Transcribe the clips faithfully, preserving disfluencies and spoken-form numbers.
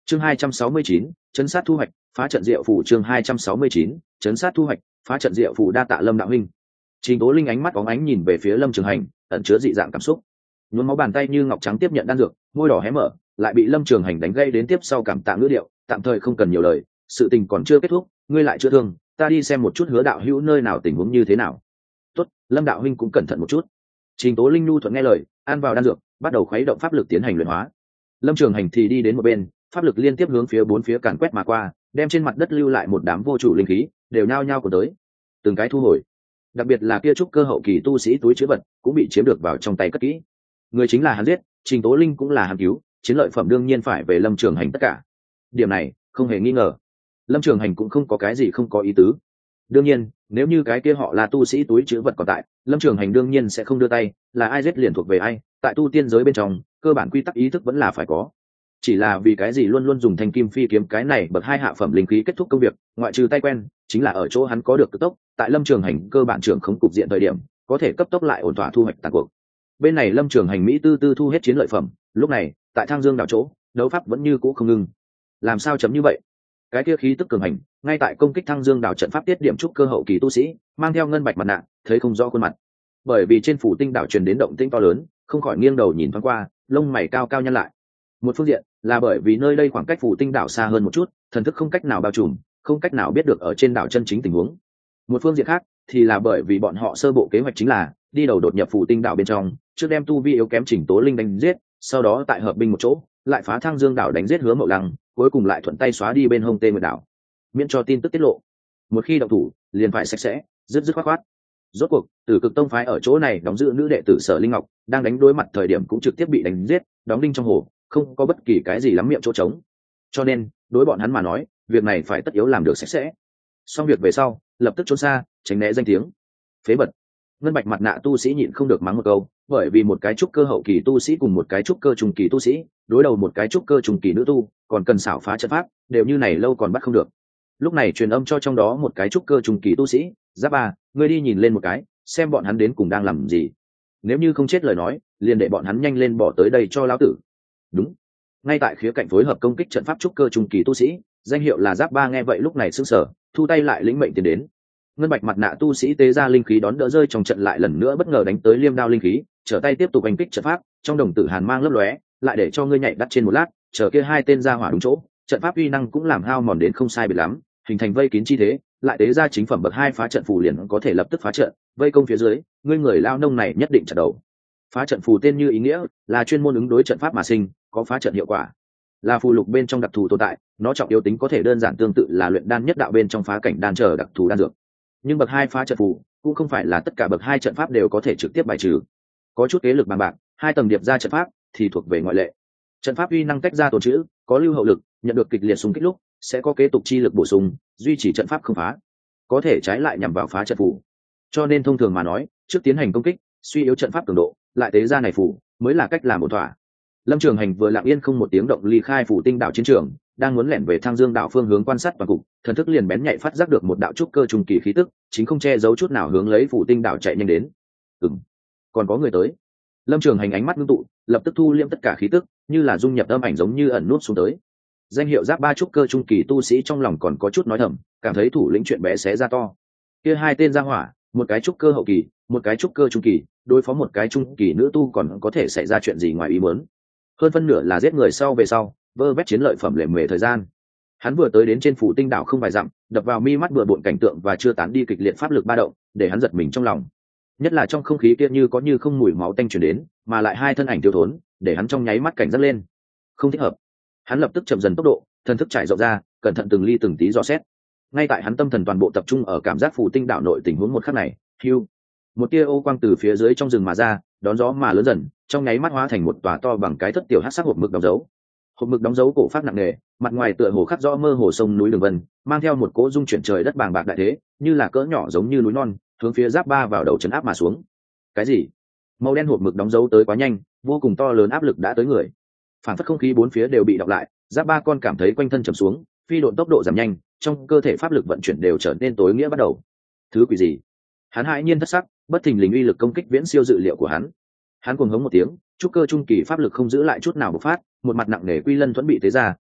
chương hai trăm sáu mươi chín, chấn sát thu hoạch, phá trận diệu phủ. chương hai trăm sáu mươi chín, chấn sát thu hoạch, phá trận diệu phủ. Đa tạ Lâm đạo huynh. Trình Tố Linh ánh mắt bóng ánh nhìn về phía Lâm Trường Hành, ẩn chứa dị dạng cảm xúc. Nhuốm máu bàn tay như ngọc trắng tiếp nhận đan dược, môi đỏ hé mở, lại bị Lâm Trường Hành đánh gây đến tiếp sau cảm tạ ngữ điệu, tạm thời không cần nhiều lời, sự tình còn chưa kết thúc, ngươi lại chữa thương, ta đi xem một chút Hứa đạo hữu nơi nào tình huống như thế nào. Tốt, Lâm đạo huynh cũng cẩn thận một chút. Trình Tố Linh nhu thuận nghe lời, ăn vào đan dược, bắt đầu khuấy động pháp lực tiến hành luyện hóa. Lâm Trường Hành thì đi đến một bên, pháp lực liên tiếp hướng phía bốn phía càn quét mà qua, đem trên mặt đất lưu lại một đám vô chủ linh khí, đều nhao nhao của tới, từng cái thu hồi. Đặc biệt là kia trúc cơ hậu kỳ tu sĩ túi chứa vật cũng bị chiếm được vào trong tay cất kỹ. Người chính là hắn giết, Trình Tố Linh cũng là hắn cứu, chiến lợi phẩm đương nhiên phải về Lâm Trường Hành tất cả. Điểm này không hề nghi ngờ. Lâm Trường Hành cũng không có cái gì không có ý tứ. Đương nhiên, nếu như cái kia họ là tu sĩ túi chứa vật còn tại, Lâm Trường Hành đương nhiên sẽ không đưa tay, là ai giết liền thuộc về ai, tại tu tiên giới bên trong, cơ bản quy tắc ý thức vẫn là phải có. Chỉ là vì cái gì luôn luôn dùng thanh kim phi kiếm cái này bậc hai hạ phẩm linh khí kết thúc công việc, ngoại trừ tay quen, chính là ở chỗ hắn có được cực tốc, tại Lâm Trường Hành cơ bản trưởng khống cục diện thời điểm, có thể cấp tốc lại ổn thỏa thu hoạch tàn cuộc. Bên này Lâm Trường Hành mỹ tư tư thu hết chiến lợi phẩm, lúc này, tại Thang Dương đảo chỗ, đấu pháp vẫn như cũ không ngừng. Làm sao chấm như vậy? Cái kia khí tức cường hành, ngay tại công kích Thang Dương đảo trận pháp tiết điểm trúc cơ hậu kỳ tu sĩ, mang theo ngân bạch mặt nạ, thấy không rõ khuôn mặt. Bởi vì trên phủ tinh đảo truyền đến động tĩnh to lớn, không khỏi nghiêng đầu nhìn thoáng qua, lông mày cao cao nhăn lại. Một phương diện là bởi vì nơi đây khoảng cách phủ tinh đảo xa hơn một chút, thần thức không cách nào bao trùm, không cách nào biết được ở trên đảo chân chính tình huống. Một phương diện khác thì là bởi vì bọn họ sơ bộ kế hoạch chính là đi đầu đột nhập phủ tinh đảo bên trong, trước đem tu vi yếu kém Trình Tố Linh đánh giết, sau đó tại hợp binh một chỗ, lại phá Thang Dương đảo đánh giết Hứa Mậu Lăng, cuối cùng lại thuận tay xóa đi bên hông Tê Nguyệt đảo, miễn cho tin tức tiết lộ. Một khi động thủ, liền phải sạch sẽ, dứt dứt khoát khoát. Rốt cuộc, Tử Cực Tông phái ở chỗ này đóng giữ nữ đệ tử Sở Linh Ngọc, đang đánh đối mặt thời điểm cũng trực tiếp bị đánh giết, đóng đinh trong hồ, không có bất kỳ cái gì lắm miệng chỗ trống. Cho nên, đối bọn hắn mà nói, việc này phải tất yếu làm được sạch sẽ. Xong việc về sau, lập tức trốn xa, tránh né danh tiếng. Phế bật. Ngân bạch mặt nạ tu sĩ nhịn không được mắng một câu, bởi vì một cái trúc cơ hậu kỳ tu sĩ cùng một cái trúc cơ trung kỳ tu sĩ, đối đầu một cái trúc cơ trung kỳ nữ tu, còn cần xảo phá trận pháp, đều như này lâu còn bắt không được. Lúc này truyền âm cho trong đó một cái trúc cơ trung kỳ tu sĩ, Giáp Ba, ngươi đi nhìn lên một cái, xem bọn hắn đến cùng đang làm gì. Nếu như không chết lời nói, liền để bọn hắn nhanh lên bỏ tới đây cho lão tử. Đúng. Ngay tại khía cạnh phối hợp công kích trận pháp trúc cơ trung kỳ tu sĩ, danh hiệu là Giáp Ba nghe vậy lúc này sững sờ, thu tay lại lĩnh mệnh tiến đến. Ngân bạch mặt nạ tu sĩ tế ra linh khí đón đỡ rơi trong trận lại lần nữa bất ngờ đánh tới liêm đao linh khí, trở tay tiếp tục đánh kích trận pháp, trong đồng tử hàn mang lấp lóe, lại để cho ngươi nhảy đắt trên một lát, chờ kia hai tên ra hỏa đúng chỗ, trận pháp uy năng cũng làm hao mòn đến không sai biệt lắm, hình thành vây kín chi thế, lại tế ra chính phẩm bậc hai phá trận phù liền có thể lập tức phá trận, vây công phía dưới, ngươi người lao nông này nhất định chặt đầu. Phá trận phù tên như ý nghĩa, là chuyên môn ứng đối trận pháp mà sinh, có phá trận hiệu quả. Là phù lục bên trong đặc thù tồn tại, nó trọng yếu tính có thể đơn giản tương tự là luyện đan nhất đạo bên trong phá cảnh đan chờ đặc thù đan dược. Nhưng bậc hai phá trận phù cũng không phải là tất cả bậc hai trận pháp đều có thể trực tiếp bài trừ. Có chút kế lực bằng bạc, hai tầng điệp ra trận pháp thì thuộc về ngoại lệ. Trận pháp uy năng tách ra tồn trữ, có lưu hậu lực, nhận được kịch liệt xung kích lúc sẽ có kế tục chi lực bổ sung, duy trì trận pháp không phá. Có thể trái lại nhằm vào phá trận phù. Cho nên thông thường mà nói, trước tiến hành công kích, suy yếu trận pháp cường độ, lại tế ra này phù mới là cách làm ổn thỏa. Lâm Trường Hành vừa lặng yên không một tiếng động ly khai phủ tinh đảo chiến trường, đang muốn lẻn về Thang Dương đảo phương hướng quan sát toàn cục, thần thức liền bén nhạy phát giác được một đạo trúc cơ trùng kỳ khí tức, chính không che giấu chút nào hướng lấy phủ tinh đảo chạy nhanh đến. Ừm, còn có người tới. Lâm Trường Hành ánh mắt ngưng tụ, lập tức thu liễm tất cả khí tức, như là dung nhập âm ảnh giống như ẩn nút xuống tới. Danh hiệu Giáp Ba trúc cơ trung kỳ tu sĩ trong lòng còn có chút nói thầm, cảm thấy thủ lĩnh chuyện bé xé ra to. Kia hai tên ra hỏa, một cái trúc cơ hậu kỳ, một cái trúc cơ trung kỳ, đối phó một cái trung kỳ nữ tu còn có thể xảy ra chuyện gì ngoài ý muốn. Hơn phân nửa là giết người sau về sau, vơ vét chiến lợi phẩm lệ mề thời gian. Hắn vừa tới đến trên phủ tinh đảo không vài dặm, đập vào mi mắt bừa bộn cảnh tượng và chưa tán đi kịch liệt pháp lực ba động, để hắn giật mình trong lòng. Nhất là trong không khí kia như có như không mùi máu tanh truyền đến, mà lại hai thân ảnh thiếu thốn, để hắn trong nháy mắt cảnh giác lên. Không thích hợp. Hắn lập tức chậm dần tốc độ, thần thức trải rộng ra, cẩn thận từng ly từng tí dò xét. Ngay tại hắn tâm thần toàn bộ tập trung ở cảm giác phủ tinh đảo nội tình huống một khắc này, hưu, một tia ô quang từ phía dưới trong rừng mà ra, đón gió mà lớn dần, trong nháy mắt hóa thành một tòa to bằng cái thất tiểu hắc sắc hộp mực đóng dấu. Hộp mực đóng dấu cổ phát nặng nề, mặt ngoài tựa hồ khắc rõ mơ hồ sông núi đường vân, mang theo một cỗ dung chuyển trời đất bàng bạc đại thế, như là cỡ nhỏ giống như núi non, hướng phía Giáp Ba vào đầu chấn áp mà xuống. Cái gì? Màu đen hộp mực đóng dấu tới quá nhanh, vô cùng to lớn áp lực đã tới người. Phản phất không khí bốn phía đều bị đọc lại, Giáp Ba con cảm thấy quanh thân trầm xuống, phi độn tốc độ giảm nhanh, trong cơ thể pháp lực vận chuyển đều trở nên tối nghĩa bắt đầu. Thứ quỷ gì? Hắn hãi nhiên thất sắc, bất thình lình uy lực công kích viễn siêu dự liệu của hắn. Hắn cuồng hống một tiếng, trúc cơ trung kỳ pháp lực không giữ lại chút nào bộc phát, một mặt nặng nề quy lân thuẫn bị tế ra,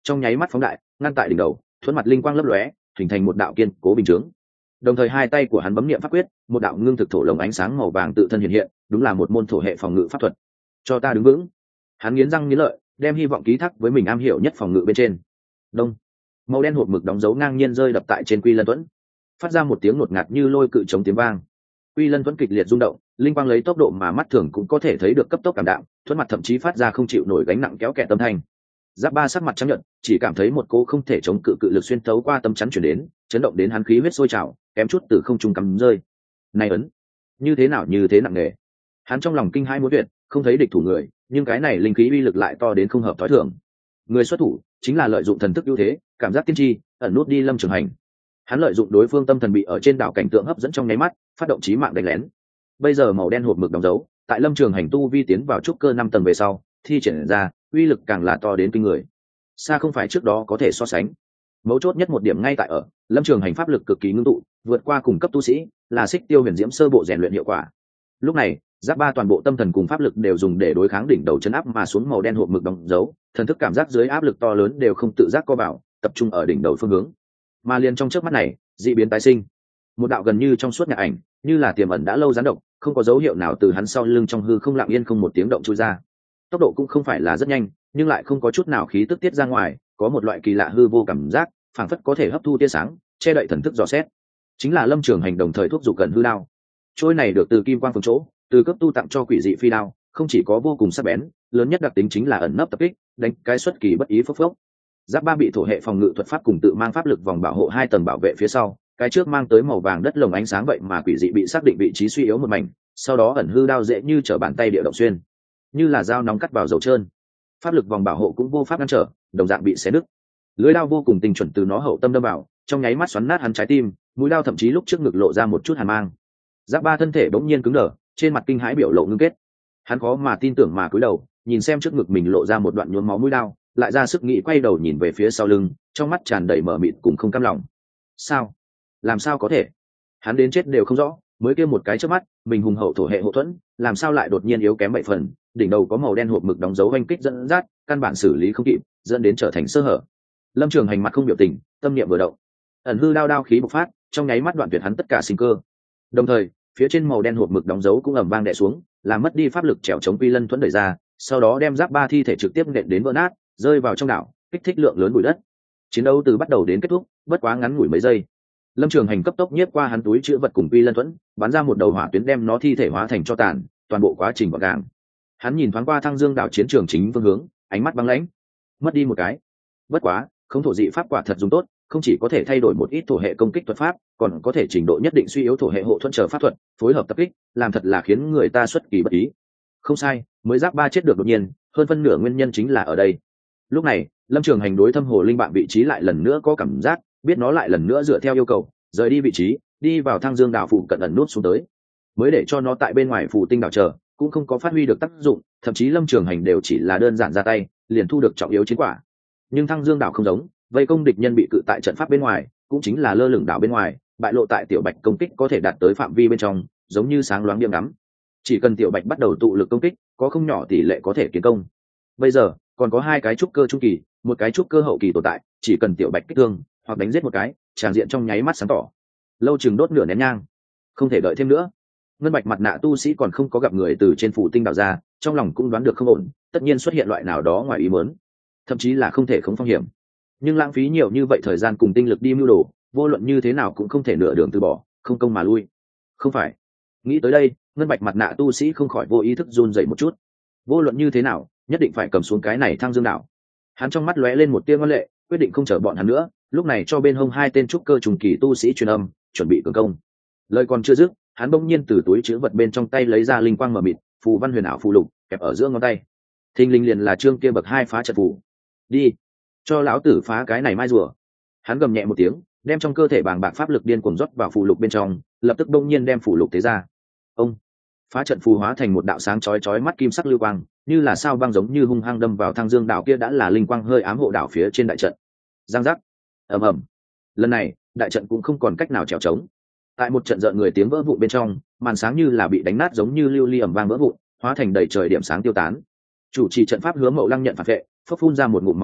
trong nháy mắt phóng đại ngăn tại đỉnh đầu, thuẫn mặt linh quang lấp lóe hình thành một đạo kiên cố bình chướng. Đồng thời hai tay của hắn bấm niệm pháp quyết, một đạo ngưng thực thổ lồng ánh sáng màu vàng tự thân hiện hiện, đúng là một môn thổ hệ phòng ngự pháp thuật. Cho ta đứng vững. Hắn nghiến răng nghiến lợi, đem hy vọng ký thác với mình am hiểu nhất phòng ngự bên trên. Đông. Màu đen hộp mực đóng dấu ngang nhiên rơi đập tại trên Quy Lân Tuẫn, phát ra một tiếng ngột ngạt như lôi cự chống tiếng vang. Quy Lân Tuẫn kịch liệt rung động, linh quang lấy tốc độ mà mắt thường cũng có thể thấy được cấp tốc cảm đạm, thuẫn mặt thậm chí phát ra không chịu nổi gánh nặng kéo kẹt tâm thanh. Giáp Ba sắc mặt trắng nhợt, chỉ cảm thấy một cỗ không thể chống cự cự lực xuyên thấu qua tâm chắn chuyển đến, chấn động đến hắn khí huyết sôi trào, kém chút từ không trung cắm rơi. Này ấn, như thế nào như thế nặng nề. Hắn trong lòng kinh hãi muốn tuyệt, không thấy địch thủ người, nhưng cái này linh khí uy lực lại to đến không hợp thói thường. Người xuất thủ chính là lợi dụng thần thức ưu thế, cảm giác tiên tri, ẩn nút đi Lâm Trường Hành. Hắn lợi dụng đối phương tâm thần bị ở trên đảo cảnh tượng hấp dẫn trong nháy mắt, phát động chí mạng đánh lén. Bây giờ màu đen hộp mực đóng dấu, tại Lâm Trường Hành tu vi tiến vào trúc cơ năm tầng về sau, thi triển ra, uy lực càng là to đến kinh người. Xa không phải trước đó có thể so sánh. Mấu chốt nhất một điểm ngay tại ở, Lâm Trường Hành pháp lực cực kỳ ngưng tụ, vượt qua cùng cấp tu sĩ, là Xích Tiêu Huyền Diễm sơ bộ rèn luyện hiệu quả. Lúc này, Giáp Ba toàn bộ tâm thần cùng pháp lực đều dùng để đối kháng đỉnh đầu chấn áp mà xuống màu đen hộp mực đóng dấu, thần thức cảm giác dưới áp lực to lớn đều không tự giác co vào, tập trung ở đỉnh đầu phương hướng. Mà liền trong chớp mắt này, dị biến tái sinh. Một đạo gần như trong suốt nhạc ảnh, như là tiềm ẩn đã lâu gián độc, không có dấu hiệu nào từ hắn sau lưng trong hư không lặng yên không một tiếng động chui ra. Tốc độ cũng không phải là rất nhanh, nhưng lại không có chút nào khí tức tiết ra ngoài, có một loại kỳ lạ hư vô cảm giác, phảng phất có thể hấp thu tia sáng, che đậy thần thức dò xét. Chính là Lâm Trường Hành đồng thời thuốc dục cận hư đao. Trôi này được từ kim quang phương chỗ, từ cấp tu tặng cho quỷ dị phi đao, không chỉ có vô cùng sắc bén, lớn nhất đặc tính chính là ẩn nấp tập kích, đánh cái xuất kỳ bất ý phốc phốc. Giáp Ba bị thổ hệ phòng ngự thuật pháp cùng tự mang pháp lực vòng bảo hộ hai tầng bảo vệ phía sau, cái trước mang tới màu vàng đất lồng ánh sáng vậy mà quỷ dị bị xác định vị trí suy yếu một mảnh, sau đó ẩn hư đao dễ như trở bàn tay địa động xuyên, như là dao nóng cắt vào dầu trơn. Pháp lực vòng bảo hộ cũng vô pháp ngăn trở, đồng dạng bị xé nứt. Lưỡi đao vô cùng tinh chuẩn từ nó hậu tâm đâm vào, trong nháy mắt xoắn nát hắn trái tim, mũi đao thậm chí lúc trước ngực lộ ra một chút hàn mang. Giáp Ba thân thể bỗng nhiên cứng đờ, trên mặt kinh hãi biểu lộ ngưng kết. Hắn khó mà tin tưởng mà cúi đầu, nhìn xem trước ngực mình lộ ra một đoạn nhuốm máu mũi đao, lại ra sức nghĩ quay đầu nhìn về phía sau lưng, trong mắt tràn đầy mờ mịt cùng không cam lòng. Sao? Làm sao có thể? Hắn đến chết đều không rõ, mới kia một cái chớp mắt, mình hùng hậu thổ hệ hộ thuẫn, làm sao lại đột nhiên yếu kém bảy phần, đỉnh đầu có màu đen hộp mực đóng dấu oanh kích dẫn dắt, căn bản xử lý không kịp, dẫn đến trở thành sơ hở. Lâm Trường Hành mặt không biểu tình, tâm niệm vừa động, ẩn hư đao đao khí bộc phát, trong nháy mắt đoạn tuyệt hắn tất cả sinh cơ. Đồng thời, phía trên màu đen hộp mực đóng dấu cũng ầm vang đè xuống, làm mất đi pháp lực trèo chống Quy Lân Thuẫn đẩy ra, sau đó đem Giáp Ba thi thể trực tiếp nện đến vỡ nát, rơi vào trong đảo, kích thích lượng lớn bụi đất. Chiến đấu từ bắt đầu đến kết thúc, bất quá ngắn ngủi mấy giây. Lâm Trường Hành cấp tốc nhiếp qua hắn túi chứa vật cùng Quy Lân Thuẫn, bắn ra một đầu hỏa tuyến đem nó thi thể hóa thành tro tàn, toàn bộ quá trình gọn gàng. Hắn nhìn thoáng qua Thăng Dương đảo chiến trường chính phương hướng, ánh mắt băng lãnh. Mất đi một cái. Bất quá, không thổ dị pháp quả thật dùng tốt, không chỉ có thể thay đổi một ít thổ hệ công kích thuật pháp, còn có thể trình độ nhất định suy yếu thổ hệ hộ thuẫn trở pháp thuật, phối hợp tập kích, làm thật là khiến người ta xuất kỳ bất ý. Không sai, mới Giáp Ba chết được đột nhiên, hơn phân nửa nguyên nhân chính là ở đây. Lúc này, Lâm Trường Hành đối Thâm Hồ Linh bạn vị trí lại lần nữa có cảm giác, biết nó lại lần nữa dựa theo yêu cầu, rời đi vị trí, đi vào Thăng Dương đảo phụ cận ẩn nút xuống tới. Mới để cho nó tại bên ngoài phù tinh đảo chờ, cũng không có phát huy được tác dụng, thậm chí Lâm Trường Hành đều chỉ là đơn giản ra tay, liền thu được trọng yếu chiến quả. Nhưng Thăng Dương đảo không giống, vây công địch nhân bị cự tại trận pháp bên ngoài, cũng chính là lơ lửng đảo bên ngoài, bại lộ tại Tiểu Bạch công kích có thể đạt tới phạm vi bên trong, giống như sáng loáng điểm ngắm. Chỉ cần Tiểu Bạch bắt đầu tụ lực công kích, có không nhỏ tỷ lệ có thể kiến công. Bây giờ, còn có hai cái trúc cơ trung kỳ, một cái trúc cơ hậu kỳ tồn tại, chỉ cần Tiểu Bạch kích thương hoặc đánh giết một cái, tràng diện trong nháy mắt sáng tỏ. Lâu chừng đốt nửa nén nhang, không thể đợi thêm nữa. Ngân Bạch mặt nạ tu sĩ còn không có gặp người từ trên phủ tinh đảo ra, trong lòng cũng đoán được không ổn, tất nhiên xuất hiện loại nào đó ngoài ý muốn, thậm chí là không thể không phong hiểm. Nhưng lãng phí nhiều như vậy thời gian cùng tinh lực đi mưu đồ, vô luận như thế nào cũng không thể nửa đường từ bỏ, không công mà lui. Không phải. Nghĩ tới đây, Ngân Bạch mặt nạ tu sĩ không khỏi vô ý thức run rẩy một chút. Vô luận như thế nào, nhất định phải cầm xuống cái này Thăng Dương đảo. Hắn trong mắt lóe lên một tia ngoan lệ, quyết định không chờ bọn hắn nữa, lúc này cho bên hông hai tên trúc cơ trùng kỳ tu sĩ truyền âm, chuẩn bị cường công. Lời còn chưa dứt, hắn bỗng nhiên từ túi chứa vật bên trong tay lấy ra linh quang mờ mịt, phù văn huyền ảo phù lục, kẹp ở giữa ngón tay. Thình lình liền là chương kia bậc hai phá trận phù. Đi, cho lão tử phá cái này mai rùa. Hắn gầm nhẹ một tiếng, đem trong cơ thể bàng bạc pháp lực điên cuồng rót vào phù lục bên trong, lập tức bỗng nhiên đem phù lục tế ra. Ông, phá trận phù hóa thành một đạo sáng chói chói mắt kim sắc lưu quang, như là sao băng giống như hung hăng đâm vào Thăng Dương đảo kia đã là linh quang hơi ám hộ đảo phía trên đại trận. Giang giác, ầm ầm. Lần này, đại trận cũng không còn cách nào trèo trống. Tại một trận rợn người tiếng vỡ vụn bên trong, màn sáng như là bị đánh nát giống như lưu ly ầm vang vỡ vụn, hóa thành đầy trời điểm sáng tiêu tán. Chủ trì trận pháp Hứa Mậu Lăng nhận phản vệ, phốc phun ra một ngụm máu tươi,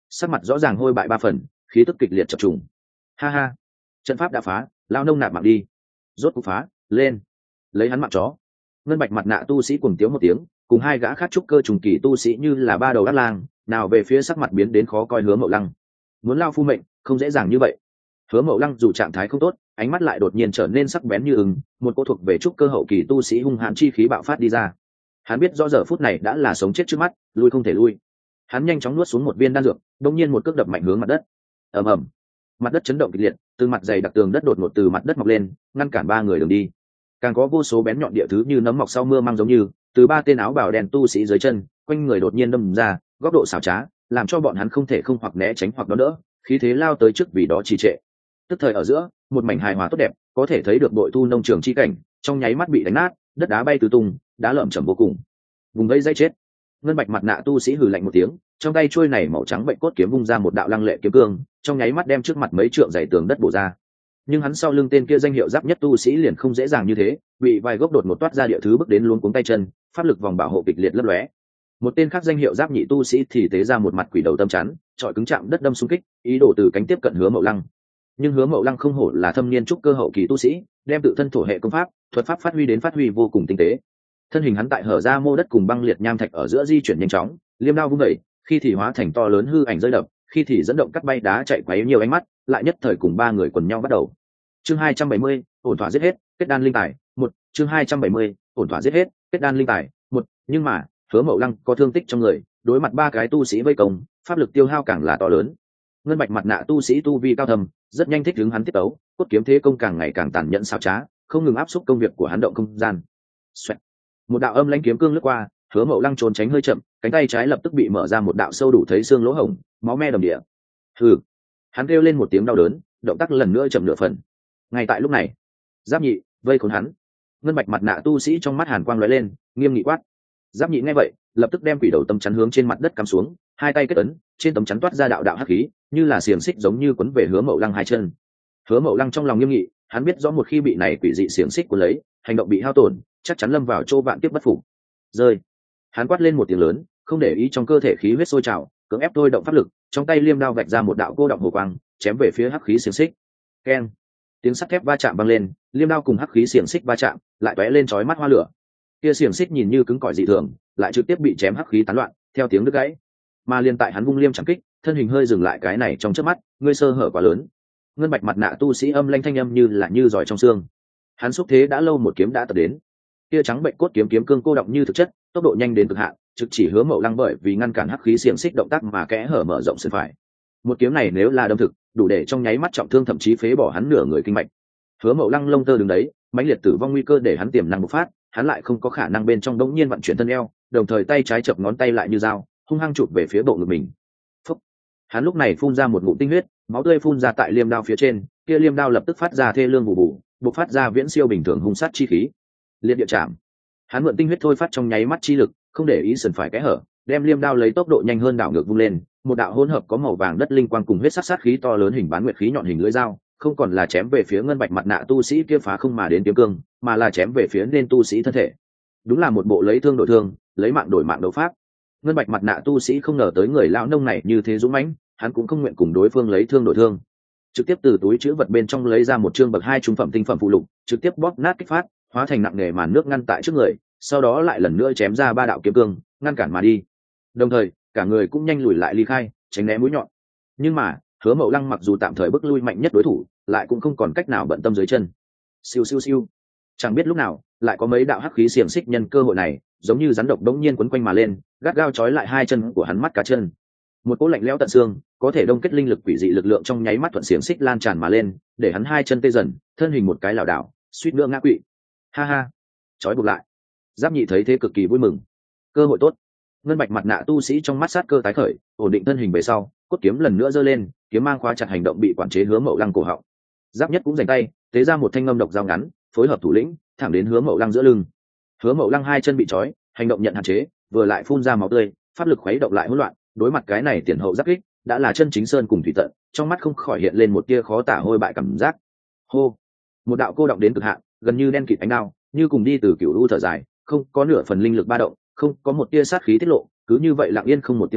sắc mặt rõ ràng hôi bại ba phần, khí tức kịch liệt chập trùng. Ha ha, trận pháp đã phá, lao nông nạp mạng đi. Rốt cục phá, lên, lấy hắn mạng chó. Ngân bạch mặt nạ tu sĩ cuồng tiếu một tiếng, cùng hai gã khác trúc cơ trùng kỳ tu sĩ như là ba đầu ác lang, nào về phía sắc mặt biến đến khó coi Hứa Mậu Lăng. Muốn lao phu mệnh, không dễ dàng như vậy. Hứa Mậu Lăng dù trạng thái không tốt, ánh mắt lại đột nhiên trở nên sắc bén như ưng, một cô thuộc về trúc cơ hậu kỳ tu sĩ hung hãn chi khí bạo phát đi ra. Hắn biết rõ giờ phút này đã là sống chết trước mắt, lui không thể lui. Hắn nhanh chóng nuốt xuống một viên đan dược, đột nhiên một cước đập mạnh hướng mặt đất. Ầm ầm, mặt đất chấn động kịch liệt, từ mặt dày đặc tường đất đột ngột từ mặt đất mọc lên, ngăn cản ba người đường đi. Càng có vô số bén nhọn địa thứ như nấm mọc sau mưa mang giống như từ ba tên áo bào đen tu sĩ dưới chân quanh người đột nhiên đâm ra, góc độ xảo trá làm cho bọn hắn không thể không hoặc né tránh hoặc đón đỡ, khí thế lao tới trước vì đó trì trệ. Tức thời ở giữa, một mảnh hài hòa tốt đẹp, có thể thấy được bội thu nông trường chi cảnh, trong nháy mắt bị đánh nát, đất đá bay tứ tung, đá lởm chởm vô cùng. Vùng vây dây chết. Ngân bạch mặt nạ tu sĩ hừ lạnh một tiếng, trong tay chuôi này màu trắng bệnh cốt kiếm vung ra một đạo lăng lệ kiếm cương, trong nháy mắt đem trước mặt mấy trượng dày tường đất bổ ra. Nhưng hắn sau lưng tên kia danh hiệu giáp nhất tu sĩ liền không dễ dàng như thế, bị vài gốc đột một toát ra địa thứ bước đến luống cuống tay chân, pháp lực vòng bảo hộ kịch liệt lấp lóe. Một tên khác danh hiệu giáp nhị tu sĩ thì tế ra một mặt quỷ đầu tâm chắn, trọi cứng chạm đất đâm xung kích, ý đồ từ cánh tiếp cận Hứa Mậu Lăng. Nhưng Hứa Mậu Lăng không hổ là thâm niên trúc cơ hậu kỳ tu sĩ, đem tự thân thổ hệ công pháp, thuật pháp phát huy đến phát huy vô cùng tinh tế. Thân hình hắn tại hở ra mô đất cùng băng liệt nham thạch ở giữa di chuyển nhanh chóng, liêm đao vung đẩy, khi thì hóa thành to lớn hư ảnh rơi đập, khi thì dẫn động cắt bay đá chạy quấy nhiều ánh mắt, lại nhất thời cùng ba người quần nhau bắt đầu. Chương hai trăm bảy mươi, ổn thỏa giết hết, kết đan linh tài, một. Chương hai trăm bảy mươi, ổn thỏa giết hết, kết đan linh tài, một. Nhưng mà, Hứa Mậu Lăng có thương tích trong người, đối mặt ba cái tu sĩ vây công, pháp lực tiêu hao càng là to lớn. Ngân bạch mặt nạ tu sĩ tu vi cao thầm, rất nhanh thích ứng hắn tiết tấu, cốt kiếm thế công càng ngày càng tàn nhẫn xảo trá, không ngừng áp xúc công việc của hắn động không gian. Xoẹt. Một đạo âm lãnh kiếm cương lướt qua, Hứa Mậu Lăng trốn tránh hơi chậm, cánh tay trái lập tức bị mở ra một đạo sâu đủ thấy xương lỗ hổng, máu me đầm địa. Hừ. Hắn kêu lên một tiếng đau đớn, động tác lần nữa chậm nửa phần. Ngay tại lúc này, Giáp Nhị vây khốn hắn. Ngân bạch mặt nạ tu sĩ trong mắt hàn quang lóe lên, nghiêm nghị quát. Giáp Nhị nghe vậy, lập tức đem quỷ đầu tâm chắn hướng trên mặt đất cắm xuống, hai tay kết ấn, trên tấm chắn toát ra đạo đạo hắc khí, như là xiềng xích giống như quấn về Hứa Mậu Lăng hai chân. Hứa Mậu Lăng trong lòng nghiêm nghị, hắn biết rõ một khi bị này quỷ dị xiềng xích cuốn lấy, hành động bị hao tổn, chắc chắn lâm vào chỗ vạn kiếp bất phục. Rơi. Hắn quát lên một tiếng lớn, không để ý trong cơ thể khí huyết sôi trào, cưỡng ép thôi động pháp lực, trong tay liêm đao vạch ra một đạo cô động hồ quang, chém về phía hắc khí xiềng xích. Keng. Tiếng sắt thép va chạm vang lên, liêm đao cùng hắc khí xiềng xích va chạm, lại tóe lên chói mắt hoa lửa. Kia xiềng xích nhìn như cứng cỏi dị thường, lại trực tiếp bị chém hắc khí tán loạn, theo tiếng đứt gãy. Mà liên tại hắn vung liêm chẳng kích, thân hình hơi dừng lại cái này trong chớp mắt, ngươi sơ hở quá lớn. Ngân bạch mặt nạ tu sĩ âm lanh thanh âm như là như giỏi trong xương. Hắn xúc thế đã lâu một kiếm đã tập đến. Kia trắng bệnh cốt kiếm kiếm cương cô động như thực chất, tốc độ nhanh đến cực hạn, trực chỉ Hứa Mậu Lăng bởi vì ngăn cản hắc khí xiềng xích động tác mà kẽ hở mở rộng sườn phải. Một kiếm này nếu là đâm thực, đủ để trong nháy mắt trọng thương thậm chí phế bỏ hắn nửa người kinh mạch. Hứa Mậu Lăng lông tơ đứng đấy, mãnh liệt tử vong nguy cơ để hắn tiềm năng bộc phát, hắn lại không có khả năng bên trong đống nhiên vận chuyển thân eo, đồng thời tay trái chập ngón tay lại như dao, hung hăng chụp về phía bộ ngực mình. Phúc. Hắn lúc này phun ra một ngụm tinh huyết, máu tươi phun ra tại liêm đao phía trên, kia liêm đao lập tức phát ra thê lương vụ vụ, bộc phát ra viễn siêu bình thường hung sát chi khí. Liệt địa chạm. Hắn mượn tinh huyết thôi phát trong nháy mắt chi lực, không để ý sườn phải kẽ hở, đem liêm đao lấy tốc độ nhanh hơn đảo ngược vung lên, một đạo hỗn hợp có màu vàng đất linh quang cùng huyết sắc sát khí to lớn hình bán nguyệt khí nhọn hình lưỡi dao, không còn là chém về phía ngân bạch mặt nạ tu sĩ kia phá không mà đến kiếm cương, mà là chém về phía nên tu sĩ thân thể. Đúng là một bộ lấy thương đổi thương, lấy mạng đổi mạng đấu pháp. Ngân bạch mặt nạ tu sĩ không ngờ tới người lão nông này như thế dũng mãnh, hắn cũng không nguyện cùng đối phương lấy thương đổi thương, trực tiếp từ túi chữ vật bên trong lấy ra một chương bậc hai trung phẩm tinh phẩm phụ lục, trực tiếp bóp nát kích phát, hóa thành nặng nghề màn nước ngăn tại trước người, sau đó lại lần nữa chém ra ba đạo kiếm cương, ngăn cản mà đi. Đồng thời, cả người cũng nhanh lùi lại ly khai, tránh né mũi nhọn. Nhưng mà, Hứa Mậu Lăng mặc dù tạm thời bức lui mạnh nhất đối thủ, lại cũng không còn cách nào bận tâm dưới chân. Siêu siêu siêu. Chẳng biết lúc nào, lại có mấy đạo hắc khí xiềng xích nhân cơ hội này, giống như rắn độc đống nhiên quấn quanh mà lên, gắt gao trói lại hai chân của hắn mắt cá chân. Một cỗ lạnh lẽo tận xương, có thể đông kết linh lực quỷ dị lực lượng trong nháy mắt thuận xiềng xích lan tràn mà lên, để hắn hai chân tê dần, thân hình một cái lảo đảo, suýt nữa ngã quỵ. Ha ha, trói buộc lại. Giáp Nhị thấy thế cực kỳ vui mừng. Cơ hội tốt. Ngân bạch mặt nạ tu sĩ trong mắt sát cơ tái khởi, ổn định thân hình về sau, cốt kiếm lần nữa giơ lên, kiếm mang khóa chặt hành động bị quản chế Hứa Mậu Lăng cổ họng. Giáp Nhất cũng giành tay, tế ra một thanh ngâm độc dao ngắn, phối hợp thủ lĩnh, thẳng đến Hứa Mậu Lăng giữa lưng. Hứa Mậu Lăng hai chân bị trói, hành động nhận hạn chế, vừa lại phun ra máu tươi, pháp lực khuấy động lại hỗn loạn, đối mặt cái này tiền hậu giáp kích, đã là chân chính sơn cùng thủy tận, trong mắt không khỏi hiện lên một tia khó tả hôi bại cảm giác. Hô, một đạo cô động đến cực hạn, gần như đen kịt ánh đao, như cùng đi từ cửu u thở dài, không có nửa phần linh lực ba động, không có một tia sát khí tiết lộ, cứ như vậy lặng yên không một tiếng động,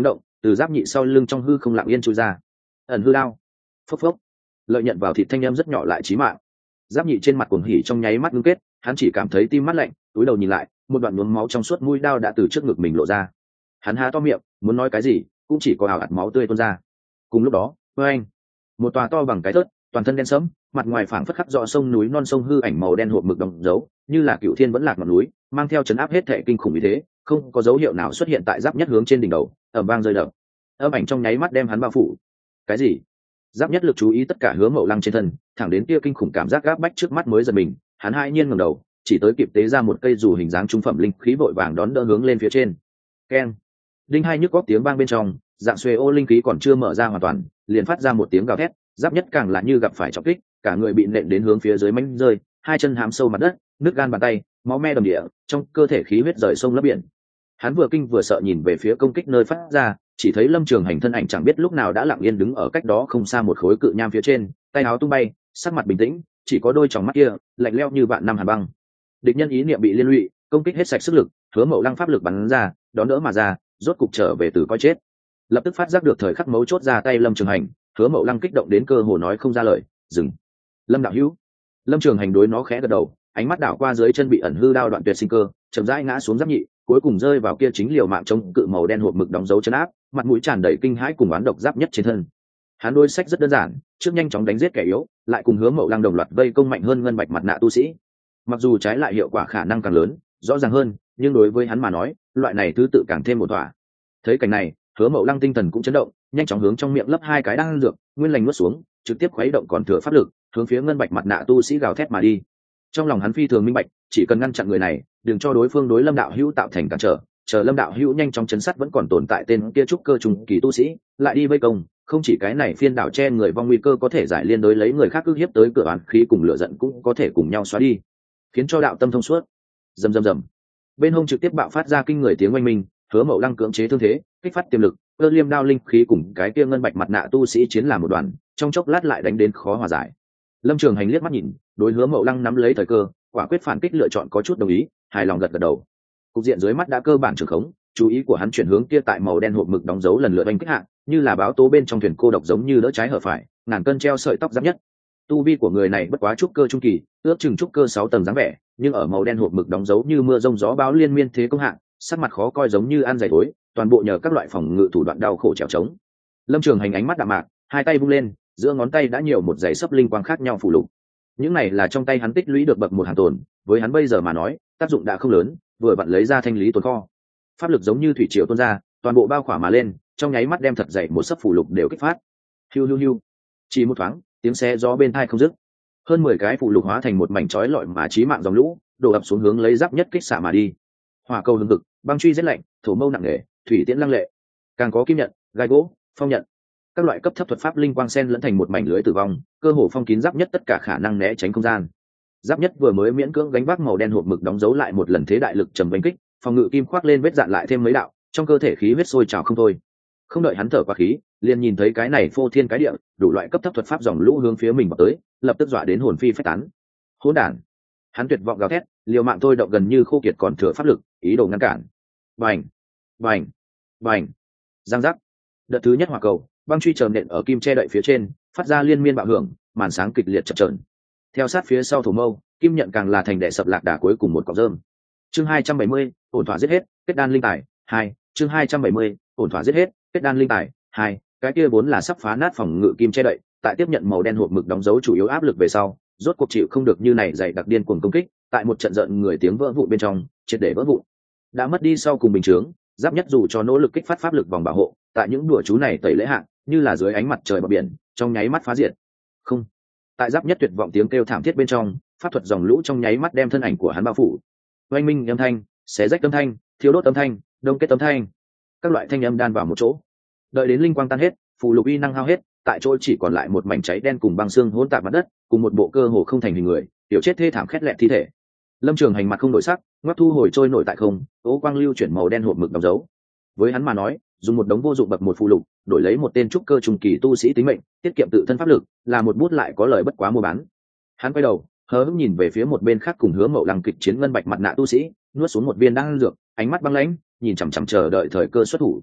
từ giáp nhị sau lưng trong hư không lặng yên trôi ra. Ẩn hư đao. Phốc phốc. Lợi nhận vào thịt thanh em rất nhỏ lại chí mạng. Giáp nhị trên mặt cuồng hỉ trong nháy mắt ngưng kết, hắn chỉ cảm thấy tim mắt lạnh, túi đầu nhìn lại, một đoạn nhuốm máu trong suốt mũi đao đã từ trước ngực mình lộ ra. Hắn há to miệng, muốn nói cái gì, cũng chỉ có ảo ạt máu tươi tuôn ra. Cùng lúc đó, với anh, một tòa to bằng cái thớt, toàn thân đen sẫm, mặt ngoài phảng phất khắc rõ sông núi non sông hư ảnh màu đen hộp mực đóng dấu, như là cựu thiên vẫn lạc ngọn núi, mang theo chấn áp hết thệ kinh khủng như thế, không có dấu hiệu nào xuất hiện tại giáp nhất hướng trên đỉnh đầu, ầm vang rơi đập. Âm ảnh trong nháy mắt đem hắn bao phủ. Cái gì? Giáp nhất lực chú ý tất cả Hứa Mậu Lăng trên thân, thẳng đến kia kinh khủng cảm giác gáp bách trước mắt mới giật mình, hắn hai nhiên ngẩng đầu, chỉ tới kịp tế ra một cây dù hình dáng trung phẩm linh khí vội vàng đón đỡ hướng lên phía trên. Keng. Đinh hai nhức góc tiếng vang bên trong, dạng xuề ô linh khí còn chưa mở ra hoàn toàn, liền phát ra một tiếng gào thét, giáp nhất càng là như gặp phải trọng kích, cả người bị nện đến hướng phía dưới mánh rơi, hai chân hám sâu mặt đất, nước gan bàn tay, máu me đầm địa, trong cơ thể khí huyết rời sông lấp biển. Hắn vừa kinh vừa sợ nhìn về phía công kích nơi phát ra, chỉ thấy Lâm Trường Hành thân ảnh chẳng biết lúc nào đã lặng yên đứng ở cách đó không xa một khối cự nham phía trên, tay áo tung bay, sắc mặt bình tĩnh, chỉ có đôi tròng mắt kia lạnh lẽo như vạn năm hàn băng. Địch nhân ý niệm bị liên lụy, công kích hết sạch sức lực, Hứa Mậu Lăng pháp lực bắn ra, đón đỡ mà ra, rốt cục trở về từ coi chết. Lập tức phát giác được thời khắc mấu chốt ra tay Lâm Trường Hành, Hứa Mậu Lăng kích động đến cơ hồ nói không ra lời, dừng. Lâm đạo hữu. Lâm Trường Hành đối nó khẽ gật đầu, ánh mắt đảo qua dưới chân bị ẩn hư đao đoạn tuyệt sinh cơ, chậm rãi ngã xuống giáp nhị, cuối cùng rơi vào kia chính liều mạng chống cự màu đen hộp mực đóng dấu chân áp, mặt mũi tràn đầy kinh hãi cùng oán độc giáp nhất trên thân. Hắn đối sách rất đơn giản, trước nhanh chóng đánh giết kẻ yếu, lại cùng Hứa Mậu Lăng đồng loạt vây công mạnh hơn ngân bạch mặt nạ tu sĩ. Mặc dù trái lại hiệu quả khả năng càng lớn, rõ ràng hơn, nhưng đối với hắn mà nói, loại này thứ tự càng thêm một thỏa. Thấy cảnh này, Hứa Mậu Lăng tinh thần cũng chấn động, nhanh chóng hướng trong miệng lấp hai cái đan dược, nguyên lành nuốt xuống, trực tiếp khuấy động còn thừa pháp lực, hướng phía ngân bạch mặt nạ tu sĩ gào thét mà đi. Trong lòng hắn phi thường minh bạch, chỉ cần ngăn chặn người này, đừng cho đối phương đối Lâm đạo hữu tạo thành cản trở, chờ Lâm đạo hữu nhanh chóng chấn sát vẫn còn tồn tại tên kia trúc cơ trùng kỳ tu sĩ, lại đi vây công, không chỉ cái này phiên đảo che người vong nguy cơ có thể giải liên đối lấy người khác ức hiếp tới cửa án khí cùng lửa giận cũng có thể cùng nhau xóa đi, khiến cho đạo tâm thông suốt. Rầm rầm rầm. Bên hông trực tiếp bạo phát ra kinh người tiếng oanh minh, Hứa Mậu Lăng cưỡng chế thương thế, kích phát tiềm lực, cơ liêm đao linh khí cùng cái kia ngân bạch mặt nạ tu sĩ chiến làm một đoàn, trong chốc lát lại đánh đến khó hòa giải. Lâm Trường Hành liếc mắt nhìn, đối Hứa Mậu Lăng nắm lấy thời cơ, quả quyết phản kích lựa chọn có chút đồng ý, hài lòng gật gật đầu. Cục diện dưới mắt đã cơ bản trường khống, chú ý của hắn chuyển hướng kia tại màu đen hộp mực đóng dấu lần lượt đánh kích hạ, như là báo tố bên trong thuyền cô độc giống như đỡ trái hở phải, ngàn cân treo sợi tóc giáp nhất. Tu vi của người này bất quá trúc cơ trung kỳ, ước chừng trúc cơ sáu tầng dáng vẻ, nhưng ở màu đen hộp mực đóng dấu như mưa rông gió bão liên miên thế công hạng, sắc mặt khó coi giống như ăn dày tối, toàn bộ nhờ các loại phòng ngự thủ đoạn đau khổ trèo trống. Lâm Trường Hành ánh mắt đạm mạc, hai tay vung lên, giữa ngón tay đã nhiều một dãy sấp linh quang khác nhau phủ lục. Những này là trong tay hắn tích lũy được bậc một hàng tồn, với hắn bây giờ mà nói, tác dụng đã không lớn, vừa vặn lấy ra thanh lý tồn kho. Pháp lực giống như thủy triều tuôn ra, toàn bộ bao khỏa mà lên, trong nháy mắt đem thật dày một sấp phủ lục đều kích phát. Hiu hiu hiu. Chỉ một thoáng, tiếng xé gió bên tai không dứt. Hơn mười cái phủ lục hóa thành một mảnh chói lọi mà chí mạng dòng lũ, đổ ập xuống hướng lấy giáp nhất kích xạ mà đi. Hỏa cầu hừng hực, băng truy rét lạnh, thổ mâu nặng nề, thủy tiễn lăng lệ. Càng có kim nhận, gai gỗ, phong nhận. Các loại cấp thấp thuật pháp linh quang sen lẫn thành một mảnh lưới tử vong, cơ hồ phong kín giáp nhất tất cả khả năng né tránh không gian. Giáp nhất vừa mới miễn cưỡng gánh vác màu đen hộp mực đóng dấu lại một lần thế đại lực trầm đánh kích, phòng ngự kim khoác lên vết dạn lại thêm mấy đạo, trong cơ thể khí huyết sôi trào không thôi. Không đợi hắn thở qua khí, liền nhìn thấy cái này phô thiên cái địa, đủ loại cấp thấp thuật pháp dòng lũ hướng phía mình vào tới, lập tức dọa đến hồn phi phách tán. Hỗn đản! Hắn tuyệt vọng gào thét, liều mạng thôi động gần như khô kiệt còn thừa pháp lực, ý đồ ngăn cản. Bành! Bành! Bành! Giang giác! Đợt thứ nhất hỏa cầu, băng truy trầm nện ở kim che đậy phía trên, phát ra liên miên bạo hưởng, màn sáng kịch liệt chập chờn. Theo sát phía sau thổ mâu, kim nhận càng là thành đệ sập lạc đà cuối cùng một cọng rơm. Chương hai trăm bảy mươi, ổn thỏa giết hết, kết đan linh tài hai. Chương hai trăm bảy mươi, ổn thỏa giết hết, kết đan linh tài hai. Cái kia vốn là sắp phá nát phòng ngự kim che đậy, tại tiếp nhận màu đen hộp mực đóng dấu chủ yếu áp lực về sau, rốt cuộc chịu không được như này dày đặc điên cuồng công kích, tại một trận giận người tiếng vỡ vụn bên trong, triệt để vỡ vụn. Đã mất đi sau cùng bình chướng, giáp nhất dù cho nỗ lực kích phát pháp lực vòng bảo hộ, tại những đùa chú này tẩy lễ hạng, như là dưới ánh mặt trời bờ biển, trong nháy mắt phá diệt. Không. Tại giáp nhất tuyệt vọng tiếng kêu thảm thiết bên trong, pháp thuật dòng lũ trong nháy mắt đem thân ảnh của hắn bao phủ. Oanh minh âm thanh, xé rách âm thanh, thiêu đốt âm thanh, đông kết âm thanh, các loại thanh âm đan vào một chỗ. Đợi đến linh quang tan hết, phù lục uy năng hao hết, tại chỗ chỉ còn lại một mảnh cháy đen cùng băng xương hỗn tạp mặt đất, cùng một bộ cơ hồ không thành hình người, tiểu chết thê thảm khét lẹt thi thể. Lâm Trường Hành mặt không đổi sắc, ngoắc thu hồi trôi nổi tại không, ố quang lưu chuyển màu đen hộp mực đóng dấu. Với hắn mà nói, dùng một đống vô dụng bậc một phù lục, đổi lấy một tên trúc cơ trùng kỳ tu sĩ tính mệnh, tiết kiệm tự thân pháp lực, là một bút lại có lời bất quá mua bán. Hắn quay đầu, hờ hững nhìn về phía một bên khác cùng Hứa Mậu Lăng kịch chiến ngân bạch mặt nạ tu sĩ, nuốt xuống một viên đan dược, ánh mắt băng lãnh, nhìn chằm chằm chờ đợi thời cơ xuất thủ.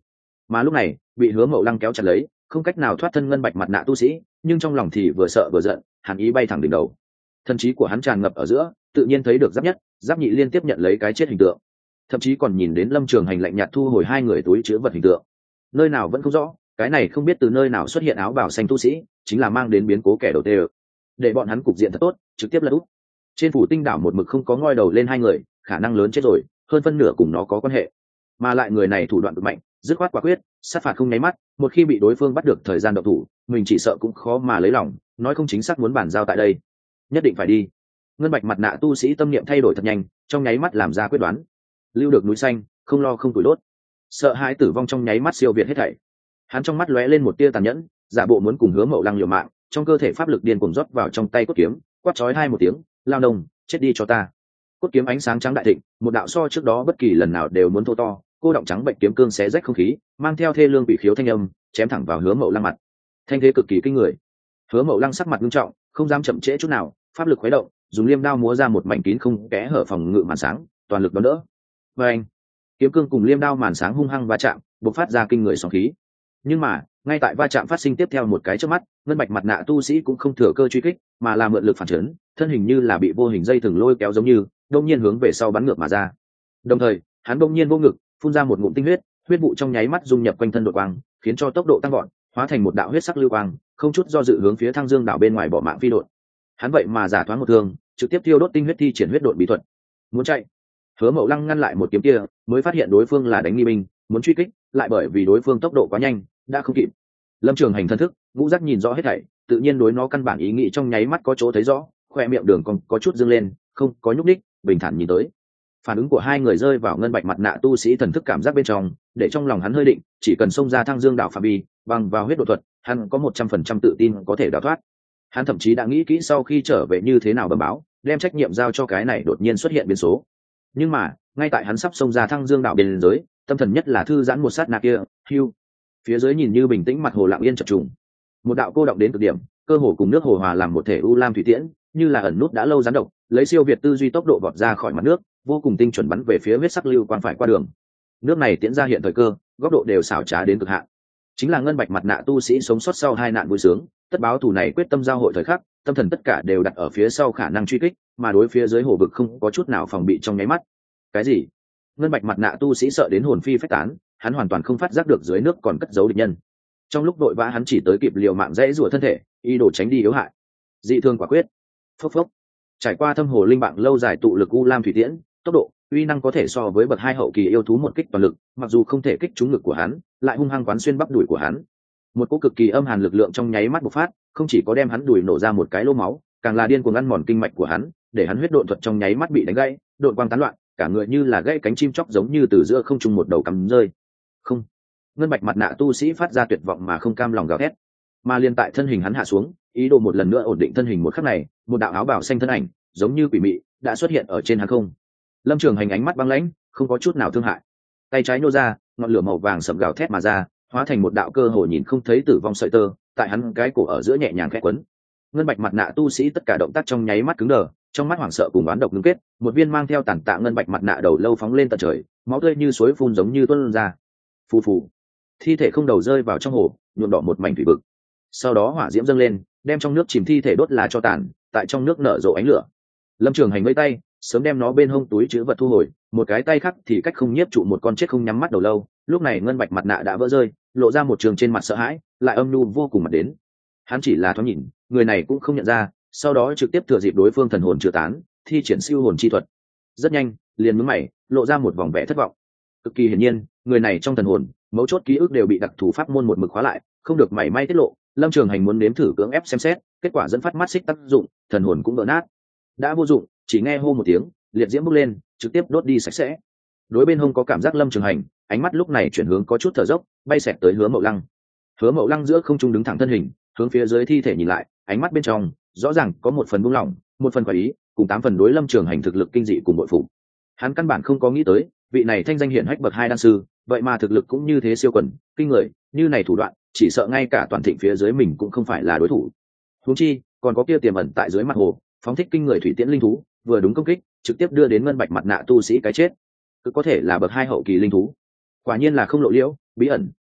Mà lúc này bị Hứa Mậu Lăng kéo chặt lấy, không cách nào thoát thân ngân bạch mặt nạ tu sĩ, nhưng trong lòng thì vừa sợ vừa giận, hàn ý bay thẳng đỉnh đầu. Thần trí của hắn tràn ngập ở giữa, tự nhiên thấy được Giáp Nhất, Giáp Nhị liên tiếp nhận lấy cái chết hình tượng, thậm chí còn nhìn đến Lâm Trường Hành lạnh nhạt thu hồi hai người túi chứa vật hình tượng. Nơi nào vẫn không rõ, cái này không biết từ nơi nào xuất hiện áo bào xanh tu sĩ, chính là mang đến biến cố kẻ đầu tê. Để bọn hắn cục diện thật tốt, trực tiếp lật úp. Trên phủ tinh đảo một mực không có ngoi đầu lên hai người, khả năng lớn chết rồi, hơn phân nửa cùng nó có quan hệ. Mà lại người này thủ đoạn cực mạnh, dứt khoát quả quyết, sát phạt không nháy mắt, một khi bị đối phương bắt được thời gian động thủ, mình chỉ sợ cũng khó mà lấy lòng, nói không chính xác muốn bàn giao tại đây, nhất định phải đi. Ngân bạch mặt nạ tu sĩ tâm niệm thay đổi thật nhanh, trong nháy mắt làm ra quyết đoán. Lưu được núi xanh, không lo không tuổi đốt. Sợ hãi tử vong trong nháy mắt siêu việt hết thảy. Hắn trong mắt lóe lên một tia tàn nhẫn, giả bộ muốn cùng Hứa Mậu Lăng liều mạng, trong cơ thể pháp lực điên cuồng rót vào trong tay cốt kiếm, quát chói hai một tiếng, lao nông, chết đi cho ta. Cốt kiếm ánh sáng trắng đại thịnh, một đạo so trước đó bất kỳ lần nào đều muốn thô to, cô động trắng bệnh kiếm cương xé rách không khí, mang theo thê lương bị khiếu thanh âm, chém thẳng vào Hứa Mậu Lăng mặt. Thanh thế cực kỳ kinh người. Hứa Mậu Lăng sắc mặt nghiêm trọng, không dám chậm trễ chút nào, pháp lực khuấy động, dùng liêm đao múa ra một mảnh kín không kẽ hở phòng ngự màn sáng, toàn lực đón đỡ. Và anh, kiếm cương cùng liêm đao màn sáng hung hăng va chạm, bộc phát ra kinh người sóng khí. Nhưng mà ngay tại va chạm phát sinh tiếp theo một cái trước mắt, ngân bạch mặt nạ tu sĩ cũng không thừa cơ truy kích, mà là mượn lực phản chấn, thân hình như là bị vô hình dây thừng lôi kéo giống như đông nhiên hướng về sau bắn ngược mà ra. Đồng thời hắn đông nhiên vô ngực phun ra một ngụm tinh huyết, huyết vụ trong nháy mắt dung nhập quanh thân đột quang, khiến cho tốc độ tăng gọn, hóa thành một đạo huyết sắc lưu quang, không chút do dự hướng phía Thăng Dương đảo bên ngoài bỏ mạng phi đột. Hắn vậy mà giả thoáng một thương, trực tiếp tiêu đốt tinh huyết thi triển huyết độn bí thuật. Muốn chạy, Hứa Mậu Lăng ngăn lại một kiếm kia, mới phát hiện đối phương là đánh nghi binh, muốn truy kích, lại bởi vì đối phương tốc độ quá nhanh, đã không kịp. Lâm Trường Hành thân thức, ngũ giác nhìn rõ hết thảy, tự nhiên đối nó căn bản ý nghĩ trong nháy mắt có chỗ thấy rõ, khoe miệng đường còn có chút dương lên, không có nhúc nhích, bình thản nhìn tới. Phản ứng của hai người rơi vào ngân bạch mặt nạ tu sĩ thần thức cảm giác bên trong, để trong lòng hắn hơi định, chỉ cần xông ra Thăng Dương đảo phạm vi, bằng vào huyết độ thuật, hắn có một trăm phần trăm tự tin có thể đào thoát. Hắn thậm chí đã nghĩ kỹ sau khi trở về như thế nào bẩm báo, đem trách nhiệm giao cho cái này đột nhiên xuất hiện biến số. Nhưng mà ngay tại hắn sắp xông ra Thăng Dương đảo biên giới, tâm thần nhất là thư giãn một sát na kia, hưu, phía dưới nhìn như bình tĩnh mặt hồ lặng yên chập trùng, một đạo cô động đến cực điểm, cơ hồ cùng nước hồ hòa làm một thể u lam thủy tiễn, như là ẩn nút đã lâu rắn độc, lấy siêu việt tư duy tốc độ vọt ra khỏi mặt nước, vô cùng tinh chuẩn bắn về phía huyết sắc lưu quang phải qua đường. Nước này tiễn ra hiện thời cơ, góc độ đều xảo trá đến cực hạn. Chính là ngân bạch mặt nạ tu sĩ sống sót sau hai nạn vui sướng, tất báo thù này quyết tâm giao hội thời khắc, tâm thần tất cả đều đặt ở phía sau khả năng truy kích, mà đối phía dưới hồ vực không có chút nào phòng bị trong nháy mắt. Cái gì? Ngân bạch mặt nạ tu sĩ sợ đến hồn phi phách tán, hắn hoàn toàn không phát giác được dưới nước còn cất giấu địch nhân. Trong lúc đội vã hắn chỉ tới kịp liều mạng dãy rủa thân thể, ý đồ tránh đi yếu hại. Dị thương quả quyết. Phốc phốc. Trải qua thâm hồ linh bạn lâu dài tụ lực u lam thủy tiễn, tốc độ, uy năng có thể so với bậc hai hậu kỳ yêu thú một kích toàn lực, mặc dù không thể kích trúng ngực của hắn, lại hung hăng quán xuyên bắp đùi của hắn. Một cỗ cực kỳ âm hàn lực lượng trong nháy mắt bộc phát, không chỉ có đem hắn đùi nổ ra một cái lỗ máu, càng là điên cuồng ăn mòn kinh mạch của hắn, để hắn huyết độn thuật trong nháy mắt bị đánh gãy, độn quang tán loạn, cả người như là gãy cánh chim chóc giống như từ giữa không trung một đầu cắm rơi. Không. Ngân bạch mặt nạ tu sĩ phát ra tuyệt vọng mà không cam lòng gào thét, mà liên tại thân hình hắn hạ xuống, ý đồ một lần nữa ổn định thân hình một khắc này, một đạo áo bào xanh thân ảnh, giống như quỷ mị, đã xuất hiện ở trên hàng không. Lâm Trường Hành ánh mắt băng lãnh, không có chút nào thương hại, tay trái nô ra, ngọn lửa màu vàng sậm gào thét mà ra, hóa thành một đạo cơ hồ nhìn không thấy tử vong sợi tơ, tại hắn cái cổ ở giữa nhẹ nhàng khẽ quấn. Ngân bạch mặt nạ tu sĩ tất cả động tác trong nháy mắt cứng đờ, trong mắt hoảng sợ cùng oán độc ngưng kết, một viên mang theo tàn tạ ngân bạch mặt nạ đầu lâu phóng lên tận trời, máu tươi như suối phun giống như tuôn ra. Phù phù, thi thể không đầu rơi vào trong hồ, nhuộm đỏ một mảnh thủy vực. Sau đó hỏa diễm dâng lên, đem trong nước chìm thi thể đốt là cho tàn, tại trong nước nở rộ ánh lửa. Lâm Trường Hành vẫy tay, sớm đem nó bên hông túi chứa vật thu hồi, một cái tay khác thì cách không nhiếp trụ một con chết không nhắm mắt đầu lâu. Lúc này ngân bạch mặt nạ đã vỡ rơi, lộ ra một trường trên mặt sợ hãi, lại âm nhu vô cùng mặt đến. Hắn chỉ là thoáng nhìn, người này cũng không nhận ra, sau đó trực tiếp thừa dịp đối phương thần hồn chưa tán, thi triển siêu hồn chi thuật. Rất nhanh, liền nhướng mày, lộ ra một vòng vẻ thất vọng. Cực kỳ hiển nhiên, người này trong thần hồn, mấu chốt ký ức đều bị đặc thù pháp môn một mực khóa lại, không được mảy may tiết lộ. Lâm Trường Hành muốn nếm thử cưỡng ép xem xét, kết quả dẫn phát mắt xích tác dụng, thần hồn cũng vỡ nát. Đã vô dụng, chỉ nghe hô một tiếng, liệt diễm bốc lên, trực tiếp đốt đi sạch sẽ. Đối bên hông có cảm giác Lâm Trường Hành, ánh mắt lúc này chuyển hướng có chút thở dốc, bay xẹt tới Hứa Mậu Lăng. Hứa Mậu Lăng giữa không trung đứng thẳng thân hình, hướng phía dưới thi thể nhìn lại, ánh mắt bên trong rõ ràng có một phần buông lỏng, một phần quả ý, cùng tám phần đối Lâm Trường Hành thực lực kinh dị cùng bội phục. Hắn căn bản không có nghĩ tới, vị này thanh danh hiển hách bậc hai đan sư, vậy mà thực lực cũng như thế siêu quần, kinh người, như này thủ đoạn, chỉ sợ ngay cả toàn thịnh phía dưới mình cũng không phải là đối thủ. Huống chi, còn có kia tiềm ẩn tại dưới mặt hồ, phóng thích kinh người thủy tiễn linh thú, vừa đúng công kích, trực tiếp đưa đến ngân bạch mặt nạ tu sĩ cái chết. Cứ có thể là bậc hai hậu kỳ linh thú. Quả nhiên là không lộ liễu, bí ẩn,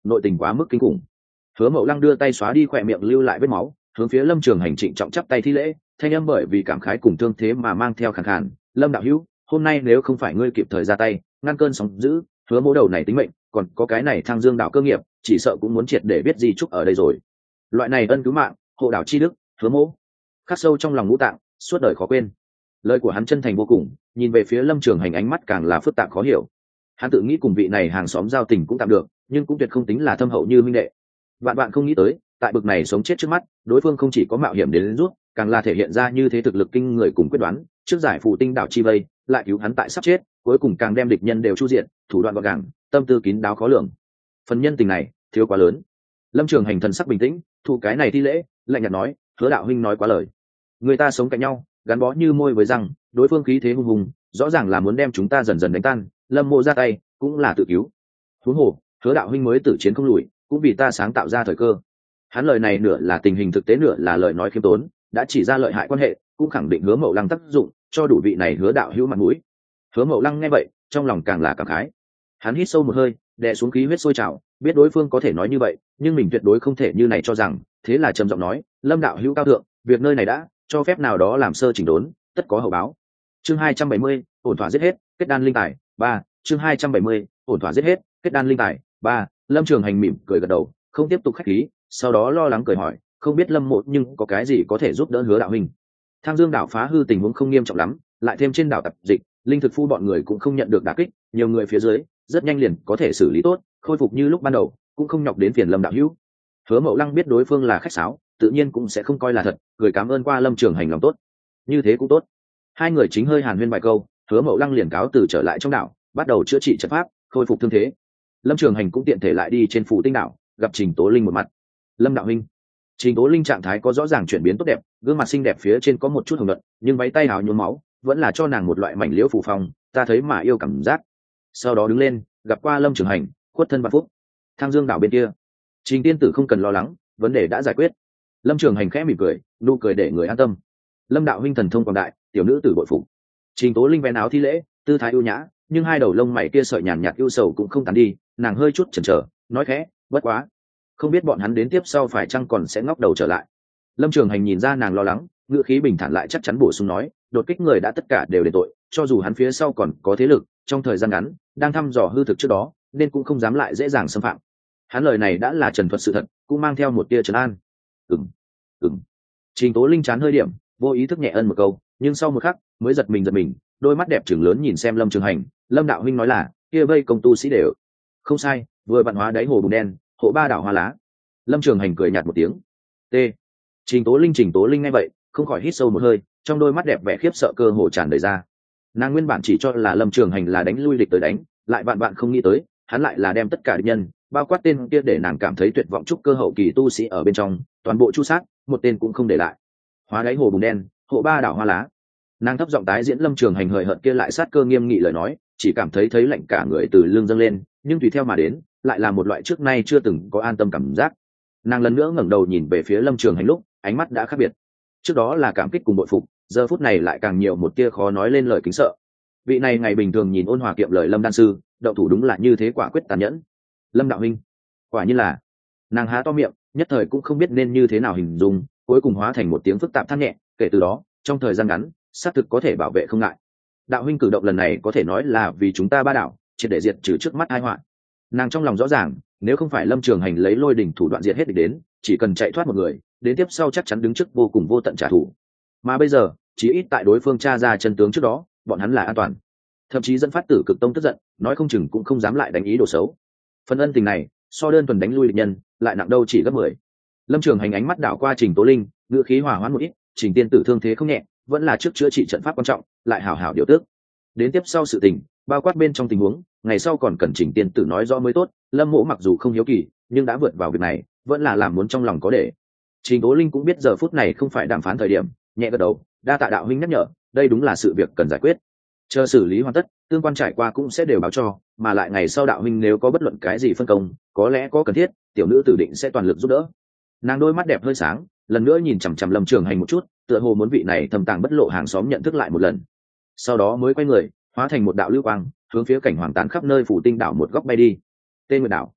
nội tình quá mức kinh khủng. Hứa Mậu Lăng đưa tay xóa đi khỏe miệng lưu lại vết máu, hướng phía Lâm Trường Hành trịnh trọng chắp tay thi lễ, thanh âm bởi vì cảm khái cùng thương thế mà mang theo khàn khàn. Lâm đạo hữu, hôm nay nếu không phải ngươi kịp thời ra tay ngăn cơn sóng dữ, Hứa mỗ đầu này tính mệnh, còn có cái này Thang Dương đạo cơ nghiệp, chỉ sợ cũng muốn triệt để biết gì chúc ở đây rồi. Loại này ân cứu mạng, hộ đạo chi đức, Hứa mỗ khắc sâu trong lòng ngũ tạng, suốt đời khó quên. Lời của hắn chân thành vô cùng, nhìn về phía Lâm Trường Hành ánh mắt càng là phức tạp khó hiểu. Hắn tự nghĩ cùng vị này hàng xóm giao tình cũng tạm được, nhưng cũng tuyệt không tính là thâm hậu như huynh đệ. Vạn bạn không nghĩ tới, tại bực này sống chết trước mắt, đối phương không chỉ có mạo hiểm đến, đến rút, càng là thể hiện ra như thế thực lực kinh người cùng quyết đoán, trước giải phù tinh đảo chi vây, lại cứu hắn tại sắp chết, cuối cùng càng đem địch nhân đều chu diện, thủ đoạn gọn gàng, tâm tư kín đáo khó lường. Phần nhân tình này thiếu quá lớn. Lâm Trường Hành thần sắc bình tĩnh, thu cái này thi lễ, lạnh nhạt nói, Hứa đạo huynh nói quá lời. Người ta sống cạnh nhau, gắn bó như môi với răng, đối phương khí thế hùng hùng, rõ ràng là muốn đem chúng ta dần dần đánh tan. Lâm mộ ra tay cũng là tự cứu. Huống hồ, Hứa đạo huynh mới tử chiến không lùi, cũng vì ta sáng tạo ra thời cơ. Hắn lời này nửa là tình hình thực tế, nửa là lời nói khiêm tốn, đã chỉ ra lợi hại quan hệ, cũng khẳng định Hứa Mậu Lăng tác dụng, cho đủ vị này Hứa đạo hữu mặt mũi. Hứa Mậu Lăng nghe vậy, trong lòng càng là cảm khái. Hắn hít sâu một hơi, đè xuống khí huyết sôi trào, biết đối phương có thể nói như vậy, nhưng mình tuyệt đối không thể như này cho rằng, thế là trầm giọng nói, Lâm đạo hữu cao thượng, việc nơi này đã cho phép nào đó làm sơ chỉnh đốn, tất có hậu báo. Chương hai trăm bảy mươi, ổn thỏa giết hết, kết đan linh tài, ba. Chương hai trăm bảy mươi, ổn thỏa giết hết, kết đan linh tài, ba. Lâm Trường Hành mỉm cười gật đầu, không tiếp tục khách khí, sau đó lo lắng cười hỏi, không biết Lâm mộ nhưng có cái gì có thể giúp đỡ Hứa đạo huynh. Thang Dương đảo phá hư tình huống không nghiêm trọng lắm, lại thêm trên đảo tập dịch, linh thực phu bọn người cũng không nhận được đả kích, nhiều người phía dưới rất nhanh liền có thể xử lý tốt, khôi phục như lúc ban đầu, cũng không nhọc đến phiền Lâm đạo hữu. Hứa Mậu Lăng biết đối phương là khách sáo, tự nhiên cũng sẽ không coi là thật, cười cảm ơn qua Lâm Trường Hành lòng tốt. Như thế cũng tốt. Hai người chính hơi hàn huyên vài câu, Hứa Mậu Lăng liền cáo từ trở lại trong đảo, bắt đầu chữa trị trận pháp, khôi phục thương thế. Lâm Trường Hành cũng tiện thể lại đi trên phủ tinh đảo, gặp Trình Tố Linh một mặt. Lâm đạo huynh. Trình Tố Linh trạng thái có rõ ràng chuyển biến tốt đẹp, gương mặt xinh đẹp phía trên có một chút hồng nhuận, nhưng váy tay hào nhuốm máu, vẫn là cho nàng một loại mảnh liễu phù phong, ta thấy mà yêu cảm giác. Sau đó đứng lên, gặp qua Lâm Trường Hành, khuất thân vạn phúc. Thang Dương đảo bên kia, Trình tiên tử không cần lo lắng, vấn đề đã giải quyết. Lâm Trường Hành khẽ mỉm cười, nụ cười để người an tâm. Lâm đạo huynh thần thông quảng đại, tiểu nữ tử bội phục. Trình Tố Linh vén áo thi lễ, tư thái ưu nhã, nhưng hai đầu lông mày kia sợi nhàn nhạt ưu sầu cũng không tàn đi, nàng hơi chút chần chờ, nói khẽ, bất quá, không biết bọn hắn đến tiếp sau phải chăng còn sẽ ngóc đầu trở lại. Lâm Trường Hành nhìn ra nàng lo lắng, ngữ khí bình thản lại chắc chắn bổ sung nói, đột kích người đã tất cả đều đền tội, cho dù hắn phía sau còn có thế lực, trong thời gian ngắn đang thăm dò hư thực trước đó, nên cũng không dám lại dễ dàng xâm phạm. Hắn lời này đã là trần thuật sự thật, cũng mang theo một tia trấn an. Ừm, ừm. Trình Tố Linh chán hơi điểm, vô ý thức nhẹ ân một câu, nhưng sau một khắc mới giật mình giật mình, đôi mắt đẹp trừng lớn nhìn xem Lâm Trường Hành. Lâm đạo huynh nói là kia vây công tu sĩ đều không sai, vừa vạn hóa đáy hồ bùn đen, hộ ba đảo hoa lá. Lâm Trường Hành cười nhạt một tiếng. T. Trình Tố Linh Trình Tố Linh nghe vậy, không khỏi hít sâu một hơi, trong đôi mắt đẹp vẻ khiếp sợ cơ hồ tràn đầy ra. Nàng nguyên bản chỉ cho là Lâm Trường Hành là đánh lui địch tới đánh, lại vạn vạn không nghĩ tới, hắn lại là đem tất cả địch nhân, bao quát tên kia để nàng cảm thấy tuyệt vọng trúc cơ hậu kỳ tu sĩ ở bên trong, toàn bộ chu sát, một tên cũng không để lại. Hóa đáy hồ bùn đen, hộ ba đảo hoa lá. Nàng thấp giọng tái diễn Lâm Trường Hành hời hợt kia lại sát cơ nghiêm nghị lời nói, chỉ cảm thấy thấy lạnh cả người từ lưng dâng lên, nhưng tùy theo mà đến, lại là một loại trước nay chưa từng có an tâm cảm giác. Nàng lần nữa ngẩng đầu nhìn về phía Lâm Trường Hành lúc, ánh mắt đã khác biệt. Trước đó là cảm kích cùng bội phục, giờ phút này lại càng nhiều một tia khó nói lên lời kính sợ. Vị này ngày bình thường nhìn ôn hòa kiệm lời Lâm đan sư, động thủ đúng là như thế quả quyết tàn nhẫn. Lâm đạo huynh, quả nhiên là. Nàng há to miệng, nhất thời cũng không biết nên như thế nào hình dung, cuối cùng hóa thành một tiếng phức tạp than nhẹ. Kể từ đó, trong thời gian ngắn, xác thực có thể bảo vệ không ngại. Đạo huynh cử động lần này có thể nói là vì chúng ta ba đảo, chỉ để diệt trừ trước mắt hai họa. Nàng trong lòng rõ ràng, nếu không phải Lâm Trường Hành lấy lôi đỉnh thủ đoạn diệt hết địch đến, chỉ cần chạy thoát một người, đến tiếp sau chắc chắn đứng trước vô cùng vô tận trả thù. Mà bây giờ, chỉ ít tại đối phương tra ra chân tướng trước đó, bọn hắn là an toàn. Thậm chí dẫn phát Tử Cực Tông tức giận, nói không chừng cũng không dám lại đánh ý đồ xấu. Phần ân tình này, so đơn thuần đánh lui địch nhân, lại nặng đâu chỉ gấp mười. Lâm Trường Hành ánh mắt đảo qua Trình Tố Linh, ngữ khí hòa hoãn một ít, Trình tiên tử thương thế không nhẹ, vẫn là trước chữa trị trận pháp quan trọng, lại hảo hảo điều tước. Đến tiếp sau sự tình, bao quát bên trong tình huống, ngày sau còn cần Trình tiên tử nói rõ mới tốt. Lâm Mộ mặc dù không hiếu kỳ, nhưng đã vượt vào việc này, vẫn là làm muốn trong lòng có để. Trình Tố Linh cũng biết giờ phút này không phải đàm phán thời điểm, nhẹ gật đầu, đa tạ đạo huynh nhắc nhở, đây đúng là sự việc cần giải quyết. Chờ xử lý hoàn tất, tương quan trải qua cũng sẽ đều báo cho, mà lại ngày sau đạo huynh nếu có bất luận cái gì phân công, có lẽ có cần thiết, tiểu nữ tử định sẽ toàn lực giúp đỡ. Nàng đôi mắt đẹp hơi sáng, lần nữa nhìn chằm chằm Lâm Trường Hành một chút, tựa hồ muốn vị này thầm tàng bất lộ hàng xóm nhận thức lại một lần. Sau đó mới quay người, hóa thành một đạo lưu quang, hướng phía cảnh hoàng tán khắp nơi phủ tinh đảo một góc bay đi. Tên Nguyệt đảo.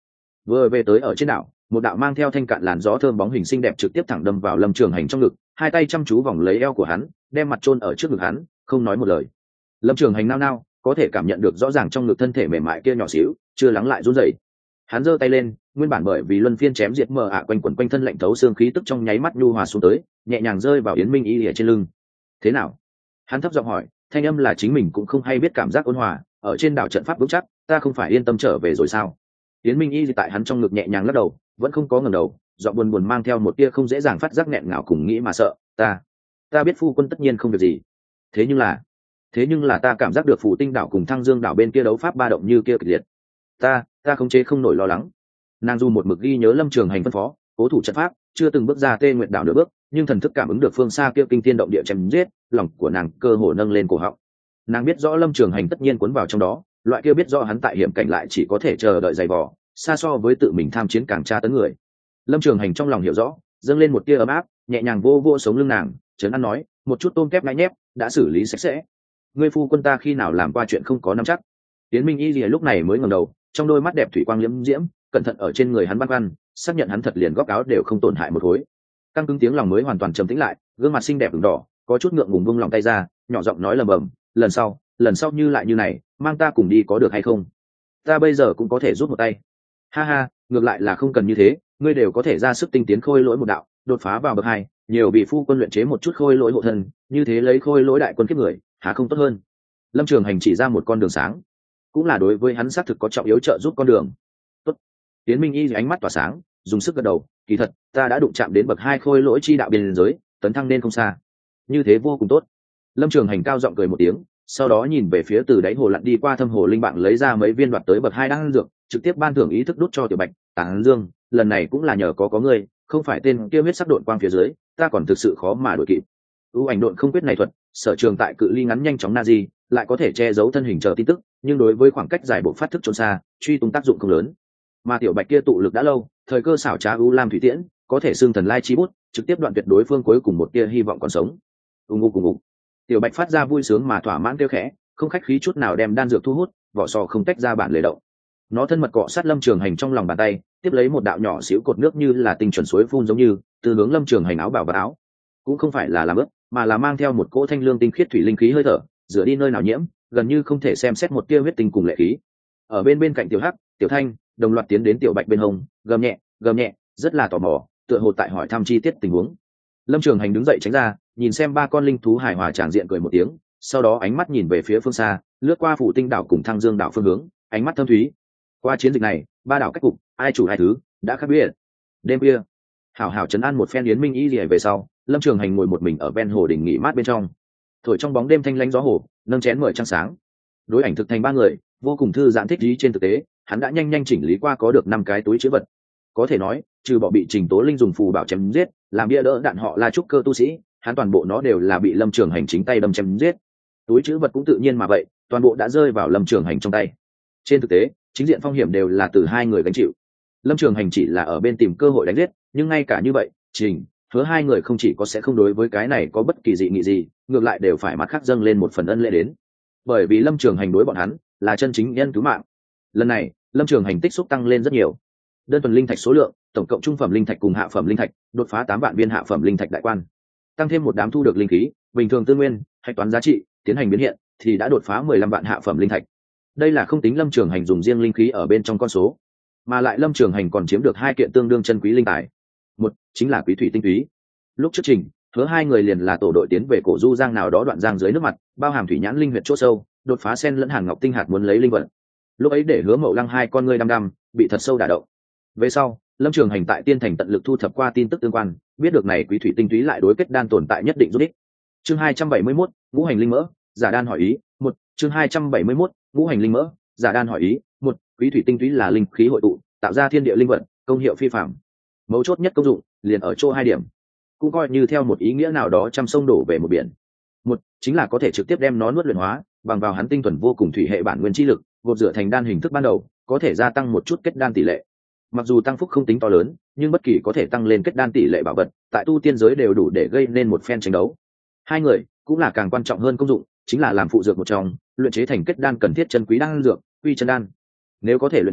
Vừa về tới ở trên đảo, một đạo mang theo thanh cạn làn gió thơm bóng hình xinh đẹp trực tiếp thẳng đâm vào Lâm Trường Hành trong ngực, hai tay chăm chú vòng lấy eo của hắn, đem mặt chôn ở trước ngực hắn, không nói một lời. Lâm Trường Hành nao nao, có thể cảm nhận được rõ ràng trong ngực thân thể mềm mại kia nhỏ xíu, chưa lắng lại run rẩy. Hắn giơ tay lên, nguyên bản bởi vì luân phiên chém diệt mờ ạ quanh quẩn quanh thân lạnh thấu xương khí tức trong nháy mắt nhu hòa xuống tới, nhẹ nhàng rơi vào Yến Minh Y ở trên lưng. Thế nào? Hắn thấp giọng hỏi, thanh âm là chính mình cũng không hay biết cảm giác ôn hòa, ở trên đảo trận pháp vững chắc, ta không phải yên tâm trở về rồi sao? Yến Minh Y tại hắn trong ngực nhẹ nhàng lắc đầu, vẫn không có ngẩng đầu, giọng buồn buồn mang theo một tia không dễ dàng phát giác nghẹn ngào cùng nghĩ mà sợ, ta, ta biết phu quân tất nhiên không việc gì. Thế nhưng là, thế nhưng là ta cảm giác được Phù Tinh đảo cùng Thăng Dương đảo bên kia đấu pháp ba động như kia kịch liệt. Ta, ta không chế không nổi lo lắng. Nàng Du một mực ghi nhớ Lâm Trường Hành phân phó, cố thủ trận pháp, chưa từng bước ra Tê Nguyệt đảo nửa bước, nhưng thần thức cảm ứng được phương xa kia kinh thiên động địa chém giết, lòng của nàng cơ hồ nâng lên cổ họng. Nàng biết rõ Lâm Trường Hành tất nhiên cuốn vào trong đó, loại kia biết rõ hắn tại hiểm cảnh lại chỉ có thể chờ đợi giày vò, xa so với tự mình tham chiến càng tra tấn người. Lâm Trường Hành trong lòng hiểu rõ, dâng lên một tia ấm áp, nhẹ nhàng vô vô sống lưng nàng, trấn an nói, một chút tôm kép ngãi nhép đã xử lý sạch sẽ. Ngươi phu quân ta khi nào làm qua chuyện không có nắm chắc? Tiến Minh Y Lìa lúc này mới ngẩng đầu, trong đôi mắt đẹp thủy quang liễm diễm, cẩn thận ở trên người hắn băn khoăn, xác nhận hắn thật liền góc áo đều không tổn hại một khối. Căng cứng tiếng lòng mới hoàn toàn trầm tĩnh lại, gương mặt xinh đẹp ửng đỏ, có chút ngượng ngùng buông lòng tay ra, nhỏ giọng nói lầm bầm, lần sau, lần sau như lại như này, mang ta cùng đi có được hay không? Ta bây giờ cũng có thể giúp một tay. Ha ha, ngược lại là không cần như thế, ngươi đều có thể ra sức tinh tiến khôi lỗi một đạo, đột phá vào bậc hai, nhiều bị phu quân luyện chế một chút khôi lỗi hộ thân, như thế lấy khôi lỗi đại quân kiếp người, há không tốt hơn? Lâm Trường Hành chỉ ra một con đường sáng, cũng là đối với hắn xác thực có trọng yếu trợ giúp con đường. Tốt. Tiến Minh Y ánh mắt tỏa sáng, dùng sức gật đầu, kỳ thật, ta đã đụng chạm đến bậc hai khôi lỗi chi đạo biên giới, tấn thăng nên không xa. Như thế vô cùng tốt. Lâm Trường Hành cao giọng cười một tiếng, sau đó nhìn về phía từ đáy hồ lặn đi qua thâm hồ linh bạn lấy ra mấy viên đoạt tới bậc hai đan dược, trực tiếp ban thưởng ý thức đút cho Tiểu Bạch, Táng Dương, lần này cũng là nhờ có có ngươi, không phải tên kia huyết sắc độn quang phía dưới, ta còn thực sự khó mà đuổi kịp. ưu ảnh độn không quyết này thuật, sở trường tại cự ly ngắn nhanh chóng na di, lại có thể che giấu thân hình chờ tin tức, nhưng đối với khoảng cách dài bộ phát thức trốn xa, truy tung tác dụng không lớn. Mà Tiểu Bạch kia tụ lực đã lâu, thời cơ xảo trá ưu lam thủy tiễn, có thể xương thần lai chi bút, trực tiếp đoạn tuyệt đối phương cuối cùng một tia hy vọng còn sống. Ung ung cùng ung. Tiểu Bạch phát ra vui sướng mà thỏa mãn kêu khẽ, không khách khí chút nào đem đan dược thu hút, vỏ sò không tách ra bản lề động. Nó thân mật cọ sát Lâm Trường Hành trong lòng bàn tay, tiếp lấy một đạo nhỏ xíu cột nước như là tinh chuẩn suối phun giống như từ hướng Lâm Trường Hành áo bảo và áo, cũng không phải là làm ướt, mà là mang theo một cỗ thanh lương tinh khiết thủy linh khí hơi thở, rửa đi nơi nào nhiễm, gần như không thể xem xét một tia huyết tinh cùng lệ khí. Ở bên bên cạnh Tiểu Hắc, Tiểu Thanh đồng loạt tiến đến Tiểu Bạch bên hông, gầm nhẹ, gầm nhẹ, rất là tò mò, tựa hồ tại hỏi thăm chi tiết tình huống. Lâm Trường Hành đứng dậy tránh ra, nhìn xem ba con linh thú hài hòa tràng diện cười một tiếng, sau đó ánh mắt nhìn về phía phương xa, lướt qua Phủ Tinh đảo cùng Thăng Dương đảo phương hướng, ánh mắt thâm thúy. Qua chiến dịch này, ba đảo cách cục, ai chủ ai thứ, đã khác biệt. Đêm khuya, hảo hảo trấn an một phen Yến Minh Y Lìa về sau, Lâm Trường Hành ngồi một mình ở ven hồ đình nghỉ mát bên trong, thổi trong bóng đêm thanh lãnh gió hồ, nâng chén mời trăng sáng. Đối ảnh thực thành ba người, vô cùng thư giãn thích ý. Trên thực tế, hắn đã nhanh nhanh chỉnh lý qua có được năm cái túi chứa vật. Có thể nói, trừ bỏ bị Trình Tố Linh dùng phù bảo chém giết, làm bia đỡ đạn họ La Trúc Cơ tu sĩ, hắn toàn bộ nó đều là bị Lâm Trường Hành chính tay đâm chém giết. Túi chứa vật cũng tự nhiên mà vậy, toàn bộ đã rơi vào Lâm Trường Hành trong tay. Trên thực tế, chính diện phong hiểm đều là từ hai người gánh chịu. Lâm Trường Hành chỉ là ở bên tìm cơ hội đánh giết, nhưng ngay cả như vậy, Trình, Hứa hai người không chỉ có sẽ không đối với cái này có bất kỳ dị nghị gì, ngược lại đều phải mặt khác dâng lên một phần ân lễ đến. Bởi vì Lâm Trường Hành đối bọn hắn là chân chính nhân cứu mạng. Lần này, Lâm Trường Hành tích xúc tăng lên rất nhiều. Đơn thuần linh thạch số lượng, tổng cộng trung phẩm linh thạch cùng hạ phẩm linh thạch, đột phá tám vạn viên hạ phẩm linh thạch đại quan. Tăng thêm một đám thu được linh khí, bình thường tư nguyên, hạch toán giá trị, tiến hành biến hiện, thì đã đột phá mười lăm vạn hạ phẩm linh thạch. Đây là không tính Lâm Trường Hành dùng riêng linh khí ở bên trong con số, mà lại Lâm Trường Hành còn chiếm được hai kiện tương đương chân quý linh tài. Một chính là quý thủy tinh túy. Lúc trước Trình, Hứa hai người liền là tổ đội tiến về cổ du giang nào đó đoạn giang dưới nước mặt, bao hàm thủy nhãn linh huyệt chỗ sâu, đột phá sen lẫn hàng ngọc tinh hạt muốn lấy linh vật. Lúc ấy để Hứa Mậu Lăng hai con ngươi đăm đăm, bị thật sâu đả động. Về sau, Lâm Trường Hành tại Tiên Thành tận lực thu thập qua tin tức tương quan, biết được này quý thủy tinh túy lại đối kết đan tồn tại nhất định giúp ích. Chương hai trăm bảy mươi mốt, ngũ hành linh mỡ, giả đan hỏi ý, một, chương hai trăm bảy mươi mốt, ngũ hành linh mỡ, giả đan hỏi ý, một, quý thủy tinh túy là linh khí hội tụ, tạo ra thiên địa linh vật, công hiệu phi phàm. Mấu chốt nhất công dụng liền ở chỗ hai điểm, cũng coi như theo một ý nghĩa nào đó trăm sông đổ về một biển. Một chính là có thể trực tiếp đem nó nuốt luyện hóa, bằng vào hắn tinh thuần vô cùng thủy hệ bản nguyên chi lực, gột rửa thành đan hình thức ban đầu, có thể gia tăng một chút kết đan tỷ lệ. Mặc dù tăng phúc không tính to lớn, nhưng bất kỳ có thể tăng lên kết đan tỷ lệ bảo vật, tại tu tiên giới đều đủ để gây nên một phen tranh đấu. Hai người cũng là càng quan trọng hơn công dụng, chính là làm phụ dược một trong, luyện chế thành kết đan cần thiết chân quý đan dược, quy chân đan. Nếu có thể luyện thành,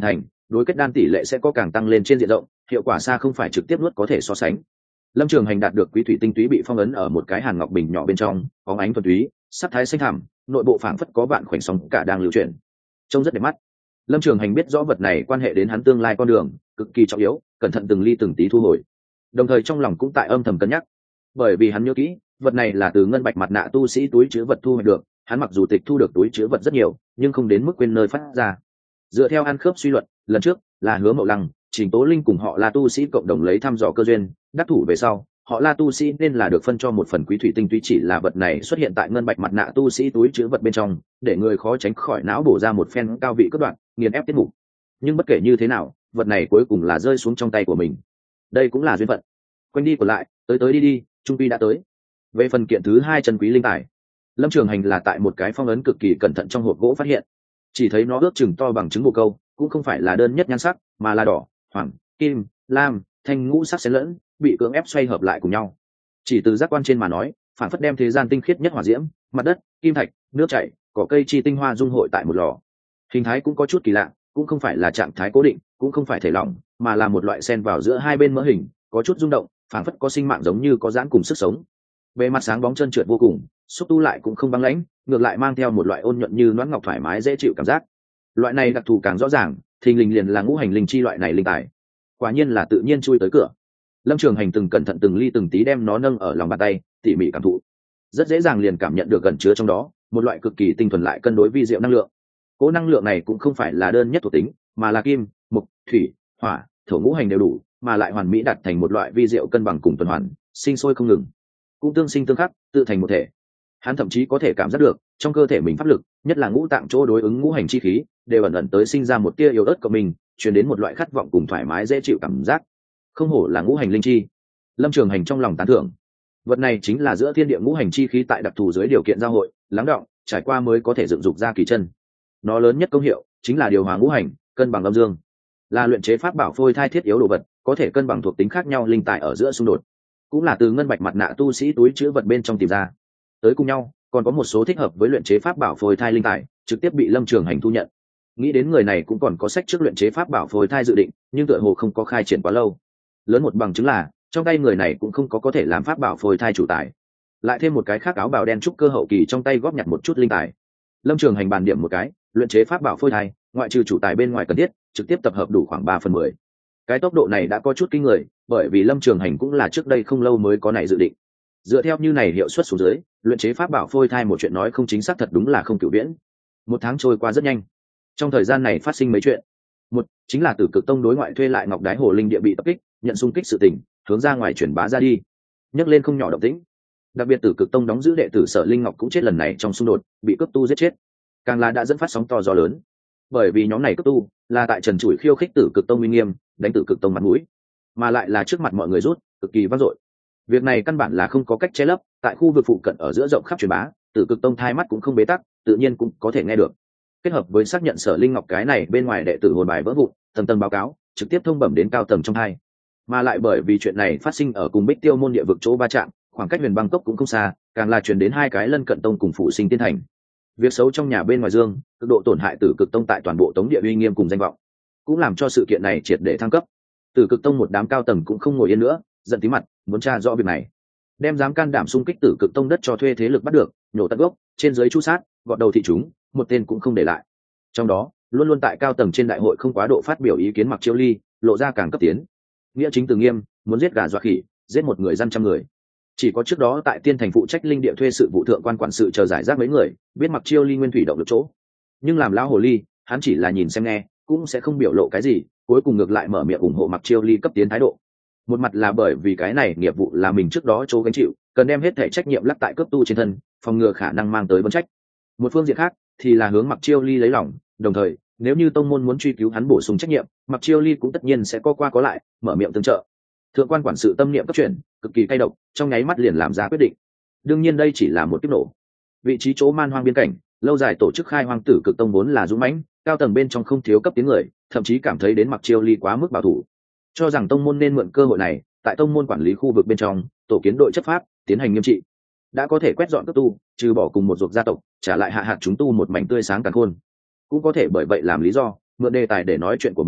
đối kết đan tỷ lệ sẽ có càng tăng lên trên diện rộng, hiệu quả xa không phải trực tiếp nuốt có thể so sánh. Lâm Trường Hành đạt được quý thủy tinh túy bị phong ấn ở một cái hàn ngọc bình nhỏ bên trong, bóng ánh thuần túy, sắc thái xanh thẳm, nội bộ phảng phất có vạn khoảnh sóng cả đang lưu chuyển, trông rất đẹp mắt. Lâm Trường Hành biết rõ vật này quan hệ đến hắn tương lai con đường, cực kỳ trọng yếu, cẩn thận từng ly từng tí thu hồi. Đồng thời trong lòng cũng tại âm thầm cân nhắc, bởi vì hắn nhớ kỹ, vật này là từ ngân bạch mặt nạ tu sĩ túi chứa vật thu hoạch được, hắn mặc dù tịch thu được túi chứa vật rất nhiều, nhưng không đến mức quên nơi phát ra. Dựa theo ăn khớp suy luận, lần trước là Hứa Mậu Lăng, Trình Tố Linh cùng họ La tu sĩ cộng đồng lấy thăm dò cơ duyên, đắc thủ về sau, họ La tu sĩ nên là được phân cho một phần quý thủy tinh túy, chỉ là vật này xuất hiện tại ngân bạch mặt nạ tu sĩ túi chứa vật bên trong, để người khó tránh khỏi não bổ ra một phen cao vị cất đoạn, nghiền ép tiết mục. Nhưng bất kể như thế nào, vật này cuối cùng là rơi xuống trong tay của mình. Đây cũng là duyên phận. Quanh đi còn lại, tới tới đi đi, trung quy đã tới. Về phần kiện thứ hai chân quý linh tài, Lâm Trường Hành là tại một cái phong ấn cực kỳ cẩn thận trong hộp gỗ phát hiện. Chỉ thấy nó ước chừng to bằng trứng bồ câu, cũng không phải là đơn nhất nhan sắc, mà là đỏ, hoàng, kim, lam, thanh ngũ sắc xen lẫn, bị cưỡng ép xoay hợp lại cùng nhau. Chỉ từ giác quan trên mà nói, phản phất đem thế gian tinh khiết nhất hỏa diễm, mặt đất, kim thạch, nước chảy, cỏ cây chi tinh hoa dung hội tại một lò. Hình thái cũng có chút kỳ lạ, cũng không phải là trạng thái cố định, cũng không phải thể lỏng, mà là một loại xen vào giữa hai bên mỡ hình, có chút rung động, phản phất có sinh mạng giống như có giãn cùng sức sống. Bề mặt sáng bóng trơn trượt vô cùng, xúc tu lại cũng không băng lãnh, ngược lại mang theo một loại ôn nhuận như noãn ngọc thoải mái dễ chịu cảm giác. Loại này đặc thù càng rõ ràng, thình lình liền là ngũ hành linh chi loại này linh tài. Quả nhiên là tự nhiên chui tới cửa. Lâm Trường Hành từng cẩn thận từng ly từng tí đem nó nâng ở lòng bàn tay, tỉ mỉ cảm thụ. Rất dễ dàng liền cảm nhận được gần chứa trong đó một loại cực kỳ tinh thuần lại cân đối vi diệu năng lượng. Cố năng lượng này cũng không phải là đơn nhất thuộc tính, mà là kim, mộc, thủy, hỏa, thổ ngũ hành đều đủ, mà lại hoàn mỹ đặt thành một loại vi diệu cân bằng cùng tuần hoàn, sinh sôi không ngừng, cũng tương sinh tương khắc, tự thành một thể. Hắn thậm chí có thể cảm giác được trong cơ thể mình pháp lực, nhất là ngũ tạng chỗ đối ứng ngũ hành chi khí, đều ẩn ẩn tới sinh ra một tia yếu ớt của mình, truyền đến một loại khát vọng cùng thoải mái dễ chịu cảm giác. Không hổ là ngũ hành linh chi. Lâm Trường Hành trong lòng tán thưởng. Vật này chính là giữa thiên địa ngũ hành chi khí tại đặc thù dưới điều kiện giao hội, lắng đọng, trải qua mới có thể dựng dục ra kỳ chân. Nó lớn nhất công hiệu chính là điều hòa ngũ hành, cân bằng âm dương, là luyện chế pháp bảo phôi thai thiết yếu đồ vật, có thể cân bằng thuộc tính khác nhau linh tài ở giữa xung đột, cũng là từ ngân bạch mặt nạ tu sĩ túi chứa vật bên trong tìm ra. Tới cùng nhau, còn có một số thích hợp với luyện chế pháp bảo phôi thai linh tài, trực tiếp bị Lâm Trường Hành thu nhận. Nghĩ đến người này cũng còn có sách trước luyện chế pháp bảo phôi thai dự định, nhưng tựa hồ không có khai triển quá lâu. Lớn một bằng chứng là trong tay người này cũng không có có thể làm pháp bảo phôi thai chủ tài. Lại thêm một cái khác áo bào đen trúc cơ hậu kỳ trong tay góp nhặt một chút linh tài. Lâm Trường Hành bàn điểm một cái, luyện chế pháp bảo phôi thai, ngoại trừ chủ tài bên ngoài cần thiết, trực tiếp tập hợp đủ khoảng ba phần mười. Cái tốc độ này đã có chút kinh người, bởi vì Lâm Trường Hành cũng là trước đây không lâu mới có này dự định. Dựa theo như này hiệu suất xuống dưới, luyện chế pháp bảo phôi thai một chuyện nói không chính xác thật đúng là không cửu viễn. Một tháng trôi qua rất nhanh. Trong thời gian này phát sinh mấy chuyện. Một chính là Tử Cực Tông đối ngoại thuê lại Ngọc Đái Hồ Linh địa bị tập kích, nhận xung kích sự tình, hướng ra ngoài truyền bá ra đi, nhấc lên không nhỏ động tĩnh. Đặc biệt Tử Cực Tông đóng giữ đệ tử Sở Linh Ngọc cũng chết lần này trong xung đột, bị cướp tu giết chết, càng là đã dẫn phát sóng to gió lớn. Bởi vì nhóm này cướp tu là tại trần trụi khiêu khích Tử Cực Tông uy nghiêm, đánh Tử Cực Tông mặt mũi, mà lại là trước mặt mọi người rút, cực kỳ vang dội. Việc này căn bản là không có cách che lấp, tại khu vực phụ cận ở giữa rộng khắp truyền bá, Tử Cực Tông thai mắt cũng không bế tắc, tự nhiên cũng có thể nghe được. Kết hợp với xác nhận Sở Linh Ngọc cái này bên ngoài đệ tử hồn bài vỡ vụn, tầng tầng báo cáo, trực tiếp thông bẩm đến cao tầng trong hai. Mà lại bởi vì chuyện này phát sinh ở cùng Bích Tiêu môn địa vực chỗ va chạm, khoảng cách Huyền Băng Cốc cũng không xa, càng là truyền đến hai cái lân cận tông cùng phụ sinh tiên thành. Việc xấu trong nhà bên ngoài dương, cực độ tổn hại Tử Cực Tông tại toàn bộ Tống địa uy nghiêm cùng danh vọng, cũng làm cho sự kiện này triệt để thăng cấp. Tử Cực Tông một đám cao tầng cũng không ngồi yên nữa, giận tí mặt, muốn tra rõ việc này. Đem dám can đảm xung kích Tử Cực Tông đất cho thuê thế lực bắt được, nhổ tận gốc, trên dưới chu sát, gọt đầu thị chúng, một tên cũng không để lại. Trong đó, luôn luôn tại cao tầng trên đại hội không quá độ phát biểu ý kiến Mặc Chiêu Ly, lộ ra càng cấp tiến. Nghĩa chính từ nghiêm, muốn giết gà dọa khỉ, giết một người dân trăm người. Chỉ có trước đó tại Tiên Thành phụ trách linh địa thuê sự vụ thượng quan quản sự chờ giải rác mấy người, biết Mặc Chiêu Ly nguyên thủy động được chỗ. Nhưng làm lão hồ ly, hắn chỉ là nhìn xem nghe, cũng sẽ không biểu lộ cái gì, cuối cùng ngược lại mở miệng ủng hộ Mặc Chiêu Ly cấp tiến thái độ. Một mặt là bởi vì cái này nghiệp vụ là mình trước đó chỗ gánh chịu, cần đem hết thể trách nhiệm lắc tại cấp tu trên thân, phòng ngừa khả năng mang tới vấn trách. Một phương diện khác thì là hướng Mặc Chiêu Ly lấy lòng, đồng thời nếu như tông môn muốn truy cứu hắn bổ sung trách nhiệm, Mặc Chiêu Ly cũng tất nhiên sẽ có qua có lại, mở miệng tương trợ. Thượng quan quản sự tâm niệm cấp chuyển, cực kỳ cay độc, trong nháy mắt liền làm ra quyết định. Đương nhiên đây chỉ là một kiếp nổ. Vị trí chỗ man hoang biên cảnh, lâu dài tổ chức khai hoang Tử Cực Tông vốn là dũng mãnh, cao tầng bên trong không thiếu cấp tiếng người, thậm chí cảm thấy đến Mặc Chiêu Ly quá mức bảo thủ, cho rằng tông môn nên mượn cơ hội này, tại tông môn quản lý khu vực bên trong, tổ kiến đội chấp pháp, tiến hành nghiêm trị. Đã có thể quét dọn cấp tu, trừ bỏ cùng một ruột gia tộc, trả lại hạ hạt chúng tu một mảnh tươi sáng càn khôn. Cũng có thể bởi vậy làm lý do, mượn đề tài để nói chuyện của mình,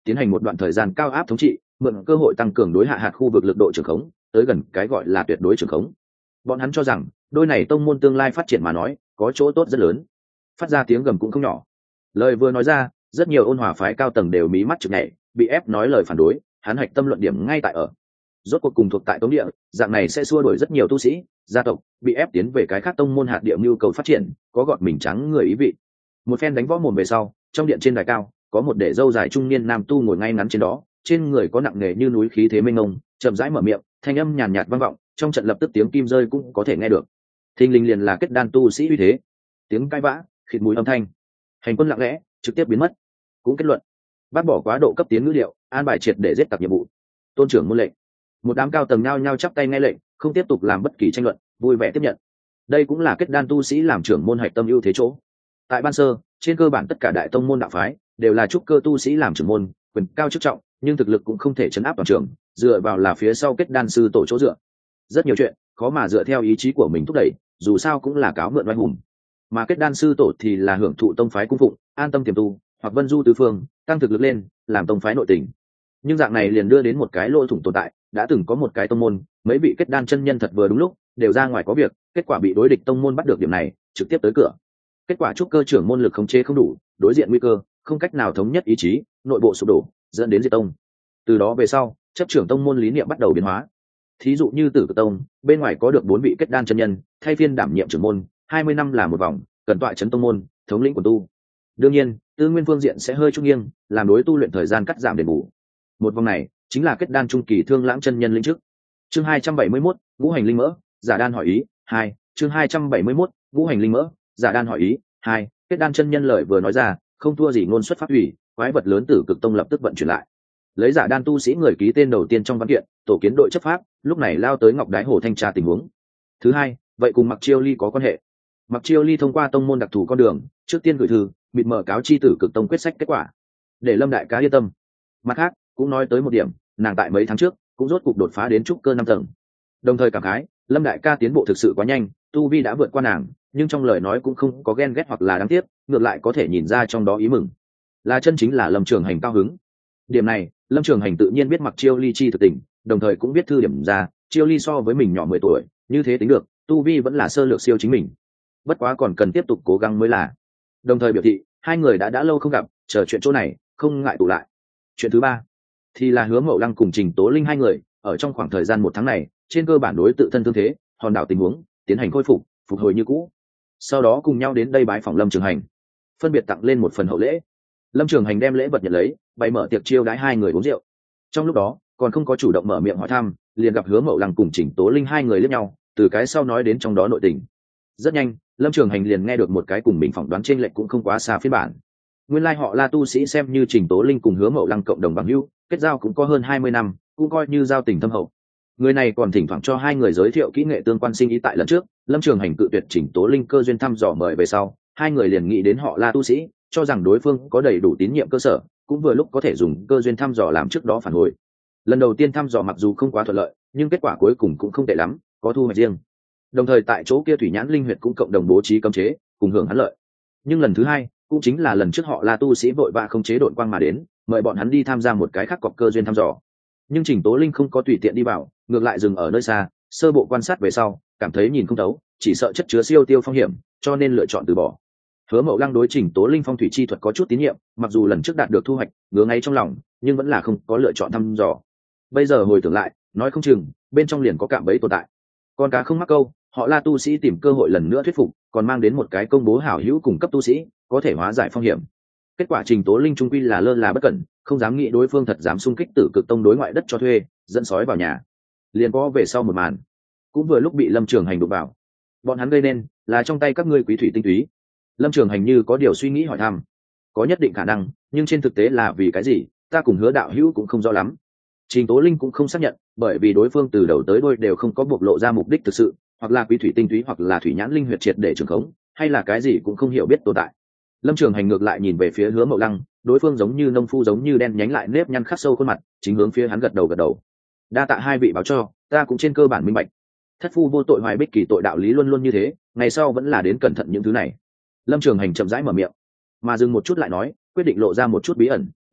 tiến hành một đoạn thời gian cao áp thống trị, mượn cơ hội tăng cường đối hạ hạt khu vực lực độ trường khống, tới gần cái gọi là tuyệt đối trường khống. Bọn hắn cho rằng đôi này tông môn tương lai phát triển mà nói có chỗ tốt rất lớn. Phát ra tiếng gầm cũng không nhỏ. Lời vừa nói ra, rất nhiều ôn hòa phái cao tầng đều mí mắt chực nhảy, bị ép nói lời phản đối. Hắn hạch tâm luận điểm ngay tại ở rốt cuộc cùng thuộc tại tống địa, dạng này sẽ xua đuổi rất nhiều tu sĩ gia tộc bị ép tiến về cái khác tông môn hạt địa nhu cầu phát triển, có gọt mình trắng người ý vị. Một phen đánh võ mồm về sau, trong điện trên đài cao có một để râu dài trung niên nam tu ngồi ngay ngắn trên đó, trên người có nặng nề như núi khí thế mênh mông, chậm rãi mở miệng, thanh âm nhàn nhạt vang vọng, trong trận lập tức tiếng kim rơi cũng có thể nghe được. Thình lình liền là kết đan tu sĩ uy thế. Tiếng cãi vã, khịt mũi âm thanh. Hành quân lặng lẽ, trực tiếp biến mất. Cũng kết luận, bác bỏ quá độ cấp tiến ngữ điệu, an bài triệt để giết tặc nhiệm vụ. Tôn trưởng môn lệnh. Một đám cao tầng nhao nhao chắp tay nghe lệnh, không tiếp tục làm bất kỳ tranh luận, vui vẻ tiếp nhận. Đây cũng là kết đan tu sĩ làm trưởng môn hạch tâm ưu thế chỗ. Tại ban sơ, trên cơ bản tất cả đại tông môn đạo phái đều là trúc cơ tu sĩ làm trưởng môn, quyền cao chức trọng, nhưng thực lực cũng không thể chấn áp toàn trường, dựa vào là phía sau kết đan sư tổ chỗ dựa. Rất nhiều chuyện khó mà dựa theo ý chí của mình thúc đẩy, dù sao cũng là cáo mượn oai hùng. Mà kết đan sư tổ thì là hưởng thụ tông phái cung phụng, an tâm tiềm tu, hoặc vân du tứ phương, tăng thực lực lên, làm tông phái nội tình. Nhưng dạng này liền đưa đến một cái lỗ thủng tồn tại, đã từng có một cái tông môn, mấy vị kết đan chân nhân thật vừa đúng lúc đều ra ngoài có việc, kết quả bị đối địch tông môn bắt được điểm này, trực tiếp tới cửa. Kết quả trúc cơ trưởng môn lực khống chế không đủ, đối diện nguy cơ, không cách nào thống nhất ý chí, nội bộ sụp đổ, dẫn đến diệt tông. Từ đó về sau, chấp trưởng tông môn lý niệm bắt đầu biến hóa. Thí dụ như Tử Cực Tông, bên ngoài có được bốn vị kết đan chân nhân, thay phiên đảm nhiệm trưởng môn, hai mươi năm là một vòng, cần tọa chấn tông môn, thống lĩnh quần tu. Đương nhiên, tư nguyên phương diện sẽ hơi trung nghiêng, làm đối tu luyện thời gian cắt giảm đền bù. Một vòng này chính là kết đan trung kỳ Thương Lãng chân nhân lĩnh chức. Chương hai trăm bảy mươi mốt, ngũ hành linh mỡ, giả đan hỏi ý, hai, chương hai trăm bảy mươi mốt, ngũ hành linh mỡ, giả đan hỏi ý, hai, kết đan chân nhân lời vừa nói ra, không thua gì ngôn xuất pháp ủy, quái vật lớn Tử Cực Tông lập tức vận chuyển lại. Lấy giả đan tu sĩ người ký tên đầu tiên trong văn kiện, tổ kiến đội chấp pháp, lúc này lao tới Ngọc Đái Hồ thanh tra tình huống. Thứ hai, vậy cùng Mặc Chiêu Ly có quan hệ. Mặc Chiêu Ly thông qua tông môn đặc thù con đường, trước tiên gửi thư, mịt mờ cáo chi Tử Cực Tông quyết sách kết quả, để Lâm đại ca yên tâm. Mặt khác, cũng nói tới một điểm, nàng tại mấy tháng trước cũng rốt cục đột phá đến trúc cơ năm tầng. Đồng thời cảm khái, Lâm đại ca tiến bộ thực sự quá nhanh, tu vi đã vượt qua nàng, nhưng trong lời nói cũng không có ghen ghét hoặc là đáng tiếc, ngược lại có thể nhìn ra trong đó ý mừng. Là chân chính là Lâm Trường Hành cao hứng. Điểm này, Lâm Trường Hành tự nhiên biết Mặc Chiêu Ly chi thực tình, đồng thời cũng biết thư điểm ra, Chiêu Ly so với mình nhỏ mười tuổi, như thế tính được, tu vi vẫn là sơ lược siêu chính mình. Bất quá còn cần tiếp tục cố gắng mới là. Đồng thời biểu thị, hai người đã đã lâu không gặp, chờ chuyện chỗ này, không ngại tụ lại. Chuyện thứ ba, thì là Hứa Mậu Lăng cùng Trình Tố Linh hai người, ở trong khoảng thời gian một tháng này, trên cơ bản đối tự thân thương thế, hòn đảo tình huống, tiến hành khôi phục, phục hồi như cũ. Sau đó cùng nhau đến đây bái phỏng Lâm Trường Hành, phân biệt tặng lên một phần hậu lễ. Lâm Trường Hành đem lễ vật nhận lấy, bày mở tiệc chiêu đãi hai người uống rượu. Trong lúc đó, còn không có chủ động mở miệng hỏi thăm, liền gặp Hứa Mậu Lăng cùng Trình Tố Linh hai người liếc nhau, từ cái sau nói đến trong đó nội tình. Rất nhanh, Lâm Trường Hành liền nghe được một cái cùng mình phỏng đoán trên lệch cũng không quá xa phiên bản. Nguyên lai họ La tu sĩ xem như Trình Tố Linh cùng Hứa Mậu Lăng cộng đồng bằng hữu, kết giao cũng có hơn hai mươi năm, cũng coi như giao tình thâm hậu. Người này còn thỉnh thoảng cho hai người giới thiệu kỹ nghệ tương quan sinh ý tại lần trước, Lâm Trường Hành cự tuyệt Trình Tố Linh cơ duyên thăm dò mời về sau, hai người liền nghĩ đến họ La tu sĩ, cho rằng đối phương có đầy đủ tín nhiệm cơ sở, cũng vừa lúc có thể dùng cơ duyên thăm dò làm trước đó phản hồi. Lần đầu tiên thăm dò mặc dù không quá thuận lợi, nhưng kết quả cuối cùng cũng không tệ lắm, có thu hoạch riêng. Đồng thời tại chỗ kia Thủy Nhãn Linh Huyệt cũng cộng đồng bố trí cấm chế, cùng hưởng hắn lợi. Nhưng lần thứ hai, cũng chính là lần trước họ La tu sĩ vội vã không chế độn quang mà đến, mời bọn hắn đi tham gia một cái khác cọc cơ duyên thăm dò. Nhưng Trình Tố Linh không có tùy tiện đi vào, ngược lại dừng ở nơi xa, sơ bộ quan sát về sau, cảm thấy nhìn không thấu, chỉ sợ chất chứa siêu tiêu phong hiểm, cho nên lựa chọn từ bỏ. Hứa Mậu Lăng đối Trình Tố Linh phong thủy chi thuật có chút tín nhiệm, mặc dù lần trước đạt được thu hoạch, ngứa ngay trong lòng, nhưng vẫn là không có lựa chọn thăm dò. Bây giờ hồi tưởng lại, nói không chừng bên trong liền có cạm bẫy tồn tại. Con cá không mắc câu, họ La tu sĩ tìm cơ hội lần nữa thuyết phục, còn mang đến một cái công bố hảo hữu cùng cấp tu sĩ, có thể hóa giải phong hiểm. Kết quả Trình Tố Linh trung quy là lơ là bất cẩn, không dám nghĩ đối phương thật dám xung kích Tử Cực Tông đối ngoại đất cho thuê, dẫn sói vào nhà. Liền có về sau một màn, cũng vừa lúc bị Lâm Trường Hành đụng vào. Bọn hắn gây nên là trong tay các ngươi quý thủy tinh túy. Lâm Trường Hành như có điều suy nghĩ hỏi thăm. Có nhất định khả năng, nhưng trên thực tế là vì cái gì, ta cùng Hứa đạo hữu cũng không rõ lắm. Trình Tố Linh cũng không xác nhận, bởi vì đối phương từ đầu tới đuôi đều không có bộc lộ ra mục đích thực sự, hoặc là quý thủy tinh túy hoặc là Thủy Nhãn Linh Huyệt triệt để trường khống, hay là cái gì cũng không hiểu biết tồn tại. Lâm Trường Hành ngược lại nhìn về phía Hứa Mậu Lăng, đối phương giống như nông phu giống như đen nhánh lại nếp nhăn khắc sâu khuôn mặt, chính hướng phía hắn gật đầu gật đầu. Đa tạ hai vị báo cho, ta cũng trên cơ bản minh bạch. Thất phu vô tội hoài bích kỳ tội đạo lý luôn luôn như thế, ngày sau vẫn là đến cẩn thận những thứ này. Lâm Trường Hành chậm rãi mở miệng, mà dừng một chút lại nói, quyết định lộ ra một chút bí ẩn,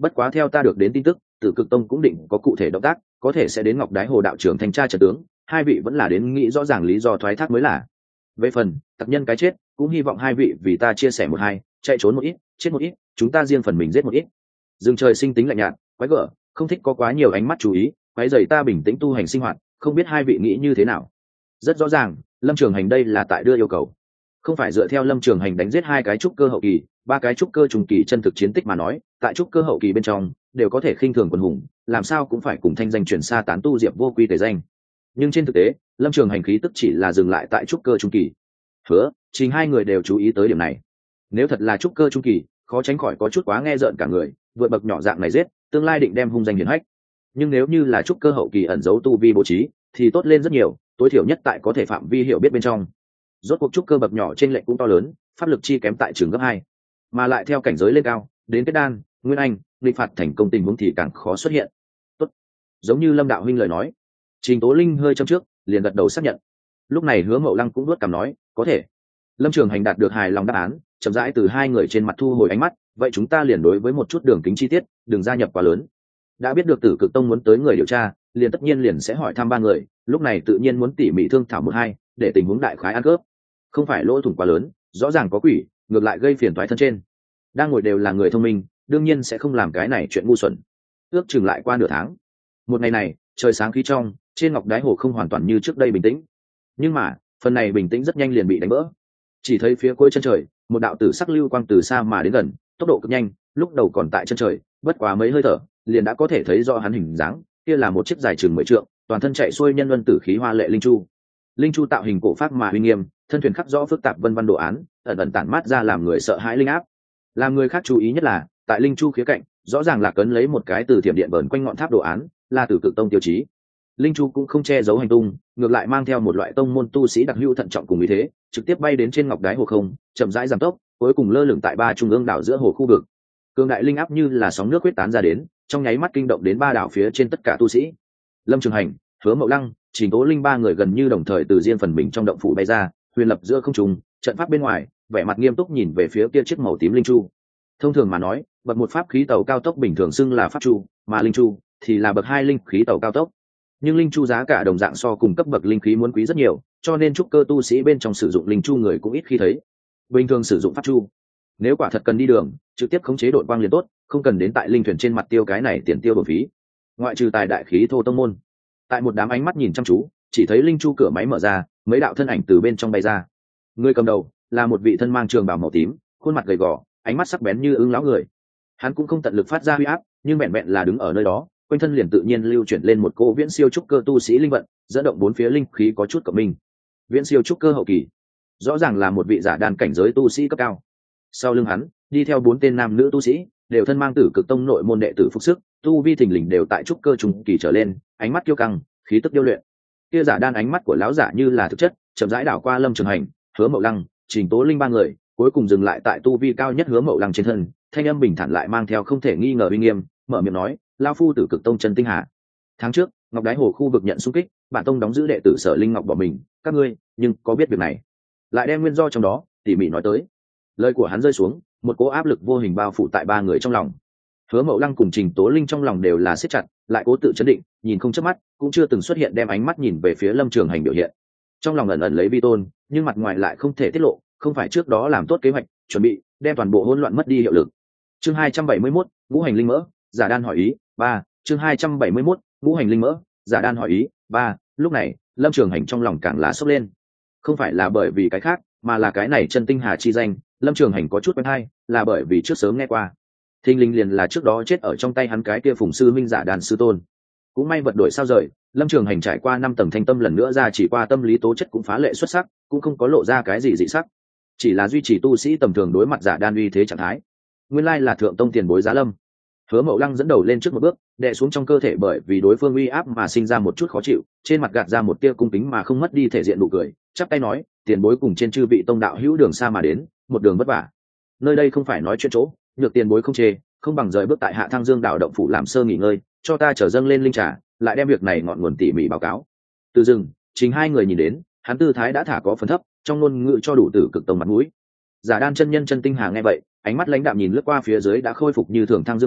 bất quá theo ta được đến tin tức, Tử Cực Tông cũng định có cụ thể động tác, có thể sẽ đến Ngọc Đái Hồ đạo trưởng thanh tra trận tướng, hai vị vẫn là đến nghĩ rõ ràng lý do thoái thác mới là. Về phần tặc nhân cái chết, cũng hy vọng hai vị vì ta chia sẻ một hai, chạy trốn một ít, chết một ít, chúng ta riêng phần mình giết một ít. Dương Trời sinh tính lạnh nhạt, quái gở, không thích có quá nhiều ánh mắt chú ý, quái rầy ta bình tĩnh tu hành sinh hoạt, không biết hai vị nghĩ như thế nào. Rất rõ ràng, Lâm Trường Hành đây là tại đưa yêu cầu, không phải dựa theo Lâm Trường Hành đánh giết hai cái trúc cơ hậu kỳ, ba cái trúc cơ trung kỳ chân thực chiến tích mà nói, tại trúc cơ hậu kỳ bên trong đều có thể khinh thường quần hùng, làm sao cũng phải cùng thanh danh truyền xa tán tu diệp vô quy tề danh. Nhưng trên thực tế, Lâm Trường Hành khí tức chỉ là dừng lại tại trúc cơ trung kỳ. Hứa, chính hai người đều chú ý tới điểm này. Nếu thật là trúc cơ trung kỳ, khó tránh khỏi có chút quá nghe rợn cả người, vượt bậc nhỏ dạng này giết, tương lai định đem hung danh hiển hách. Nhưng nếu như là trúc cơ hậu kỳ ẩn giấu tu vi bố trí, thì tốt lên rất nhiều, tối thiểu nhất tại có thể phạm vi hiểu biết bên trong. Rốt cuộc trúc cơ bậc nhỏ trên lệnh cũng to lớn, pháp lực chi kém tại trường gấp hai, mà lại theo cảnh giới lên cao, đến kết đan, nguyên anh, nghịch phạt thành công tình huống thì càng khó xuất hiện. Tốt, giống như Lâm đạo huynh lời nói. Trình Tố Linh hơi châm trước, liền gật đầu xác nhận. Lúc này Hứa Mậu Lăng cũng nuốt cằm nói, có thể. Lâm Trường Hành đạt được hài lòng đáp án, chậm rãi từ hai người trên mặt thu hồi ánh mắt, vậy chúng ta liền đối với một chút đường kính chi tiết, đừng gia nhập quá lớn. Đã biết được Tử Cực Tông muốn tới người điều tra, liền tất nhiên liền sẽ hỏi thăm ba người, lúc này tự nhiên muốn tỉ mỉ thương thảo một hai, để tình huống đại khái ăn cướp. Không phải lỗ thủng quá lớn, rõ ràng có quỷ, ngược lại gây phiền toái thân trên. Đang ngồi đều là người thông minh, đương nhiên sẽ không làm cái này chuyện ngu xuẩn. Ước chừng lại qua nửa tháng. Một ngày này, trời sáng khí trong, trên Ngọc Đái Hồ không hoàn toàn như trước đây bình tĩnh. Nhưng mà, phần này bình tĩnh rất nhanh liền bị đánh vỡ. Chỉ thấy phía cuối chân trời, một đạo tử sắc lưu quang từ xa mà đến gần, tốc độ cực nhanh, lúc đầu còn tại chân trời, bất quá mấy hơi thở, liền đã có thể thấy rõ hắn hình dáng, kia là một chiếc dài chừng mười trượng, toàn thân chạy xuôi nhân luân tử khí hoa lệ linh chu. Linh chu tạo hình cổ pháp mà uy nghiêm, thân thuyền khắc rõ phức tạp vân văn đồ án, ẩn ẩn tản mát ra làm người sợ hãi linh áp. Làm người khác chú ý nhất là, tại linh chu khía cạnh, rõ ràng là cấn lấy một cái từ thiểm điện bờn quanh ngọn tháp đồ án, là Tử Cực Tông tiêu chí. Linh chu cũng không che giấu hành tung, ngược lại mang theo một loại tông môn tu sĩ đặc hữu thận trọng cùng ý thế, trực tiếp bay đến trên Ngọc Đái Hồ không, chậm rãi giảm tốc, cuối cùng lơ lửng tại ba trung ương đảo giữa hồ khu vực. Cường đại linh áp như là sóng nước quyết tán ra đến, trong nháy mắt kinh động đến ba đảo phía trên tất cả tu sĩ. Lâm Trường Hành, Hứa Mậu Lăng, Trình Tố Linh ba người gần như đồng thời từ riêng phần mình trong động phủ bay ra, huyền lập giữa không trung, trận pháp bên ngoài, vẻ mặt nghiêm túc nhìn về phía kia chiếc màu tím linh chu. Thông thường mà nói, bậc một pháp khí tàu cao tốc bình thường xưng là pháp chu, mà linh chu thì là bậc hai linh khí tàu cao tốc. Nhưng linh chu giá cả đồng dạng so cùng cấp bậc linh khí muốn quý rất nhiều, cho nên trúc cơ tu sĩ bên trong sử dụng linh chu người cũng ít khi thấy. Bình thường sử dụng pháp chu, nếu quả thật cần đi đường, trực tiếp khống chế đội quang liền tốt, không cần đến tại linh thuyền trên mặt tiêu cái này tiền tiêu bổ phí. Ngoại trừ tài đại khí thô tông môn, tại một đám ánh mắt nhìn chăm chú, chỉ thấy linh chu cửa máy mở ra, mấy đạo thân ảnh từ bên trong bay ra. Người cầm đầu là một vị thân mang trường bào màu tím, khuôn mặt gầy gò, ánh mắt sắc bén như ưng lão người. Hắn cũng không tận lực phát ra huy áp, nhưng vẹn vẹn là đứng ở nơi đó, quanh thân liền tự nhiên lưu chuyển lên một cỗ viễn siêu trúc cơ tu sĩ linh vận, dẫn động bốn phía linh khí có chút cộng minh. Viễn siêu trúc cơ hậu kỳ, rõ ràng là một vị giả đan cảnh giới tu sĩ cấp cao. Sau lưng hắn, đi theo bốn tên nam nữ tu sĩ, đều thân mang Tử Cực Tông nội môn đệ tử phục sức, tu vi thình lình đều tại trúc cơ trung kỳ trở lên, ánh mắt kiêu căng, khí tức điêu luyện. Kia giả đan ánh mắt của lão giả như là thực chất, chậm rãi đảo qua Lâm Trường Hành, Hứa Mậu Lăng, Trình Tố Linh ba người, cuối cùng dừng lại tại tu vi cao nhất Hứa Mậu Lăng trên thân, thanh âm bình thản lại mang theo không thể nghi ngờ uy nghiêm, mở miệng nói, lão phu Tử Cực Tông chân tinh hà. Tháng trước, Ngọc Đái Hồ khu vực nhận xung kích, bản tông đóng giữ đệ tử Sở Linh Ngọc bỏ mình, các ngươi, nhưng có biết việc này? Lại đem nguyên do trong đó tỉ mỉ nói tới. Lời của hắn rơi xuống, một cỗ áp lực vô hình bao phủ tại ba người trong lòng. Hứa Mậu Lăng cùng Trình Tố Linh trong lòng đều là siết chặt, lại cố tự chấn định, nhìn không chớp mắt, cũng chưa từng xuất hiện đem ánh mắt nhìn về phía Lâm Trường Hành biểu hiện. Trong lòng ẩn ẩn lấy vi tôn, nhưng mặt ngoài lại không thể tiết lộ, không phải trước đó làm tốt kế hoạch, chuẩn bị, đem toàn bộ hỗn loạn mất đi hiệu lực. Chương hai trăm bảy mươi mốt, Ngũ Hành Linh Mỡ, giả đan hỏi ý, ba, chương hai trăm bảy mươi mốt, Ngũ Hành Linh Mỡ, giả đan hỏi ý, ba, lúc này, Lâm Trường Hành trong lòng càng là sốc lên. Không phải là bởi vì cái khác, mà là cái này chân tinh hà chi danh, Lâm Trường Hành có chút quen hay, là bởi vì trước sớm nghe qua. Thinh linh liền là trước đó chết ở trong tay hắn cái kia Phùng sư minh giả đàn sư tôn. Cũng may vật đổi sao rời, Lâm Trường Hành trải qua năm tầng thanh tâm lần nữa ra chỉ qua tâm lý tố chất cũng phá lệ xuất sắc, cũng không có lộ ra cái gì dị sắc, chỉ là duy trì tu sĩ tầm thường đối mặt giả đan uy thế trạng thái. Nguyên lai là thượng tông tiền bối Giá Lâm. Hứa Mậu Lăng dẫn đầu lên trước một bước, đè xuống trong cơ thể bởi vì đối phương uy áp mà sinh ra một chút khó chịu, trên mặt gạt ra một tia cung kính mà không mất đi thể diện nụ cười, chắp tay nói, tiền bối cùng trên chư vị tông đạo hữu đường xa mà đến, một đường vất vả. Nơi đây không phải nói chuyện chỗ, nhược tiền bối không chê, không bằng rời bước tại Hạ Thăng Dương đảo động phủ làm sơ nghỉ ngơi, cho ta trở dâng lên linh trà, lại đem việc này ngọn nguồn tỉ mỉ báo cáo. Từ rừng, chính hai người nhìn đến, hắn tư thái đã thả có phần thấp, trong ngôn ngữ cho đủ Tử Cực Tông mặt mũi. Giả đan chân nhân chân tinh hà nghe vậy, ánh mắt lãnh đạm nhìn lướt qua phía dưới đã khôi phục như thường Thăng Dương đảo,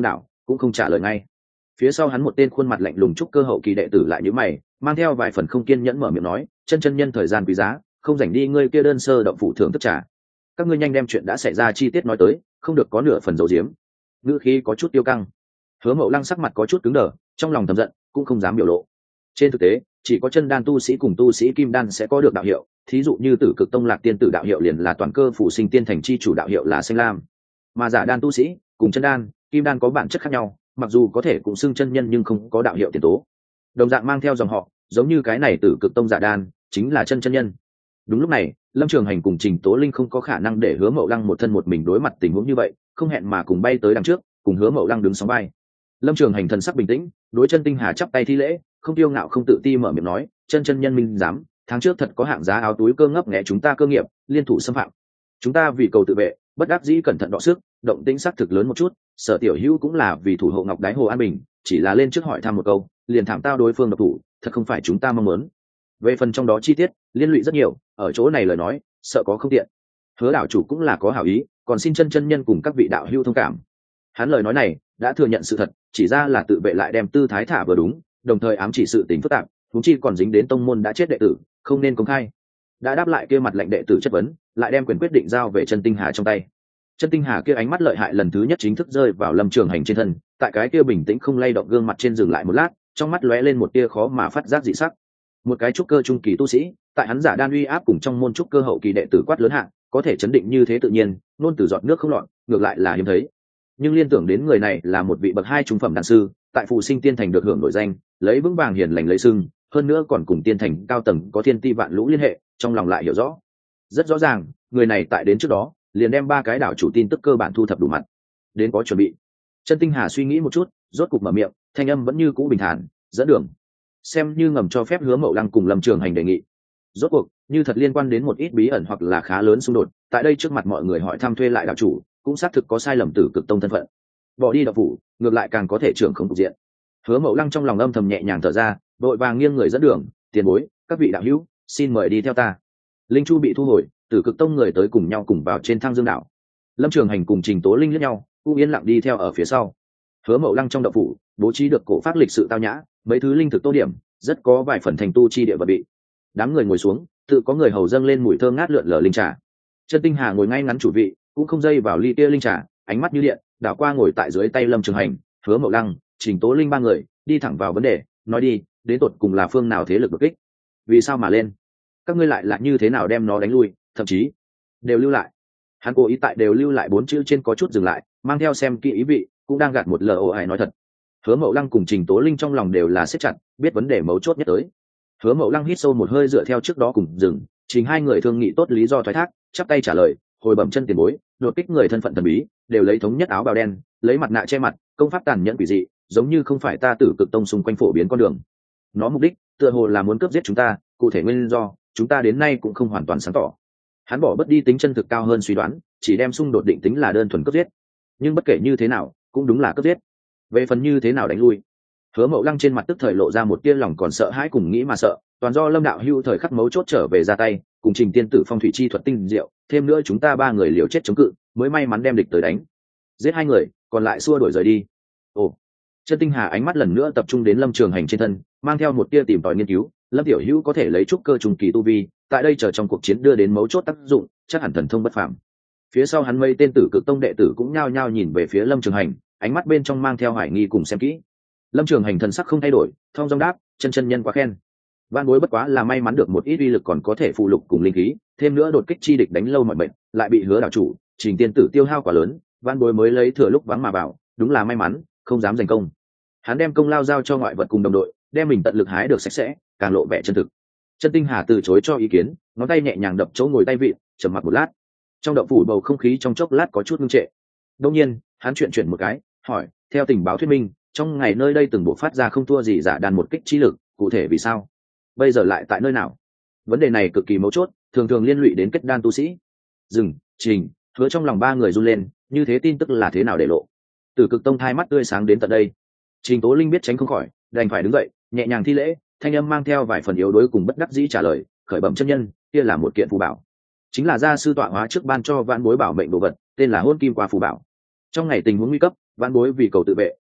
cũng không trả lời ngay. Phía sau hắn một tên khuôn mặt lạnh lùng trúc cơ hậu kỳ đệ tử lại nhíu mày, mang theo vài phần không kiên nhẫn mở miệng nói, chân chân nhân thời gian quý giá, không dành đi ngươi kia đơn sơ động phủ thưởng thức trả. Các ngươi nhanh đem chuyện đã xảy ra chi tiết nói tới, không được có nửa phần dầu diếm. Ngữ khí có chút tiêu căng. Hứa Mậu Lăng sắc mặt có chút cứng đờ, trong lòng thầm giận, cũng không dám biểu lộ. Trên thực tế, chỉ có chân đan tu sĩ cùng tu sĩ kim đan sẽ có được đạo hiệu, thí dụ như Tử Cực Tông Lạc Tiên Tử đạo hiệu liền là toàn cơ phủ sinh tiên thành chi chủ đạo hiệu là xanh lam. Mà giả đan tu sĩ cùng chân đan, kim đan có bản chất khác nhau, mặc dù có thể cùng xưng chân nhân nhưng không có đạo hiệu tiền tố. Đồng dạng mang theo dòng họ, giống như cái này Tử Cực Tông giả đan, chính là chân chân nhân. Đúng lúc này, Lâm Trường Hành cùng Trình Tố Linh không có khả năng để Hứa Mậu Lăng một thân một mình đối mặt tình huống như vậy, không hẹn mà cùng bay tới đằng trước, cùng Hứa Mậu Lăng đứng sóng vai. Lâm Trường Hành thần sắc bình tĩnh, đối Chân Tinh Hà chắp tay thi lễ, không tiêu ngạo không tự ti mở miệng nói, chân chân nhân minh dám, tháng trước thật có hạng giá áo túi cơ ngấp nghé chúng ta cơ nghiệp, liên thủ xâm phạm. Chúng ta vì cầu tự vệ, bất đắc dĩ cẩn thận đọ sức, động tĩnh xác thực lớn một chút, Sở tiểu hữu cũng là vì thủ hộ Ngọc Đái Hồ an bình, chỉ là lên trước hỏi thăm một câu, liền thảm tao đối phương độc thủ, thật không phải chúng ta mong muốn. Về phần trong đó chi tiết, liên lụy rất nhiều, ở chỗ này lời nói, sợ có không tiện. Hứa đảo chủ cũng là có hảo ý, còn xin chân chân nhân cùng các vị đạo hữu thông cảm. Hắn lời nói này đã thừa nhận sự thật, chỉ ra là tự vệ lại đem tư thái thả vừa đúng, đồng thời ám chỉ sự tình phức tạp, huống chi còn dính đến tông môn đã chết đệ tử, không nên công khai. Đã đáp lại kia mặt lệnh đệ tử chất vấn, lại đem quyền quyết định giao về Chân Tinh Hà trong tay. Chân Tinh Hà kia ánh mắt lợi hại lần thứ nhất chính thức rơi vào Lâm Trường Hành trên thân, tại cái kia bình tĩnh không lay động gương mặt trên dừng lại một lát, trong mắt lóe lên một tia khó mà phát giác dị sắc. Một cái trúc cơ trung kỳ tu sĩ, tại hắn giả đan uy áp cùng trong môn trúc cơ hậu kỳ đệ tử quát lớn hạng, có thể chấn định như thế tự nhiên, nôn từ giọt nước không lọt, ngược lại là hiếm thấy. Nhưng liên tưởng đến người này là một vị bậc hai trung phẩm đan sư, tại Phù Sinh Tiên Thành được hưởng nổi danh, lấy vững vàng hiền lành lấy sưng, hơn nữa còn cùng tiên thành cao tầng có thiên ti vạn lũ liên hệ, trong lòng lại hiểu rõ. Rất rõ ràng, người này tại đến trước đó, liền đem ba cái đảo chủ tin tức cơ bản thu thập đủ mặt. Đến có chuẩn bị. Chân Tinh Hà suy nghĩ một chút, rốt cục mở miệng, thanh âm vẫn như cũ bình thản, dẫn đường. Xem như ngầm cho phép Hứa Mậu Lăng cùng Lâm Trường Hành đề nghị. Rốt cuộc, như thật liên quan đến một ít bí ẩn hoặc là khá lớn xung đột, tại đây trước mặt mọi người hỏi thăm thuê lại đạo chủ, cũng xác thực có sai lầm Tử Cực Tông thân phận. Bỏ đi đạo phủ, ngược lại càng có thể trưởng không cục diện. Hứa Mậu Lăng trong lòng âm thầm nhẹ nhàng thở ra, đội vàng nghiêng người dẫn đường, tiền bối, các vị đạo hữu, xin mời đi theo ta. Linh chu bị thu hồi, Tử Cực Tông người tới cùng nhau cùng vào trên Thang Dương đảo. Lâm Trường Hành cùng Trình Tố Linh liếc nhau, cũng yên lặng đi theo ở phía sau. Hứa Mậu Lăng trong đạo phủ bố trí được cổ pháp lịch sự tao nhã, mấy thứ linh thực tô điểm, rất có vài phần thành tu chi địa vật bị. Đám người ngồi xuống, tự có người hầu dâng lên mùi thơm ngát lượn lờ linh trà. Chân Tinh Hà ngồi ngay ngắn chủ vị, cũng không dây vào ly kia linh trà, ánh mắt như điện, đảo qua ngồi tại dưới tay Lâm Trường Hành, Hứa Mậu Lăng, Trình Tố Linh ba người, đi thẳng vào vấn đề, nói đi, đến tột cùng là phương nào thế lực đột kích? Vì sao mà lên? Các ngươi lại là như thế nào đem nó đánh lui, thậm chí đều lưu lại? Hắn cố ý tại đều lưu lại bốn chữ trên có chút dừng lại, mang theo xem kỹ ý vị, cũng đang gạt một lờ ồ ải nói thật. Hứa Mậu Lăng cùng Trình Tố Linh trong lòng đều là siết chặt, biết vấn đề mấu chốt nhất tới. Hứa Mậu Lăng hít sâu một hơi dựa theo trước đó cùng dừng, Trình hai người thương nghị tốt lý do thoái thác, chắp tay trả lời, hồi bẩm chân tiền bối, đột kích người thân phận thần bí, đều lấy thống nhất áo bào đen, lấy mặt nạ che mặt, công pháp tàn nhẫn quỷ dị, giống như không phải ta Tử Cực Tông xung quanh phổ biến con đường. Nó mục đích, tựa hồ là muốn cướp giết chúng ta, cụ thể nguyên do, chúng ta đến nay cũng không hoàn toàn sáng tỏ. Hắn bỏ bất đi tính chân thực cao hơn suy đoán, chỉ đem xung đột định tính là đơn thuần cướp giết. Nhưng bất kể như thế nào, cũng đúng là cướp giết. Về phần như thế nào đánh lui, Hứa Mậu Lăng trên mặt tức thời lộ ra một tia lòng còn sợ hãi cùng nghĩ mà sợ, toàn do Lâm đạo hưu thời khắc mấu chốt trở về ra tay, cùng Trình tiên tử phong thủy chi thuật tinh diệu, thêm nữa chúng ta ba người liều chết chống cự, mới may mắn đem địch tới đánh. Giết hai người, còn lại xua đuổi rời đi. Ồ. Chân Tinh Hà ánh mắt lần nữa tập trung đến Lâm Trường Hành trên thân, mang theo một tia tìm tòi nghiên cứu, Lâm tiểu hữu có thể lấy trúc cơ trùng kỳ tu vi, tại đây chờ trong cuộc chiến đưa đến mấu chốt tác dụng, chắc hẳn thần thông bất phàm. Phía sau hắn mây tên Tử Cực Tông đệ tử cũng nhao nhao nhìn về phía Lâm Trường Hành, ánh mắt bên trong mang theo hoài nghi cùng xem kỹ. Lâm Trường Hành thần sắc không thay đổi, thông dong đáp, chân chân nhân quá khen. Van Bối bất quá là may mắn được một ít uy lực còn có thể phụ lục cùng linh khí, thêm nữa đột kích chi địch đánh lâu mọi bệnh, lại bị Hứa đạo chủ, Trình tiên tử tiêu hao quá lớn, Van Bối mới lấy thừa lúc vắng mà vào, đúng là may mắn, không dám giành công. Hắn đem công lao giao cho ngoại vật cùng đồng đội, đem mình tận lực hái được sạch sẽ, càng lộ vẻ chân thực. Chân Tinh Hà từ chối cho ý kiến, ngón tay nhẹ nhàng đập chỗ ngồi tay vịn, trầm mặc một lát. Trong động phủ bầu không khí trong chốc lát có chút ngưng trệ. Đương nhiên, hắn chuyển chuyển một cái, hỏi, theo tình báo thuyết minh, trong ngày nơi đây từng bộ phát ra không thua gì giả đàn một kích chi lực, cụ thể vì sao? Bây giờ lại tại nơi nào? Vấn đề này cực kỳ mấu chốt, thường thường liên lụy đến kết đan tu sĩ. Dừng, Trình, Hứa trong lòng ba người run lên, như thế tin tức là thế nào để lộ? Tử Cực Tông hai mắt tươi sáng đến tận đây. Trình Tố Linh biết tránh không khỏi, đành phải đứng dậy, nhẹ nhàng thi lễ, thanh âm mang theo vài phần yếu đuối cùng bất đắc dĩ trả lời, khởi bẩm chân nhân, kia là một kiện phù bảo, chính là gia sư tọa hóa trước ban cho vạn bối bảo mệnh đồ vật, tên là hôn kim qua phù bảo. Trong ngày tình huống nguy cấp, vạn bối vì cầu tự vệ,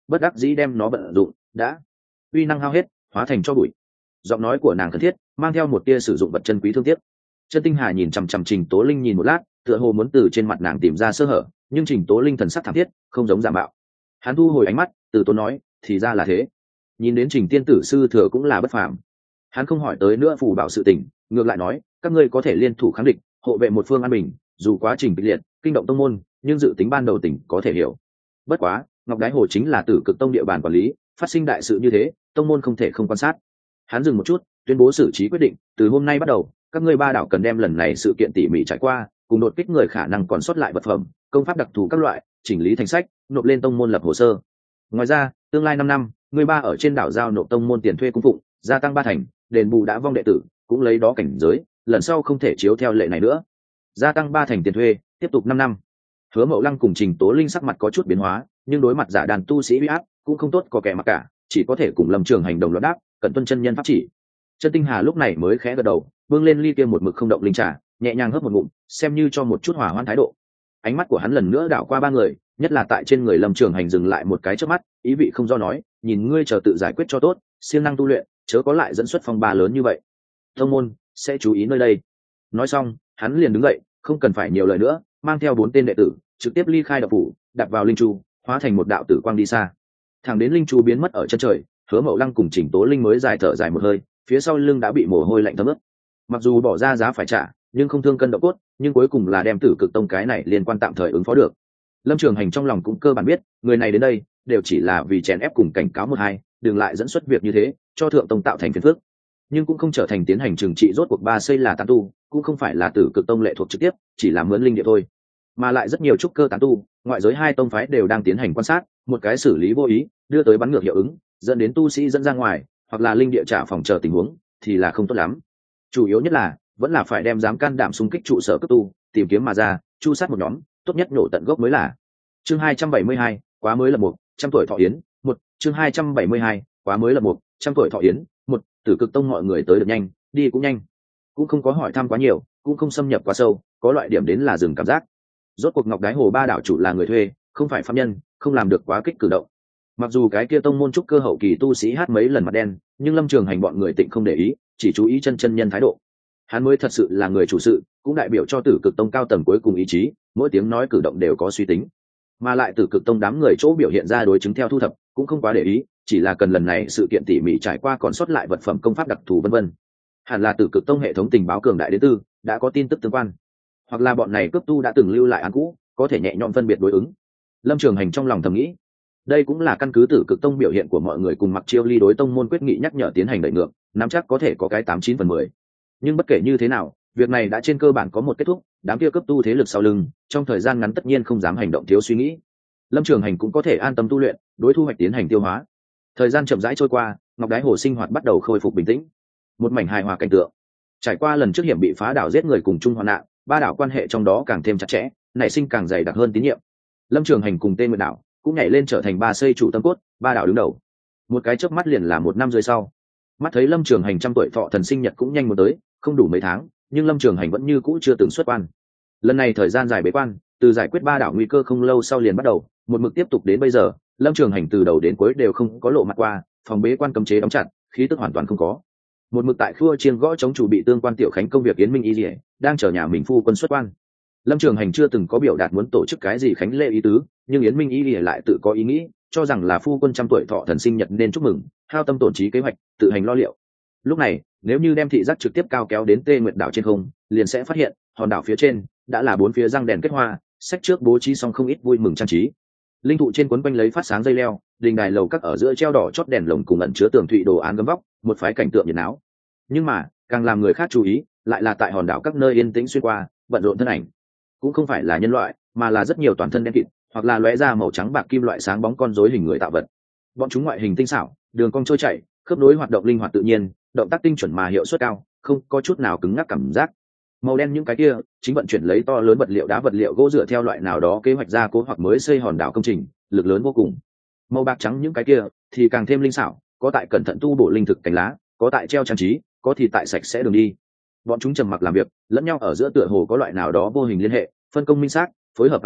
bất đắc dĩ đem nó vận dụng, đã uy năng hao hết, hóa thành cho bụi. Giọng nói của nàng thân thiết, mang theo một tia sử dụng vật chân quý thương tiếc. Chân Tinh Hà nhìn chằm chằm Trình Tố Linh nhìn một lát, tựa hồ muốn từ trên mặt nàng tìm ra sơ hở, nhưng Trình Tố Linh thần sắc thảm thiết, không giống giả mạo. Hắn thu hồi ánh mắt, từ tốn nói, thì ra là thế. Nhìn đến Trình tiên tử sư thừa cũng là bất phàm. Hắn không hỏi tới nữa phù bảo sự tình, ngược lại nói, các ngươi có thể liên thủ kháng địch, hộ vệ một phương an bình, dù quá trình kịch liệt, kinh động tông môn, nhưng dự tính ban đầu tỉnh có thể hiểu. Bất quá, Ngọc Đái Hồ chính là Tử Cực Tông địa bàn quản lý, phát sinh đại sự như thế, tông môn không thể không quan sát. Hắn dừng một chút, tuyên bố xử trí quyết định, từ hôm nay bắt đầu, các ngươi ba đảo cần đem lần này sự kiện tỉ mỉ trải qua, cùng đột kích người khả năng còn sót lại vật phẩm, công pháp đặc thù các loại, chỉnh lý thành sách, nộp lên tông môn lập hồ sơ. Ngoài ra, tương lai năm năm, người ba ở trên đảo giao nộp tông môn tiền thuê cung phụng, gia tăng ba thành, đền bù đã vong đệ tử, cũng lấy đó cảnh giới, lần sau không thể chiếu theo lệ này nữa. Gia tăng ba thành tiền thuê, tiếp tục năm năm. Hứa Mậu Lăng cùng Trình Tố Linh sắc mặt có chút biến hóa, nhưng đối mặt giả đàn tu sĩ uy áp, cũng không tốt có kẻ mặc cả, chỉ có thể cùng Lâm Trường hành đồng loạt đáp, cẩn tuân chân nhân pháp chỉ. Chân Tinh Hà lúc này mới khẽ gật đầu, bưng lên ly kia một mực không động linh trà, nhẹ nhàng hớp một ngụm, xem như cho một chút hòa hoãn thái độ. Ánh mắt của hắn lần nữa đảo qua ba người, nhất là tại trên người Lâm Trường hành dừng lại một cái chớp mắt, ý vị không do nói, nhìn ngươi chờ tự giải quyết cho tốt, siêng năng tu luyện, chớ có lại dẫn xuất phong ba lớn như vậy. Tông môn sẽ chú ý nơi đây. Nói xong, hắn liền đứng dậy, không cần phải nhiều lời nữa, mang theo bốn tên đệ tử, trực tiếp ly khai đập phủ, đặt vào linh chu, hóa thành một đạo tử quang đi xa. Thẳng đến linh chu biến mất ở chân trời, Hứa Mậu Lăng cùng Trình Tố Linh mới dài thở dài một hơi, phía sau lưng đã bị mồ hôi lạnh thấm ướt. Mặc dù bỏ ra giá phải trả, nhưng không thương cân độ cốt, nhưng cuối cùng là đem Tử Cực Tông cái này liên quan tạm thời ứng phó được. Lâm Trường hành trong lòng cũng cơ bản biết, người này đến đây đều chỉ là vì chèn ép cùng cảnh cáo một hai, đừng lại dẫn xuất việc như thế, cho thượng tông tạo thành phiền phức. Nhưng cũng không trở thành tiến hành trừng trị. Rốt cuộc ba xây là tán tu, cũng không phải là Tử Cực Tông lệ thuộc trực tiếp, chỉ là mướn linh địa thôi. Mà lại rất nhiều trúc cơ tán tu, ngoại giới hai tông phái đều đang tiến hành quan sát, một cái xử lý vô ý, đưa tới bắn ngược hiệu ứng, dẫn đến tu sĩ dẫn ra ngoài, hoặc là linh địa trả phòng chờ tình huống, thì là không tốt lắm. Chủ yếu nhất là vẫn là phải đem dám can đảm xung kích trụ sở cấp tu, tìm kiếm mà ra, chu sát một nhóm, tốt nhất nổ tận gốc mới là. Chương hai trăm bảy mươi hai, quá mới là một, trăm tuổi thọ yến, một, chương hai trăm bảy mươi hai, quá mới là một, trăm tuổi thọ yến, một, Tử Cực Tông mọi người tới được nhanh, đi cũng nhanh. Cũng không có hỏi thăm quá nhiều, cũng không xâm nhập quá sâu, có loại điểm đến là dừng cảm giác. Rốt cuộc Ngọc Đái Hồ ba đảo chủ là người thuê, không phải phạm nhân, không làm được quá kích cử động. Mặc dù cái kia tông môn trúc cơ hậu kỳ tu sĩ hát mấy lần mặt đen, nhưng Lâm Trường hành bọn người tịnh không để ý, chỉ chú ý chân chân nhân thái độ. Hắn mới thật sự là người chủ sự, cũng đại biểu cho Tử Cực Tông cao tầng cuối cùng ý chí, mỗi tiếng nói cử động đều có suy tính. Mà lại Tử Cực Tông đám người chỗ biểu hiện ra đối chứng theo thu thập, cũng không quá để ý, chỉ là cần lần này sự kiện tỉ mỉ trải qua còn sót lại vật phẩm công pháp đặc thù vân vân. Hẳn là Tử Cực Tông hệ thống tình báo cường đại đến tư, đã có tin tức tương quan, hoặc là bọn này cướp tu đã từng lưu lại án cũ, có thể nhẹ nhõm phân biệt đối ứng. Lâm Trường hành trong lòng thầm nghĩ, đây cũng là căn cứ Tử Cực Tông biểu hiện của mọi người cùng Mặc Chiêu Ly đối tông môn quyết nghị nhắc nhở tiến hành đẩy ngược, nắm chắc có thể có cái tám chín phần mười. Nhưng bất kể như thế nào, việc này đã trên cơ bản có một kết thúc, đám kia cấp tu thế lực sau lưng, trong thời gian ngắn tất nhiên không dám hành động thiếu suy nghĩ. Lâm Trường hành cũng có thể an tâm tu luyện, đối thu hoạch tiến hành tiêu hóa. Thời gian chậm rãi trôi qua, Ngọc Đái Hồ sinh hoạt bắt đầu khôi phục bình tĩnh, một mảnh hài hòa cảnh tượng. Trải qua lần trước hiểm bị phá đảo giết người cùng chung hoạn nạn, ba đảo quan hệ trong đó càng thêm chặt chẽ, nảy sinh càng dày đặc hơn tín nhiệm. Lâm Trường hành cùng tên Nguyệt đảo cũng nhảy lên trở thành ba xây chủ tâm cốt, ba đảo đứng đầu. Một cái chớp mắt liền là một năm rưỡi sau, mắt thấy Lâm Trường hành trăm tuổi thọ thần sinh nhật cũng nhanh muốn tới, không đủ mấy tháng, nhưng Lâm Trường hành vẫn như cũ chưa từng xuất quan. Lần này thời gian dài bế quan, từ giải quyết ba đảo nguy cơ không lâu sau liền bắt đầu, một mực tiếp tục đến bây giờ. Lâm Trường hành từ đầu đến cuối đều không có lộ mặt qua, phòng bế quan cấm chế đóng chặt, khí tức hoàn toàn không có. Một mực tại khua chiên gõ chống chủ bị tương quan tiểu khánh công việc Yến Minh Y Lệ đang chờ nhà mình phu quân xuất quan. Lâm Trường hành chưa từng có biểu đạt muốn tổ chức cái gì khánh lễ ý tứ, nhưng Yến Minh Y Lệ lại tự có ý nghĩ, cho rằng là phu quân trăm tuổi thọ thần sinh nhật nên chúc mừng, hao tâm tổn trí kế hoạch, tự hành lo liệu. Lúc này, nếu như đem thị giác trực tiếp cao kéo đến Tê Nguyệt đảo trên không, liền sẽ phát hiện hòn đảo phía trên đã là bốn phía răng đèn kết hoa, sách trước bố trí xong không ít vui mừng trang trí. Linh thụ trên quấn quanh lấy phát sáng dây leo, đình đài lầu các ở giữa treo đỏ chót đèn lồng cùng ẩn chứa tường thụy đồ án gấm vóc, một phái cảnh tượng nhiệt náo. Nhưng mà, càng làm người khác chú ý, lại là tại hòn đảo các nơi yên tĩnh xuyên qua, bận rộn thân ảnh. Cũng không phải là nhân loại, mà là rất nhiều toàn thân đen kịt, hoặc là lóe ra màu trắng bạc kim loại sáng bóng con rối hình người tạo vật. Bọn chúng ngoại hình tinh xảo, đường cong trôi chảy, khớp nối hoạt động linh hoạt tự nhiên, động tác tinh chuẩn mà hiệu suất cao, không có chút nào cứng ngắc cảm giác. Màu đen những cái kia chính vận chuyển lấy to lớn vật liệu đá vật liệu gỗ dựa theo loại nào đó kế hoạch gia cố hoặc mới xây hòn đảo công trình, lực lớn vô cùng. Màu bạc trắng những cái kia thì càng thêm linh xảo, có tại cẩn thận tu bổ linh thực cành lá, có tại treo trang trí, có thì tại sạch sẽ đường đi. Bọn chúng trầm mặc làm việc, lẫn nhau ở giữa tựa hồ có loại nào đó vô hình liên hệ, phân công minh xác, phối hợp ăn ý,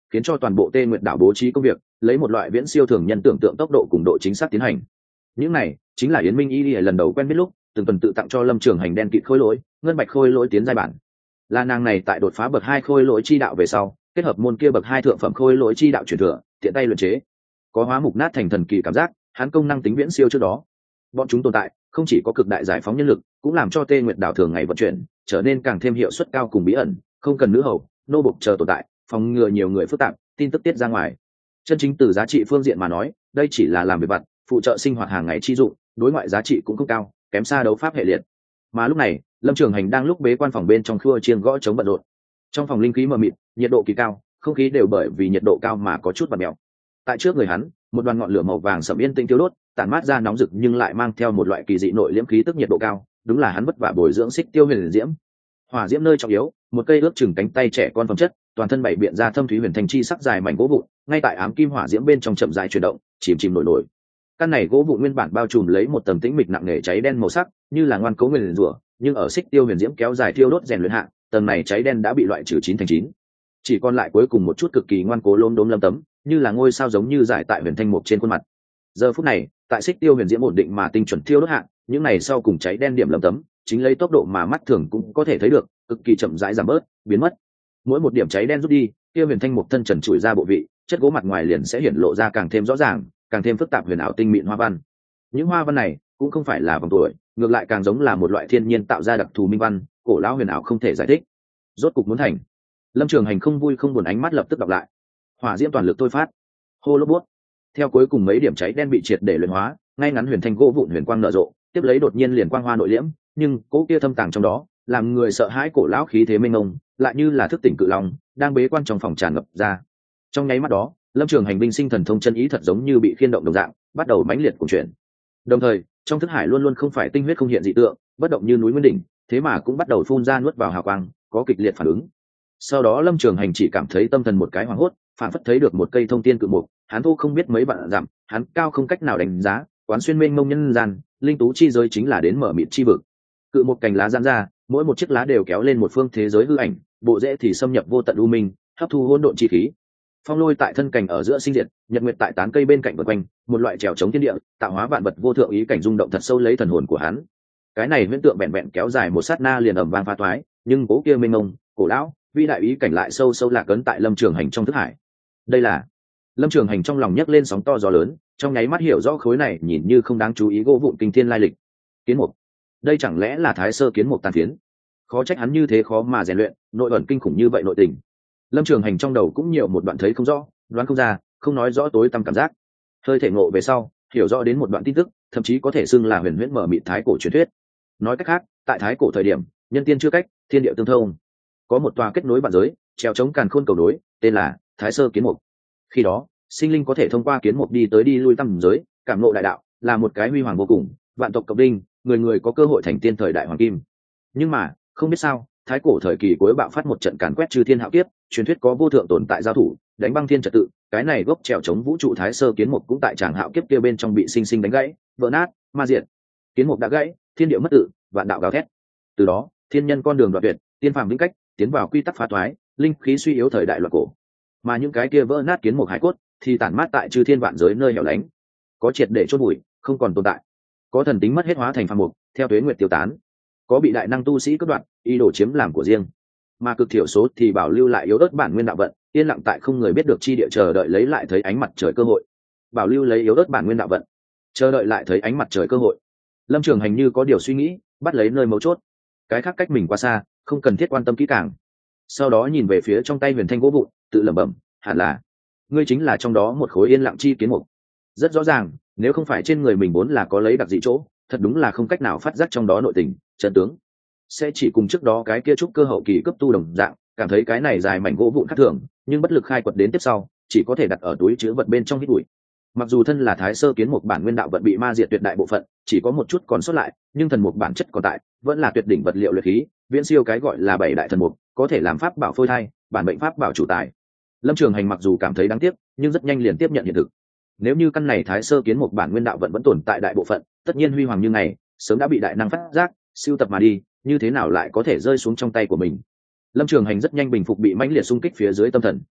khiến cho toàn bộ Tê Nguyệt đảo bố trí công việc lấy một loại viễn siêu thường nhân tưởng tượng tốc độ cùng độ chính xác tiến hành. Những này chính là Yến Minh Y lần đầu quen biết lúc từng tuần tự tặng cho Lâm Trường Hành đen kịt khôi lỗi ngân bạch khôi lỗi tiến giai bản. Là nàng này tại đột phá bậc hai khôi lỗi chi đạo về sau kết hợp môn kia bậc hai thượng phẩm khôi lỗi chi đạo truyền thừa tiện tay luyện chế, có hóa mục nát thành thần kỳ cảm giác. Hắn công năng tính viễn siêu trước đó, bọn chúng tồn tại không chỉ có cực đại giải phóng nhân lực, cũng làm cho Tê Nguyệt đảo thường ngày vận chuyển trở nên càng thêm hiệu suất cao cùng bí ẩn, không cần nữ hầu nô bộc chờ tồn tại, phòng ngừa nhiều người phức tạp tin tức tiết ra ngoài. Chân chính từ giá trị phương diện mà nói, đây chỉ là làm việc vặt, phụ trợ sinh hoạt hàng ngày chi dụng, đối ngoại giá trị cũng không cao, kém xa đấu pháp hệ liệt. Mà lúc này Lâm Trường Hành đang lúc bế quan phòng bên trong khua chiêng gõ chống bận rộn. Trong phòng linh khí mờ mịt, nhiệt độ kỳ cao, không khí đều bởi vì nhiệt độ cao mà có chút bặm mèo. Tại trước người hắn, một đoàn ngọn lửa màu vàng sẫm yên tĩnh tiêu đốt, tản mát ra nóng rực nhưng lại mang theo một loại kỳ dị nội liễm khí tức nhiệt độ cao, đúng là hắn vất vả bồi dưỡng Xích Tiêu Huyền Diễm. Hỏa diễm nơi trọng yếu, một cây ước chừng cánh tay trẻ con phẩm chất, toàn thân bảy biện ra thâm thúy huyền thành chi sắc dài mảnh gỗ vụn, ngay tại ám kim hỏa diễm bên trong chậm rãi chuyển động, chìm chìm nổi nổi. Căn này gỗ vụn nguyên bản bao trùm lấy một tầng tĩnh mịch nặng nề cháy đen màu sắc, như là ngoan cố nguyền rủa, nhưng ở Xích Tiêu Huyền Diễm kéo dài thiêu đốt rèn luyện hạ, tầng này cháy đen đã bị loại trừ chín thành chín. Chỉ còn lại cuối cùng một chút cực kỳ ngoan cố lốm đốm lâm tấm, như là ngôi sao giống như giải tại huyền thanh mục trên khuôn mặt. Giờ phút này, tại Xích Tiêu Huyền Diễm ổn định mà tinh chuẩn thiêu đốt hạ, những này sau cùng cháy đen điểm lâm tấm, chính lấy tốc độ mà mắt thường cũng có thể thấy được, cực kỳ chậm rãi giảm bớt, biến mất. Mỗi một điểm cháy đen rút đi, tiêu huyền thanh mục thân trần trụi ra bộ vị, chất gỗ mặt ngoài liền sẽ hiển lộ ra càng thêm rõ ràng, càng thêm phức tạp huyền ảo tinh mịn hoa văn. Những hoa văn này cũng không phải là vòng tuổi, ngược lại càng giống là một loại thiên nhiên tạo ra đặc thù minh văn, cổ lão huyền ảo không thể giải thích. Rốt cục muốn thành. Lâm Trường Hành không vui không buồn ánh mắt lập tức đọc lại. Hỏa diễm toàn lực thôi phát. Hô lốp bút. Theo cuối cùng mấy điểm cháy đen bị triệt để luyện hóa, ngay ngắn huyền thanh gỗ vụn huyền quang nở rộ, tiếp lấy đột nhiên liền quang hoa nội liễm, nhưng cố kia thâm tàng trong đó, làm người sợ hãi cổ lão khí thế mênh mông, lại như là thức tỉnh cự long đang bế quan trong phòng tràn ngập ra. Trong nháy mắt đó, Lâm Trường Hành binh sinh thần thông chân ý thật giống như bị khiên động đồng dạng, bắt đầu mãnh liệt cuồng chuyển. Đồng thời, trong thức hải luôn luôn không phải tinh huyết không hiện dị tượng, bất động như núi nguyên đỉnh, thế mà cũng bắt đầu phun ra nuốt vào hào quang, có kịch liệt phản ứng. Sau đó Lâm Trường Hành chỉ cảm thấy tâm thần một cái hoảng hốt, phản phất thấy được một cây thông tiên cự mục, hắn thu không biết mấy vạn dặm, hắn cao không cách nào đánh giá, quán xuyên mênh mông nhân gian, linh tú chi giới chính là đến mở mịt chi vực. Cự một cành lá giãn ra, mỗi một chiếc lá đều kéo lên một phương thế giới hư ảnh, bộ rễ thì xâm nhập vô tận u minh, hấp thu hỗn độn chi khí. Phong lôi tại thân cành ở giữa sinh diệt, nhật nguyệt tại tán cây bên cạnh vần quanh, một loại trèo chống thiên địa, tạo hóa vạn vật vô thượng ý cảnh rung động thật sâu lấy thần hồn của hắn. Cái này huyễn tượng vẹn vẹn kéo dài một sát na liền ầm vang phá toái, nhưng cố kia mênh mông, cổ lão, vĩ đại ý cảnh lại sâu sâu lạc ấn tại Lâm Trường Hành trong thức hải. Đây là Lâm Trường Hành trong lòng nhấc lên sóng to gió lớn, trong nháy mắt hiểu rõ khối này nhìn như không đáng chú ý gỗ vụn kinh thiên lai lịch. Kiến mục, đây chẳng lẽ là Thái Sơ kiến mục tàn phiến? Khó trách hắn như thế khó mà rèn luyện, nội ẩn kinh khủng như vậy nội tình. Lâm Trường Hành trong đầu cũng nhiều một đoạn thấy không rõ, đoán không ra, không nói rõ tối tăm cảm giác. Hơi thể ngộ về sau, hiểu rõ đến một đoạn tin tức, thậm chí có thể xưng là huyền huyễn mở mịt thái cổ truyền thuyết. Nói cách khác, tại thái cổ thời điểm, nhân tiên chưa cách, thiên địa tương thông, có một tòa kết nối bản giới, treo chống càn khôn cầu nối, tên là Thái Sơ kiến mục. Khi đó, sinh linh có thể thông qua kiến mục đi tới đi lui tầm giới, cảm ngộ đại đạo, là một cái huy hoàng vô cùng, vạn tộc cộng đinh, người người có cơ hội thành tiên thời đại hoàng kim. Nhưng mà, không biết sao, thái cổ thời kỳ cuối bạo phát một trận càn quét chư thiên hạo kiếp, truyền thuyết có vô thượng tồn tại giao thủ, đánh băng thiên trật tự, cái này gốc trèo chống vũ trụ Thái Sơ kiến mục cũng tại tràng hạo kiếp kia bên trong bị sinh sinh đánh gãy, vỡ nát, ma diệt. Kiến mục đã gãy, thiên địa mất tự, vạn đạo gào thét. Từ đó, thiên nhân con đường đoạn tuyệt, tiên phàm vĩnh cách, tiến vào quy tắc phá toái, linh khí suy yếu thời đại loạn cổ. Mà những cái kia vỡ nát kiến mục hải cốt thì tản mát tại chư thiên vạn giới nơi hẻo lánh, có triệt để chôn bụi, không còn tồn tại, có thần tính mất hết hóa thành phàm mục, theo tuế nguyệt tiêu tán, có bị đại năng tu sĩ cướp đoạt, ý đồ chiếm làm của riêng, mà cực thiểu số thì bảo lưu lại yếu ớt bản nguyên đạo vận, yên lặng tại không người biết được chi địa chờ đợi lấy lại thấy ánh mặt trời cơ hội. Bảo lưu lấy yếu ớt bản nguyên đạo vận, chờ đợi lại thấy ánh mặt trời cơ hội. Lâm Trường Hành như có điều suy nghĩ, bắt lấy nơi mấu chốt. Cái khác cách mình quá xa, không cần thiết quan tâm kỹ càng. Sau đó nhìn về phía trong tay huyền thanh gỗ vụn, tự lẩm bẩm, hẳn là ngươi chính là trong đó một khối yên lặng chi kiến mục. Rất rõ ràng, nếu không phải trên người mình vốn là có lấy đặc dị chỗ, thật đúng là không cách nào phát giác trong đó nội tình, chân tướng. Sẽ chỉ cùng trước đó cái kia trúc cơ hậu kỳ cấp tu đồng dạng, cảm thấy cái này dài mảnh gỗ vụn khác thường, nhưng bất lực khai quật đến tiếp sau, chỉ có thể đặt ở túi chứa vật bên trong hít bụi. Mặc dù thân là Thái Sơ kiến mục bản nguyên đạo vận bị ma diệt tuyệt đại bộ phận, chỉ có một chút còn sót lại, nhưng thần mục bản chất còn tại, vẫn là tuyệt đỉnh vật liệu luyện khí, viễn siêu cái gọi là bảy đại thần mục, có thể làm pháp bảo phôi thai, bản mệnh pháp bảo chủ tài. Lâm Trường Hành mặc dù cảm thấy đáng tiếc, nhưng rất nhanh liền tiếp nhận hiện thực. Nếu như căn này Thái Sơ kiến mục bản nguyên đạo vận vẫn tồn tại đại bộ phận, tất nhiên huy hoàng như ngày, sớm đã bị đại năng phát giác, siêu tập mà đi, như thế nào lại có thể rơi xuống trong tay của mình. Lâm Trường Hành rất nhanh bình phục bị mãnh liệt xung kích phía dưới tâm thần.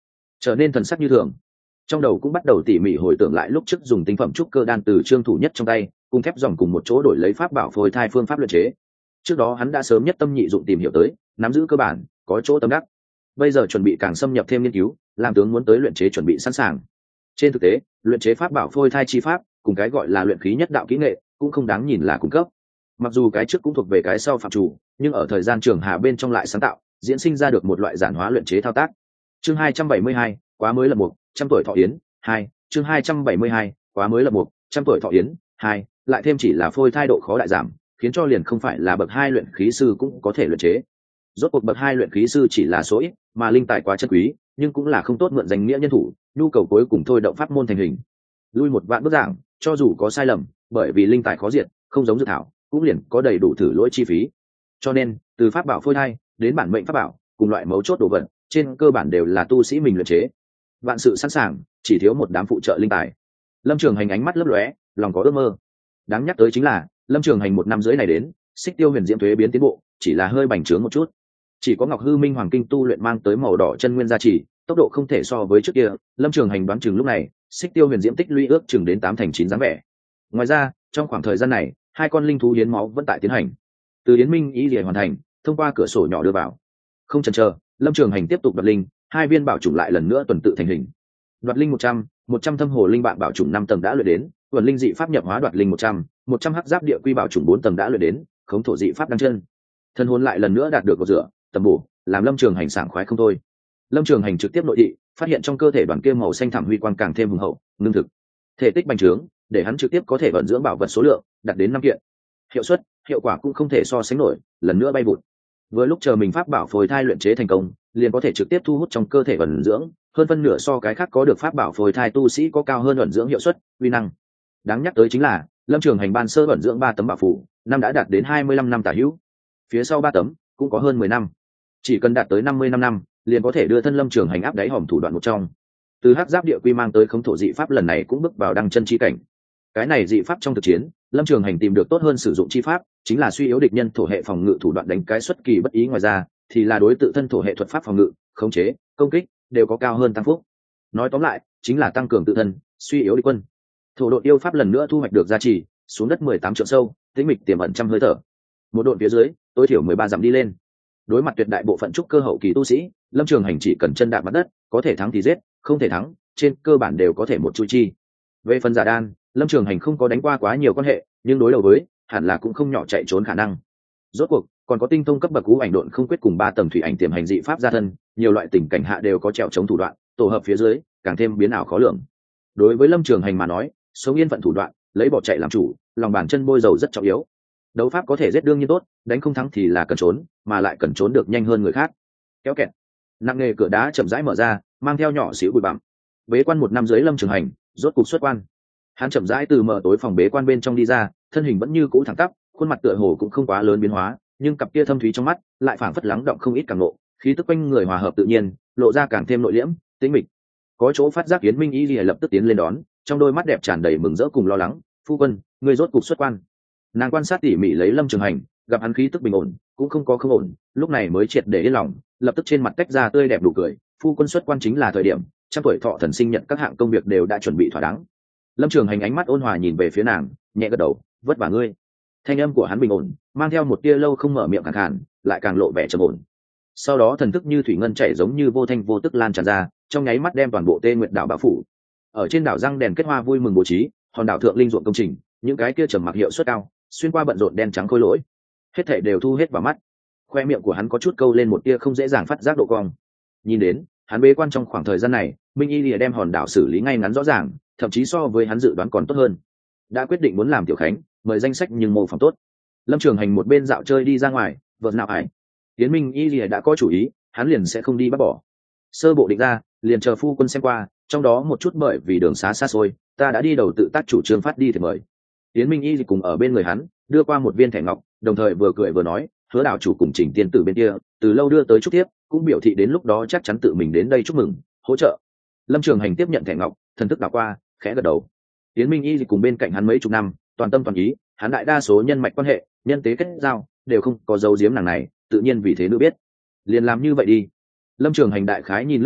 trở nên thần sắc như thường. Trong đầu cũng bắt đầu tỉ mỉ hồi tưởng lại lúc trước dùng tinh phẩm trúc cơ đan từ trương thủ nhất trong tay cùng thép dòng cùng một chỗ đổi lấy pháp bảo phôi thai phương pháp luyện chế. Trước đó hắn đã sớm nhất tâm nhị dụng tìm hiểu tới, nắm giữ cơ bản, có chỗ tâm đắc. Bây giờ chuẩn bị càng xâm nhập thêm nghiên cứu, làm tướng muốn tới luyện chế chuẩn bị sẵn sàng. Trên thực tế, luyện chế pháp bảo phôi thai chi pháp cùng cái gọi là luyện khí nhất đạo kỹ nghệ cũng không đáng nhìn là cung cấp. Mặc dù cái trước cũng thuộc về cái sau phạm chủ, nhưng ở thời gian trường hà bên trong lại sáng tạo, diễn sinh ra được một loại giản hóa luyện chế thao tác. Chương hai trăm bảy mươi hai, quá mới lập mục, trăm tuổi thọ yến, hai, chương hai trăm bảy mươi hai, quá mới lập mục, trăm tuổi thọ yến, hai, lại thêm chỉ là phôi thai độ khó đại giảm, khiến cho liền không phải là bậc hai luyện khí sư cũng có thể luyện chế. Rốt cuộc bậc hai luyện khí sư chỉ là số ít, mà linh tài quá chân quý, nhưng cũng là không tốt mượn danh nghĩa nhân thủ, nhu cầu cuối cùng thôi động pháp môn thành hình. Lui một vạn bước giảng, cho dù có sai lầm, bởi vì linh tài khó diệt, không giống dự thảo, cũng liền có đầy đủ thử lỗi chi phí. Cho nên, từ pháp bảo phôi thai đến bản mệnh pháp bảo, cùng loại mấu chốt đồ vật, trên cơ bản đều là tu sĩ mình luyện chế. Vạn sự sẵn sàng, chỉ thiếu một đám phụ trợ linh tài. Lâm Trường Hành ánh mắt lấp lóe, lòng có ước mơ. Đáng nhắc tới chính là, Lâm Trường Hành một năm rưỡi này đến, Xích Tiêu Huyền Diễm thuế biến tiến bộ, chỉ là hơi bành trướng một chút. Chỉ có Ngọc Hư Minh Hoàng Kinh tu luyện mang tới màu đỏ chân nguyên gia trì, tốc độ không thể so với trước kia. Lâm Trường Hành đoán chừng lúc này, Xích Tiêu Huyền Diễm tích lũy ước chừng đến tám thành chín dáng vẻ. Ngoài ra, trong khoảng thời gian này, hai con linh thú hiến máu vẫn tại tiến hành. Từ Yến Minh ý liễu hoàn thành, thông qua cửa sổ nhỏ đưa vào. Không chần chờ, Lâm Trường Hành tiếp tục đoạt linh, hai viên bảo chủng lại lần nữa tuần tự thành hình. Đoạt linh một trăm, một trăm thâm hồ linh bạn bảo chủng năm tầng đã luyện đến, tuần linh dị pháp nhập hóa đoạt linh một trăm, một trăm hắc giáp địa quy bảo chủng bốn tầng đã luyện đến, khống thổ dị pháp đăng chân. Thân hồn lại lần nữa đạt được cột rửa, tầm bổ, làm Lâm Trường Hành sảng khoái không thôi. Lâm Trường Hành trực tiếp nội thị, phát hiện trong cơ thể đoàn kia màu xanh thẳm huy quang càng thêm hùng hậu, ngưng thực. Thể tích bành trướng, để hắn trực tiếp có thể vận dưỡng bảo vật số lượng đạt đến năm kiện. Hiệu suất, hiệu quả cũng không thể so sánh nổi, lần nữa bay vụt. Vừa lúc chờ mình pháp bảo phôi thai luyện chế thành công, liền có thể trực tiếp thu hút trong cơ thể vận dưỡng, hơn phân nửa so cái khác có được pháp bảo phôi thai tu sĩ có cao hơn vận dưỡng hiệu suất, uy năng. Đáng nhắc tới chính là, Lâm Trường Hành ban sơ vận dưỡng ba tấm bảo phù, năm đã đạt đến hai mươi lăm năm tả hữu. Phía sau ba tấm cũng có hơn mười năm. Chỉ cần đạt tới năm mươi lăm năm, liền có thể đưa thân Lâm Trường Hành áp đáy hòm thủ đoạn một trong. Từ hắc giáp địa quy mang tới khống thổ dị pháp lần này cũng bước vào đăng chân chi cảnh. Cái này dị pháp trong thực chiến, Lâm Trường Hành tìm được tốt hơn sử dụng chi pháp, chính là suy yếu địch nhân thổ hệ phòng ngự thủ đoạn đánh cái xuất kỳ bất ý, ngoài ra thì là đối tự thân thổ hệ thuật pháp phòng ngự, khống chế, công kích đều có cao hơn tăng phúc. Nói tóm lại, chính là tăng cường tự thân, suy yếu địch quân. Thổ độ yêu pháp lần nữa thu hoạch được gia trì, xuống đất mười tám trượng sâu, tĩnh mịch tiềm ẩn trăm hơi thở. Một đội phía dưới, tối thiểu mười ba dặm đi lên. Đối mặt tuyệt đại bộ phận trúc cơ hậu kỳ tu sĩ, Lâm Trường Hành chỉ cần chân đạp mặt đất, có thể thắng thì giết, không thể thắng, trên cơ bản đều có thể một chui chi. Về phần giả đan, Lâm Trường Hành không có đánh qua quá nhiều quan hệ, nhưng đối đầu với, hẳn là cũng không nhỏ chạy trốn khả năng. Rốt cuộc, còn có tinh thông cấp bậc cú ảnh độn không quyết cùng ba tầng thủy ảnh tiềm hành dị pháp gia thân, nhiều loại tình cảnh hạ đều có trèo chống thủ đoạn, tổ hợp phía dưới, càng thêm biến ảo khó lường. Đối với Lâm Trường Hành mà nói, sống yên phận thủ đoạn, lấy bỏ chạy làm chủ, lòng bàn chân bôi dầu rất trọng yếu. Đấu pháp có thể giết đương nhiên tốt, đánh không thắng thì là cần trốn, mà lại cần trốn được nhanh hơn người khác. Kéo kẹt, nặng nghề cửa đá chậm rãi mở ra, mang theo nhỏ xíu bụi bặm. Bế quan một năm dưới Lâm Trường Hành, rốt cục xuất quan. Hắn chậm rãi từ mở tối phòng bế quan bên trong đi ra, thân hình vẫn như cũ thẳng tắp, khuôn mặt tựa hồ cũng không quá lớn biến hóa, nhưng cặp kia thâm thúy trong mắt lại phảng phất lắng động không ít càng lộ, khí tức quanh người hòa hợp tự nhiên, lộ ra càng thêm nội liễm, tĩnh mịch. Có chỗ phát giác Yến Minh Y Lìa lập tức tiến lên đón, trong đôi mắt đẹp tràn đầy mừng rỡ cùng lo lắng, "Phu quân, ngươi rốt cục xuất quan." Nàng quan sát tỉ mỉ lấy Lâm Trường Hành, gặp hắn khí tức bình ổn, cũng không có không ổn, lúc này mới triệt để yên lòng, lập tức trên mặt tách ra tươi đẹp nụ cười, "Phu quân xuất quan chính là thời điểm, trăm tuổi thọ thần sinh nhận các hạng công việc đều đã chuẩn bị thỏa đáng." Lâm Trường Hành ánh mắt ôn hòa nhìn về phía nàng, nhẹ gật đầu, "Vất vả ngươi." Thanh âm của hắn bình ổn, mang theo một tia lâu không mở miệng khàn khàn, lại càng lộ vẻ trầm ổn. Sau đó thần thức như thủy ngân chảy giống như vô thanh vô tức lan tràn ra, trong nháy mắt đem toàn bộ Tê Nguyệt đảo bao phủ. Ở trên đảo răng đèn kết hoa vui mừng bố trí, hòn đảo thượng linh ruộng công trình, những cái kia trầm mặc hiệu suất cao, xuyên qua bận rộn đen trắng khôi lỗi, hết thảy đều thu hết vào mắt. Khoe miệng của hắn có chút câu lên một tia không dễ dàng phát giác độ cong. Nhìn đến, hắn bế quan trong khoảng thời gian này, Minh Y Lìa đem hòn đảo xử lý ngay ngắn rõ ràng, thậm chí so với hắn dự đoán còn tốt hơn. Đã quyết định muốn làm tiểu khánh, mời danh sách nhưng mô phỏng tốt. Lâm Trường Hành một bên dạo chơi đi ra ngoài, vợt nào ải. Tiến Minh Y Lìa đã có chủ ý, hắn liền sẽ không đi bắt bỏ. Sơ bộ định ra, liền chờ phu quân xem qua, trong đó một chút bởi vì đường xá xa xôi, ta đã đi đầu tự tác chủ trương phát đi thì mời. Tiến Minh Y cùng ở bên người hắn, đưa qua một viên thẻ ngọc, đồng thời vừa cười vừa nói, hứa đảo chủ cùng Trình tiên tử bên kia, từ lâu đưa tới chúc tiếp, cũng biểu thị đến lúc đó chắc chắn tự mình đến đây chúc mừng, hỗ trợ. Lâm Trường Hành tiếp nhận thẻ ngọc, thần thức đảo qua, khẽ gật đầu. Tiến Minh Y cùng bên cạnh hắn mấy chục năm, toàn tâm toàn ý, hắn đại đa số nhân mạch quan hệ, nhân tế kết giao, đều không có dấu giếm nàng này, tự nhiên vì thế nữ biết. Liền làm như vậy đi. Lâm Trường Hành đại khái nhìn lướt qua,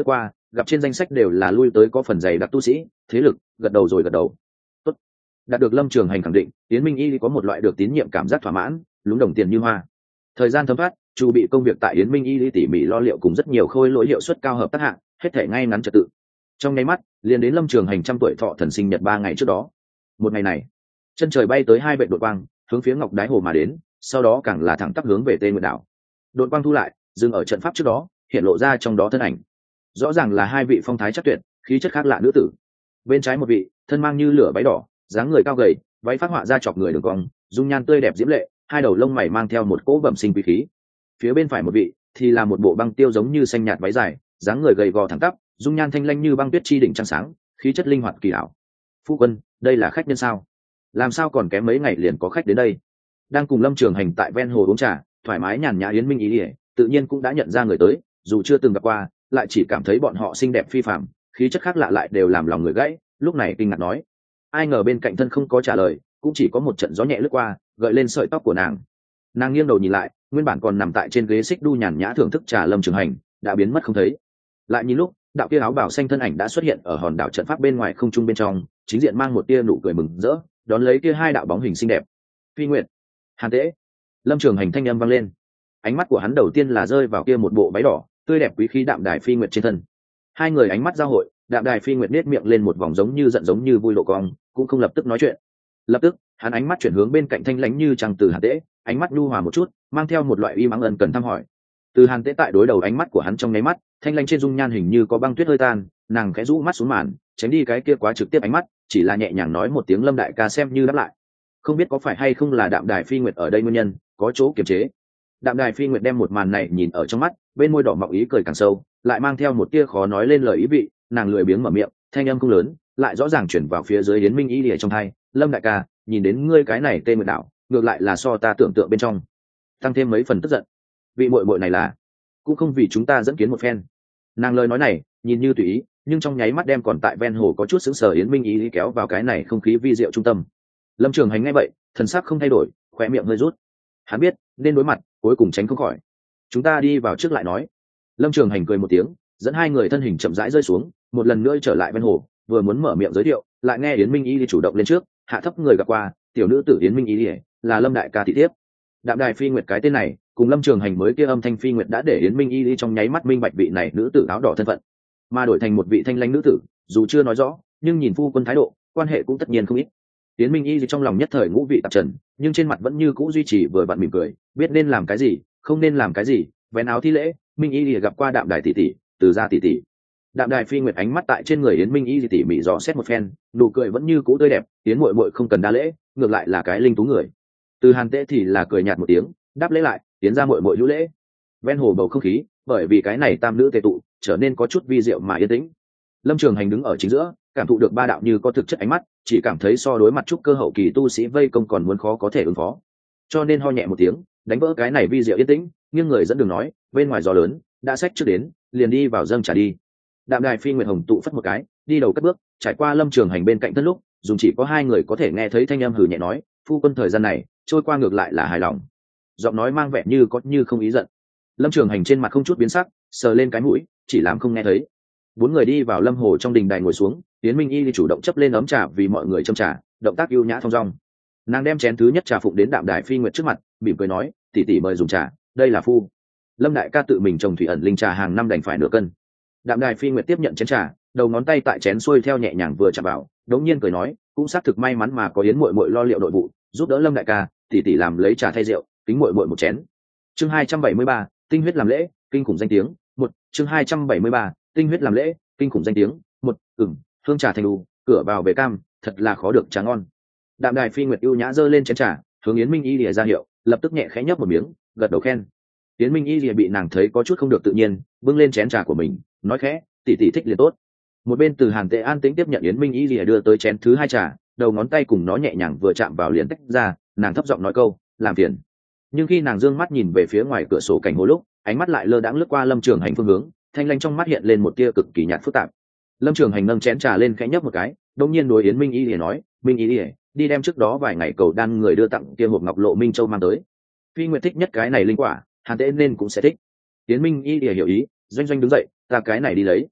gặp trên danh sách đều là lui tới có phần dày đặc tu sĩ thế lực, gật đầu rồi gật đầu. Tốt. Đạt được Lâm Trường Hành khẳng định, Yến Minh Y có một loại được tín nhiệm cảm giác thỏa mãn, lúng đồng tiền như hoa. Thời gian thấm thoát, chu bị công việc tại Yến Minh Y tỉ mỉ lo liệu cùng rất nhiều khôi lỗi hiệu suất cao hợp tác hạng, hết thể ngay ngắn trật tự. Trong nháy mắt, liền đến Lâm Trường Hành trăm tuổi thọ thần sinh nhật ba ngày trước đó. Một ngày này, chân trời bay tới hai vệ đội quang, hướng phía Ngọc Đái Hồ mà đến, sau đó càng là thẳng tắp hướng về Tê Nguyệt đảo. Đội quang thu lại, dừng ở trận pháp trước đó, hiện lộ ra trong đó thân ảnh. Rõ ràng là hai vị phong thái chắc tuyệt, khí chất khác lạ nữ tử. Bên trái một vị, thân mang như lửa váy đỏ, dáng người cao gầy, váy phát họa ra chọc người đường cong, dung nhan tươi đẹp diễm lệ, hai đầu lông mày mang theo một cỗ bẩm sinh quý khí. Phía bên phải một vị, thì là một bộ băng tiêu giống như xanh nhạt váy dài, dáng người gầy gò thẳng tắp, dung nhan thanh lanh như băng tuyết chi đỉnh trăng sáng, khí chất linh hoạt kỳ ảo. Phu quân, đây là khách nhân sao? Làm sao còn kém mấy ngày liền có khách đến đây? Đang cùng Lâm Trường Hành tại ven hồ uống trà, thoải mái nhàn nhã Yến Minh Ý, tự nhiên cũng đã nhận ra người tới, dù chưa từng gặp qua, lại chỉ cảm thấy bọn họ xinh đẹp phi phàm, khí chất khác lạ lại đều làm lòng người gãy, lúc này kinh ngạc nói. Ai ngờ bên cạnh thân không có trả lời, cũng chỉ có một trận gió nhẹ lướt qua, gợi lên sợi tóc của nàng. Nàng nghiêng đầu nhìn lại, nguyên bản còn nằm tại trên ghế xích đu nhàn nhã thưởng thức trà Lâm Trường Hành đã biến mất không thấy. Lại nhìn lúc, đạo kia áo bào xanh thân ảnh đã xuất hiện ở hòn đảo trận pháp bên ngoài không trung bên trong, chính diện mang một tia nụ cười mừng rỡ, đón lấy kia hai đạo bóng hình xinh đẹp. Phi Nguyệt, Hàn Tế. Lâm Trường Hành thanh âm vang lên. Ánh mắt của hắn đầu tiên là rơi vào kia một bộ váy đỏ, tươi đẹp quý khí đạm đài Phi Nguyệt trên thân. Hai người ánh mắt giao hội, đạm đài Phi Nguyệt nét miệng lên một vòng giống như giận giống như vui lộ cong, cũng không lập tức nói chuyện. Lập tức, hắn ánh mắt chuyển hướng bên cạnh thanh lãnh như trăng từ Hàn Tế, ánh mắt nhu hòa một chút, mang theo một loại uy mắng ân cần thăm hỏi. Từ Hàn Tế tại đối đầu ánh mắt của hắn trong nháy mắt, thanh lãnh trên dung nhan hình như có băng tuyết hơi tan, nàng khẽ rũ mắt xuống màn, tránh đi cái kia quá trực tiếp ánh mắt, chỉ là nhẹ nhàng nói một tiếng Lâm đại ca xem như đáp lại. Không biết có phải hay không là đạm đài Phi Nguyệt ở đây nguyên nhân, có chỗ kiềm chế. Đạm đài Phi Nguyệt đem một màn này nhìn ở trong mắt, bên môi đỏ mọng ý cười càng sâu, lại mang theo một tia khó nói lên lời ý vị, nàng lười biếng mở miệng, thanh âm không lớn, lại rõ ràng chuyển vào phía dưới Yến Minh Ý lìa trong tai. Lâm đại ca, nhìn đến ngươi cái này tên Nguyệt đảo, ngược lại là so ta tưởng tượng bên trong tăng thêm mấy phần tức giận. Vị muội muội này là cũng không vì chúng ta dẫn kiến một phen. Nàng lời nói này nhìn như tùy ý, nhưng trong nháy mắt đem còn tại ven hồ có chút sững sờ Yến Minh Ý kéo vào cái này không khí vi diệu trung tâm. Lâm Trường Hành nghe vậy, thần sắc không thay đổi, khóe miệng hơi rút. Hắn biết nên đối mặt, cuối cùng tránh không khỏi. Chúng ta đi vào trước lại nói. Lâm Trường Hành cười một tiếng, dẫn hai người thân hình chậm rãi rơi xuống, một lần nữa trở lại ven hồ, vừa muốn mở miệng giới thiệu, lại nghe Yến Minh Ý chủ động lên trước, hạ thấp người gặp qua, tiểu nữ tử Yến Minh Ý là Lâm đại ca thị thiếp. Đạm đài Phi Nguyệt cái tên này, cùng Lâm Trường Hành mới kia âm thanh Phi Nguyệt đã để Yến Minh Y trong nháy mắt minh bạch vị này nữ tử áo đỏ thân phận, mà đổi thành một vị thanh lãnh nữ tử, dù chưa nói rõ, nhưng nhìn phu quân thái độ, quan hệ cũng tất nhiên không ít. Yến Minh Y trong lòng nhất thời ngũ vị tạp trần, nhưng trên mặt vẫn như cũ duy trì vừa vặn mỉm cười, biết nên làm cái gì, không nên làm cái gì, vén áo thi lễ. Minh Y gặp qua Đạm đài tỷ tỷ, từ gia tỷ tỷ. Đạm đài Phi Nguyệt ánh mắt tại trên người Yến Minh Y tỷ mỉ dò xét một phen, nụ cười vẫn như cũ tươi đẹp. Yến muội muội không cần đa lễ, ngược lại là cái linh tú người. Từ Hàn Tế thì là cười nhạt một tiếng, đáp lễ lại, tiến ra muội muội hữu lễ. Ven hồ bầu không khí, bởi vì cái này tam nữ tề tụ, trở nên có chút vi diệu mà yên tĩnh. Lâm Trường Hành đứng ở chính giữa, cảm thụ được ba đạo như có thực chất ánh mắt, chỉ cảm thấy so đối mặt trúc cơ hậu kỳ tu sĩ vây công còn muốn khó có thể ứng phó. Cho nên ho nhẹ một tiếng, đánh vỡ cái này vi diệu yên tĩnh, nghiêng người dẫn đường nói, bên ngoài gió lớn, đã xách trước đến, liền đi vào dâng trà đi. Đạm đài Phi Nguyệt hồng tụ phất một cái, đi đầu cất bước, trải qua Lâm Trường Hành bên cạnh thân lúc, dùng chỉ có hai người có thể nghe thấy thanh âm hừ nhẹ nói, phu quân thời gian này trôi qua ngược lại là hài lòng. Giọng nói mang vẻ như có như không ý giận. Lâm Trường Hành trên mặt không chút biến sắc, sờ lên cái mũi, chỉ làm không nghe thấy. Bốn người đi vào lâm hồ trong đình đài ngồi xuống, Yến Minh Y chủ động chấp lên ấm trà vì mọi người châm trà, động tác ưu nhã thong dong. Nàng đem chén thứ nhất trà phụng đến Đạm đài Phi Nguyệt trước mặt, mỉm cười nói, tỷ tỷ mời dùng trà, đây là phu Lâm đại ca tự mình trồng thủy ẩn linh trà hàng năm đành phải nửa cân. Đạm đài Phi Nguyệt tiếp nhận chén trà, đầu ngón tay tại chén xuôi theo nhẹ nhàng vừa chạm vào, đống nhiên cười nói, cũng xác thực may mắn mà có Yến muội muội lo liệu nội vụ, giúp đỡ Lâm đại ca, tỷ tỷ làm lấy trà thay rượu, kính muội muội một chén. Chương hai trăm bảy mươi ba, tinh huyết làm lễ, kinh khủng danh tiếng. Một, chương hai trăm bảy mươi ba, tinh huyết làm lễ, kinh khủng danh tiếng. Một, ừm, hương trà thành đu, cửa vào về cam, thật là khó được trà ngon. Đạm đài Phi Nguyệt ưu nhã giơ lên chén trà, hướng Yến Minh Y lìa ra hiệu, lập tức nhẹ khẽ nhấp một miếng, gật đầu khen. Yến Minh Y lìa bị nàng thấy có chút không được tự nhiên, bưng lên chén trà của mình, nói khẽ, tỷ tỷ thích liền tốt. Một bên Từ Hàn Tệ an tĩnh tiếp nhận Yến Minh Y lìa đưa tới chén thứ hai trà, đầu ngón tay cùng nó nhẹ nhàng vừa chạm vào liền tách ra, nàng thấp giọng nói câu, làm phiền. Nhưng khi nàng dương mắt nhìn về phía ngoài cửa sổ cảnh hồ lúc, ánh mắt lại lơ đãng lướt qua Lâm Trường Hành phương hướng, thanh lanh trong mắt hiện lên một tia cực kỳ nhạt phức tạp. Lâm Trường Hành nâng chén trà lên khẽ nhấp một cái, đột nhiên đối Yến Minh Y lìa nói, Minh Y lìa, đi đem trước đó vài ngày cầu đan người đưa tặng kia hộp ngọc lộ minh châu mang tới. Phi Nguyệt thích nhất cái này linh quả, Hàn Tệ nên cũng sẽ thích. Yến Minh Y lìa hiểu ý, doanh doanh đứng dậy, ta cái này đi lấy.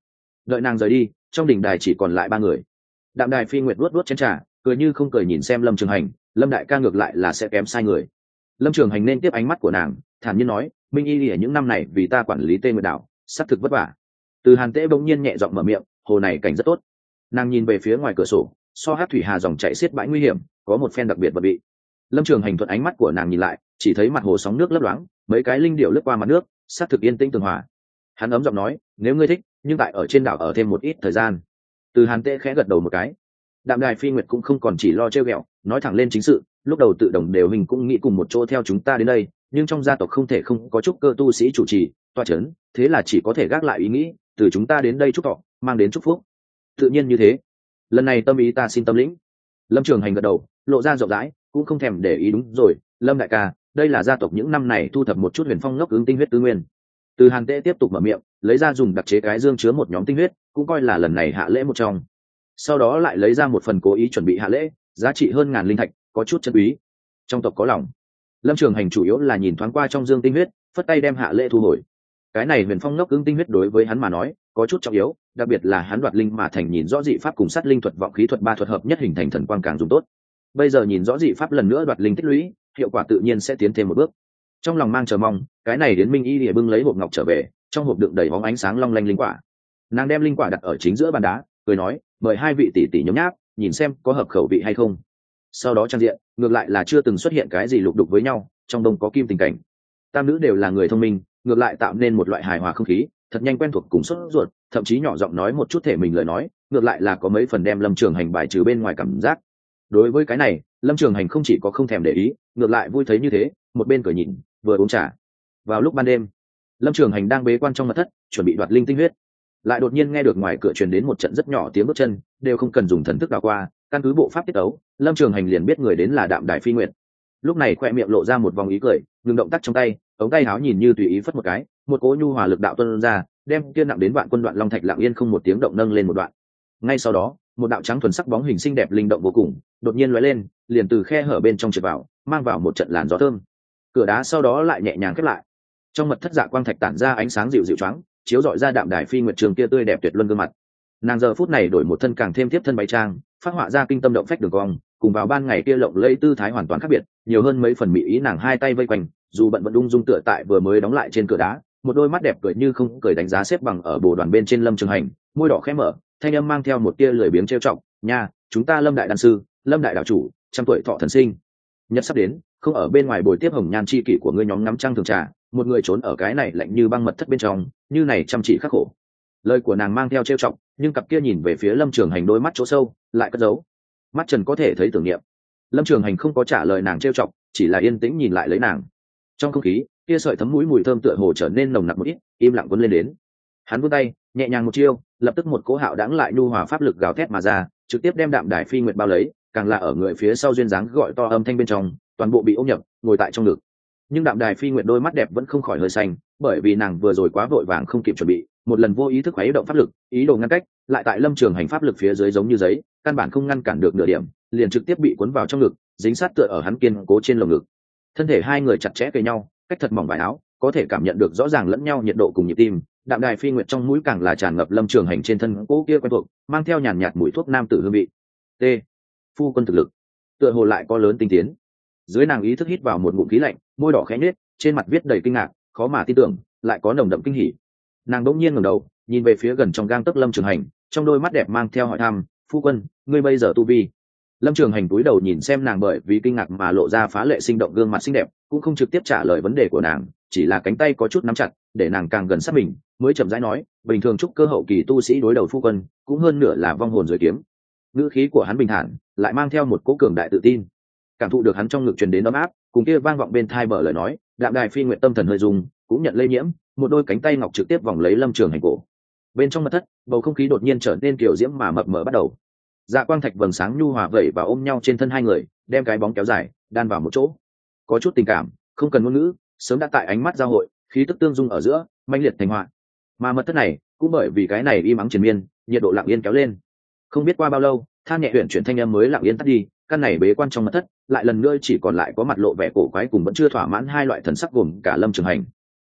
đợi nàng rời đi trong đỉnh đài chỉ còn lại ba người. Đạm Đài Phi Nguyệt luốt luốt chén trà, cười như không cười nhìn xem Lâm Trường Hành, Lâm đại ca ngược lại là sẽ kém sai người. Lâm Trường Hành nên tiếp ánh mắt của nàng, thản nhiên nói, Minh Y Lìa những năm này vì ta quản lý Tê Nguyệt đảo, xác thực vất vả. Từ Hàn Tễ bỗng nhiên nhẹ giọng mở miệng, hồ này cảnh rất tốt. Nàng nhìn về phía ngoài cửa sổ, so hát thủy hà dòng chảy xiết bãi nguy hiểm, có một phen đặc biệt vật vị. Lâm Trường Hành thuận ánh mắt của nàng nhìn lại, chỉ thấy mặt hồ sóng nước lấp loáng, mấy cái linh điệu lướt qua mặt nước, xác thực yên tĩnh tường hòa. Hắn ấm giọng nói, nếu ngươi thích, nhưng tại ở trên đảo ở thêm một ít thời gian. Từ Hàn Tễ khẽ gật đầu một cái. Đạm Đài Phi Nguyệt cũng không còn chỉ lo trêu ghẹo, nói thẳng lên chính sự, lúc đầu tự đồng đều hình cũng nghĩ cùng một chỗ theo chúng ta đến đây, nhưng trong gia tộc không thể không có chúc cơ tu sĩ chủ trì, toa chấn, thế là chỉ có thể gác lại ý nghĩ, từ chúng ta đến đây chúc thọ, mang đến chúc phúc. Tự nhiên như thế. Lần này tâm ý ta xin tâm lĩnh. Lâm Trường Hành gật đầu, lộ ra rộng rãi, cũng không thèm để ý đúng rồi, Lâm đại ca, đây là gia tộc những năm này thu thập một chút huyền phong ngốc ứng tinh huyết tư nguyên. Từ Hàn Tễ tiếp tục mở miệng, lấy ra dùng đặc chế cái dương chứa một nhóm tinh huyết, cũng coi là lần này hạ lễ một trong. Sau đó lại lấy ra một phần cố ý chuẩn bị hạ lễ, giá trị hơn ngàn linh thạch, có chút chân quý. Trong tộc có lòng. Lâm Trường Hành chủ yếu là nhìn thoáng qua trong dương tinh huyết, phất tay đem hạ lễ thu hồi. Cái này huyền phong ngốc ứng tinh huyết đối với hắn mà nói, có chút trọng yếu, đặc biệt là hắn đoạt linh mà thành nhìn rõ dị pháp cùng sát linh thuật vọng khí thuật ba thuật hợp nhất hình thành thần quang càng dùng tốt. Bây giờ nhìn rõ dị pháp lần nữa đoạt linh tích lũy, hiệu quả tự nhiên sẽ tiến thêm một bước. Trong lòng mang chờ mong, cái này đến Minh Y Lìa bưng lấy hộp ngọc trở về, trong hộp đựng đầy bóng ánh sáng long lanh linh quả. Nàng đem linh quả đặt ở chính giữa bàn đá, cười nói, mời hai vị tỷ tỷ nhấm nháp, nhìn xem có hợp khẩu vị hay không. Sau đó trang diện, ngược lại là chưa từng xuất hiện cái gì lục đục với nhau, trong đông có kim tình cảnh. Tam nữ đều là người thông minh, ngược lại tạo nên một loại hài hòa không khí, thật nhanh quen thuộc cùng sốt ruột, thậm chí nhỏ giọng nói một chút thể mình lời nói, ngược lại là có mấy phần đem Lâm Trường Hành bài trừ bên ngoài cảm giác. Đối với cái này, Lâm Trường Hành không chỉ có không thèm để ý, ngược lại vui thấy như thế, một bên cười nhìn, vừa uống trà. Vào lúc ban đêm, Lâm Trường Hành đang bế quan trong mật thất, chuẩn bị đoạt linh tinh huyết, lại đột nhiên nghe được ngoài cửa truyền đến một trận rất nhỏ tiếng bước chân, đều không cần dùng thần thức đảo qua, căn cứ bộ pháp tiết tấu, Lâm Trường Hành liền biết người đến là Đạm Đài Phi Nguyệt. Lúc này khoe miệng lộ ra một vòng ý cười, ngừng động tác trong tay, ống tay áo nhìn như tùy ý phất một cái, một cỗ nhu hòa lực đạo tuôn ra, đem kia nặng đến vạn quân đoạn long thạch lặng yên không một tiếng động nâng lên một đoạn. Ngay sau đó, một đạo trắng thuần sắc bóng hình xinh đẹp linh động vô cùng, đột nhiên lóe lên, liền từ khe hở bên trong trượt vào, mang vào một trận làn gió thơm. Cửa đá sau đó lại nhẹ nhàng khép lại. Trong mật thất dạ quang thạch tản ra ánh sáng dịu dịu choáng, chiếu rọi ra Đạm Đài Phi Nguyệt trường kia tươi đẹp tuyệt luân gương mặt. Nàng giờ phút này đổi một thân càng thêm tiếp thân váy trang, phát họa ra kinh tâm động phách đường cong, cùng vào ban ngày kia lộng lẫy tư thái hoàn toàn khác biệt, nhiều hơn mấy phần mỹ ý. Nàng hai tay vây quanh, dù bận vẫn ung dung tựa tại vừa mới đóng lại trên cửa đá, một đôi mắt đẹp cười như không cười đánh giá xếp bằng ở bồ đoàn bên trên Lâm Trường Hành, môi đỏ khẽ mở, thanh âm mang theo một tia lười biếng trêu chọc, nha, chúng ta Lâm đại đan sư, Lâm đại đạo chủ, trăm tuổi thọ thần sinh, nhật sắp đến, không ở bên ngoài bồi tiếp hồng nhan chi kỷ của ngươi nhóm ngắm trăng thường trà, một người trốn ở cái này lạnh như băng mật thất bên trong, như này chăm chỉ khắc khổ. Lời của nàng mang theo trêu chọc, nhưng cặp kia nhìn về phía Lâm Trường Hành đôi mắt chỗ sâu lại cất giấu mắt trần có thể thấy tưởng niệm. Lâm Trường Hành không có trả lời nàng trêu chọc, chỉ là yên tĩnh nhìn lại lấy nàng. Trong không khí kia sợi thấm mũi mùi thơm tựa hồ trở nên nồng nặc một ít, im lặng cuốn lên đến. Hắn vươn tay nhẹ nhàng một chiêu, lập tức một cỗ hạo đãng lại nhu hòa pháp lực gào thét mà ra, trực tiếp đem Đạm Đài Phi Nguyệt bao lấy, càng là ở người phía sau duyên dáng gọi to âm thanh bên trong, toàn bộ bị ôm nhập ngồi tại trong ngực. Nhưng Đạm Đài Phi Nguyệt đôi mắt đẹp vẫn không khỏi hơi xanh, bởi vì nàng vừa rồi quá vội vàng không kịp chuẩn bị, một lần vô ý thức khuấy động pháp lực, ý đồ ngăn cách, lại tại Lâm Trường Hành pháp lực phía dưới giống như giấy, căn bản không ngăn cản được nửa điểm, liền trực tiếp bị cuốn vào trong ngực, dính sát tựa ở hắn kiên cố trên lồng ngực. Thân thể hai người chặt chẽ kề nhau, cách thật mỏng vải áo, có thể cảm nhận được rõ ràng lẫn nhau nhiệt độ cùng nhịp tim. Đạm Đài Phi Nguyệt trong mũi càng là tràn ngập Lâm Trường Hành trên thân cố kia quen thuộc, mang theo nhàn nhạt mùi thuốc nam tử hương vị. T. Phu quân thực lực, tựa hồ lại có lớn tinh tiến. Dưới nàng ý thức hít vào một ngụm khí lạnh, môi đỏ khẽ nhếch, trên mặt viết đầy kinh ngạc, khó mà tin tưởng, lại có nồng đậm kinh hỉ. Nàng đỗng nhiên ngẩng đầu, nhìn về phía gần trong gang tấc Lâm Trường Hành, trong đôi mắt đẹp mang theo hỏi thăm, "Phu quân, ngươi bây giờ tu vi?" Lâm Trường Hành cúi đầu nhìn xem nàng, bởi vì kinh ngạc mà lộ ra phá lệ sinh động gương mặt xinh đẹp, cũng không trực tiếp trả lời vấn đề của nàng, chỉ là cánh tay có chút nắm chặt, để nàng càng gần sát mình, mới chậm rãi nói, "Bình thường trúc cơ hậu kỳ tu sĩ đối đầu phu quân, cũng hơn nửa là vong hồn dưới kiếm." Ngữ khí của hắn bình thản, lại mang theo một cỗ cường đại tự tin. Cảm thụ được hắn trong ngực truyền đến ấm áp, cùng kia vang vọng bên tai bờ lời nói, Đạm Đài Phi Nguyệt tâm thần hơi rung, cũng nhận lây nhiễm, một đôi cánh tay ngọc trực tiếp vòng lấy Lâm Trường Hành cổ. Bên trong mật thất, bầu không khí đột nhiên trở nên kiểu diễm mà mập mờ bắt đầu. Dạ quang thạch vầng sáng nhu hòa vẩy và ôm nhau trên thân hai người, đem cái bóng kéo dài, đan vào một chỗ. Có chút tình cảm, không cần ngôn ngữ, sớm đã tại ánh mắt giao hội, khí tức tương dung ở giữa, manh liệt thành họa. Mà mật thất này, cũng bởi vì cái này im ắng triền miên, nhiệt độ lặng yên kéo lên. Không biết qua bao lâu, than nhẹ huyền chuyển thanh âm mới lặng yên tắt đi, căn này bế quan trong mật thất, lại lần nữa chỉ còn lại có mặt lộ vẻ cổ quái cùng vẫn chưa thỏa mãn hai loại thần sắc gồm cả Lâm Trường Hành.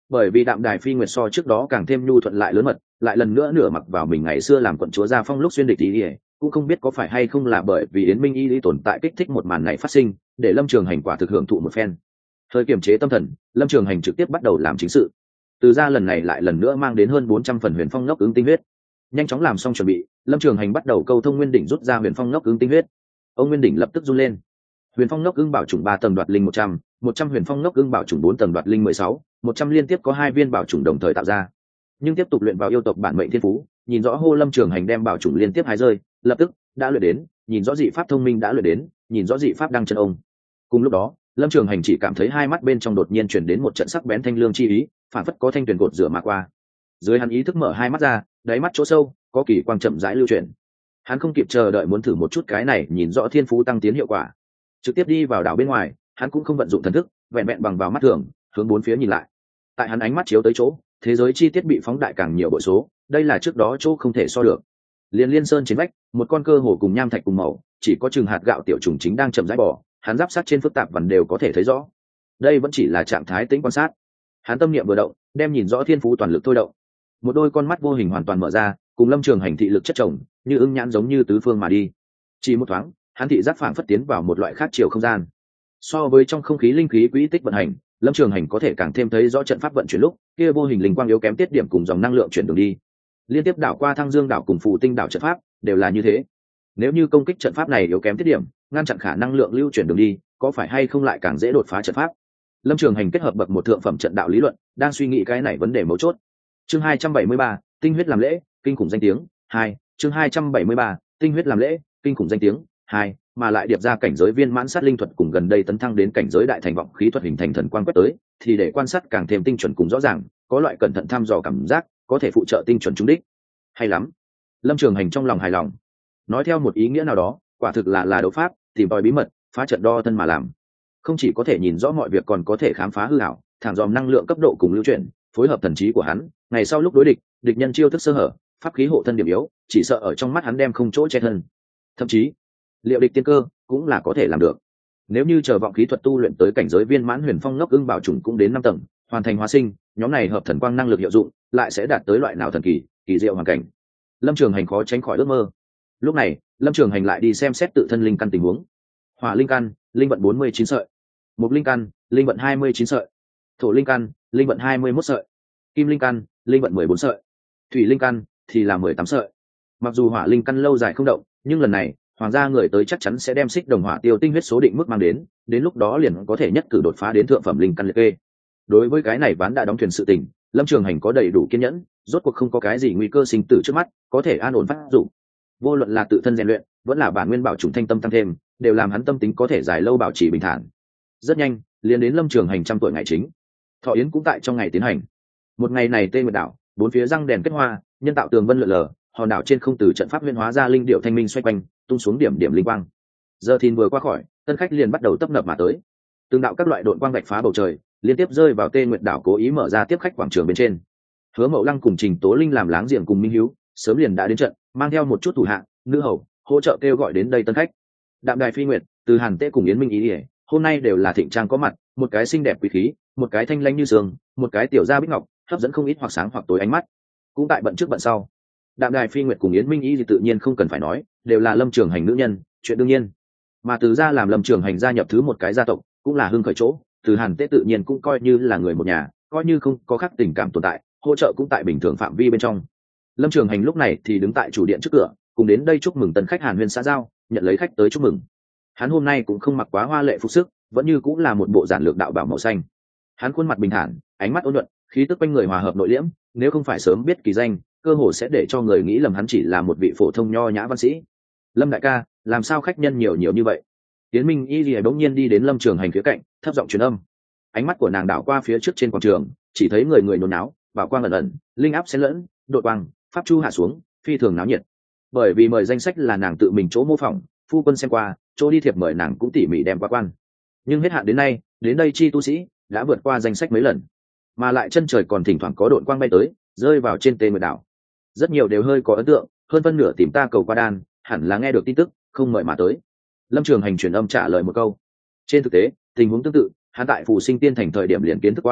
bởi vì đạm đài phi nguyệt so trước đó càng thêm nhu thuận lại lớn mật, lại lần nữa nửa mặc vào mình ngày xưa làm quận chúa gia phong lúc xuyên địch ý ỉa, cũng không biết có phải hay không là bởi vì yến minh y lý tồn tại kích thích một màn này phát sinh, để lâm trường hành quả thực hưởng thụ một phen. Hơi kiềm chế tâm thần, lâm trường hành trực tiếp bắt đầu làm chính sự. Từ ra lần này lại lần nữa mang đến hơn bốn trăm phần huyền phong ngốc ứng tinh huyết. Nhanh chóng làm xong chuẩn bị, lâm trường hành bắt đầu câu thông nguyên đỉnh rút ra huyền phong ngốc ứng tinh huyết. Ông nguyên đỉnh lập tức run lên. Huyền phong ngốc ưng bảo chủng ba tầng đoạt linh một trăm, một trăm huyền phong ngốc ưng bảo chủng bốn tầng đoạt linh mười sáu, một trăm liên tiếp có hai viên bảo chủng đồng thời tạo ra. Nhưng tiếp tục luyện vào yêu tộc bản mệnh thiên phú, nhìn rõ hô lâm trường hành đem bảo chủng liên tiếp hái rơi, lập tức đã luyện đến, nhìn rõ dị pháp thông minh đã luyện đến, nhìn rõ dị pháp đăng chân ông. Cùng lúc đó, lâm trường hành chỉ cảm thấy hai mắt bên trong đột nhiên chuyển đến một trận sắc bén thanh lương chi ý, phản phất có thanh tuyền cột rửa mà qua. Dưới hắn ý thức mở hai mắt ra, đáy mắt chỗ sâu có kỳ quang chậm rãi lưu chuyển. Hắn không kịp chờ đợi muốn thử một chút cái này nhìn rõ thiên phú tăng tiến hiệu quả, trực tiếp đi vào đảo bên ngoài. Hắn cũng không vận dụng thần thức, vẹn vẹn bằng vào mắt thường hướng bốn phía nhìn lại. Tại hắn ánh mắt chiếu tới chỗ, thế giới chi tiết bị phóng đại càng nhiều bội số, đây là trước đó chỗ không thể so được. Liên liên sơn trên vách, một con cơ hồ cùng nham thạch cùng màu, chỉ có chừng hạt gạo tiểu trùng chính đang chậm rãi bỏ, hắn giáp sát trên phức tạp vằn đều có thể thấy rõ. Đây vẫn chỉ là trạng thái tĩnh quan sát. Hắn tâm niệm vừa động, đem nhìn rõ thiên phú toàn lực thôi động. Một đôi con mắt vô hình hoàn toàn mở ra, cùng lâm trường hành thị lực chất chồng, như ưng nhãn giống như tứ phương mà đi. Chỉ một thoáng, hắn thị giác phảng phất tiến vào một loại khác chiều không gian. So với trong không khí linh khí quỹ tích vận hành, lâm trường hành có thể càng thêm thấy rõ trận pháp vận chuyển lúc kia vô hình linh quang yếu kém tiết điểm cùng dòng năng lượng chuyển đường đi. Liên tiếp đảo qua thăng dương đảo cùng phù tinh đảo trận pháp đều là như thế. Nếu như công kích trận pháp này yếu kém tiết điểm, ngăn chặn khả năng lượng lưu chuyển đường đi, có phải hay không lại càng dễ đột phá trận pháp? Lâm trường hành kết hợp bậc một thượng phẩm trận đạo lý luận, đang suy nghĩ cái này vấn đề mấu chốt. Chương hai trăm bảy mươi ba, tinh huyết làm lễ, kinh khủng danh tiếng hai. Chương hai trăm bảy mươi ba, tinh huyết làm lễ, kinh khủng danh tiếng hai, mà lại điệp ra cảnh giới viên mãn sát linh thuật cùng gần đây tấn thăng đến cảnh giới đại thành vọng khí thuật hình thành thần quan quét tới, thì để quan sát càng thêm tinh chuẩn cùng rõ ràng, có loại cẩn thận thăm dò cảm giác, có thể phụ trợ tinh chuẩn trúng đích. Hay lắm. Lâm trường hành trong lòng hài lòng. Nói theo một ý nghĩa nào đó, quả thực là là đấu pháp, tìm tòi bí mật, phá trận đo thân mà làm. Không chỉ có thể nhìn rõ mọi việc, còn có thể khám phá hư ảo, thẳng dòm năng lượng cấp độ cùng lưu chuyển, phối hợp thần trí của hắn, ngày sau lúc đối địch, địch nhân chiêu thức sơ hở, pháp khí hộ thân điểm yếu, chỉ sợ ở trong mắt hắn đem không chỗ che thân. Thậm chí, liệu địch tiên cơ cũng là có thể làm được. Nếu như chờ vọng khí thuật tu luyện tới cảnh giới viên mãn huyền phong ngốc ưng bảo trùng cũng đến năm tầng, hoàn thành hóa sinh, nhóm này hợp thần quang năng lực hiệu dụng lại sẽ đạt tới loại nào thần kỳ kỳ diệu hoàn cảnh. Lâm trường hành khó tránh khỏi ước mơ. Lúc này lâm trường hành lại đi xem xét tự thân linh căn tình huống. Hỏa linh căn linh vận bốn mươi chín sợi, mục linh căn linh vận hai mươi chín sợi, thổ linh căn linh vận hai mươi mốt sợi, kim linh căn linh vận mười bốn sợi, thủy linh căn thì là mười tám sợi. Mặc dù hỏa linh căn lâu dài không động, nhưng lần này hoàng gia người tới chắc chắn sẽ đem xích đồng hỏa tiêu tinh huyết số định mức mang đến, đến lúc đó liền có thể nhất cử đột phá đến thượng phẩm linh căn liệt kê. Đối với cái này ván đã đóng thuyền sự tình, lâm trường hành có đầy đủ kiên nhẫn, rốt cuộc không có cái gì nguy cơ sinh tử trước mắt, có thể an ổn phát dụng. Vô luận là tự thân rèn luyện, vẫn là bản nguyên bảo trùng thanh tâm tăng thêm, đều làm hắn tâm tính có thể dài lâu bảo trì bình thản. Rất nhanh liền đến lâm trường hành trăm tuổi ngày chính. Thọ yến cũng tại trong ngày tiến hành. Một ngày này tê nguyệt đảo bốn phía răng đèn kết hoa, nhân tạo tường vân lượn lờ, hòn đảo trên không từ trận pháp huyễn hóa ra linh điệu thanh minh xoay quanh, tung xuống điểm điểm linh quang. Giờ thìn vừa qua khỏi, tân khách liền bắt đầu tấp nập mà tới. Từng đạo các loại đội quang vạch phá bầu trời, liên tiếp rơi vào tê nguyệt đảo cố ý mở ra tiếp khách quảng trường bên trên. Hứa Mậu Lăng cùng Trình Tố Linh làm láng giềng cùng Minh Hiếu, sớm liền đã đến trận, mang theo một chút thủ hạ, nữ hầu, hỗ trợ kêu gọi đến đây tân khách. Đạm Đài Phi Nguyệt, từ Hàn Tế cùng Yến Minh Ý Ỉa, hôm nay đều là thịnh trang có mặt, một cái xinh đẹp quý khí, một cái thanh lãnh như sương, một cái tiểu gia bích ngọc, hấp dẫn không ít hoặc sáng hoặc tối ánh mắt. Cũng tại bận trước bận sau. Đạm Đài Phi Nguyệt cùng Yến Minh Ý thì tự nhiên không cần phải nói, đều là lâm trường hành nữ nhân, chuyện đương nhiên. Mà từ ra làm lâm trường hành gia nhập thứ một cái gia tộc, cũng là hưng khởi chỗ, từ Hàn Tế tự nhiên cũng coi như là người một nhà, coi như không có khác tình cảm tồn tại, hỗ trợ cũng tại bình thường phạm vi bên trong. Lâm trường hành lúc này thì đứng tại chủ điện trước cửa, cùng đến đây chúc mừng tân khách Hàn Huyên xã giao, nhận lấy khách tới chúc mừng. Hắn hôm nay cũng không mặc quá hoa lệ phục sức, vẫn như cũng là một bộ giản lược đạo bảo màu xanh. Hắn khuôn mặt bình thản, ánh mắt ôn nhuận, khí tức quanh người hòa hợp nội liễm, nếu không phải sớm biết kỳ danh, cơ hồ sẽ để cho người nghĩ lầm hắn chỉ là một vị phổ thông nho nhã văn sĩ. Lâm đại ca, làm sao khách nhân nhiều nhiều như vậy? Tiến Minh Y Lìa bỗng nhiên đi đến lâm trường hành phía cạnh, thấp giọng truyền âm. Ánh mắt của nàng đảo qua phía trước trên quảng trường, chỉ thấy người người nôn náo, bảo quang ẩn ẩn, linh áp xen lẫn, đội quang, pháp chu hạ xuống, phi thường náo nhiệt. Bởi vì mời danh sách là nàng tự mình chỗ mô phỏng, phu quân xem qua, chỗ đi thiệp mời nàng cũng tỉ mỉ đem qua quan. Nhưng hết hạn đến nay, đến đây chi tu sĩ đã vượt qua danh sách mấy lần, mà lại chân trời còn thỉnh thoảng có đội quang bay tới, rơi vào trên tê nguyệt đảo. Rất nhiều đều hơi có ấn tượng, hơn phân nửa tìm ta cầu qua đan, hẳn là nghe được tin tức, không mời mà tới. Lâm trường hành truyền âm trả lời một câu. Trên thực tế tình huống tương tự, hắn tại phù sinh tiên thành thời điểm liền kiến thức qua,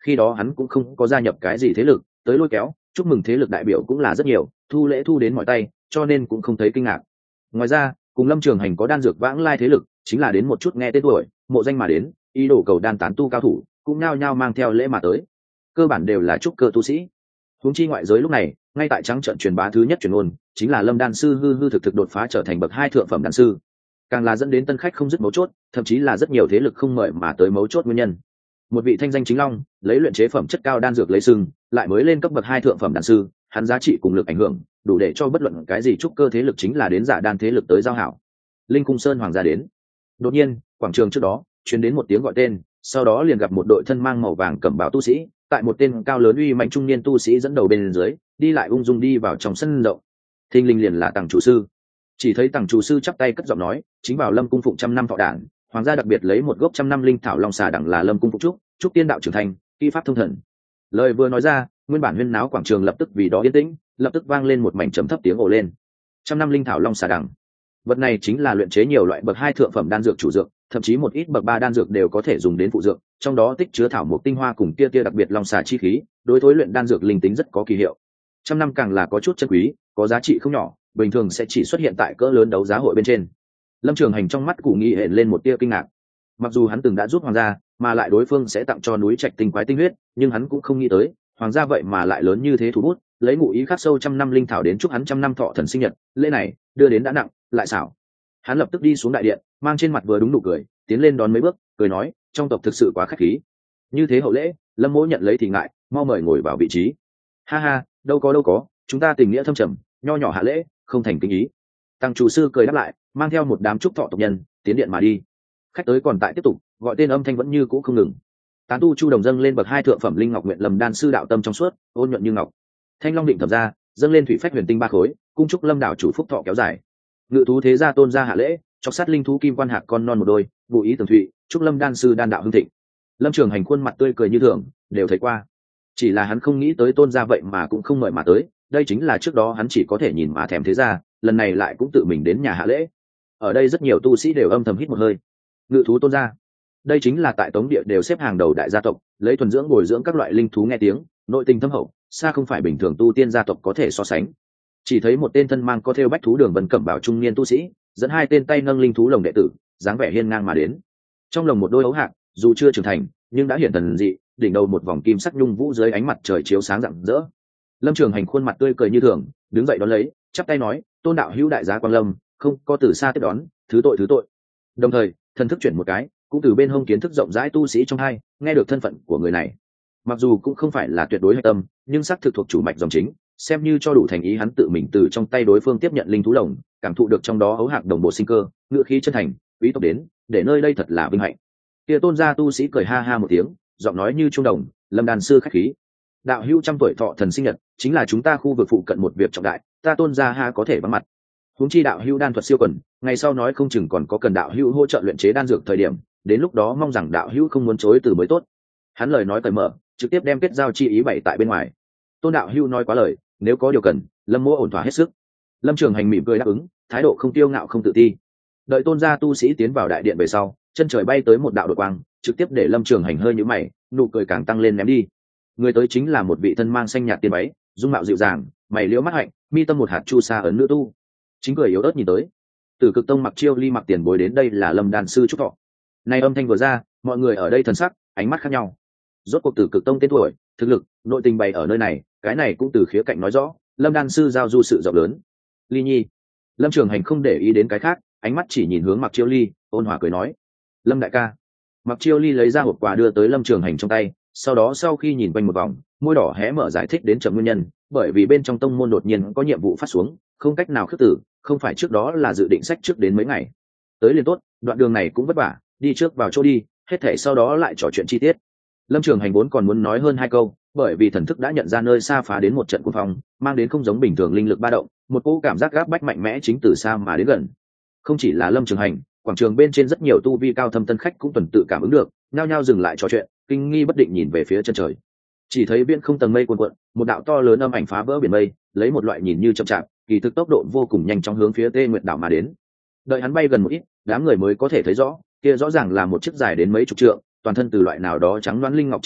khi đó hắn cũng không có gia nhập cái gì thế lực tới lôi kéo chúc mừng thế lực đại biểu cũng là rất nhiều, thu lễ thu đến mọi tay, cho nên cũng không thấy kinh ngạc. Ngoài ra cùng Lâm Trường Hành có đan dược vãng lai thế lực, chính là đến một chút nghe tên tuổi mộ danh mà đến, ý đồ cầu đan tán tu cao thủ cũng nao nhao mang theo lễ mà tới, cơ bản đều là trúc cơ tu sĩ. Huống chi ngoại giới lúc này ngay tại trắng trận truyền bá thứ nhất truyền ngôn chính là Lâm đan sư hư hư thực thực đột phá trở thành bậc hai thượng phẩm đan sư, càng là dẫn đến tân khách không dứt mấu chốt, thậm chí là rất nhiều thế lực không mời mà tới mấu chốt nguyên nhân. Một vị thanh danh chính long lấy luyện chế phẩm chất cao đan dược lấy sừng lại mới lên cấp bậc hai thượng phẩm đan sư, hắn giá trị cùng lực ảnh hưởng đủ để cho bất luận cái gì trúc cơ thế lực chính là đến giả đan thế lực tới giao hảo. Linh Cung Sơn hoàng gia đến. Đột nhiên quảng trường trước đó truyền đến một tiếng gọi tên, sau đó liền gặp một đội thân mang màu vàng cẩm bào tu sĩ tại một tên cao lớn uy mạnh trung niên tu sĩ dẫn đầu bên dưới đi lại ung dung đi vào trong sân động. Thinh linh liền là Tằng chủ sư. Chỉ thấy Tằng chủ sư chắp tay cất giọng nói, chính vào Lâm cung phụng trăm năm thọ đản, hoàng gia đặc biệt lấy một gốc trăm năm linh thảo long xà đẳng là Lâm cung phụng trúc, trúc tiên đạo trưởng thành, kỹ pháp thông thần. Lời vừa nói ra, nguyên bản huyên náo quảng trường lập tức vì đó yên tĩnh, lập tức vang lên một mảnh trầm thấp tiếng ồ lên. Trăm năm linh thảo long xà đẳng, vật này chính là luyện chế nhiều loại bậc hai thượng phẩm đan dược chủ dược, thậm chí một ít bậc ba đan dược đều có thể dùng đến phụ dược, trong đó tích chứa thảo mộc tinh hoa cùng tia tia đặc biệt long xà chi khí, đối thối luyện đan dược linh tính rất có kỳ hiệu. Trăm năm càng là có chút chân quý, có giá trị không nhỏ, bình thường sẽ chỉ xuất hiện tại cỡ lớn đấu giá hội bên trên. Lâm Trường Hành trong mắt Cụ Nghị hiện lên một tia kinh ngạc. Mặc dù hắn từng đã giúp hoàng gia, mà lại đối phương sẽ tặng cho núi trạch tinh quái tinh huyết, nhưng hắn cũng không nghĩ tới hoàng gia vậy mà lại lớn như thế thủ bút, lấy ngụ ý khắc sâu trăm năm linh thảo đến chúc hắn trăm năm thọ thần sinh nhật. Lễ này đưa đến đã nặng lại xảo. Hắn lập tức đi xuống đại điện, mang trên mặt vừa đúng nụ cười, tiến lên đón mấy bước, cười nói, trong tộc thực sự quá khách khí. Như thế hậu lễ, Lâm mỗ nhận lấy thì ngại, mau mời ngồi vào vị trí. Ha ha, đâu có đâu có, chúng ta tình nghĩa thâm trầm, nho nhỏ hạ lễ, không thành kính ý. Tăng chủ sư cười đáp lại, mang theo một đám trúc thọ tộc nhân tiến điện mà đi. Khách tới còn tại tiếp tục, gọi tên âm thanh vẫn như cũ không ngừng. Tán tu Chu Đồng dâng lên bậc hai thượng phẩm linh ngọc nguyện Lâm đan sư đạo tâm trong suốt, ôn nhuận như ngọc. Thanh long định thẩm ra, dâng lên thủy phách huyền tinh ba khối, cung chúc Lâm đảo chủ phúc thọ kéo dài. Ngự thú thế gia tôn gia hạ lễ, chọc sát linh thú kim quan hạc con non một đôi, vụ ý tường thụy, chúc Lâm đan sư đan đạo hưng thịnh. Lâm Trường Hành khuôn mặt tươi cười như thường, đều thấy qua. Chỉ là hắn không nghĩ tới tôn gia vậy mà cũng không mời mà tới, đây chính là trước đó hắn chỉ có thể nhìn mà thèm thế gia, lần này lại cũng tự mình đến nhà hạ lễ. Ở đây rất nhiều tu sĩ đều âm thầm hít một hơi. Ngự thú tôn gia, đây chính là tại Tống địa đều xếp hàng đầu đại gia tộc, lấy thuần dưỡng bồi dưỡng các loại linh thú nghe tiếng, nội tình thâm hậu, xa không phải bình thường tu tiên gia tộc có thể so sánh. Chỉ thấy một tên thân mang có thêu bách thú đường vân cẩm bảo trung niên tu sĩ dẫn hai tên tay nâng linh thú lồng đệ tử, dáng vẻ hiên ngang mà đến. Trong lồng một đôi ấu hạc, dù chưa trưởng thành nhưng đã hiển thần dị, đỉnh đầu một vòng kim sắc nhung vũ dưới ánh mặt trời chiếu sáng rạng rỡ. Lâm Trường Hành khuôn mặt tươi cười như thường, đứng dậy đón lấy, chắp tay nói, tôn đạo hữu đại giá quan lâm, không có từ xa tiếp đón, thứ tội thứ tội. Đồng thời thần thức chuyển một cái, cũng từ bên hông kiến thức rộng rãi tu sĩ trong hai nghe được thân phận của người này. Mặc dù cũng không phải là tuyệt đối hạch tâm, nhưng xác thực thuộc chủ mạch dòng chính, xem như cho đủ thành ý hắn tự mình từ trong tay đối phương tiếp nhận linh thú lồng, cảm thụ được trong đó ấu hạc đồng bộ sinh cơ, ngựa khí chân thành, quý tộc đến, để nơi đây thật là vinh hạnh. Kia tôn gia tu sĩ cười ha ha một tiếng, giọng nói như trung đồng, Lâm đàn sư khách khí. Đạo hữu trăm tuổi thọ thần sinh nhật, chính là chúng ta khu vực phụ cận một việc trọng đại, ta tôn gia ha có thể vắng mặt. Huống chi đạo hữu đan thuật siêu quần, ngày sau nói không chừng còn có cần đạo hữu hỗ trợ luyện chế đan dược thời điểm, đến lúc đó mong rằng đạo hữu không muốn chối từ mới tốt. Hắn lời nói cởi mở, trực tiếp đem kết giao chi ý bày tại bên ngoài. Tôn đạo hữu nói quá lời, nếu có điều cần, Lâm mỗ ổn thỏa hết sức. Lâm Trường Hành mỉm cười đáp ứng, thái độ không tiêu ngạo không tự ti. Đợi tôn gia tu sĩ tiến vào đại điện về sau, chân trời bay tới một đạo đột quang, trực tiếp để Lâm Trường Hành hơi nhíu mày, nụ cười càng tăng lên ném đi. Người tới chính là một vị thân mang xanh nhạt tiên váy, dung mạo dịu dàng, mày liễu mắt hạnh, mi tâm một hạt chu sa ấn nữ tu. Chính cười yếu ớt nhìn tới. Từ Cực Tông mặc chiêu ly mặc tiền bối đến đây là Lâm đàn sư chúc thọ. Này âm thanh vừa ra, mọi người ở đây thần sắc, ánh mắt khác nhau. Rốt cuộc Từ Cực Tông tên tuổi, thực lực, nội tình bày ở nơi này, cái này cũng từ khía cạnh nói rõ, Lâm đàn sư giao du sự rộng lớn. Ly Nhi. Lâm Trường Hành không để ý đến cái khác, ánh mắt chỉ nhìn hướng Mặc Chiêu Ly, ôn hòa cười nói: "Lâm đại ca." Mặc Chiêu Ly lấy ra hộp quà đưa tới Lâm Trường Hành trong tay, sau đó sau khi nhìn quanh một vòng, môi đỏ hé mở giải thích đến chậm nguyên nhân, bởi vì bên trong tông môn đột nhiên có nhiệm vụ phát xuống, không cách nào khước tử, không phải trước đó là dự định sách trước đến mấy ngày. Tới liền tốt, đoạn đường này cũng vất vả, đi trước vào chỗ đi, hết thể sau đó lại trò chuyện chi tiết. Lâm Trường Hành vốn còn muốn nói hơn hai câu, bởi vì thần thức đã nhận ra nơi xa phá đến một trận cuồng phong, mang đến không giống bình thường linh lực ba động, một cỗ cảm giác gáp bách mạnh mẽ chính từ xa mà đến gần. Không chỉ là Lâm Trường Hành, quảng trường bên trên rất nhiều tu vi cao thâm tân khách cũng tuần tự cảm ứng được, nhao nhao dừng lại trò chuyện, kinh nghi bất định nhìn về phía chân trời. Chỉ thấy biển không tầng mây cuồn cuộn, một đạo to lớn âm ảnh phá vỡ biển mây, lấy một loại nhìn như chậm chạp, kỳ thực tốc độ vô cùng nhanh chóng hướng phía Tê Nguyệt đảo mà đến. Đợi hắn bay gần một ít, đám người mới có thể thấy rõ, kia rõ ràng là một chiếc dài đến mấy chục trượng, toàn thân từ loại nào đó trắng loáng linh ngọc chế tạo,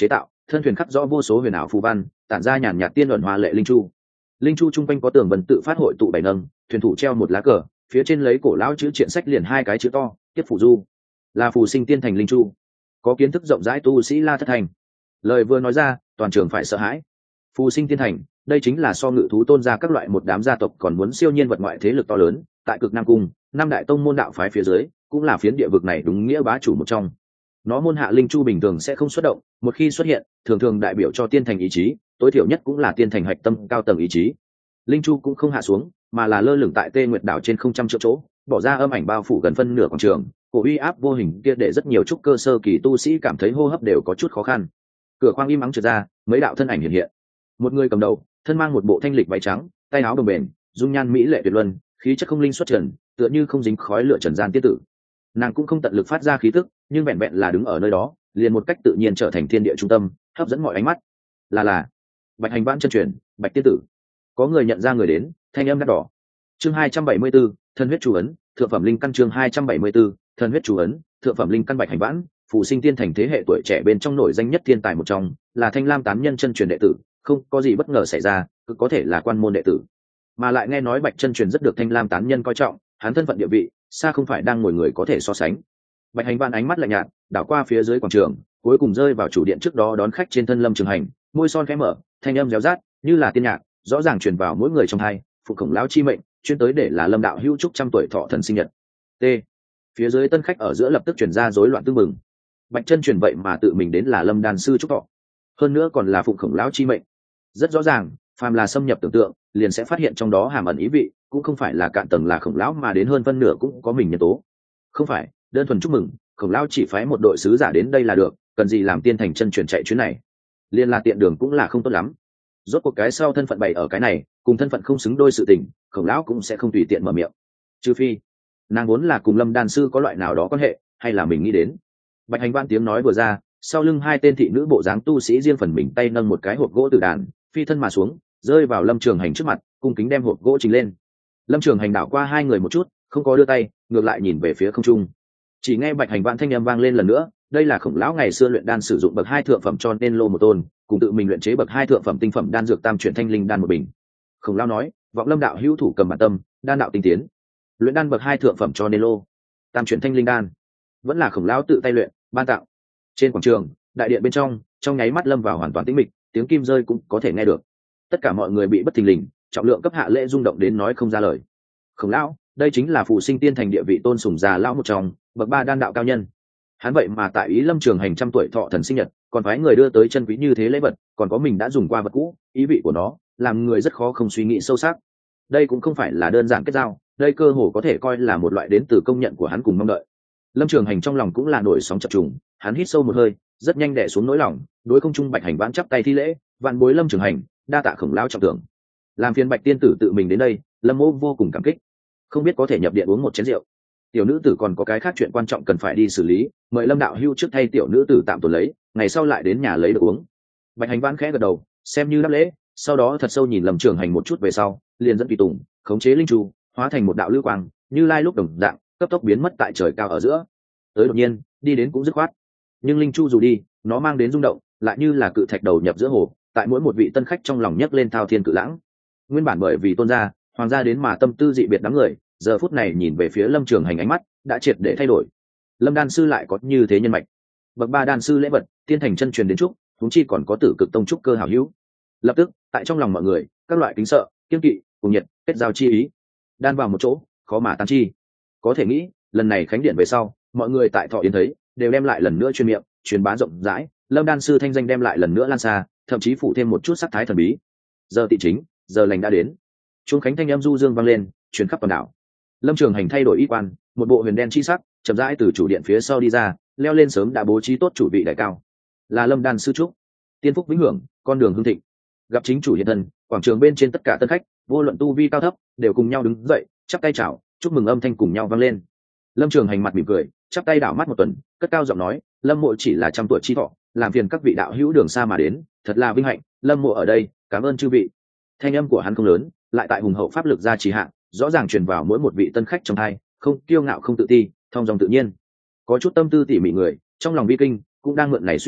thân thuyền khắc rõ vô số huyền ảo phù văn, tản ra nhàn nhạt tiên luận hoa lệ linh chu. Linh chu trung quanh có tường vân tự phát hội tụ bảy nâng, thuyền thủ treo một lá cờ, phía trên lấy cổ lão chữ triện sách liền hai cái chữ to, Tiếp Phủ Du, là phù sinh tiên thành linh chu. Có kiến thức rộng rãi tu sĩ La Thất Thành. Lời vừa nói ra, toàn trường phải sợ hãi. Phù sinh tiên thành, đây chính là so ngự thú tôn gia các loại một đám gia tộc còn muốn siêu nhiên vật ngoại thế lực to lớn, tại Cực Nam cung, năm đại tông môn đạo phái phía dưới, cũng là phiến địa vực này đúng nghĩa bá chủ một trong. Nó môn hạ linh chu bình thường sẽ không xuất động, một khi xuất hiện, thường thường đại biểu cho tiên thành ý chí, tối thiểu nhất cũng là tiên thành hạch tâm cao tầng ý chí. Linh chu cũng không hạ xuống, mà là lơ lửng tại Tê Nguyệt đảo trên không trăm triệu chỗ, bỏ ra âm ảnh bao phủ gần phân nửa quảng trường, cổ uy áp vô hình kia để rất nhiều trúc cơ sơ kỳ tu sĩ cảm thấy hô hấp đều có chút khó khăn. Cửa khoang im ắng trượt ra, mấy đạo thân ảnh hiện hiện. Một người cầm đầu, thân mang một bộ thanh lịch váy trắng, tay áo đồng bền, dung nhan mỹ lệ tuyệt luân, khí chất không linh xuất trần, tựa như không dính khói lửa trần gian tiên tử. Nàng cũng không tận lực phát ra khí tức, nhưng vẹn vẹn là đứng ở nơi đó, liền một cách tự nhiên trở thành thiên địa trung tâm, hấp dẫn mọi ánh mắt. Là là Bạch Hành Vãn chân truyền, Bạch tiên tử. Có người nhận ra người đến, thanh âm đắt đỏ. Chương hai trăm bảy mươi 74, thân huyết chú ấn, thượng phẩm linh căn. Chương hai trăm bảy mươi 74, thân huyết chú ấn, thượng phẩm linh căn. Bạch Hành Vãn, phù sinh tiên thành thế hệ tuổi trẻ bên trong nổi danh nhất thiên tài một trong, là Thanh Lam tán nhân chân truyền đệ tử, không có gì bất ngờ xảy ra, cứ có thể là quan môn đệ tử. Mà lại nghe nói Bạch chân truyền rất được Thanh Lam tán nhân coi trọng, hắn thân phận địa vị, xa không phải đang ngồi người có thể so sánh. Bạch Hành Vãn ánh mắt lạnh nhạt, đảo qua phía dưới quảng trường, cuối cùng rơi vào chủ điện trước đó đón khách trên thân Lâm Trường Hành, môi son khẽ mở, thanh âm réo rát, như là tiên nhạc, rõ ràng truyền vào mỗi người trong tai, phụ khổng lão chi mệnh, chuyên tới để là Lâm đạo hữu chúc trăm tuổi thọ thần sinh nhật. T. Phía dưới tân khách ở giữa lập tức truyền ra rối loạn tương mừng. Bạch chân truyền vậy mà tự mình đến là Lâm đan sư chúc thọ, hơn nữa còn là phụ khổng lão chi mệnh. Rất rõ ràng, phàm là xâm nhập tưởng tượng, liền sẽ phát hiện trong đó hàm ẩn ý vị, cũng không phải là cạn tầng là khổng lão mà đến hơn phân nửa cũng có mình nhân tố. Không phải đơn thuần chúc mừng, khổng lão chỉ phái một đội sứ giả đến đây là được, cần gì làm tiên thành chân truyền chạy chuyến này, liền là tiện đường cũng là không tốt lắm. Rốt cuộc cái sau thân phận bày ở cái này, cùng thân phận không xứng đôi sự tình, khổng lão cũng sẽ không tùy tiện mở miệng. Trừ phi nàng muốn là cùng Lâm đan sư có loại nào đó quan hệ, hay là mình nghĩ đến. Bạch Hành Vãn tiếng nói vừa ra, sau lưng hai tên thị nữ bộ dáng tu sĩ riêng phần mình tay nâng một cái hộp gỗ từ đàn, phi thân mà xuống, rơi vào Lâm Trường Hành trước mặt, cung kính đem hộp gỗ trình lên. Lâm Trường Hành đảo qua hai người một chút, không có đưa tay, ngược lại nhìn về phía không trung. Chỉ nghe Bạch Hành Vãn thanh âm vang lên lần nữa, đây là khổng lão ngày xưa luyện đan sử dụng bậc hai thượng phẩm cho nên lô một tôn, cùng tự mình luyện chế bậc hai thượng phẩm tinh phẩm đan dược tam chuyển thanh linh đan một bình. Khổng lão nói, vọng Lâm đạo hữu thủ cầm bản tâm, đan đạo tinh tiến, luyện đan bậc hai thượng phẩm cho nên lô, tam chuyển thanh linh đan, vẫn là khổng lão tự tay luyện, ban tặng. Trên quảng trường, đại điện bên trong, trong nháy mắt lâm vào hoàn toàn tĩnh mịch, tiếng kim rơi cũng có thể nghe được. Tất cả mọi người bị bất thình lình, trọng lượng cấp hạ lễ rung động đến nói không ra lời. Khổng lão, đây chính là phù sinh tiên thành địa vị tôn sùng già lão một trong, bậc ba đan đạo cao nhân. Hắn vậy mà tại Ý Lâm Trường Hành trăm tuổi thọ thần sinh nhật, còn phái người đưa tới chân quý như thế lễ vật, còn có mình đã dùng qua vật cũ, ý vị của nó làm người rất khó không suy nghĩ sâu sắc. Đây cũng không phải là đơn giản kết giao, đây cơ hồ có thể coi là một loại đến từ công nhận của hắn cùng mong đợi. Lâm Trường Hành trong lòng cũng là nổi sóng chập trùng, hắn hít sâu một hơi, rất nhanh đè xuống nỗi lòng, đối không trung Bạch Hành Vãn chắp tay thi lễ, vạn bối Lâm Trường Hành, đa tạ khổng lão trọng thưởng. Làm phiền Bạch tiên tử tự mình đến đây, Lâm mỗ vô cùng cảm kích. Không biết có thể nhập điện uống một chén rượu. Tiểu nữ tử còn có cái khác chuyện quan trọng cần phải đi xử lý, mời Lâm đạo hưu trước thay tiểu nữ tử tạm tồn lấy, ngày sau lại đến nhà lấy được uống. Bạch Hành Vãn khẽ gật đầu, xem như đáp lễ, sau đó thật sâu nhìn Lâm Trường Hành một chút về sau, liền dẫn tùy tùng, khống chế linh chu, hóa thành một đạo lưu quang, như lai lúc đồng dạng, cấp tốc biến mất tại trời cao ở giữa. Tới đột nhiên, đi đến cũng dứt khoát. Nhưng linh chu dù đi, nó mang đến rung động, lại như là cự thạch đầu nhập giữa hồ, tại mỗi một vị tân khách trong lòng nhấc lên thao thiên cự lãng. Nguyên bản bởi vì tôn gia, hoàng gia đến mà tâm tư dị biệt đám người, giờ phút này nhìn về phía Lâm Trường Hành ánh mắt đã triệt để thay đổi. Lâm đan sư lại có như thế nhân mạch, bậc ba đan sư lễ vật, tiên thành chân truyền đến trúc, chúng chi còn có tử cực tông trúc cơ hảo hữu. Lập tức, tại trong lòng mọi người, các loại kính sợ, kiêng kỵ, cùng nhiệt, kết giao chi ý, đan vào một chỗ, khó mà tan chi. Có thể nghĩ, lần này khánh điện về sau, mọi người tại thọ yến thấy, đều đem lại lần nữa truyền miệng, truyền bá rộng rãi, Lâm đan sư thanh danh đem lại lần nữa lan xa, thậm chí phủ thêm một chút sắc thái thần bí. Giờ tị chính, giờ lành đã đến. Chuông khánh thanh âm du dương vang lên, truyền khắp toàn đảo. Lâm Trường Hành thay đổi y quan, một bộ huyền đen chi sắc, chậm rãi từ chủ điện phía sau đi ra, leo lên sớm đã bố trí tốt chủ vị đại cao. Là Lâm đan sư trúc, tiên phúc vĩnh hưởng, con đường hưng thịnh. Gặp chính chủ hiện thân, quảng trường bên trên tất cả tân khách, vô luận tu vi cao thấp, đều cùng nhau đứng dậy, chắp tay chào, chúc mừng âm thanh cùng nhau vang lên. Lâm Trường Hành mặt mỉm cười, chắp tay đảo mắt một tuần, cất cao giọng nói, Lâm mộ chỉ là trăm tuổi chi thọ, làm phiền các vị đạo hữu đường xa mà đến, thật là vinh hạnh, Lâm mộ ở đây, cảm ơn chư vị. Thanh âm của hắn không lớn, lại tại hùng hậu pháp lực gia trì hạ, rõ ràng truyền vào mỗi một vị tân khách trong tai, không kiêu ngạo không tự ti, thong dong tự nhiên. Có chút tâm tư tỉ mỉ người, trong lòng vi kinh, cũng đang mượn này suy tư,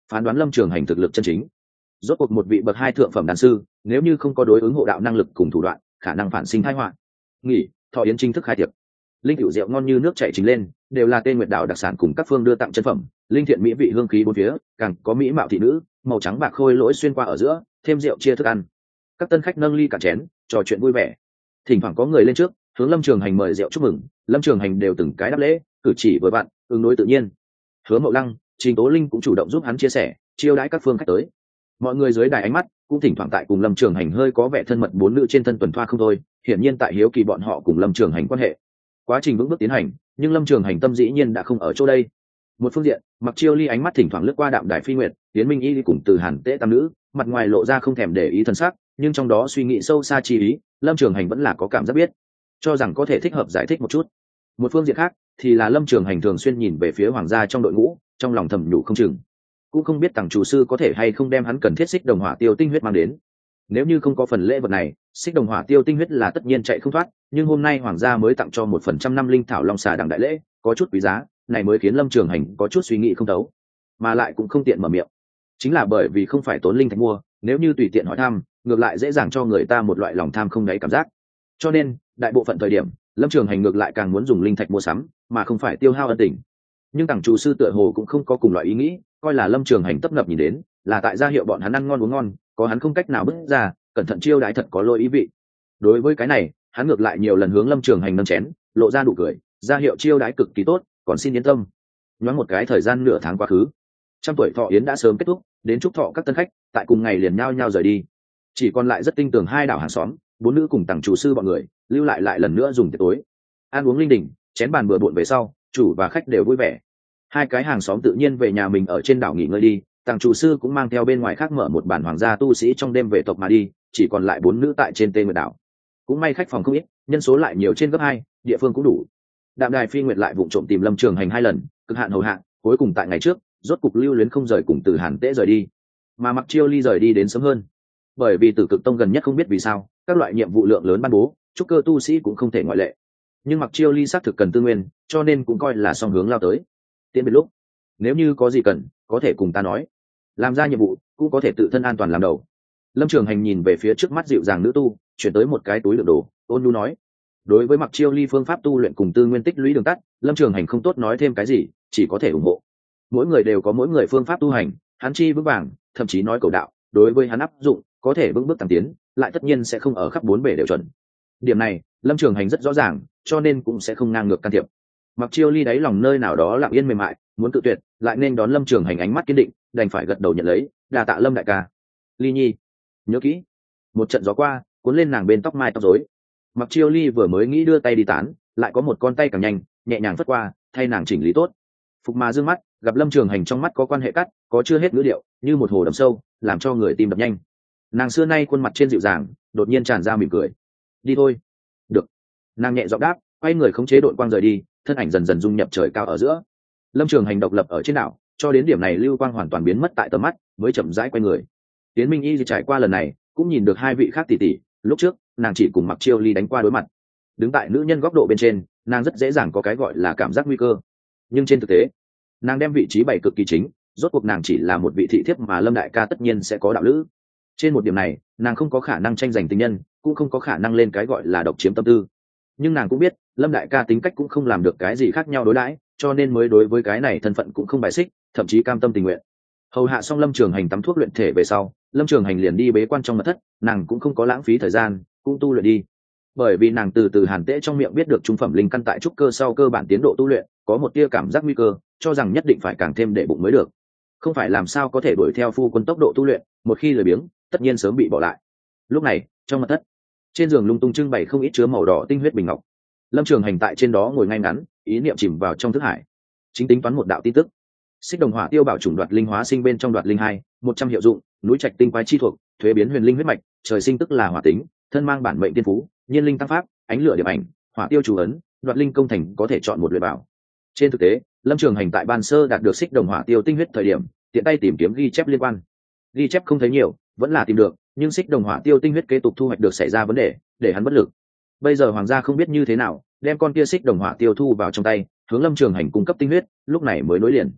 phán đoán lâm trường hành thực lực chân chính. Rốt cuộc một vị bậc hai thượng phẩm đan sư, nếu như không có đối ứng hộ đạo năng lực cùng thủ đoạn, khả năng phản sinh thái họa. Nghỉ, thọ yến chính thức khai tiệc. Linh cựu rượu ngon như nước chảy chính lên, đều là tên nguyệt đạo đặc sản cùng các phương đưa tặng chân phẩm, linh thiện mỹ vị hương khí bốn phía, càng có mỹ mạo thị nữ, màu trắng bạc khôi lỗi xuyên qua ở giữa, thêm rượu chia thức ăn. Các tân khách nâng ly cả chén, trò chuyện vui vẻ. Thỉnh thoảng có người lên trước, hướng lâm trường hành mời rượu chúc mừng, lâm trường hành đều từng cái đáp lễ, cử chỉ vừa vặn, ứng đối tự nhiên. Hứa Mậu Lăng, Trình Tố Linh cũng chủ động giúp hắn chia sẻ, chiêu đãi các phương khách tới. Mọi người dưới đài ánh mắt cũng thỉnh thoảng tại cùng lâm trường hành hơi có vẻ thân mật bốn nữ trên thân tuần thoa không thôi, hiển nhiên tại hiếu kỳ bọn họ cùng lâm trường hành quan hệ. Quá trình vững bước tiến hành, nhưng lâm trường hành tâm dĩ nhiên đã không ở chỗ đây. Một phương diện, Mặc Chiêu Ly ánh mắt thỉnh thoảng lướt qua Đạm Đài Phi Nguyệt, Tiến Minh Y cùng Từ Hàn Tế tam nữ, mặt ngoài lộ ra không thèm để ý thân sắc, nhưng trong đó suy nghĩ sâu xa chi ý, lâm trường hành vẫn là có cảm giác biết, cho rằng có thể thích hợp giải thích một chút. Một phương diện khác thì là lâm trường hành thường xuyên nhìn về phía hoàng gia trong đội ngũ, trong lòng thầm nhủ không chừng, cũng không biết tàng chủ sư có thể hay không đem hắn cần thiết xích đồng hỏa tiêu tinh huyết mang đến. Nếu như không có phần lễ vật này, xích đồng hỏa tiêu tinh huyết là tất nhiên chạy không thoát, nhưng hôm nay hoàng gia mới tặng cho một phần trăm năm linh thảo long xà đằng đại lễ, có chút quý giá, này mới khiến lâm trường hành có chút suy nghĩ không thấu, mà lại cũng không tiện mở miệng. Chính là bởi vì không phải tốn linh thạch mua, nếu như tùy tiện hỏi thăm, ngược lại dễ dàng cho người ta một loại lòng tham không đáy cảm giác. Cho nên đại bộ phận thời điểm lâm trường hành ngược lại càng muốn dùng linh thạch mua sắm, mà không phải tiêu hao ân tình. Nhưng tàng chủ sư tựa hồ cũng không có cùng loại ý nghĩ, coi là lâm trường hành tấp nập nhìn đến là tại gia hiệu bọn hắn ăn ngon uống ngon, có hắn không cách nào bước ra, cẩn thận chiêu đãi thật có lỗi ý vị. Đối với cái này, hắn ngược lại nhiều lần hướng lâm trường hành nâng chén, lộ ra nụ cười, gia hiệu chiêu đãi cực kỳ tốt, còn xin yên tâm. Nhoáng một cái thời gian nửa tháng quá khứ, trăm tuổi thọ yến đã sớm kết thúc, đến chúc thọ các tân khách tại cùng ngày liền nhao nhao rời đi, chỉ còn lại rất tinh tường hai đảo hàng xóm, bốn nữ cùng tàng chủ sư bọn người lưu lại lại lần nữa dùng tiệc tối, ăn uống linh đình, chén bàn bừa bộn về sau, chủ và khách đều vui vẻ. Hai cái hàng xóm tự nhiên về nhà mình ở trên đảo nghỉ ngơi đi, tàng chủ sư cũng mang theo bên ngoài khác mở một bản hoàng gia tu sĩ trong đêm về tộc mà đi, chỉ còn lại bốn nữ tại trên tên nguyệt đảo. Cũng may khách phòng không ít, nhân số lại nhiều trên gấp hai, địa phương cũng đủ. Đạm Đài Phi Nguyệt lại vụng trộm tìm lâm trường hành hai lần, cực hạn hầu hạ, cuối cùng tại ngày trước rốt cục lưu luyến không rời cùng Từ Hàn Tế rời đi, mà Mặc Chiêu Ly rời đi đến sớm hơn, bởi vì Tử Cực Tông gần nhất không biết vì sao các loại nhiệm vụ lượng lớn ban bố, trúc cơ tu sĩ cũng không thể ngoại lệ. Nhưng Mặc Chiêu Ly xác thực cần tư nguyên, cho nên cũng coi là song hướng lao tới. Tiễn biệt lúc, nếu như có gì cần, có thể cùng ta nói, làm ra nhiệm vụ cũng có thể tự thân an toàn làm đầu. Lâm Trường Hành nhìn về phía trước mắt dịu dàng nữ tu, chuyển tới một cái túi đựng đồ, ôn nhu nói. Đối với Mặc Chiêu Ly phương pháp tu luyện cùng tư nguyên tích lũy đường tắt, Lâm Trường Hành không tốt nói thêm cái gì, chỉ có thể ủng hộ. Mỗi người đều có mỗi người phương pháp tu hành, hắn chi vững vàng, thậm chí nói cầu đạo, đối với hắn áp dụng, có thể vững bước tăng tiến, lại tất nhiên sẽ không ở khắp bốn bể đều chuẩn. Điểm này, Lâm Trường Hành rất rõ ràng, cho nên cũng sẽ không ngang ngược can thiệp. Mặc Chiêu Ly đáy lòng nơi nào đó lặng yên mềm mại, muốn cự tuyệt, lại nên đón Lâm Trường Hành ánh mắt kiên định, đành phải gật đầu nhận lấy, đa tạ Lâm đại ca. Ly Nhi, nhớ kỹ. Một trận gió qua, cuốn lên nàng bên tóc mai tóc rối. Mặc Chiêu Ly vừa mới nghĩ đưa tay đi tán, lại có một con tay càng nhanh, nhẹ nhàng phất qua, thay nàng chỉnh lý tốt. Phục mà dương mắt, gặp Lâm Trường Hành trong mắt có quan hệ cắt, có chưa hết ngữ điệu, như một hồ đầm sâu, làm cho người tim đập nhanh. Nàng xưa nay khuôn mặt trên dịu dàng, đột nhiên tràn ra mỉm cười. Đi thôi. Được. Nàng nhẹ giọng đáp, quay người khống chế đội quang rời đi, thân ảnh dần dần dung nhập trời cao ở giữa. Lâm Trường Hành độc lập ở trên đảo, cho đến điểm này lưu quang hoàn toàn biến mất tại tầm mắt, mới chậm rãi quay người. Tiến Minh Y trải qua lần này, cũng nhìn được hai vị khác tỷ tỷ, lúc trước nàng chỉ cùng Mặc Chiêu Ly đánh qua đối mặt. Đứng tại nữ nhân góc độ bên trên, nàng rất dễ dàng có cái gọi là cảm giác nguy cơ, nhưng trên thực tế nàng đem vị trí bày cực kỳ chính, rốt cuộc nàng chỉ là một vị thị thiếp mà Lâm đại ca tất nhiên sẽ có đạo lữ. Trên một điểm này nàng không có khả năng tranh giành tình nhân, cũng không có khả năng lên cái gọi là độc chiếm tâm tư. Nhưng nàng cũng biết Lâm đại ca tính cách cũng không làm được cái gì khác nhau đối đãi, cho nên mới đối với cái này thân phận cũng không bài xích, thậm chí cam tâm tình nguyện. Hầu hạ xong Lâm Trường Hành tắm thuốc luyện thể về sau, Lâm Trường Hành liền đi bế quan trong mật thất, nàng cũng không có lãng phí thời gian, cũng tu luyện đi. Bởi vì nàng từ từ Hàn Tế trong miệng biết được trung phẩm linh căn tại trúc cơ sau cơ bản tiến độ tu luyện có một tia cảm giác nguy cơ, cho rằng nhất định phải càng thêm để bụng mới được, không phải làm sao có thể đuổi theo phu quân tốc độ tu luyện, một khi lười biếng tất nhiên sớm bị bỏ lại. Lúc này trong mật thất, trên giường lung tung trưng bày không ít chứa màu đỏ tinh huyết bình ngọc. Lâm Trường Hành tại trên đó ngồi ngay ngắn, ý niệm chìm vào trong thức hải, chính tính toán một đạo tin tức. Xích đồng hỏa tiêu bảo chủng đoạt linh hóa sinh bên trong đoạt linh hai, một trăm hiệu dụng, núi trạch tinh quái chi thuộc, thuế biến huyền linh huyết mạch, trời sinh tức là hỏa tính, thân mang bản mệnh tiên phú, nhiên linh tăng pháp, ánh lửa điểm ảnh, hỏa tiêu chủ ấn, đoạt linh công thành có thể chọn một luyện bảo. Trên thực tế, Lâm Trường Hành tại ban sơ đạt được xích đồng hỏa tiêu tinh huyết thời điểm, tiện tay tìm kiếm ghi chép liên quan. Ghi chép không thấy nhiều, vẫn là tìm được, nhưng xích đồng hỏa tiêu tinh huyết kế tục thu hoạch được xảy ra vấn đề, để hắn bất lực. Bây giờ hoàng gia không biết như thế nào, đem con kia xích đồng hỏa tiêu thu vào trong tay, hướng Lâm Trường Hành cung cấp tinh huyết, lúc này mới nối liền.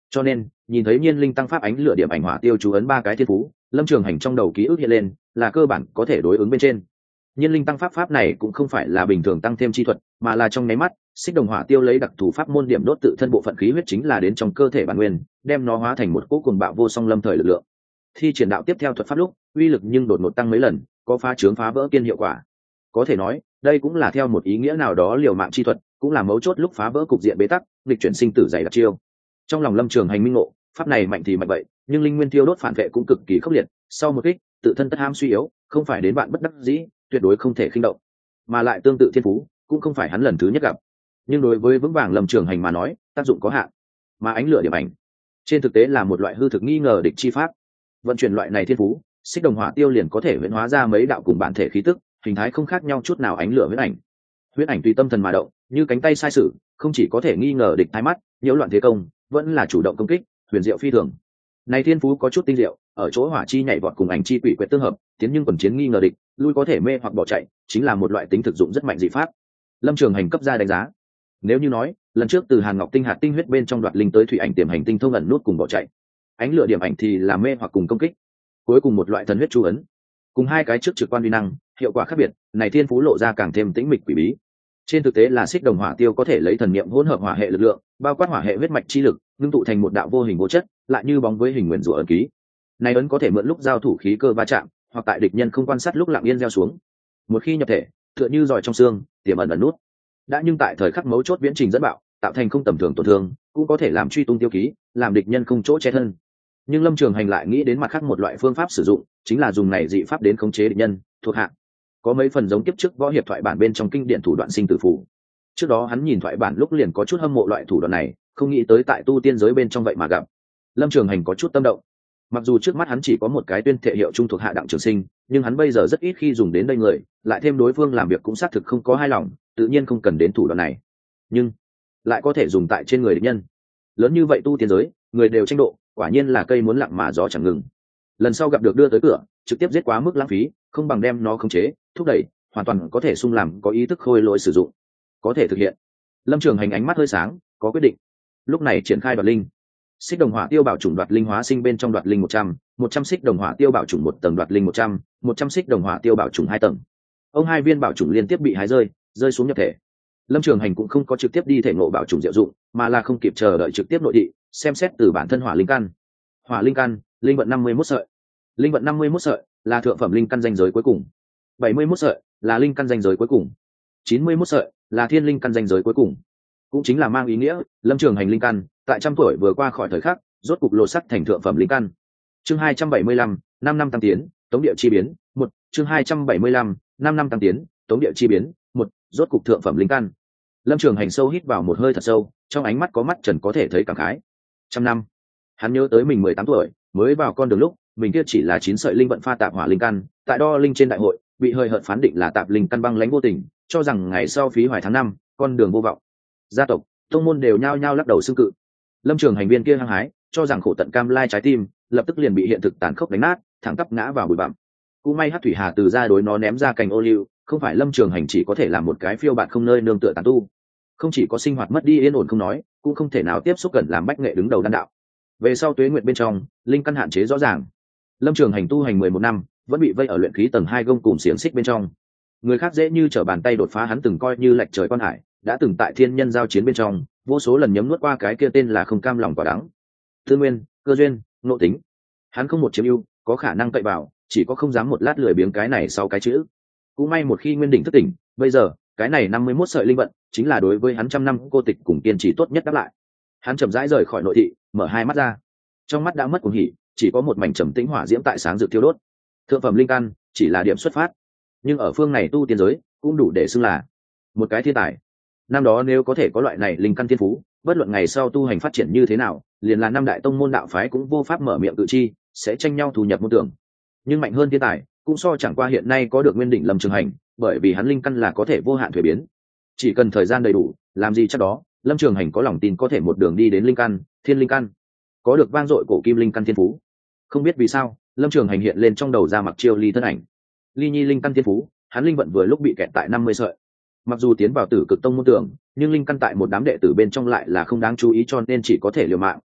Cho nên nhìn thấy nhiên linh tăng pháp ánh lửa điểm ảnh hỏa tiêu chú ấn ba cái thiên phú, lâm trường hành trong đầu ký ức hiện lên là cơ bản có thể đối ứng bên trên. Nhiên linh tăng pháp pháp này cũng không phải là bình thường tăng thêm chi thuật, mà là trong nháy mắt xích đồng hỏa tiêu lấy đặc thù pháp môn điểm đốt tự thân bộ phận khí huyết chính là đến trong cơ thể bản nguyên, đem nó hóa thành một cỗ cuồng bạo vô song lâm thời lực lượng. Thi triển đạo tiếp theo thuật pháp lúc uy lực nhưng đột ngột tăng mấy lần, có phá trướng phá vỡ kiên hiệu quả. Có thể nói đây cũng là theo một ý nghĩa nào đó liều mạng chi thuật, cũng là mấu chốt lúc phá vỡ cục diện bế tắc, nghịch chuyển sinh tử dày đặc chiêu. Trong lòng lâm trường hành minh ngộ, pháp này mạnh thì mạnh vậy, nhưng linh nguyên tiêu đốt phản vệ cũng cực kỳ khốc liệt, sau một kích tự thân tất ham suy yếu, không phải đến bạn bất đắc dĩ, tuyệt đối không thể khinh động. Mà lại tương tự thiên phú cũng không phải hắn lần thứ nhất gặp, nhưng đối với vững vàng lâm trường hành mà nói tác dụng có hạn. Mà ánh lửa điểm ảnh trên thực tế là một loại hư thực nghi ngờ địch chi pháp. Vận chuyển loại này thiên phú, xích đồng hỏa tiêu liền có thể huyễn hóa ra mấy đạo cùng bản thể khí tức, hình thái không khác nhau chút nào ánh lửa huyễn ảnh. Huyễn ảnh tùy tâm thần mà động, như cánh tay sai sử, không chỉ có thể nghi ngờ địch thái mắt, nhiễu loạn thế công, vẫn là chủ động công kích, huyền diệu phi thường. Này thiên phú có chút tinh diệu, ở chỗ hỏa chi nhảy vọt cùng ảnh chi quỷ quyệt tương hợp, tiến nhưng quần chiến nghi ngờ địch, lui có thể mê hoặc bỏ chạy, chính là một loại tính thực dụng rất mạnh dị pháp. Lâm Trường Hành cấp ra đánh giá. Nếu như nói, lần trước từ Hàn Ngọc tinh hạt tinh huyết bên trong đoạt linh tới thủy ảnh tiềm hành tinh thông ẩn nút cùng bỏ chạy, ánh lửa điểm ảnh thì là mê hoặc cùng công kích, cuối cùng một loại thần huyết chú ấn, cùng hai cái trước trực quan uy năng, hiệu quả khác biệt, này thiên phú lộ ra càng thêm tĩnh mịch quỷ bí. Trên thực tế là xích đồng hỏa tiêu có thể lấy thần niệm hỗn hợp hỏa hệ lực lượng, bao quát hỏa hệ huyết mạch chi lực, ngưng tụ thành một đạo vô hình vô chất, lại như bóng với hình nguyên rủa ấn ký. Này ấn có thể mượn lúc giao thủ khí cơ va chạm, hoặc tại địch nhân không quan sát lúc lặng yên gieo xuống. Một khi nhập thể, tựa như giỏi trong xương, tiềm ẩn ẩn nút. Đã nhưng tại thời khắc mấu chốt viễn trình dẫn bạo, tạo thành không tầm thường tổn thương, cũng có thể làm truy tung tiêu ký, làm địch nhân không chỗ che thân. Nhưng Lâm Trường Hành lại nghĩ đến mặt khác một loại phương pháp sử dụng, chính là dùng này dị pháp đến khống chế địch nhân, thuộc hạ. Có mấy phần giống kiếp trước võ hiệp thoại bản bên trong kinh điển thủ đoạn sinh tử phù. Trước đó hắn nhìn thoại bản lúc liền có chút hâm mộ loại thủ đoạn này, không nghĩ tới tại tu tiên giới bên trong vậy mà gặp. Lâm Trường Hành có chút tâm động. Mặc dù trước mắt hắn chỉ có một cái tuyên thệ hiệu trung thuộc hạ Đặng Trường Sinh, nhưng hắn bây giờ rất ít khi dùng đến đây người, lại thêm đối phương làm việc cũng xác thực không có hài lòng, tự nhiên không cần đến thủ đoạn này. Nhưng lại có thể dùng tại trên người địch nhân. Lớn như vậy tu tiên giới, người đều tranh độ, quả nhiên là cây muốn lặng mà gió chẳng ngừng. Lần sau gặp được đưa tới cửa, trực tiếp giết quá mức lãng phí, không bằng đem nó khống chế, thúc đẩy, hoàn toàn có thể sung làm có ý thức khôi lỗi sử dụng, có thể thực hiện. Lâm Trường Hành ánh mắt hơi sáng, có quyết định. Lúc này triển khai đoạt linh. Xích đồng hỏa tiêu bảo chủng đoạt linh hóa sinh bên trong đoạt linh một trăm, một trăm xích đồng hỏa tiêu bảo chủng một tầng đoạt linh một trăm, một trăm xích đồng hỏa tiêu bảo chủng hai tầng. Ông hai viên bảo chủng liên tiếp bị hái rơi, rơi xuống nhập thể. Lâm Trường Hành cũng không có trực tiếp đi thể ngộ bảo chủng diệu dụng, mà là không kịp chờ đợi trực tiếp nội thị, xem xét từ bản thân hỏa linh căn. Hỏa linh căn, linh vận năm mươi mốt sợi. Linh vận năm mươi mốt sợi là thượng phẩm linh căn danh giới cuối cùng. bảy mươi mốt sợi là linh căn danh giới cuối cùng. chín mươi mốt sợi là thiên linh căn danh giới cuối cùng. Cũng chính là mang ý nghĩa, Lâm Trường Hành linh căn tại trăm tuổi vừa qua khỏi thời khắc, rốt cục lột sắc thành thượng phẩm linh căn. Chương hai trăm bảy mươi lăm, năm năm tăng tiến, tống địa chi biến, một, chương hai trăm bảy mươi lăm, năm năm tăng tiến, tống địa chi biến, một, rốt cục thượng phẩm linh căn. Lâm Trường Hành sâu hít vào một hơi thật sâu, trong ánh mắt có mắt trần có thể thấy cảm khái. Trăm năm. Hắn nhớ tới mình mười tám tuổi, mới vào con đường lúc, mình kia chỉ là chín sợi linh vận pha tạp hỏa linh căn, tại đo linh trên đại hội, bị hơi hợt phán định là tạp linh căn băng lãnh vô tình, cho rằng ngày sau phí hoài tháng năm, con đường vô vọng. Gia tộc, tông môn đều nhao nhao lắc đầu xưng cự. Lâm Trường Hành viên kia hăng hái, cho rằng khổ tận cam lai trái tim, lập tức liền bị hiện thực tàn khốc đánh nát, thẳng tắp ngã vào bụi bặm. Cũng may Hắc Thủy Hà từ ra đối nó ném ra cành ô liu, không phải Lâm Trường Hành chỉ có thể làm một cái phiêu bạt không nơi nương tựa tàn tu. Không chỉ có sinh hoạt mất đi yên ổn không nói, cũng không thể nào tiếp xúc gần làm bách nghệ đứng đầu đan đạo. Về sau tuế nguyện bên trong, linh căn hạn chế rõ ràng. Lâm Trường Hành tu hành mười một năm, vẫn bị vây ở luyện khí tầng hai gông cùm xiềng xích bên trong. Người khác dễ như trở bàn tay đột phá hắn từng coi như lệch trời quan hải, đã từng tại thiên nhân giao chiến bên trong, vô số lần nhấm nuốt qua cái kia tên là không cam lòng quả đắng. Tư nguyên, cơ duyên, nội tính, hắn không một chiếm ưu, có khả năng cậy vào, chỉ có không dám một lát lười biếng cái này sau cái chữ. Cũng may một khi nguyên đỉnh thức tỉnh, bây giờ cái này năm mươi mốt sợi linh vận chính là đối với hắn trăm năm cô tịch cùng kiên trì tốt nhất đáp lại. Hắn chậm rãi rời khỏi nội thị, mở hai mắt ra, trong mắt đã mất cuồng hỉ, chỉ có một mảnh trầm tĩnh hỏa diễm tại sáng rực thiêu đốt. Thượng phẩm linh căn chỉ là điểm xuất phát, nhưng ở phương này tu tiên giới cũng đủ để xưng là một cái thiên tài. Năm đó nếu có thể có loại này linh căn thiên phú, bất luận ngày sau tu hành phát triển như thế nào, liền là năm đại tông môn đạo phái cũng vô pháp mở miệng tự chi, sẽ tranh nhau thu nhập môn tưởng. Nhưng mạnh hơn thiên tài cũng so chẳng qua hiện nay có được nguyên đỉnh Lâm Trường Hành, bởi vì hắn linh căn là có thể vô hạn thuế biến, chỉ cần thời gian đầy đủ, làm gì chắc đó. Lâm Trường Hành có lòng tin có thể một đường đi đến linh căn, thiên linh căn, có được vang dội cổ kim linh căn thiên phú. Không biết vì sao, Lâm Trường Hành hiện lên trong đầu ra Mặc Chiêu Ly thân ảnh. Ly Nhi linh căn thiên phú, hắn linh vận vừa lúc bị kẹt tại năm mươi sợi. Mặc dù tiến vào Tử Cực Tông môn tưởng, nhưng linh căn tại một đám đệ tử bên trong lại là không đáng chú ý, cho nên chỉ có thể liều mạng,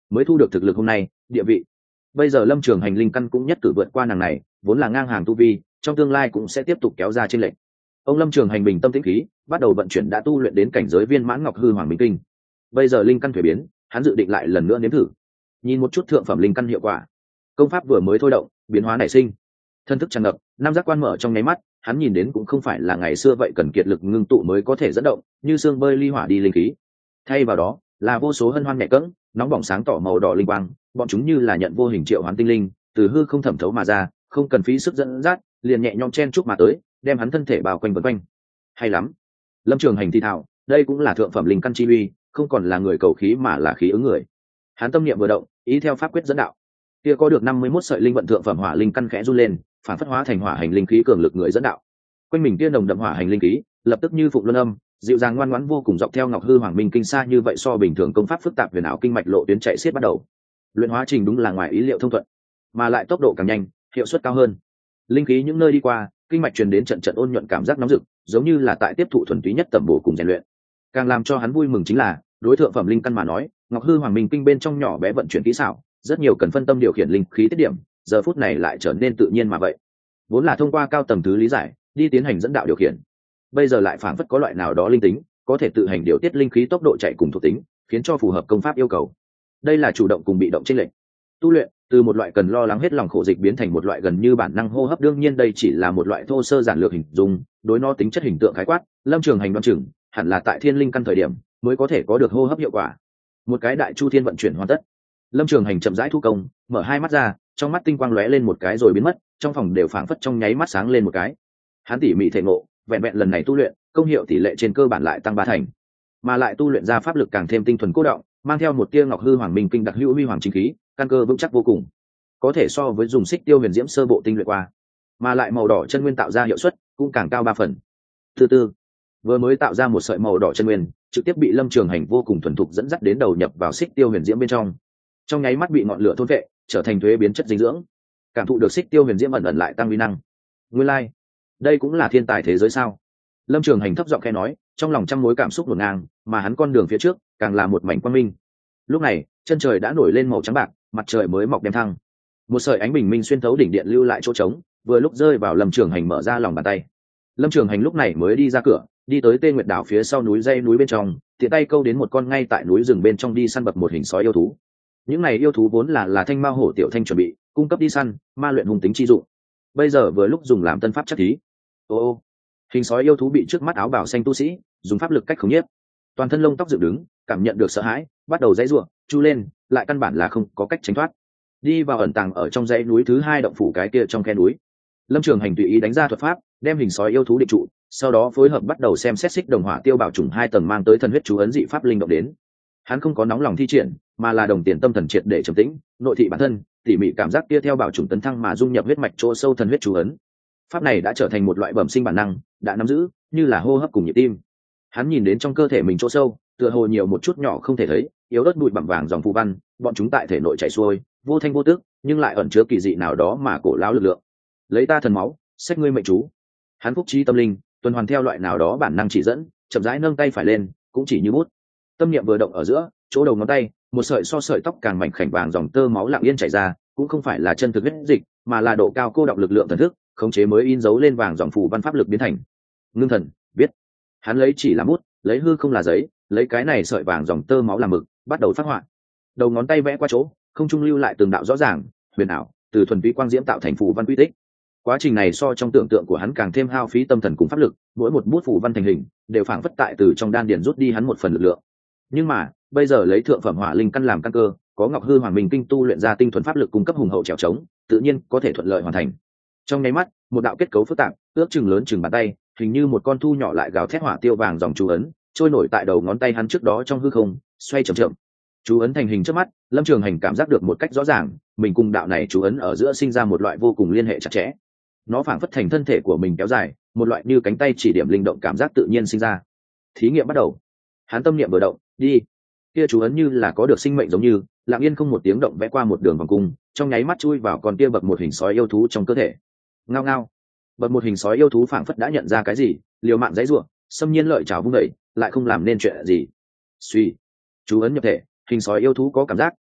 mới thu được thực lực hôm nay, địa vị. Bây giờ Lâm Trường Hành linh căn cũng nhất cử vượt qua nàng này, vốn là ngang hàng tu vi, trong tương lai cũng sẽ tiếp tục kéo ra chênh lệch. Ông Lâm Trường Hành bình tâm tĩnh khí, bắt đầu vận chuyển đã tu luyện đến cảnh giới viên mãn Ngọc Hư Hoàng Minh Kinh. Bây giờ linh căn thuế biến, hắn dự định lại lần nữa nếm thử. Nhìn một chút thượng phẩm linh căn hiệu quả, công pháp vừa mới thôi động, biến hóa nảy sinh, thân thức tràn ngập, năm giác quan mở trong nháy mắt, hắn nhìn đến cũng không phải là ngày xưa vậy cần kiệt lực ngưng tụ mới có thể dẫn động, như xương bơi ly hỏa đi linh khí. Thay vào đó, là vô số hân hoan nhẹ cẫng, nóng bỏng sáng tỏ màu đỏ linh quang, bọn chúng như là nhận vô hình triệu hoán tinh linh, từ hư không thẩm thấu mà ra, không cần phí sức dẫn dắt, liền nhẹ nhõm chen chúc mà tới, đem hắn thân thể bao quanh vần quanh. Hay lắm. Lâm Trường Hành thì thào, đây cũng là thượng phẩm linh căn chi uy, không còn là người cầu khí mà là khí ứng người. Hắn tâm niệm vừa động, ý theo pháp quyết dẫn đạo. Kia có được năm mươi mốt sợi linh vận thượng phẩm hỏa linh căn khẽ run lên, phản phất hóa thành hỏa hành linh khí cường lực người dẫn đạo. Quanh mình kia nồng đậm hỏa hành linh khí, lập tức như phụng luân âm, dịu dàng ngoan ngoãn vô cùng dọc theo Ngọc Hư Hoàng Minh Kinh xa như vậy so bình thường công pháp phức tạp huyền ảo kinh mạch lộ tuyến chạy xiết bắt đầu. Luyện hóa trình đúng là ngoài ý liệu thông thuận, mà lại tốc độ càng nhanh, hiệu suất cao hơn. Linh khí những nơi đi qua, kinh mạch truyền đến trận trận ôn nhuận cảm giác nóng rực, giống như là tại tiếp thụ thuần túy nhất tầm bổ cùng rèn luyện. Càng làm cho hắn vui mừng chính là, đối thượng phẩm linh căn mà nói, Ngọc Hư Hoàng Minh Kinh bên trong nhỏ bé vận chuyển kỹ xảo, rất nhiều cần phân tâm điều khiển linh khí tiết điểm, giờ phút này lại trở nên tự nhiên mà vậy. Vốn là thông qua cao tầng thứ lý giải, đi tiến hành dẫn đạo điều khiển, bây giờ lại phảng phất có loại nào đó linh tính, có thể tự hành điều tiết linh khí tốc độ chạy cùng thuộc tính, khiến cho phù hợp công pháp yêu cầu. Đây là chủ động cùng bị động chênh lệch. Tu luyện từ một loại cần lo lắng hết lòng khổ dịch biến thành một loại gần như bản năng hô hấp, đương nhiên đây chỉ là một loại thô sơ giản lược hình dung, đối nó tính chất hình tượng khái quát, Lâm Trường Hành đoán chừng hẳn là tại thiên linh căn thời điểm mới có thể có được hô hấp hiệu quả. Một cái đại chu thiên vận chuyển hoàn tất, Lâm Trường Hành chậm rãi thu công, mở hai mắt ra, trong mắt tinh quang lóe lên một cái rồi biến mất, trong phòng đều phảng phất trong nháy mắt sáng lên một cái. Hắn tỉ mỉ thể ngộ, vẹn vẹn lần này tu luyện, công hiệu tỷ lệ trên cơ bản lại tăng ba thành, mà lại tu luyện ra pháp lực càng thêm tinh thuần cố động, mang theo một tia Ngọc Hư Hoàng Minh Kinh đặc hữu huy hoàng chính khí, căn cơ vững chắc vô cùng, có thể so với dùng xích tiêu huyền diễm sơ bộ tinh luyện qua, mà lại màu đỏ chân nguyên tạo ra hiệu suất cũng càng cao ba phần. Thứ tư, vừa mới tạo ra một sợi màu đỏ chân nguyên, trực tiếp bị Lâm Trường Hành vô cùng thuần thục dẫn dắt đến đầu nhập vào xích tiêu huyền diễm bên trong, trong nháy mắt bị ngọn lửa thôn vệ, trở thành thuế biến chất dinh dưỡng. Cảm thụ được xích tiêu huyền diễm ẩn ẩn lại tăng uy năng. Nguyên lai, like, đây cũng là thiên tài thế giới sao? Lâm Trường Hành thấp giọng khẽ nói, trong lòng trăm mối cảm xúc hỗn ngang, mà hắn con đường phía trước càng là một mảnh quang minh. Lúc này, chân trời đã nổi lên màu trắng bạc, mặt trời mới mọc đem thăng. Một sợi ánh bình minh xuyên thấu đỉnh điện lưu lại chỗ trống, vừa lúc rơi vào Lâm Trường Hành mở ra lòng bàn tay. Lâm Trường Hành lúc này mới đi ra cửa, đi tới Tê Nguyệt đảo phía sau núi dây núi bên trong, tiện tay câu đến một con ngay tại núi rừng bên trong đi săn bập một hình sói yêu thú. Những này yêu thú vốn là là thanh ma hổ tiểu thanh chuẩn bị cung cấp đi săn ma luyện hung tính chi dụng, bây giờ vừa lúc dùng làm tân pháp chất thí. Ô ô, hình sói yêu thú bị trước mắt áo bào xanh tu sĩ dùng pháp lực cách khống nhiếp, toàn thân lông tóc dựng đứng, cảm nhận được sợ hãi, bắt đầu dãy giụa, chu lên, lại căn bản là không có cách tránh thoát. Đi vào ẩn tàng ở trong dãy núi thứ hai động phủ cái kia trong khe núi, Lâm Trường Hành tùy ý đánh ra thuật pháp, đem hình sói yêu thú định trụ, sau đó phối hợp bắt đầu xem xét xích đồng hỏa tiêu bảo trùng hai tầng mang tới thần huyết chú ấn dị pháp linh động đến. Hắn không có nóng lòng thi triển, mà là đồng tiền tâm thần triệt để trầm tĩnh, nội thị bản thân, tỉ mỉ cảm giác kia theo bảo trùng tấn thăng mà dung nhập huyết mạch chỗ sâu thần huyết chú ấn. Pháp này đã trở thành một loại bẩm sinh bản năng, đã nắm giữ, như là hô hấp cùng nhịp tim. Hắn nhìn đến trong cơ thể mình chỗ sâu, tựa hồ nhiều một chút nhỏ không thể thấy, yếu ớt bụi bặm vàng dòng phù văn, bọn chúng tại thể nội chảy xuôi, vô thanh vô tức, nhưng lại ẩn chứa kỳ dị nào đó mà cổ lão lực lượng. Lấy ta thần máu, xét ngươi mệnh chú. Hắn phúc trí tâm linh, tuần hoàn theo loại nào đó bản năng chỉ dẫn, chậm rãi nâng tay phải lên, cũng chỉ như bút. Tâm niệm vừa động ở giữa, chỗ đầu ngón tay, một sợi so sợi tóc càng mảnh khảnh vàng dòng tơ máu lặng yên chảy ra, cũng không phải là chân thực huyết dịch, mà là độ cao cô đọng lực lượng thần thức, khống chế mới in dấu lên vàng dòng phù văn pháp lực biến thành. Ngưng thần, viết. Hắn lấy chỉ làm bút, lấy hư không là giấy, lấy cái này sợi vàng dòng tơ máu làm mực, bắt đầu phát họa. Đầu ngón tay vẽ qua chỗ, không trung lưu lại từng đạo rõ ràng, huyền ảo, từ thuần túy quang diễm tạo thành phù văn quy tích. Quá trình này so trong tưởng tượng của hắn càng thêm hao phí tâm thần cùng pháp lực, mỗi một bút phù văn thành hình, đều phảng phất tại từ trong đan điền rút đi hắn một phần lực lượng. Nhưng mà, bây giờ lấy thượng phẩm hỏa linh căn làm căn cơ, có Ngọc Hư Hoàng Minh Kinh tu luyện ra tinh thuần pháp lực cung cấp hùng hậu trèo trống, tự nhiên có thể thuận lợi hoàn thành. Trong nháy mắt, một đạo kết cấu phức tạp, ước chừng lớn chừng bàn tay, hình như một con thu nhỏ lại gào thét hỏa tiêu vàng dòng chú ấn, trôi nổi tại đầu ngón tay hắn trước đó trong hư không, xoay chậm chậm. Chú ấn thành hình trước mắt, Lâm Trường Hành cảm giác được một cách rõ ràng, mình cùng đạo này chú ấn ở giữa sinh ra một loại vô cùng liên hệ chặt chẽ. Nó phảng phất thành thân thể của mình kéo dài, một loại như cánh tay chỉ điểm linh động cảm giác tự nhiên sinh ra. Thí nghiệm bắt đầu. Hắn tâm niệm vừa động, đi. Kia chú ấn như là có được sinh mệnh giống như, lặng yên không một tiếng động vẽ qua một đường vòng cung, trong nháy mắt chui vào con kia bậc một hình sói yêu thú trong cơ thể. Ngao ngao. Bậc một hình sói yêu thú phảng phất đã nhận ra cái gì, liều mạng giãy giụa, xâm nhiên lợi chảo vung đẩy, lại không làm nên chuyện gì. Suy. Chú ấn nhập thể, hình sói yêu thú có cảm giác,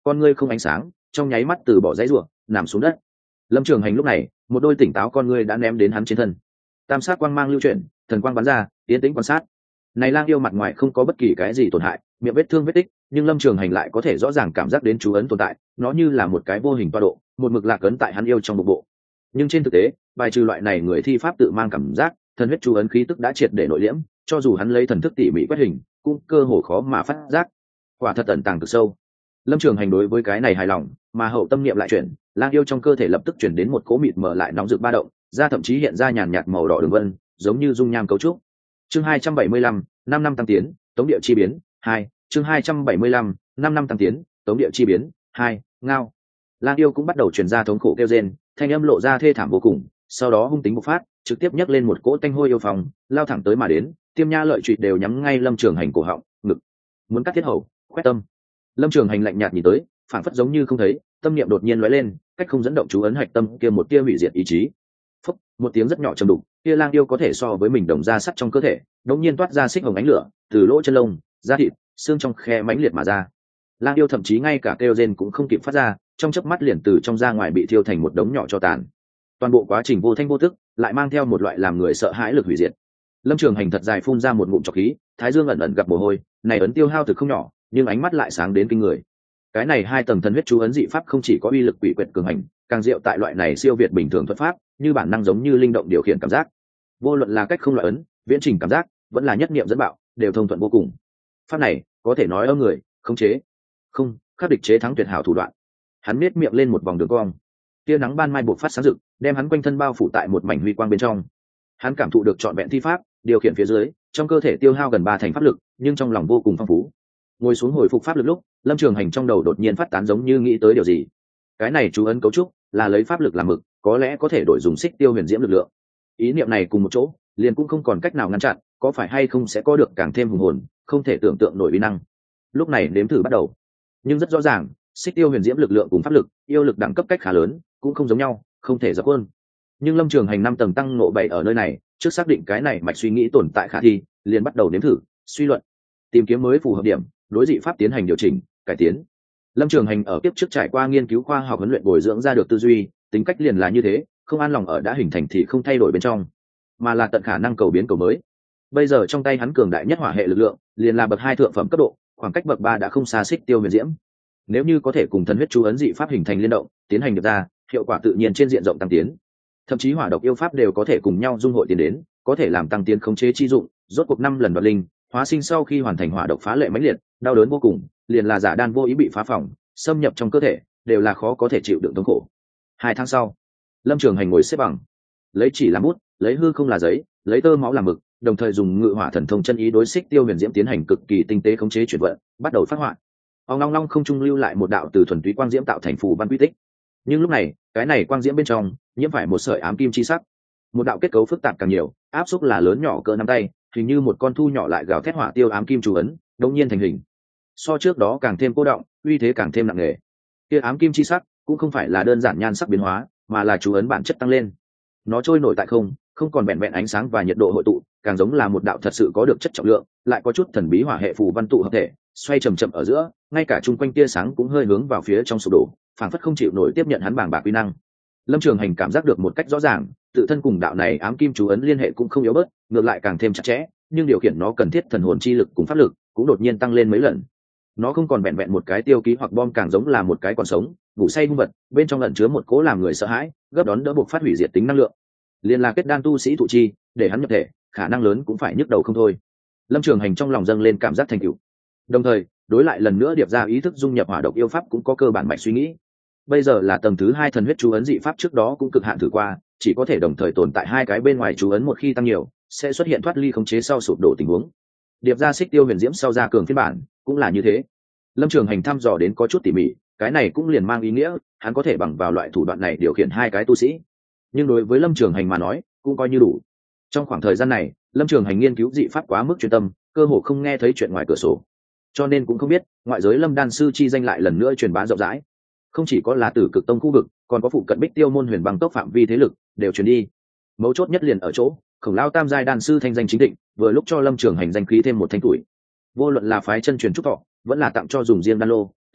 con ngươi không ánh sáng, trong nháy mắt từ bỏ dãy rủa, nằm xuống đất. Lâm Trường Hành lúc này, một đôi tỉnh táo con ngươi đã ném đến hắn trên thân. Tam sát quang mang lưu chuyển, thần quang bắn ra, tiến tĩnh quan sát. Này lang yêu mặt ngoài không có bất kỳ cái gì tổn hại, miệng vết thương vết tích, nhưng Lâm Trường Hành lại có thể rõ ràng cảm giác đến chú ấn tồn tại, nó như là một cái vô hình toa độ, một mực lạc ấn tại hắn yêu trong bụng bộ. Nhưng trên thực tế, bài trừ loại này người thi pháp tự mang cảm giác, thần huyết chú ấn khí tức đã triệt để nội liễm, cho dù hắn lấy thần thức tỉ mỉ quét hình, cũng cơ hồ khó mà phát giác. Quả thật ẩn tàng cực sâu. Lâm Trường Hành đối với cái này hài lòng, mà hậu tâm niệm lại chuyển, lang yêu trong cơ thể lập tức chuyển đến một cỗ mịt mờ lại nóng rực ba động, da thậm chí hiện ra nhàn nhạt màu đỏ đường vân, giống như dung nham cấu trúc. Chương hai trăm bảy mươi lăm, năm năm tăng tiến, tống địa chi biến, hai, chương hai trăm bảy mươi lăm, năm năm tăng tiến, tống địa chi biến, hai, ngao. Lang yêu cũng bắt đầu truyền ra thống khổ kêu rên, thanh âm lộ ra thê thảm vô cùng, sau đó hung tính bộc phát, trực tiếp nhấc lên một cỗ tanh hôi yêu phòng, lao thẳng tới mà đến, tiêm nha lợi trụy đều nhắm ngay Lâm Trường Hành cổ họng, ngực, muốn cắt thiết hầu, khoét tâm. Lâm Trường Hành lạnh nhạt nhìn tới, phản phất giống như không thấy, tâm niệm đột nhiên lóe lên, cách không dẫn động chú ấn hạch tâm kia một tia hủy diệt ý chí. Phúc, một tiếng rất nhỏ trầm đục, kia lang yêu có thể so với mình đồng ra sắt trong cơ thể, đột nhiên toát ra xích hồng ánh lửa, từ lỗ chân lông, da thịt, xương trong khe mãnh liệt mà ra. Lang yêu thậm chí ngay cả kêu rên cũng không kịp phát ra, trong chớp mắt liền từ trong ra ngoài bị thiêu thành một đống nhỏ tro tàn. Toàn bộ quá trình vô thanh vô tức, lại mang theo một loại làm người sợ hãi lực hủy diệt. Lâm Trường Hành thật dài phun ra một ngụm trọc khí, thái dương ẩn ẩn gặp mồ hôi, này ấn tiêu hao thực không nhỏ, nhưng ánh mắt lại sáng đến kinh người. Cái này hai tầng thần huyết chú ấn dị pháp không chỉ có uy lực quỷ quyệt cường hành, càng diệu tại loại này siêu việt bình thường thuật pháp, như bản năng giống như linh động điều khiển cảm giác. Vô luận là cách không loại ấn, viễn trình cảm giác, vẫn là nhất niệm dẫn bạo, đều thông thuận vô cùng. Pháp này có thể nói âm người, khống chế, không, khắc địch chế thắng tuyệt hảo thủ đoạn. Hắn nhếch miệng lên một vòng đường cong. Tia nắng ban mai bộc phát sáng rực, đem hắn quanh thân bao phủ tại một mảnh huy quang bên trong. Hắn cảm thụ được trọn vẹn thi pháp, điều khiển phía dưới, trong cơ thể tiêu hao gần ba thành pháp lực, nhưng trong lòng vô cùng phong phú. Ngồi xuống hồi phục pháp lực lúc, Lâm Trường Hành trong đầu đột nhiên phát tán giống như nghĩ tới điều gì. Cái này chú ấn cấu trúc là lấy pháp lực làm mực, có lẽ có thể đổi dùng xích tiêu huyền diễm lực lượng. Ý niệm này cùng một chỗ, liền cũng không còn cách nào ngăn chặn, có phải hay không sẽ có được càng thêm hùng hồn, không thể tưởng tượng nổi uy năng. Lúc này nếm thử bắt đầu. Nhưng rất rõ ràng, xích tiêu huyền diễm lực lượng cùng pháp lực, yêu lực đẳng cấp cách khá lớn, cũng không giống nhau, không thể dập hơn. Nhưng Lâm Trường Hành năm tầng tăng ngộ bảy ở nơi này, trước xác định cái này mạch suy nghĩ tồn tại khả thi, liền bắt đầu nếm thử, suy luận, tìm kiếm mới phù hợp điểm, đối dị pháp tiến hành điều chỉnh, cải tiến. Lâm Trường Hành ở kiếp trước trải qua nghiên cứu khoa học huấn luyện bồi dưỡng ra được tư duy, tính cách liền là như thế, không an lòng ở đã hình thành thì không thay đổi bên trong, mà là tận khả năng cầu biến cầu mới. Bây giờ trong tay hắn cường đại nhất hỏa hệ lực lượng, liền là bậc hai thượng phẩm cấp độ, khoảng cách bậc ba đã không xa xích tiêu huyền diễm. Nếu như có thể cùng thần huyết chú ấn dị pháp hình thành liên động, tiến hành được ra, hiệu quả tự nhiên trên diện rộng tăng tiến. Thậm chí hỏa độc yêu pháp đều có thể cùng nhau dung hội tiến đến, có thể làm tăng tiến khống chế chi dụng, rốt cuộc năm lần đoạt linh, hóa sinh sau khi hoàn thành hỏa độc phá lệ mãnh liệt, đau đớn vô cùng, liền là giả đan vô ý bị phá phỏng, xâm nhập trong cơ thể, đều là khó có thể chịu đựng thống khổ. Hai tháng sau, Lâm Trường Hành ngồi xếp bằng, lấy chỉ làm bút, lấy hư không là giấy, lấy tơ máu làm mực, đồng thời dùng ngự hỏa thần thông chân ý đối xích tiêu huyền diễm tiến hành cực kỳ tinh tế khống chế chuyển vận, bắt đầu phát họa. Ông long long không trung lưu lại một đạo từ thuần túy quang diễm tạo thành phù văn quy tích. Nhưng lúc này, cái này quang diễm bên trong nhiễm phải một sợi ám kim chi sắc, một đạo kết cấu phức tạp càng nhiều, áp xúc là lớn nhỏ cỡ nắm tay, hình như một con thu nhỏ lại gào thét hỏa tiêu ám kim chú ấn, đột nhiên thành hình. So trước đó càng thêm cô động, uy thế càng thêm nặng nề. Kia ám kim chi sắc cũng không phải là đơn giản nhan sắc biến hóa, mà là chú ấn bản chất tăng lên. Nó trôi nổi tại không, không còn vẹn vẹn ánh sáng và nhiệt độ hội tụ, càng giống là một đạo thật sự có được chất trọng lượng, lại có chút thần bí hỏa hệ phù văn tụ hợp thể, xoay chậm chậm ở giữa, ngay cả chung quanh tia sáng cũng hơi hướng vào phía trong sụp đổ, phảng phất không chịu nổi tiếp nhận hắn bàng bạc uy năng. Lâm Trường Hành cảm giác được một cách rõ ràng, tự thân cùng đạo này ám kim chú ấn liên hệ cũng không yếu bớt, ngược lại càng thêm chặt chẽ, nhưng điều khiển nó cần thiết thần hồn chi lực cùng pháp lực cũng đột nhiên tăng lên mấy lần. Nó không còn vẹn vẹn một cái tiêu ký hoặc bom, càng giống là một cái còn sống, ngủ say hung vật, bên trong ẩn chứa một cố làm người sợ hãi, gấp đón đỡ buộc phát hủy diệt tính năng lượng. Liên là kết đan tu sĩ thụ chi, để hắn nhập thể, khả năng lớn cũng phải nhức đầu không thôi. Lâm Trường Hành trong lòng dâng lên cảm giác thành tựu. Đồng thời, đối lại lần nữa điệp ra ý thức dung nhập hỏa độc yêu pháp cũng có cơ bản mạch suy nghĩ. Bây giờ là tầng thứ hai thần huyết chú ấn dị pháp, trước đó cũng cực hạn thử qua, chỉ có thể đồng thời tồn tại hai cái bên ngoài chú ấn, một khi tăng nhiều, sẽ xuất hiện thoát ly khống chế sau sụp đổ tình huống. Điệp ra xích tiêu huyền diễm sau ra cường phiên bản, cũng là như thế. Lâm Trường Hành thăm dò đến có chút tỉ mỉ, cái này cũng liền mang ý nghĩa, hắn có thể bằng vào loại thủ đoạn này điều khiển hai cái tu sĩ. Nhưng đối với Lâm Trường Hành mà nói, cũng coi như đủ. Trong khoảng thời gian này, Lâm Trường Hành nghiên cứu dị pháp quá mức chuyên tâm, cơ hồ không nghe thấy chuyện ngoài cửa sổ, cho nên cũng không biết ngoại giới Lâm đan sư chi danh lại lần nữa truyền bá rộng rãi. Không chỉ có là Tử Cực Tông khu vực, còn có phụ cận Bích Tiêu môn Huyền Băng Tốc phạm vi thế lực đều truyền đi. Mấu chốt nhất liền ở chỗ, Khổng Lao tam giai đan sư thanh danh chính định, vừa lúc cho Lâm Trường Hành danh khí thêm một thanh tuổi. Vô luận là phái chân truyền trúc thọ, vẫn là tặng cho dùng riêng đan lô,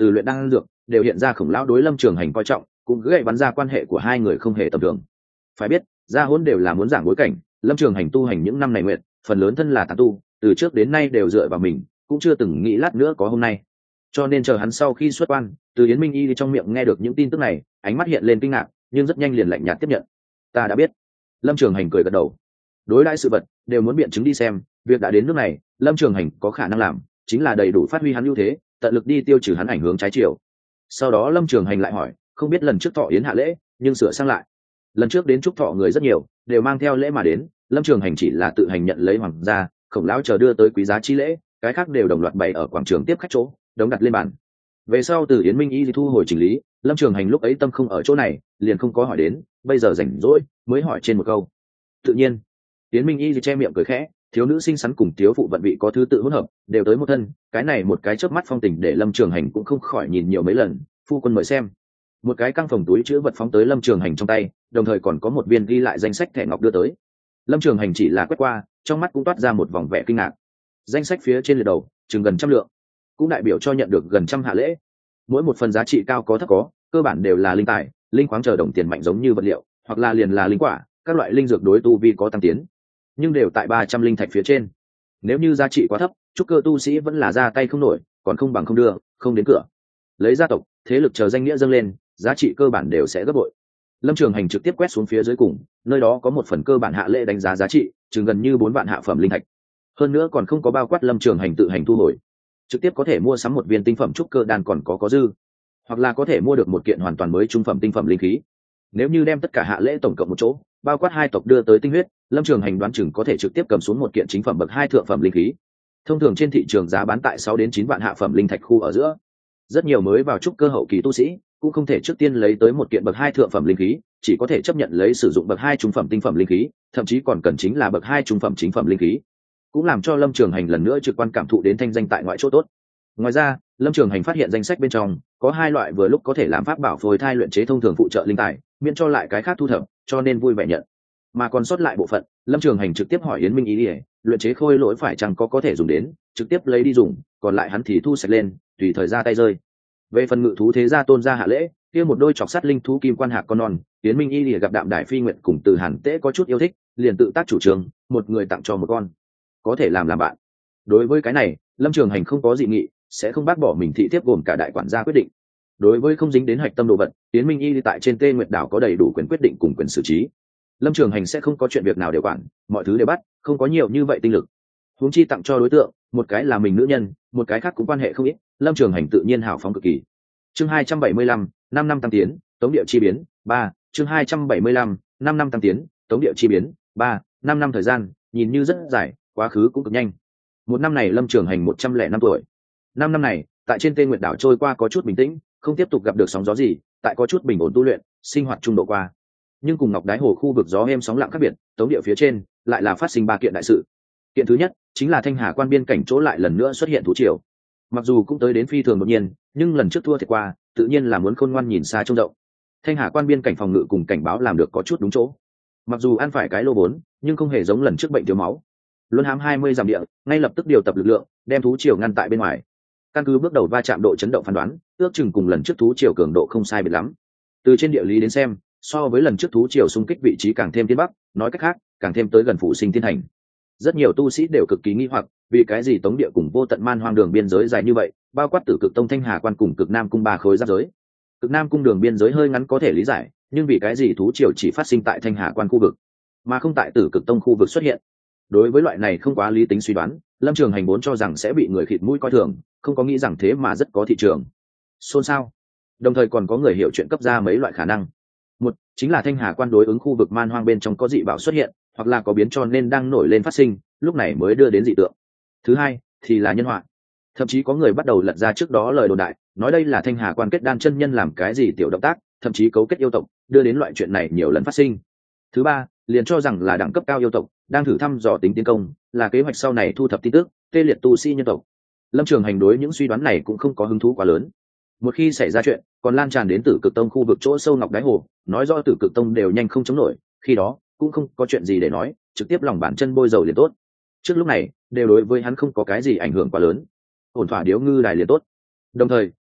từ luyện đan dược đều hiện ra khổng lão đối Lâm Trường Hành coi trọng, cũng gậy bắn ra quan hệ của hai người không hề tầm thường. Phải biết, gia hôn đều là muốn giảng bối cảnh, Lâm Trường Hành tu hành những năm này nguyện, phần lớn thân là tán tu, từ trước đến nay đều dựa vào mình, cũng chưa từng nghĩ lát nữa có hôm nay. Cho nên chờ hắn sau khi xuất quan, từ Yến Minh Y trong miệng nghe được những tin tức này, ánh mắt hiện lên kinh ngạc, nhưng rất nhanh liền lạnh nhạt tiếp nhận. Ta đã biết. Lâm Trường Hành cười gật đầu. Đối đãi sự vật đều muốn biện chứng đi xem, việc đã đến nước này, Lâm Trường Hành có khả năng làm chính là đầy đủ phát huy hắn ưu thế, tận lực đi tiêu trừ hắn ảnh hướng trái chiều. Sau đó Lâm Trường Hành lại hỏi, không biết lần trước thọ yến hạ lễ, nhưng sửa sang lại. Lần trước đến chúc thọ người rất nhiều, đều mang theo lễ mà đến, Lâm Trường Hành chỉ là tự hành nhận lấy hoàng gia, Khổng lão chờ đưa tới quý giá chi lễ, cái khác đều đồng loạt bày ở quảng trường tiếp khách chỗ, đống đặt lên bàn. Về sau từ Yến Minh Y thu hồi chỉnh lý, Lâm Trường Hành lúc ấy tâm không ở chỗ này, liền không có hỏi đến, bây giờ rảnh rỗi mới hỏi trên một câu. Tự nhiên, Yến Minh Y che miệng cười khẽ, thiếu nữ xinh xắn cùng thiếu phụ vận vị có thứ tự hỗn hợp, đều tới một thân, cái này một cái chớp mắt phong tình để Lâm Trường Hành cũng không khỏi nhìn nhiều mấy lần, phu quân mời xem. Một cái căng phòng túi chứa vật phóng tới Lâm Trường Hành trong tay, đồng thời còn có một viên ghi lại danh sách thẻ ngọc đưa tới. Lâm Trường Hành chỉ là quét qua, trong mắt cũng toát ra một vòng vẻ kinh ngạc. Danh sách phía trên liệt đầu chừng gần trăm lượng, cũng đại biểu cho nhận được gần trăm hạ lễ. Mỗi một phần giá trị cao có thấp có, cơ bản đều là linh tài, linh khoáng chờ đồng tiền mạnh giống như vật liệu, hoặc là liền là linh quả, các loại linh dược đối tu vi có tăng tiến, nhưng đều tại ba trăm linh thạch phía trên. Nếu như giá trị quá thấp, trúc cơ tu sĩ vẫn là ra tay không nổi, còn không bằng không đưa, không đến cửa. Lấy gia tộc, thế lực chờ danh nghĩa dâng lên, giá trị cơ bản đều sẽ gấp bội. Lâm Trường Hành trực tiếp quét xuống phía dưới cùng, nơi đó có một phần cơ bản hạ lễ đánh giá giá trị, chừng gần như bốn vạn hạ phẩm linh thạch. Hơn nữa còn không có bao quát Lâm Trường Hành tự hành thu hồi, trực tiếp có thể mua sắm một viên tinh phẩm trúc cơ đan còn có có dư, hoặc là có thể mua được một kiện hoàn toàn mới trung phẩm tinh phẩm linh khí. Nếu như đem tất cả hạ lễ tổng cộng một chỗ, bao quát hai tộc đưa tới tinh huyết, Lâm Trường Hành đoán chừng có thể trực tiếp cầm xuống một kiện chính phẩm bậc hai thượng phẩm linh khí. Thông thường trên thị trường giá bán tại sáu đến chín vạn hạ phẩm linh thạch khu ở giữa. Rất nhiều mới vào trúc cơ hậu kỳ tu sĩ cũng không thể trước tiên lấy tới một kiện bậc hai thượng phẩm linh khí, chỉ có thể chấp nhận lấy sử dụng bậc hai trung phẩm tinh phẩm linh khí, thậm chí còn cần chính là bậc hai trung phẩm chính phẩm linh khí. Cũng làm cho Lâm Trường Hành lần nữa trực quan cảm thụ đến thanh danh tại ngoại chỗ tốt. Ngoài ra, Lâm Trường Hành phát hiện danh sách bên trong có hai loại vừa lúc có thể làm pháp bảo phôi thai luyện chế thông thường phụ trợ linh tài, miễn cho lại cái khác thu thập, cho nên vui vẻ nhận. Mà còn sót lại bộ phận, Lâm Trường Hành trực tiếp hỏi Yến Minh Ý, luyện chế khôi lỗi phải chăng có có thể dùng đến, trực tiếp lấy đi dùng, còn lại hắn thì thu sạch lên, tùy thời ra tay rơi. Về phần ngự thú thế gia tôn gia hạ lễ, kia một đôi chọc sắt linh thú kim quan hạc con non, Yến Minh Y lìa gặp đạm đại phi nguyện cùng Từ Hàn Tế có chút yêu thích, liền tự tác chủ trương, một người tặng cho một con, có thể làm làm bạn. Đối với cái này, Lâm Trường Hành không có dị nghị, sẽ không bác bỏ mình thị thiếp gồm cả đại quản gia quyết định. Đối với không dính đến hạch tâm đồ vật, Yến Minh Y tại trên Tê Nguyệt đảo có đầy đủ quyền quyết định cùng quyền xử trí. Lâm Trường Hành sẽ không có chuyện việc nào đều quản, mọi thứ đều bắt, không có nhiều như vậy tinh lực. Huống chi tặng cho đối tượng, một cái là mình nữ nhân, một cái khác cũng quan hệ không ít, Lâm Trường Hành tự nhiên hào phóng cực kỳ. Chương hai trăm bảy mươi lăm, năm năm tăng tiến, tống địa chi biến, ba, chương hai trăm bảy mươi lăm, năm năm tăng tiến, tống địa chi biến, ba, năm năm thời gian, nhìn như rất dài, quá khứ cũng cực nhanh. Một năm này Lâm Trường Hành một trăm lẻ năm tuổi. Năm năm này, tại trên Tê Nguyệt đảo trôi qua có chút bình tĩnh, không tiếp tục gặp được sóng gió gì, tại có chút bình ổn tu luyện, sinh hoạt trung độ qua. Nhưng cùng Ngọc Đái Hồ khu vực gió êm sóng lặng khác biệt, tống địa phía trên lại là phát sinh ba kiện đại sự. Kiện thứ nhất chính là Thanh Hà quan biên cảnh chỗ lại lần nữa xuất hiện thú triều. Mặc dù cũng tới đến phi thường đột nhiên, nhưng lần trước thua thiệt qua, tự nhiên là muốn khôn ngoan nhìn xa trông rộng. Thanh Hà quan biên cảnh phòng ngự cùng cảnh báo làm được có chút đúng chỗ. Mặc dù ăn phải cái lô vốn, nhưng không hề giống lần trước bệnh thiếu máu. Luân hãm hai mươi dặm địa, ngay lập tức điều tập lực lượng, đem thú triều ngăn tại bên ngoài. Căn cứ bước đầu va chạm độ chấn động phán đoán, ước chừng cùng lần trước thú triều cường độ không sai biệt lắm. Từ trên địa lý đến xem, so với lần trước thú triều xung kích vị trí càng thêm tiến bắc, nói cách khác, càng thêm tới gần Phủ Sinh Thiên Thành. Rất nhiều tu sĩ đều cực kỳ nghi hoặc, vì cái gì tống địa cùng vô tận man hoang đường biên giới dài như vậy, bao quát Tử Cực Tông Thanh Hà quan cùng Cực Nam cung ba khối giáp giới. Cực Nam cung đường biên giới hơi ngắn có thể lý giải, nhưng vì cái gì thú triều chỉ phát sinh tại Thanh Hà quan khu vực, mà không tại Tử Cực Tông khu vực xuất hiện? Đối với loại này không quá lý tính suy đoán, Lâm Trường Hành vốn cho rằng sẽ bị người khịt mũi coi thường, không có nghĩ rằng thế mà rất có thị trường. Xôn xao. Đồng thời còn có người hiểu chuyện cấp ra mấy loại khả năng. Một chính là Thanh Hà quan đối ứng khu vực man hoang bên trong có dị bảo xuất hiện, hoặc là có biến cho nên đang nổi lên phát sinh, lúc này mới đưa đến dị tượng. Thứ hai thì là nhân họa. Thậm chí có người bắt đầu lật ra trước đó lời đồn đại, nói đây là Thanh Hà quan kết đan chân nhân làm cái gì tiểu động tác, thậm chí cấu kết yêu tộc, đưa đến loại chuyện này nhiều lần phát sinh. Thứ ba, liền cho rằng là đẳng cấp cao yêu tộc đang thử thăm dò tính tiến công, là kế hoạch sau này thu thập tin tức, tê liệt tu sĩ nhân tộc. Lâm Trường Hành đối những suy đoán này cũng không có hứng thú quá lớn. Một khi xảy ra chuyện, còn lan tràn đến Tử Cực Tông khu vực chỗ sâu Ngọc Đáy Hồ, nói rõ Tử Cực Tông đều nhanh không chống nổi, khi đó cũng không có chuyện gì để nói, trực tiếp lòng bàn chân bôi dầu liền tốt. Trước lúc này, đều đối với hắn không có cái gì ảnh hưởng quá lớn. Ổn thỏa điếu ngư đài liền tốt. Đồng thời,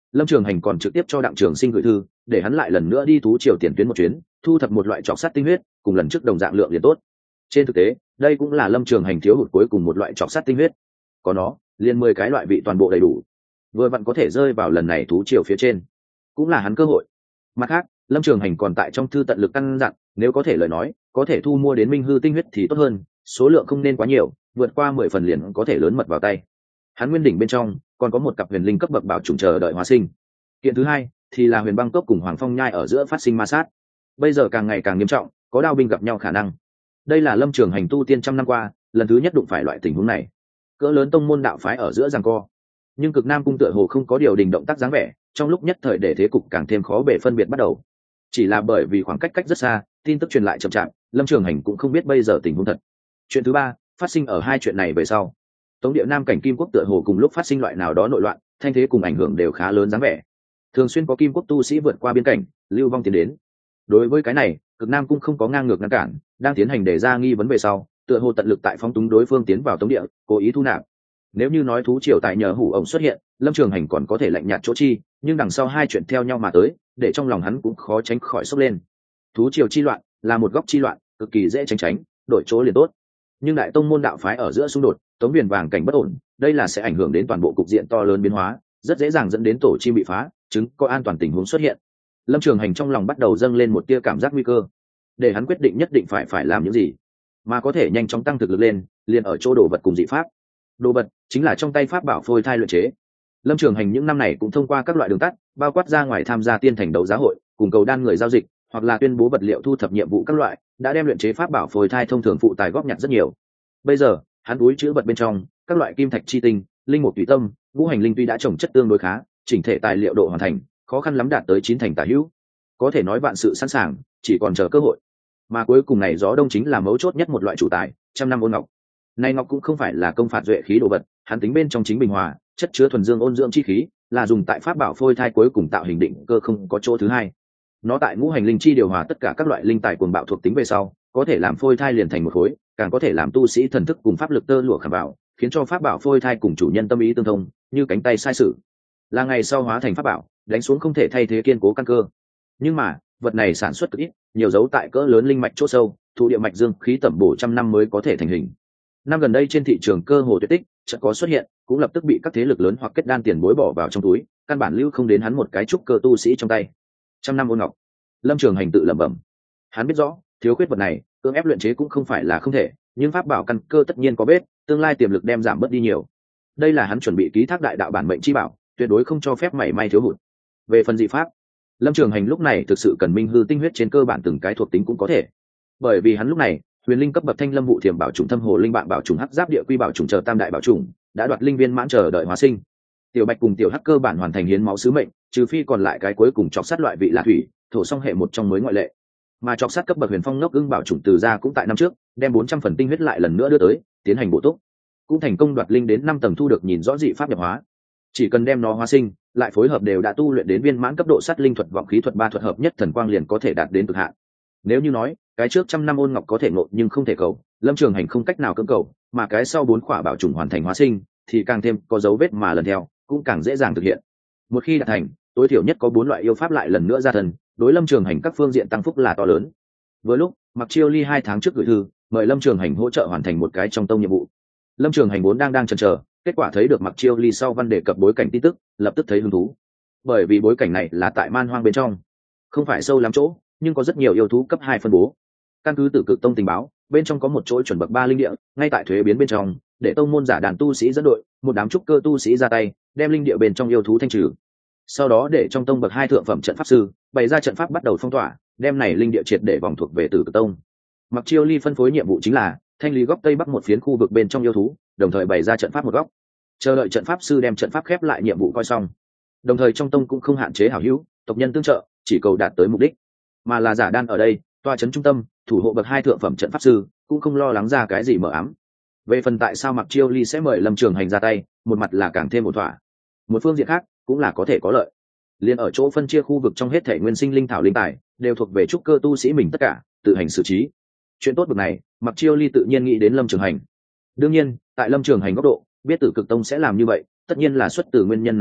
Lâm Trường Hành còn trực tiếp cho Đặng Trường Sinh gửi thư, để hắn lại lần nữa đi thú triều tiền tuyến một chuyến, thu thập một loại trọc sắt tinh huyết, cùng lần trước đồng dạng lượng liền tốt. Trên thực tế, đây cũng là Lâm Trường Hành thiếu hụt cuối cùng một loại trọc sắt tinh huyết. Có nó, liền mười cái loại vị toàn bộ đầy đủ, vừa vặn có thể rơi vào lần này thú triều phía trên, cũng là hắn cơ hội. Mặt khác, Lâm Trường Hành còn tại trong thư tận lực căn dặn, nếu có thể lời nói, có thể thu mua đến minh hư tinh huyết thì tốt hơn, số lượng không nên quá nhiều, vượt qua mười phần liền có thể lớn mật vào tay. Hắn nguyên đỉnh bên trong còn có một cặp huyền linh cấp bậc bảo trùng chờ đợi hóa sinh. Kiện thứ hai thì là huyền băng cốc cùng hoàng phong nhai ở giữa phát sinh ma sát, bây giờ càng ngày càng nghiêm trọng, có đao binh gặp nhau khả năng. Đây là Lâm Trường Hành tu tiên trăm năm qua lần thứ nhất đụng phải loại tình huống này, cỡ lớn tông môn đạo phái ở giữa giằng co, nhưng Cực Nam cung tựa hồ không có điều đình động tác dáng vẻ, trong lúc nhất thời để thế cục càng thêm khó bề phân biệt bắt đầu. Chỉ là bởi vì khoảng cách cách rất xa, tin tức truyền lại chậm chạp, Lâm Trường Hành cũng không biết bây giờ tình huống thật. Chuyện thứ ba phát sinh ở hai chuyện này về sau. Tống địa Nam cảnh Kim Quốc tựa hồ cùng lúc phát sinh loại nào đó nội loạn, thanh thế cùng ảnh hưởng đều khá lớn dáng vẻ. Thường xuyên có Kim Quốc tu sĩ vượt qua biên cảnh, lưu vong tiến đến. Đối với cái này, Cực Nam cung không có ngang ngược ngăn cản, đang tiến hành đề ra nghi vấn về sau, tựa hồ tận lực tại phóng túng đối phương tiến vào Tống địa, cố ý thu nạp. Nếu như nói thú triều tại nhờ hủ ổng xuất hiện, Lâm Trường Hành còn có thể lạnh nhạt chỗ chi, nhưng đằng sau hai chuyện theo nhau mà tới, để trong lòng hắn cũng khó tránh khỏi sốc lên. Thú triều chi loạn là một góc chi loạn, cực kỳ dễ tránh tránh, đổi chỗ liền tốt. Nhưng đại tông môn đạo phái ở giữa xung đột, Tống Viền vàng cảnh bất ổn, đây là sẽ ảnh hưởng đến toàn bộ cục diện to lớn biến hóa, rất dễ dàng dẫn đến tổ chim bị phá, chứng có an toàn tình huống xuất hiện. Lâm Trường Hành trong lòng bắt đầu dâng lên một tia cảm giác nguy cơ, để hắn quyết định nhất định phải phải làm những gì mà có thể nhanh chóng tăng thực lực lên, liền ở chỗ đồ vật cùng dị pháp. Đồ vật chính là trong tay pháp bảo phôi thai luyện chế. Lâm Trường Hành những năm này cũng thông qua các loại đường tắt, bao quát ra ngoài tham gia tiên thành đấu giá hội, cùng cầu đan người giao dịch, hoặc là tuyên bố vật liệu thu thập nhiệm vụ các loại, đã đem luyện chế pháp bảo phôi thai thông thường phụ tài góp nhặt rất nhiều. Bây giờ, hắn túi chứa vật bên trong, các loại kim thạch chi tinh, linh mục tùy tâm, ngũ hành linh tuy đã trồng chất tương đối khá, chỉnh thể tài liệu độ hoàn thành, khó khăn lắm đạt tới chín thành tả hữu. Có thể nói vạn sự sẵn sàng, chỉ còn chờ cơ hội. Mà cuối cùng này gió đông chính là mấu chốt nhất một loại chủ tài, trăm năm ôn ngọc. Này ngọc cũng không phải là công phạt duệ khí đồ vật, hắn tính bên trong chính bình hòa, chất chứa thuần dương ôn dưỡng chi khí, là dùng tại pháp bảo phôi thai cuối cùng tạo hình định cơ không có chỗ thứ hai. Nó tại ngũ hành linh chi điều hòa tất cả các loại linh tài cuồng bạo thuộc tính về sau, có thể làm phôi thai liền thành một khối, càng có thể làm tu sĩ thần thức cùng pháp lực tơ lụa khảm bảo, khiến cho pháp bảo phôi thai cùng chủ nhân tâm ý tương thông, như cánh tay sai sử. Là ngày sau hóa thành pháp bảo, đánh xuống không thể thay thế kiên cố căn cơ. Nhưng mà, vật này sản xuất cực ít, nhiều dấu tại cỡ lớn linh mạch chỗ sâu, thụ địa mạch dương khí tẩm bổ trăm năm mới có thể thành hình. Năm gần đây trên thị trường cơ hồ tuyệt tích, chợt có xuất hiện, cũng lập tức bị các thế lực lớn hoặc kết đan tiền bối bỏ vào trong túi, căn bản lưu không đến hắn một cái trúc cơ tu sĩ trong tay. Trăm năm ôn ngọc. Lâm Trường Hành tự lẩm bẩm. Hắn biết rõ, thiếu khuyết vật này, cưỡng ép luyện chế cũng không phải là không thể, nhưng pháp bảo căn cơ tất nhiên có bết, tương lai tiềm lực đem giảm bớt đi nhiều. Đây là hắn chuẩn bị ký thác đại đạo bản mệnh chi bảo, tuyệt đối không cho phép mảy may thiếu hụt. Về phần dị pháp, Lâm Trường Hành lúc này thực sự cần minh hư tinh huyết trên cơ bản từng cái thuộc tính cũng có thể. Bởi vì hắn lúc này, huyền linh cấp bậc thanh lâm vụ thiểm bảo trùng thâm hồ linh bạn bảo trùng hắc giáp địa quy bảo trùng chờ tam đại bảo trùng đã đoạt linh viên mãn chờ đợi hóa sinh. Tiểu bạch cùng tiểu hắc cơ bản hoàn thành hiến máu sứ mệnh, trừ phi còn lại cái cuối cùng chọc sát loại vị là thủy thổ song hệ một trong mới ngoại lệ. Mà chọc sát cấp bậc huyền phong ngốc ưng bảo trùng từ ra cũng tại năm trước đem bốn trăm phần tinh huyết lại lần nữa đưa tới tiến hành bổ túc, cũng thành công đoạt linh đến năm tầng thu được nhìn rõ dị pháp nhập hóa. Chỉ cần đem nó hóa sinh lại phối hợp đều đã tu luyện đến viên mãn cấp độ sát linh thuật vọng khí thuật ba thuật hợp nhất thần quang liền có thể đạt đến cực hạn. Nếu như nói cái trước trăm năm ôn ngọc có thể ngộ nhưng không thể cầu, Lâm Trường Hành không cách nào cưỡng cầu, mà cái sau bốn khỏa bảo trùng hoàn thành hóa sinh thì càng thêm có dấu vết mà lần theo cũng càng dễ dàng thực hiện. Một khi đạt thành, tối thiểu nhất có bốn loại yêu pháp lại lần nữa ra thần, đối Lâm Trường Hành các phương diện tăng phúc là to lớn. Vừa lúc Mặc Chiêu Ly hai tháng trước gửi thư mời Lâm Trường Hành hỗ trợ hoàn thành một cái trong tông nhiệm vụ. Lâm Trường Hành vốn đang đang chần chờ, kết quả thấy được Mặc Chiêu Ly sau văn đề cập bối cảnh tin tức, lập tức thấy hứng thú. Bởi vì bối cảnh này là tại man hoang bên trong, không phải sâu lắm chỗ, nhưng có rất nhiều yêu thú cấp hai phân bố. Căn cứ Tử Cực Tông tình báo, bên trong có một chỗ chuẩn bậc ba linh địa, ngay tại thuế biến bên trong, để tông môn giả đàn tu sĩ dẫn đội, một đám trúc cơ tu sĩ ra tay, đem linh địa bên trong yêu thú thanh trừ. Sau đó để trong tông bậc hai thượng phẩm trận pháp sư, bày ra trận pháp bắt đầu phong tỏa, đem này linh địa triệt để vòng thuộc về Tử Cực Tông. Mặc Chiêu Ly phân phối nhiệm vụ chính là thanh lý góc tây bắc một phiến khu vực bên trong yêu thú, đồng thời bày ra trận pháp một góc, chờ đợi trận pháp sư đem trận pháp khép lại nhiệm vụ coi xong. Đồng thời trong tông cũng không hạn chế hảo hữu, tộc nhân tương trợ, chỉ cầu đạt tới mục đích, mà là giả đan ở đây toa trấn trung tâm, thủ hộ bậc hai thượng phẩm trận pháp sư cũng không lo lắng ra cái gì mờ ám. Về phần tại sao Mặc Chiêu Ly sẽ mời Lâm Trường Hành ra tay, một mặt là càng thêm một thỏa, một phương diện khác cũng là có thể có lợi. Liên ở chỗ phân chia khu vực trong hết thể nguyên sinh linh thảo linh tài đều thuộc về trúc cơ tu sĩ mình tất cả, tự hành xử trí. Chuyện tốt bực này, Mặc Chiêu Ly tự nhiên nghĩ đến Lâm Trường Hành. Đương nhiên, tại Lâm Trường Hành góc độ, biết Tử Cực Tông sẽ làm như vậy, tất nhiên là xuất từ nguyên nhân nào đó,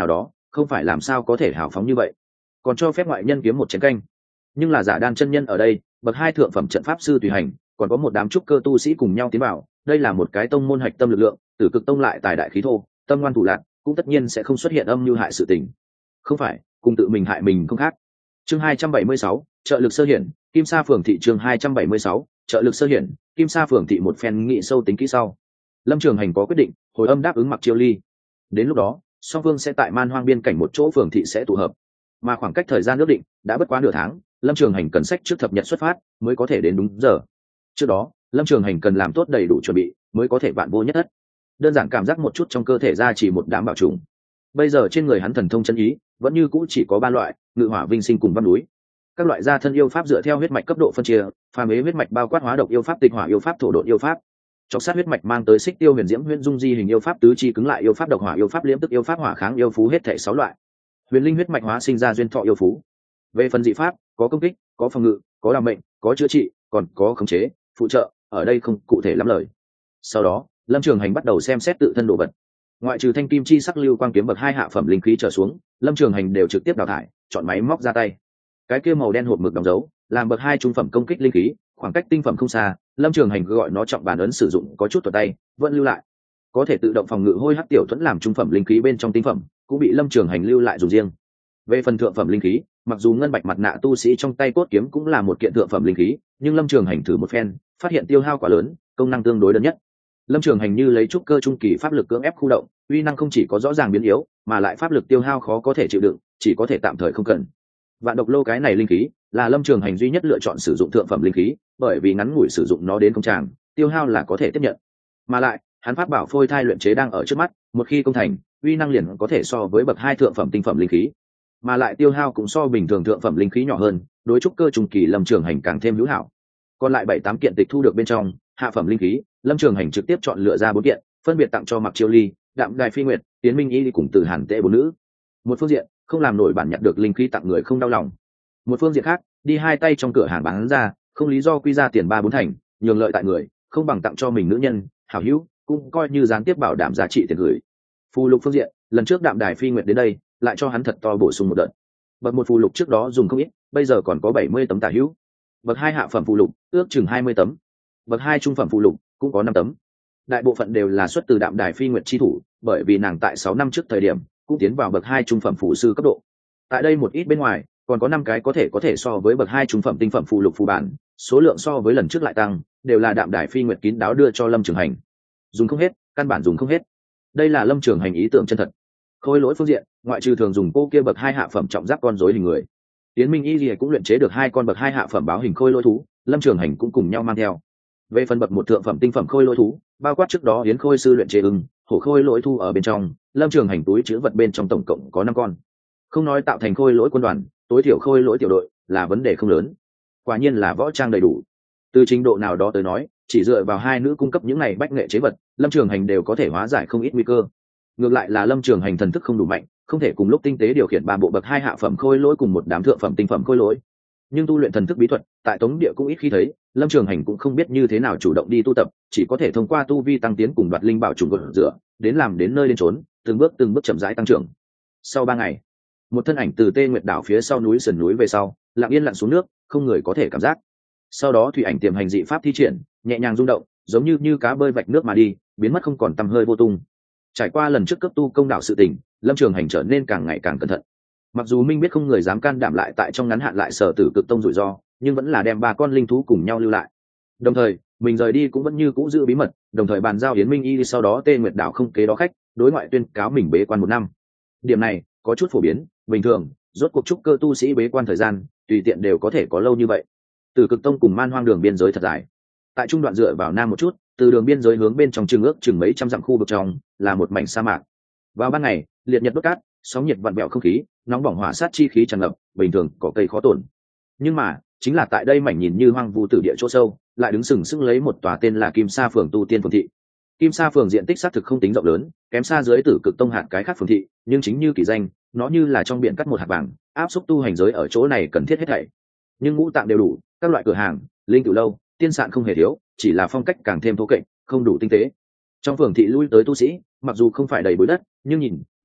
không phải làm sao có thể hào phóng như vậy, còn cho phép ngoại nhân kiếm một chén canh. Nhưng là giả đan chân nhân ở đây, bậc hai thượng phẩm trận pháp sư tùy hành, còn có một đám trúc cơ tu sĩ cùng nhau tiến vào, đây là một cái tông môn hạch tâm lực lượng, Tử Cực Tông lại tài đại khí thô, tâm ngoan thủ lạn, cũng tất nhiên sẽ không xuất hiện âm mưu hại sự tình. Không phải, cùng tự mình hại mình không khác. Chương hai trăm bảy mươi sáu, trợ lực sơ hiển, Kim Sa phường thị. Chương hai trăm bảy mươi sáu, trợ lực sơ hiển, Kim Sa phường thị. Một phen nghị sâu tính kỹ sau, Lâm Trường Hành có quyết định, hồi âm đáp ứng Mặc Chiêu Ly. Đến lúc đó, song phương sẽ tại Man Hoang biên cảnh một chỗ phường thị sẽ tụ hợp, mà khoảng cách thời gian ước định đã bất quá nửa tháng, Lâm Trường Hành cần sách trước thập nhật xuất phát mới có thể đến đúng giờ. Trước đó, Lâm Trường Hành cần làm tốt đầy đủ chuẩn bị mới có thể vạn vô nhất thất. Đơn giản cảm giác một chút trong cơ thể ra chỉ một đám bảo trùng. Bây giờ trên người hắn thần thông chân ý vẫn như cũ chỉ có ba loại: ngự hỏa vinh sinh cùng văn núi. Các loại gia thân yêu pháp dựa theo huyết mạch cấp độ phân chia, phàm ế huyết mạch bao quát hóa độc yêu pháp, tịch hỏa yêu pháp, thổ độn yêu pháp. Chọc sát huyết mạch mang tới xích tiêu huyền diễm huyễn dung di hình yêu pháp, tứ chi cứng lại yêu pháp, độc hỏa yêu pháp, liễm tức yêu pháp, hỏa kháng yêu phú, hết thảy sáu loại. Huyền linh huyết mạch hóa sinh ra duyên thọ yêu phú. Về phần dị pháp, có công kích, có phòng ngự, có đảm mệnh, có chữa trị, còn có khống chế, phụ trợ, ở đây không cụ thể lắm lời. Sau đó, Lâm Trường Hành bắt đầu xem xét tự thân đồ vật. Ngoại trừ thanh kim chi sắc lưu quang kiếm bậc hai hạ phẩm linh khí trở xuống, Lâm Trường Hành đều trực tiếp đào thải, chọn máy móc ra tay. Cái kia màu đen hộp mực đóng dấu, làm bậc hai trung phẩm công kích linh khí, khoảng cách tinh phẩm không xa, Lâm Trường Hành gọi nó trọng bàn ấn sử dụng có chút thuật tay, vẫn lưu lại. Có thể tự động phòng ngự hôi hắc tiểu thuẫn làm trung phẩm linh khí bên trong tinh phẩm, cũng bị Lâm Trường Hành lưu lại dùng riêng. Về phần thượng phẩm linh khí, mặc dù ngân bạch mặt nạ tu sĩ trong tay cốt kiếm cũng là một kiện thượng phẩm linh khí, nhưng Lâm Trường Hành thử một phen, phát hiện tiêu hao quá lớn, công năng tương đối đơn nhất. Lâm Trường Hành như lấy trúc cơ trung kỳ pháp lực cưỡng ép khu động, uy năng không chỉ có rõ ràng biến yếu, mà lại pháp lực tiêu hao khó có thể chịu đựng, chỉ có thể tạm thời không cần. Vạn độc lô cái này linh khí là Lâm Trường Hành duy nhất lựa chọn sử dụng thượng phẩm linh khí, bởi vì ngắn ngủi sử dụng nó đến công tràng, tiêu hao là có thể tiếp nhận. Mà lại, hắn pháp bảo phôi thai luyện chế đang ở trước mắt, một khi công thành, uy năng liền có thể so với bậc hai thượng phẩm tinh phẩm linh khí, mà lại tiêu hao cũng so bình thường thượng phẩm linh khí nhỏ hơn, đối trúc cơ trung kỳ Lâm Trường Hành càng thêm hữu hảo. Còn lại bảy tám kiện tịch thu được bên trong hạ phẩm linh khí, Lâm Trường Hành trực tiếp chọn lựa ra bốn kiện, phân biệt tặng cho Mặc Chiêu Ly, Đạm Đài Phi Nguyệt, Tiến Minh Y cùng Từ Hàn Tệ bốn nữ. Một phương diện, không làm nổi bản nhặt được linh khí tặng người không đau lòng. Một phương diện khác, đi hai tay trong cửa hàng bán ra, không lý do quy ra tiền ba bốn thành, nhường lợi tại người, không bằng tặng cho mình nữ nhân, hảo hữu, cũng coi như gián tiếp bảo đảm giá trị tiền gửi. Phù lục phương diện, lần trước Đạm Đài Phi Nguyệt đến đây, lại cho hắn thật to bổ sung một đợt. Bậc một phù lục trước đó dùng không ít, bây giờ còn có bảy mươi tấm tả hữu. Bậc hai hạ phẩm phù lục, ước chừng hai mươi tấm. Bậc hai trung phẩm phù lục cũng có năm tấm. Đại bộ phận đều là xuất từ Đạm Đài Phi Nguyệt chi thủ, bởi vì nàng tại sáu năm trước thời điểm cũng tiến vào bậc hai trung phẩm phù sư cấp độ. Tại đây một ít bên ngoài, còn có năm cái có thể có thể so với bậc hai trung phẩm tinh phẩm phù lục phù bản, số lượng so với lần trước lại tăng, đều là Đạm Đài Phi Nguyệt kín đáo đưa cho Lâm Trường Hành. Dùng không hết, căn bản dùng không hết. Đây là Lâm Trường Hành ý tưởng chân thật. Khôi lỗi phương diện, ngoại trừ thường dùng cô kia bậc hai hạ phẩm trọng giáp con rối hình người, Tiến Minh Y Lìa cũng luyện chế được hai con bậc hai hạ phẩm báo hình khôi lỗi thú, Lâm Trường Hành cũng cùng nhau mang theo. Về phần bậc một thượng phẩm tinh phẩm khôi lỗi thú, bao quát trước đó Yến Khôi sư luyện chế ưng, hổ khôi lỗi thu ở bên trong, Lâm Trường Hành túi chứa vật bên trong tổng cộng có năm con. Không nói tạo thành khôi lỗi quân đoàn, tối thiểu khôi lỗi tiểu đội là vấn đề không lớn. Quả nhiên là võ trang đầy đủ. Từ trình độ nào đó tới nói, chỉ dựa vào hai nữ cung cấp những này bách nghệ chế vật, Lâm Trường Hành đều có thể hóa giải không ít nguy cơ. Ngược lại là Lâm Trường Hành thần thức không đủ mạnh, không thể cùng lúc tinh tế điều khiển ba bộ bậc hai hạ phẩm khôi lỗi cùng một đám thượng phẩm tinh phẩm khôi lỗi. Nhưng tu luyện thần thức bí thuật, tại Tống Địa cũng ít khi thấy, Lâm Trường Hành cũng không biết như thế nào chủ động đi tu tập, chỉ có thể thông qua tu vi tăng tiến cùng đoạt linh bảo trùng gột rửa, đến làm đến nơi đến trốn, từng bước từng bước chậm rãi tăng trưởng. Sau ba ngày, một thân ảnh từ Tê Nguyệt đảo phía sau núi sườn núi về sau, lặng yên lặn xuống nước, không người có thể cảm giác. Sau đó thủy ảnh tiềm hành dị pháp thi triển, nhẹ nhàng rung động, giống như như cá bơi vạch nước mà đi, biến mất không còn tăm hơi vô tung. Trải qua lần trước cấp tu công đạo sự tình, Lâm Trường Hành trở nên càng ngày càng cẩn thận. Mặc dù minh biết không người dám can đảm lại tại trong ngắn hạn lại sở tử cực tông rủi ro, nhưng vẫn là đem ba con linh thú cùng nhau lưu lại. Đồng thời, mình rời đi cũng vẫn như cũ giữ bí mật, đồng thời bàn giao Yến Minh Y sau đó Tê Nguyệt đảo không kế đó khách, đối ngoại tuyên cáo mình bế quan một năm. Điểm này có chút phổ biến, bình thường, rốt cuộc trúc cơ tu sĩ bế quan thời gian, tùy tiện đều có thể có lâu như vậy. Từ Cực Tông cùng Man Hoang đường biên giới thật dài. Tại trung đoạn dựa vào nam một chút, từ đường biên giới hướng bên trong chừng ước chừng mấy trăm dặm khu vực trong, là một mảnh sa mạc. Vào ban ngày, liệt nhật đốt cát, sóng nhiệt vặn vẹo không khí, nóng bỏng hỏa sát chi khí tràn ngập, bình thường có cây khó tổn. Nhưng mà, chính là tại đây mảnh nhìn như hoang vu tử địa chỗ sâu, lại đứng sừng sững lấy một tòa tên là Kim Sa phường tu tiên phường thị. Kim Sa phường diện tích xác thực không tính rộng lớn, kém xa dưới Tử Cực Tông hạt cái khác phường thị, nhưng chính như kỳ danh, nó như là trong biển cắt một hạt vàng, áp xúc tu hành giới ở chỗ này cần thiết hết thảy. Nhưng ngũ tạng đều đủ, các loại cửa hàng, linh tử lâu, tiên sạn không hề thiếu, chỉ là phong cách càng thêm thô kệch, không đủ tinh tế. Trong phường thị lui tới tu sĩ, mặc dù không phải đầy bụi đất, nhưng nhìn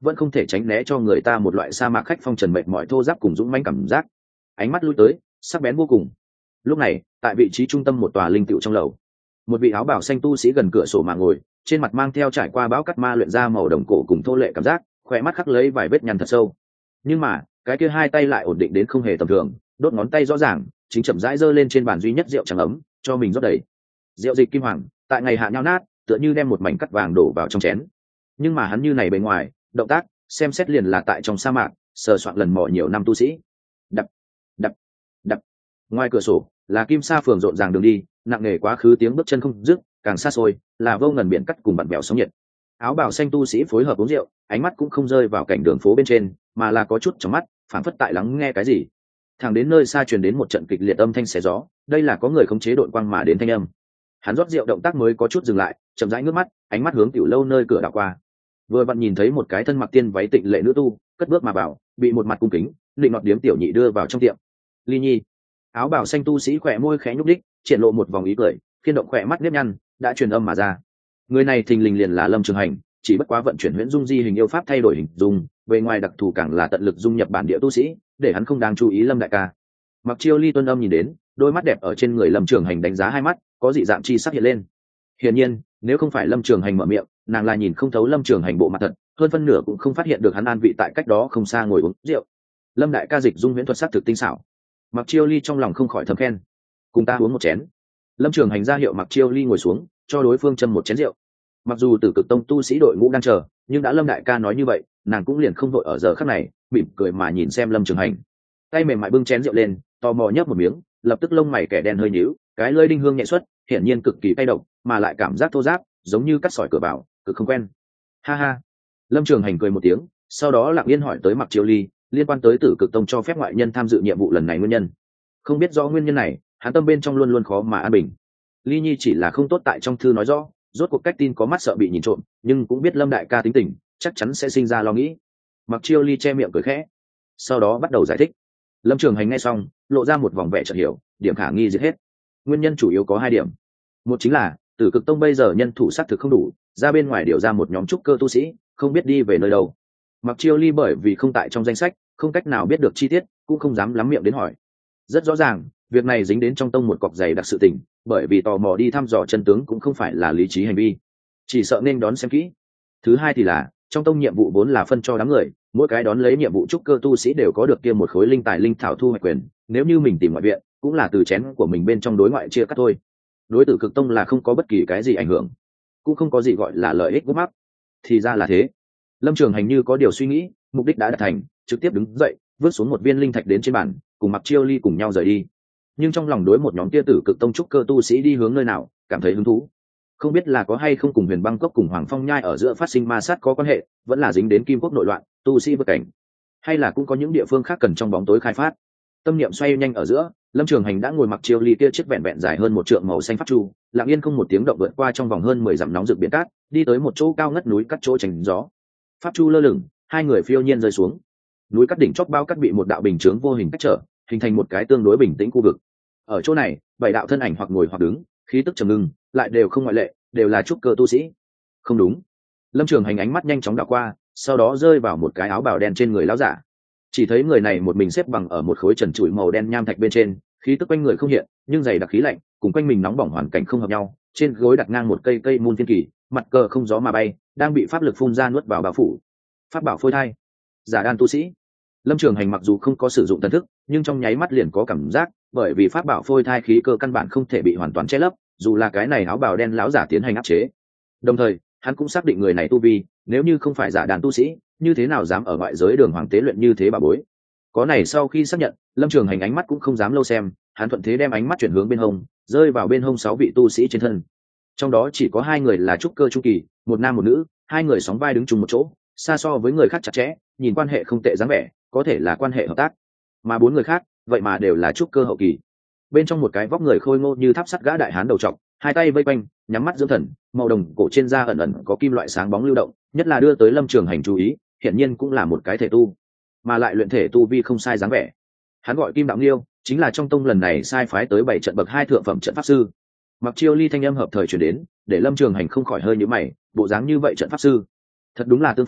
vẫn không thể tránh né cho người ta một loại sa mạc khách phong trần mệt mỏi thô giáp cùng dũng mãnh cảm giác. Ánh mắt lui tới, sắc bén vô cùng. Lúc này, tại vị trí trung tâm một tòa linh tựu trong lầu, một vị áo bào xanh tu sĩ gần cửa sổ mà ngồi, trên mặt mang theo trải qua bão cắt ma luyện ra màu đồng cổ cùng thô lệ cảm giác, khỏe mắt khắc lấy vài vết nhăn thật sâu. Nhưng mà cái kia hai tay lại ổn định đến không hề tầm thường, đốt ngón tay rõ ràng, chính chậm rãi giơ lên trên bàn duy nhất rượu trắng ấm, cho mình rót đầy. Rượu dịch kim hoàng, tại ngày hạ nhao nát, tựa như đem một mảnh cắt vàng đổ vào trong chén. Nhưng mà hắn như này bề ngoài, động tác, xem xét liền là tại trong sa mạc, sờ soạn lần mò nhiều năm tu sĩ. Đập, đập, đập. Ngoài cửa sổ, là kim sa phường rộn ràng đường đi, nặng nề quá khứ tiếng bước chân không dứt, càng xa xôi là vô ngần biển cắt cùng bạn bèo sóng nhiệt. Áo bào xanh tu sĩ phối hợp uống rượu, ánh mắt cũng không rơi vào cảnh đường phố bên trên, mà là có chút trong mắt, phảng phất tại lắng nghe cái gì. Thẳng đến nơi xa truyền đến một trận kịch liệt âm thanh xé gió, đây là có người khống chế đội quang mà đến thanh âm. Hắn rót rượu động tác mới có chút dừng lại, chậm rãi ngước mắt, ánh mắt hướng tiểu lâu nơi cửa đảo qua. Vừa vặn nhìn thấy một cái thân mặc tiên váy tịnh lệ nữ tu, cất bước mà vào, bị một mặt cung kính, định nọt điếm tiểu nhị đưa vào trong tiệm. Ly Nhi. Áo bào xanh tu sĩ khỏe môi khẽ nhúc đích, triển lộ một vòng ý cười, khiên động khỏe mắt nếp nhăn, đã truyền âm mà ra. Người này thình lình liền là Lâm Trường Hành, chỉ bất quá vận chuyển huyễn dung di hình yêu pháp thay đổi hình dung, về ngoài đặc thù càng là tận lực dung nhập bản địa tu sĩ, để hắn không đáng chú ý Lâm đại ca. Mặc Chiêu Ly tuân âm nhìn đến, đôi mắt đẹp ở trên người Lâm Trường Hành đánh giá hai mắt, có dị dạng chi sắc hiện lên. Hiển nhiên, nếu không phải Lâm Trường Hành mở miệng, nàng là nhìn không thấu Lâm Trường Hành bộ mặt thật, hơn phân nửa cũng không phát hiện được hắn an vị tại cách đó không xa ngồi uống rượu. Lâm đại ca dịch dung huyễn thuật sắc thực tinh xảo. Mặc Chiêu Ly trong lòng không khỏi thầm khen. Cùng ta uống một chén. Lâm Trường Hành ra hiệu Mặc Chiêu Ly ngồi xuống, cho đối phương châm một chén rượu. Mặc dù Tử Cực Tông tu sĩ đội ngũ đang chờ, nhưng đã Lâm đại ca nói như vậy, nàng cũng liền không vội ở giờ khắc này, mỉm cười mà nhìn xem Lâm Trường Hành. Tay mềm mại bưng chén rượu lên, tò mò nhấp một miếng, lập tức lông mày kẻ đen hơi nhíu, cái lưỡi đinh hương nhẹ xuất, hiển nhiên cực kỳ cay độc, mà lại cảm giác thô ráp, giống như cắt sỏi cửa bảo, cực không quen. Ha ha. Lâm Trường Hành cười một tiếng, sau đó lặng yên hỏi tới Mặc Chiêu Ly, liên quan tới Tử Cực Tông cho phép ngoại nhân tham dự nhiệm vụ lần này nguyên nhân. Không biết rõ nguyên nhân này, hắn tâm bên trong luôn luôn khó mà an bình. Ly Nhi chỉ là không tốt tại trong thư nói rõ, rốt cuộc cách tin có mắt sợ bị nhìn trộm, nhưng cũng biết Lâm đại ca tính tình, chắc chắn sẽ sinh ra lo nghĩ. Mặc Chiêu Ly che miệng cười khẽ, sau đó bắt đầu giải thích. Lâm Trường Hành nghe xong, lộ ra một vòng vẻ chợt hiểu, điểm khả nghi giết hết. Nguyên nhân chủ yếu có hai điểm. Một chính là Tử Cực Tông bây giờ nhân thủ sát thực không đủ, ra bên ngoài điều ra một nhóm trúc cơ tu sĩ, không biết đi về nơi đâu. Mặc Chiêu Ly bởi vì không tại trong danh sách, không cách nào biết được chi tiết, cũng không dám lắm miệng đến hỏi. Rất rõ ràng, việc này dính đến trong tông một cọc dày đặc sự tình, bởi vì tò mò đi thăm dò chân tướng cũng không phải là lý trí hành vi, chỉ sợ nên đón xem kỹ. Thứ hai thì là trong tông nhiệm vụ vốn là phân cho đám người, mỗi cái đón lấy nhiệm vụ trúc cơ tu sĩ đều có được kia một khối linh tài linh thảo thu hoạch quyền, nếu như mình tìm ngoại viện, cũng là từ chén của mình bên trong đối ngoại chia cắt thôi. Đối Tử Cực Tông là không có bất kỳ cái gì ảnh hưởng, cũng không có gì gọi là lợi ích gút mắc. Thì ra là thế. Lâm Trường Hành như có điều suy nghĩ, mục đích đã đạt thành, trực tiếp đứng dậy, vứt xuống một viên linh thạch đến trên bàn, cùng Mặc Chiêu Ly cùng nhau rời đi. Nhưng trong lòng đối một nhóm tia Tử Cực Tông trúc cơ tu sĩ đi hướng nơi nào, cảm thấy hứng thú. Không biết là có hay không cùng Huyền Băng Cốc cùng Hoàng Phong Nhai ở giữa phát sinh ma sát có quan hệ, vẫn là dính đến Kim Quốc nội loạn, tu sĩ vượt cảnh, hay là cũng có những địa phương khác cần trong bóng tối khai phát. Tâm niệm xoay nhanh ở giữa, Lâm Trường Hành đã ngồi Mặc Chiêu Ly kia chiếc vẹn vẹn dài hơn một trượng màu xanh pháp chu, lặng yên không một tiếng động vượt qua trong vòng hơn mười dặm nóng rực biển cát, đi tới một chỗ cao ngất núi cắt chỗ tránh gió. Pháp chu lơ lửng, hai người phiêu nhiên rơi xuống. Núi cắt đỉnh chóp bao cắt bị một đạo bình chướng vô hình cách trở, hình thành một cái tương đối bình tĩnh khu vực. Ở chỗ này, bảy đạo thân ảnh hoặc ngồi hoặc đứng, khí tức trầm ngưng, lại đều không ngoại lệ, đều là trúc cơ tu sĩ. Không đúng. Lâm Trường Hành ánh mắt nhanh chóng đảo qua, sau đó rơi vào một cái áo bào đen trên người lão giả. Chỉ thấy người này một mình xếp bằng ở một khối trần trụi màu đen nham thạch bên trên, khí tức quanh người không hiện, nhưng dày đặc khí lạnh, cùng quanh mình nóng bỏng hoàn cảnh không hợp nhau. Trên gối đặt ngang một cây cây môn thiên kỳ, mặt cờ không gió mà bay, đang bị pháp lực phun ra nuốt vào bao phủ. Pháp bảo phôi thai, giả đan tu sĩ. Lâm Trường Hành mặc dù không có sử dụng thần thức, nhưng trong nháy mắt liền có cảm giác, bởi vì pháp bảo phôi thai khí cơ căn bản không thể bị hoàn toàn che lấp, dù là cái này áo bào đen lão giả tiến hành áp chế. Đồng thời, hắn cũng xác định người này tu vi, nếu như không phải giả đàn tu sĩ, như thế nào dám ở ngoại giới đường hoàng tế luyện như thế bà bối. Có này sau khi xác nhận, Lâm Trường Hành ánh mắt cũng không dám lâu xem, hắn thuận thế đem ánh mắt chuyển hướng bên hông, rơi vào bên hông sáu vị tu sĩ trên thân. Trong đó chỉ có hai người là trúc cơ trung kỳ, một nam một nữ, hai người sóng vai đứng chung một chỗ, xa so với người khác chặt chẽ, nhìn quan hệ không tệ dáng vẻ, có thể là quan hệ hợp tác. Mà bốn người khác, vậy mà đều là trúc cơ hậu kỳ. Bên trong một cái vóc người khôi ngô như tháp sắt gã đại hán đầu trọc, hai tay vây quanh, nhắm mắt dưỡng thần, màu đồng cổ trên da ẩn ẩn có kim loại sáng bóng lưu động, nhất là đưa tới Lâm Trường Hành chú ý, hiển nhiên cũng là một cái thể tu, mà lại luyện thể tu vi không sai dáng vẻ. Hắn gọi Kim Đạo Nghiêu, chính là trong tông lần này sai phái tới bảy trận bậc hai thượng phẩm trận pháp sư. Mặc Chiêu Ly thanh âm hợp thời truyền đến, để Lâm Trường Hành không khỏi hơi nhíu mày, bộ dáng như vậy trận pháp sư, thật đúng là tương phản,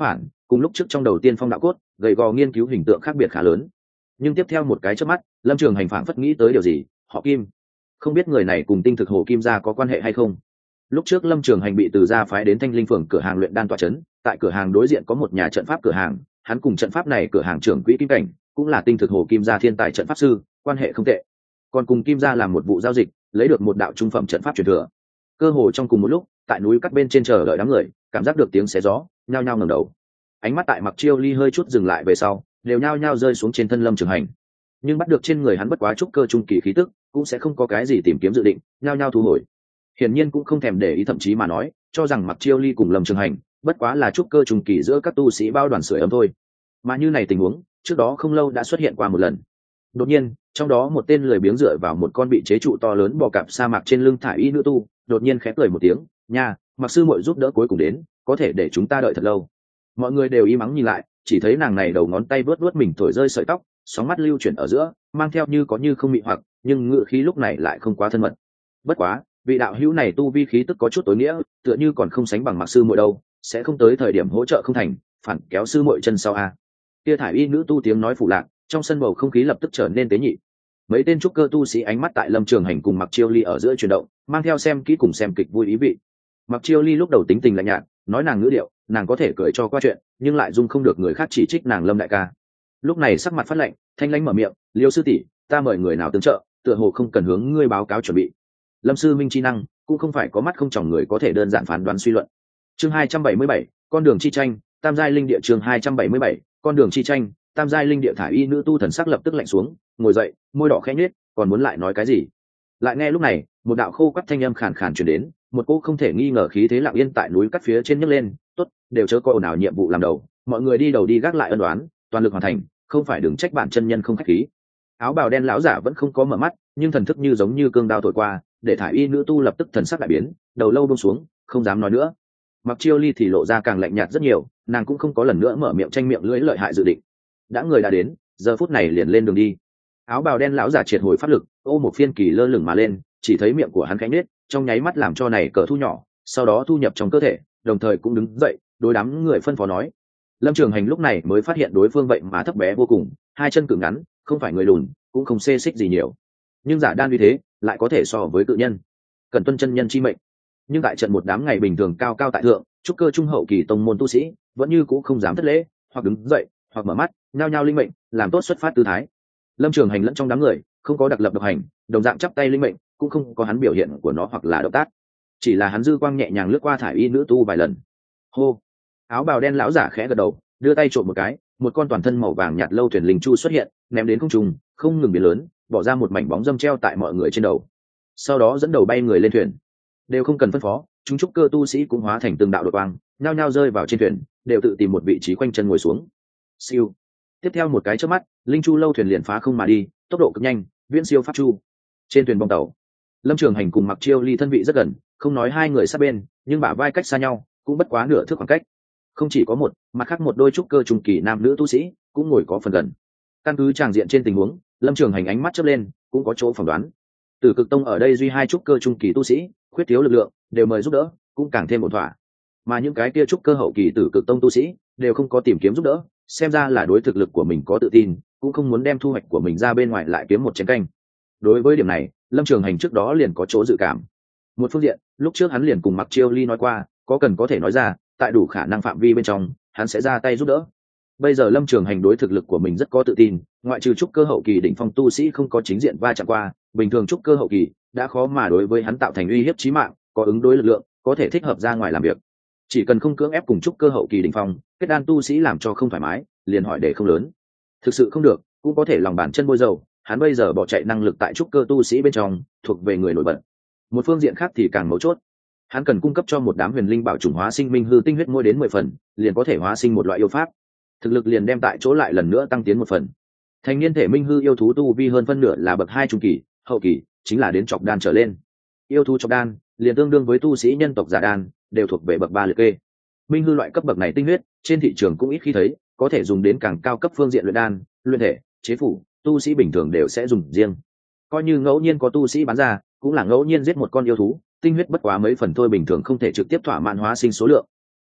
cùng lúc trước trong đầu tiên phong đạo cốt gầy gò nghiên cứu hình tượng khác biệt khá lớn. Nhưng tiếp theo một cái chớp mắt, Lâm Trường Hành phảng phất nghĩ tới điều gì, họ Kim, không biết người này cùng tinh thực hồ Kim gia có quan hệ hay không. Lúc trước Lâm Trường Hành bị từ gia phái đến Thanh Linh phường cửa hàng luyện đan tọa trấn, tại cửa hàng đối diện có một nhà trận pháp cửa hàng, hắn cùng trận pháp này cửa hàng trưởng quỹ Kim Cảnh, cũng là tinh thực hồ Kim gia thiên tài trận pháp sư, quan hệ không tệ. Còn cùng Kim gia làm một vụ giao dịch, lấy được một đạo trung phẩm trận pháp truyền thừa. Cơ hồ trong cùng một lúc, tại núi cắt bên trên chờ đợi đám người, cảm giác được tiếng xé gió, nhao nhao ngẩng đầu. Ánh mắt tại Mặc Chiêu Ly hơi chút dừng lại về sau, đều nhao nhao rơi xuống trên thân Lâm Trường Hành. Nhưng bắt được trên người hắn bất quá trúc cơ trung kỳ khí tức, cũng sẽ không có cái gì tìm kiếm dự định, nhao nhao thu hồi. Hiển nhiên cũng không thèm để ý, thậm chí mà nói, cho rằng Mặc Chiêu Ly cùng Lâm Trường Hành, bất quá là trúc cơ trung kỳ giữa các tu sĩ bao đoàn sưởi ấm thôi. Mà như này tình huống, trước đó không lâu đã xuất hiện qua một lần. Đột nhiên, trong đó một tên lười biếng dựa vào một con bị chế trụ to lớn bò cạp sa mạc trên lưng thải y nữ tu, đột nhiên khẽ cười một tiếng, "Nha, Mặc sư muội giúp đỡ cuối cùng đến, có thể để chúng ta đợi thật lâu." Mọi người đều im mắng nhìn lại, chỉ thấy nàng này đầu ngón tay vớt vớt mình thổi rơi sợi tóc, sóng mắt lưu chuyển ở giữa, mang theo như có như không mị hoặc, nhưng ngựa khí lúc này lại không quá thân mật. Bất quá, vị đạo hữu này tu vi khí tức có chút tối nghĩa, tựa như còn không sánh bằng Mặc sư muội đâu, sẽ không tới thời điểm hỗ trợ không thành, phản kéo sư muội chân sau a. Kia thải y nữ tu tiếng nói phụ lạc, trong sân bầu không khí lập tức trở nên tế nhị. Mấy tên trúc cơ tu sĩ ánh mắt tại Lâm Trường Hành cùng Mặc Chiêu Ly ở giữa chuyển động, mang theo xem kỹ cùng xem kịch vui ý vị. Mặc Chiêu Ly lúc đầu tính tình lạnh nhạt, nói nàng ngữ điệu, nàng có thể cười cho qua chuyện, nhưng lại dung không được người khác chỉ trích nàng Lâm đại ca. Lúc này sắc mặt phát lạnh, thanh lãnh mở miệng, "Liêu sư tỷ, ta mời người nào tương trợ, tựa hồ không cần hướng ngươi báo cáo chuẩn bị." Lâm sư minh chi năng, cũng không phải có mắt không tròng người có thể đơn giản phán đoán suy luận. Chương hai trăm bảy mươi bảy, con đường chi tranh, tam giai linh địa. Chương hai trăm bảy mươi bảy, con đường chi tranh, tam giai linh địa. Thải y nữ tu thần sắc lập tức lạnh xuống, ngồi dậy, môi đỏ khẽ nhếch, còn muốn lại nói cái gì. Lại nghe lúc này, một đạo khô quắt thanh âm khàn khàn truyền đến, một cô không thể nghi ngờ khí thế lặng yên tại núi cắt phía trên nhấc lên, "Tốt, đều chớ coi ồn ào, nhiệm vụ làm đầu, mọi người đi đầu đi gác lại ân đoán, toàn lực hoàn thành, không phải đừng trách bản chân nhân không khách khí." Áo bào đen lão giả vẫn không có mở mắt, nhưng thần thức như giống như cương đao thổi qua, để thải y nữ tu lập tức thần sắc đại biến, đầu lâu buông xuống, không dám nói nữa. Mặc Chiêu Ly thì lộ ra càng lạnh nhạt rất nhiều, nàng cũng không có lần nữa mở miệng tranh miệng lưỡi lợi hại dự định. Đã người đã đến, giờ phút này liền lên đường đi. Áo bào đen lão giả triệt hồi pháp lực, ô một phiên kỳ lơ lửng mà lên, chỉ thấy miệng của hắn khẽ nhếch, trong nháy mắt làm cho này cờ thu nhỏ, sau đó thu nhập trong cơ thể, đồng thời cũng đứng dậy, đối đám người phân phó nói. Lâm Trường Hành lúc này mới phát hiện đối phương vậy mà thấp bé vô cùng, hai chân cứng ngắn, không phải người lùn, cũng không xê xích gì nhiều, nhưng giả đan như thế, lại có thể so với cự nhân. Cần tuân chân nhân chi mệnh. Nhưng tại trận một đám ngày bình thường cao cao tại thượng, trúc cơ trung hậu kỳ tông môn tu sĩ, vẫn như cũng không dám thất lễ, hoặc đứng dậy, hoặc mở mắt, nhao nhao linh mệnh, làm tốt xuất phát tư thái. Lâm Trường Hành lẫn trong đám người, không có đặc lập độc hành, đồng dạng chắp tay linh mệnh, cũng không có hắn biểu hiện của nó hoặc là động tác, chỉ là hắn dư quang nhẹ nhàng lướt qua thải y nữ tu vài lần. Hô. Áo bào đen lão giả khẽ gật đầu, đưa tay trộm một cái, một con toàn thân màu vàng nhạt lâu thuyền linh chu xuất hiện, ném đến không trung, không ngừng biến lớn, bỏ ra một mảnh bóng dâm treo tại mọi người trên đầu. Sau đó dẫn đầu bay người lên thuyền, đều không cần phân phó, chúng trúc cơ tu sĩ cũng hóa thành từng đạo đội quang, nhao nhao rơi vào trên thuyền, đều tự tìm một vị trí quanh chân ngồi xuống. Siêu. Tiếp theo một cái chớp mắt, linh chu lâu thuyền liền phá không mà đi, tốc độ cực nhanh, viễn siêu pháp chu. Trên thuyền bong tàu, Lâm Trường Hành cùng Mặc Chiêu Ly thân vị rất gần, không nói hai người sát bên, nhưng bả vai cách xa nhau, cũng bất quá nửa thước khoảng cách. Không chỉ có một, mà khác một đôi trúc cơ trung kỳ nam nữ tu sĩ cũng ngồi có phần gần. Căn cứ tràng diện trên tình huống, Lâm Trường Hành ánh mắt chớp lên, cũng có chỗ phỏng đoán. Tử Cực Tông ở đây duy hai trúc cơ trung kỳ tu sĩ, khuyết thiếu lực lượng, đều mời giúp đỡ, cũng càng thêm ổn thỏa. Mà những cái kia trúc cơ hậu kỳ Tử Cực Tông tu sĩ, đều không có tìm kiếm giúp đỡ, xem ra là đối thực lực của mình có tự tin, cũng không muốn đem thu hoạch của mình ra bên ngoài lại kiếm một chén canh. Đối với điểm này, Lâm Trường Hành trước đó liền có chỗ dự cảm. Một phương diện, lúc trước hắn liền cùng Mặc Chiêu Ly nói qua, có cần có thể nói ra, tại đủ khả năng phạm vi bên trong, hắn sẽ ra tay giúp đỡ. Bây giờ Lâm Trường Hành đối thực lực của mình rất có tự tin, ngoại trừ trúc cơ hậu kỳ đỉnh phong tu sĩ không có chính diện va chạm qua, bình thường trúc cơ hậu kỳ đã khó mà đối với hắn tạo thành uy hiếp chí mạng, có ứng đối lực lượng, có thể thích hợp ra ngoài làm việc. Chỉ cần không cưỡng ép cùng trúc cơ hậu kỳ đỉnh phong, kết đan tu sĩ làm cho không thoải mái, liền hỏi để không lớn. Thực sự không được, cũng có thể lòng bàn chân bôi dầu, hắn bây giờ bỏ chạy năng lực tại trúc cơ tu sĩ bên trong, thuộc về người nổi bật. Một phương diện khác thì càng mấu chốt, hắn cần cung cấp cho một đám huyền linh bảo chủng hóa sinh minh hư tinh huyết mỗi đến mười phần, liền có thể hóa sinh một loại yêu pháp. Thực lực liền đem tại chỗ lại lần nữa tăng tiến một phần. Thành niên thể minh hư yêu thú tu vi hơn phân nửa là bậc hai trung kỳ, hậu kỳ chính là đến chọc đan trở lên. Yêu thú chọc đan liền tương đương với tu sĩ nhân tộc giả đan, đều thuộc về bậc ba liệt kê. Minh hư loại cấp bậc này tinh huyết, trên thị trường cũng ít khi thấy, có thể dùng đến càng cao cấp phương diện luyện đan, luyện thể, chế phủ, tu sĩ bình thường đều sẽ dùng riêng. Coi như ngẫu nhiên có tu sĩ bán ra, cũng là ngẫu nhiên giết một con yêu thú, tinh huyết bất quá mấy phần thôi, bình thường không thể trực tiếp thỏa mãn hóa sinh số lượng.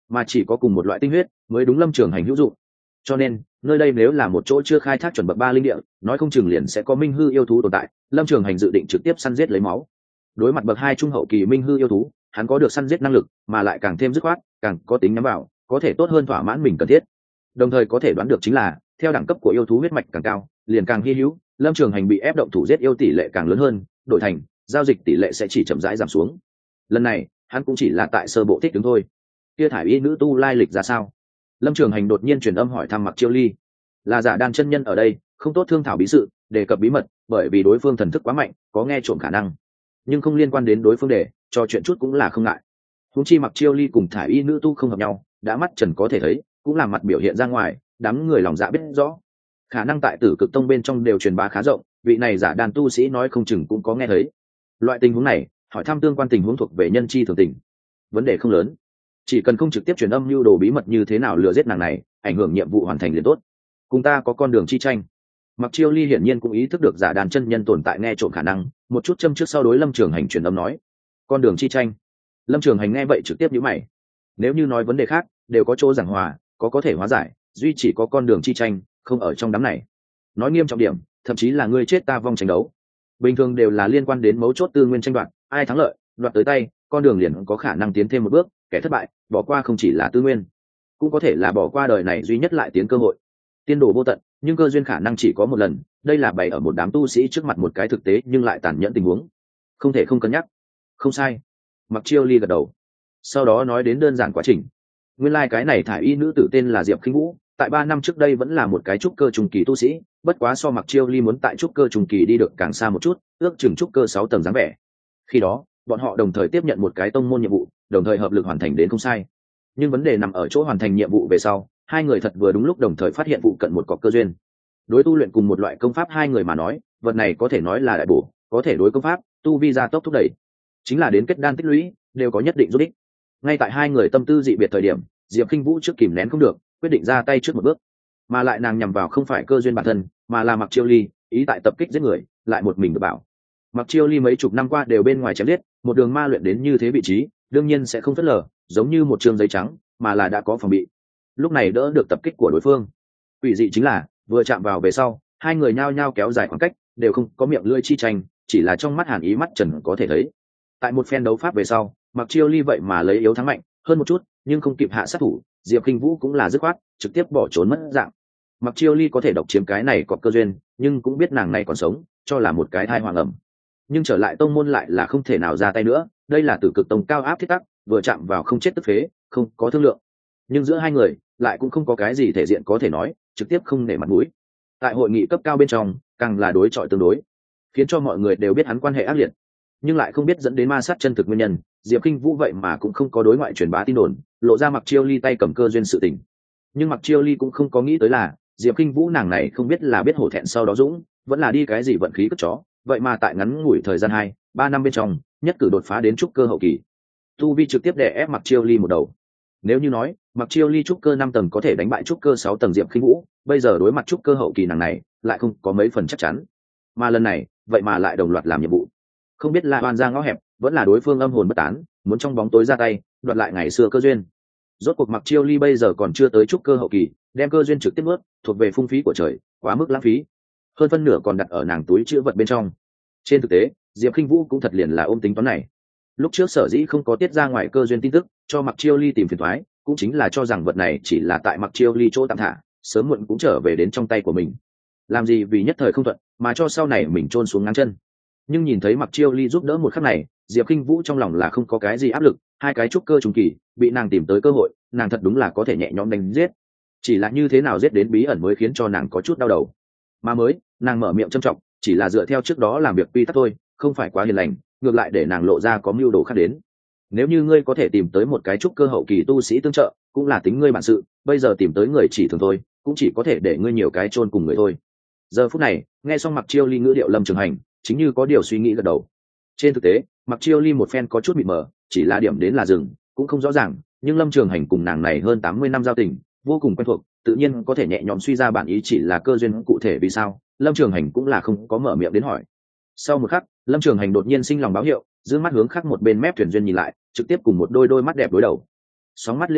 mà chỉ có cùng một loại tinh huyết mới đúng lâm trường hành hữu dụng. Cho nên nơi đây nếu là một chỗ chưa khai thác chuẩn bậc ba linh địa, nói không chừng liền sẽ có minh hư yêu thú tồn tại. Lâm trường hành dự định trực tiếp săn giết lấy máu. Đối mặt bậc hai trung hậu kỳ minh hư yêu thú, hắn có được săn giết năng lực, mà lại càng thêm dứt khoát, càng có tính nhắm vào, có thể tốt hơn thỏa mãn mình cần thiết. Đồng thời có thể đoán được chính là theo đẳng cấp của yêu thú huyết mạch càng cao, liền càng hy hữu, lâm trường hành bị ép động thủ giết yêu tỷ lệ càng lớn hơn, đổi thành giao dịch tỷ lệ sẽ chỉ chậm rãi giảm xuống. Lần này hắn cũng chỉ là tại sơ bộ thích ứng thôi. Kia thải y nữ tu lai lịch ra sao? Lâm trường hành đột nhiên truyền âm hỏi thăm Mặc Chiêu Ly. Là giả đan chân nhân ở đây, không tốt thương thảo bí sự, đề cập bí mật, bởi vì đối phương thần thức quá mạnh, có nghe trộm khả năng, nhưng không liên quan đến đối phương, để trò chuyện chút cũng là không ngại. Huống chi Mặc Chiêu Ly cùng thải y nữ tu không hợp nhau, đã mắt trần có thể thấy, cũng làm mặt biểu hiện ra ngoài, đám người lòng dạ biết rõ. Khả năng tại Tử Cực Tông bên trong đều truyền bá khá rộng, vị này giả đan tu sĩ nói không chừng cũng có nghe thấy. Loại tình huống này, hỏi thăm tương quan tình huống thuộc về nhân chi thường tình, vấn đề không lớn, chỉ cần không trực tiếp truyền âm lưu đồ bí mật như thế nào lừa giết nàng này, ảnh hưởng nhiệm vụ hoàn thành liền tốt. Cùng ta có con đường chi tranh. Mặc Chiêu Ly hiển nhiên cũng ý thức được giả đàn chân nhân tồn tại nghe trộm khả năng, một chút châm trước sau đối lâm trường hành truyền âm nói, con đường chi tranh. Lâm trường hành nghe vậy trực tiếp nhíu mày. Nếu như nói vấn đề khác đều có chỗ giảng hòa, có có thể hóa giải, duy chỉ có con đường chi tranh không ở trong đám này. Nói nghiêm trọng điểm, thậm chí là ngươi chết ta vong tranh đấu, bình thường đều là liên quan đến mấu chốt tư nguyên tranh đoạt, ai thắng lợi đoạt tới tay, con đường liền có khả năng tiến thêm một bước, kẻ thất bại bỏ qua không chỉ là tư nguyên, cũng có thể là bỏ qua đời này duy nhất lại tiến cơ hội. Tiên đồ vô tận, nhưng cơ duyên khả năng chỉ có một lần, đây là bày ở một đám tu sĩ trước mặt một cái thực tế nhưng lại tàn nhẫn tình huống, không thể không cân nhắc. Không sai. Mặc Chiêu Ly gật đầu, sau đó nói đến đơn giản quá trình. Nguyên lai like cái này thải y nữ tử tên là Diệp Khinh Vũ, tại ba năm trước đây vẫn là một cái trúc cơ trùng kỳ tu sĩ, bất quá so Mặc Chiêu Ly muốn tại trúc cơ trùng kỳ đi được càng xa một chút, ước chừng trúc cơ sáu tầng dáng vẻ. Khi đó bọn họ đồng thời tiếp nhận một cái tông môn nhiệm vụ, đồng thời hợp lực hoàn thành đến không sai. Nhưng vấn đề nằm ở chỗ hoàn thành nhiệm vụ về sau, hai người thật vừa đúng lúc đồng thời phát hiện vụ cận một cọc cơ duyên. Đối tu luyện cùng một loại công pháp hai người mà nói, vật này có thể nói là đại bổ, có thể đối công pháp tu vi gia tốc thúc đẩy, chính là đến kết đan tích lũy đều có nhất định giúp ích. Ngay tại hai người tâm tư dị biệt thời điểm, Diệp Khinh Vũ trước kìm nén không được, quyết định ra tay trước một bước, mà lại nàng nhằm vào không phải cơ duyên bản thân, mà là Mặc Chiêu Ly, ý tại tập kích giết người, lại một mình được bảo. Mặc Chiêu Ly mấy chục năm qua đều bên ngoài chém giết, một đường ma luyện đến như thế vị trí, đương nhiên sẽ không phớt lờ, giống như một trường giấy trắng, mà là đã có phòng bị. Lúc này đỡ được tập kích của đối phương. Quỷ dị chính là, vừa chạm vào về sau, hai người nhao nhao kéo dài khoảng cách, đều không có miệng lưỡi chi tranh, chỉ là trong mắt hàn ý mắt trần có thể thấy. Tại một phen đấu pháp về sau, Mặc Chiêu Ly vậy mà lấy yếu thắng mạnh, hơn một chút, nhưng không kịp hạ sát thủ, Diệp Khinh Vũ cũng là dứt khoát, trực tiếp bỏ trốn mất dạng. Mặc Chiêu Ly có thể độc chiếm cái này có cơ duyên, nhưng cũng biết nàng này còn sống, cho là một cái thai hoàng ẩm. Nhưng trở lại tông môn lại là không thể nào ra tay nữa, đây là Tử Cực Tông cao áp thiết tắc, vừa chạm vào không chết tức phế, không có thương lượng. Nhưng giữa hai người lại cũng không có cái gì thể diện có thể nói, trực tiếp không nể mặt mũi. Tại hội nghị cấp cao bên trong, càng là đối chọi tương đối, khiến cho mọi người đều biết hắn quan hệ ác liệt, nhưng lại không biết dẫn đến ma sát chân thực nguyên nhân. Diệp Khinh Vũ vậy mà cũng không có đối ngoại truyền bá tin đồn, lộ ra Mặc Chiêu Ly tay cầm cơ duyên sự tình. Nhưng Mặc Chiêu Ly cũng không có nghĩ tới là Diệp Khinh Vũ nàng này không biết là biết hổ thẹn sau đó dũng, vẫn là đi cái gì vận khí cất chó, vậy mà tại ngắn ngủi thời gian hai ba năm bên trong, nhất cử đột phá đến trúc cơ hậu kỳ, tu vi trực tiếp đè ép Mặc Chiêu Ly một đầu. Nếu như nói Mặc Chiêu Ly trúc cơ năm tầng có thể đánh bại trúc cơ sáu tầng Diệp Khinh Vũ, bây giờ đối mặt trúc cơ hậu kỳ nàng này lại không có mấy phần chắc chắn, mà lần này vậy mà lại đồng loạt làm nhiệm vụ. Không biết là oan ra ngõ hẹp, vẫn là đối phương âm hồn bất tán, muốn trong bóng tối ra tay đoạt lại ngày xưa cơ duyên. Rốt cuộc Mặc Chiêu Ly bây giờ còn chưa tới trúc cơ hậu kỳ, đem cơ duyên trực tiếp nuốt, thuộc về phung phí của trời, quá mức lãng phí, hơn phân nửa còn đặt ở nàng túi chữ vật bên trong. Trên thực tế Diệp Khinh Vũ cũng thật liền là ôm tính toán này. Lúc trước sở dĩ không có tiết ra ngoài cơ duyên tin tức cho Mặc Chiêu Ly tìm phiền toái, cũng chính là cho rằng vật này chỉ là tại Mặc Chiêu Ly chỗ tạm thả, sớm muộn cũng trở về đến trong tay của mình. Làm gì vì nhất thời không thuận mà cho sau này mình chôn xuống ngáng chân. Nhưng nhìn thấy Mặc Chiêu Ly giúp đỡ một khắc này, Diệp Khinh Vũ trong lòng là không có cái gì áp lực, hai cái trúc cơ trùng kỳ bị nàng tìm tới cơ hội, nàng thật đúng là có thể nhẹ nhõm đánh giết. Chỉ là như thế nào giết đến bí ẩn mới khiến cho nàng có chút đau đầu. Mà mới nàng mở miệng trâm trọng, chỉ là dựa theo trước đó làm việc quy tắc thôi, không phải quá hiền lành, ngược lại để nàng lộ ra có mưu đồ khác đến. Nếu như ngươi có thể tìm tới một cái trúc cơ hậu kỳ tu sĩ tương trợ, cũng là tính ngươi bản sự, bây giờ tìm tới người chỉ thường thôi, cũng chỉ có thể để ngươi nhiều cái chôn cùng người thôi. Giờ phút này nghe xong Mặc Chiêu Ly ngữ điệu Lâm Trường Hành chính như có điều suy nghĩ gật đầu. Trên thực tế Mặc Chiêu Ly một phen có chút bị mờ, chỉ là điểm đến là dừng, cũng không rõ ràng, nhưng Lâm Trường Hành cùng nàng này hơn tám mươi năm giao tình, vô cùng quen thuộc, tự nhiên có thể nhẹ nhõm suy ra bản ý chỉ là cơ duyên cụ thể vì sao, Lâm Trường Hành cũng là không có mở miệng đến hỏi. Sau một khắc Lâm Trường Hành đột nhiên sinh lòng báo hiệu, dương mắt hướng khác một bên mép thuyền duyên nhìn lại, trực tiếp cùng một đôi đôi mắt đẹp đối đầu. Sóng mắt liễm diễm,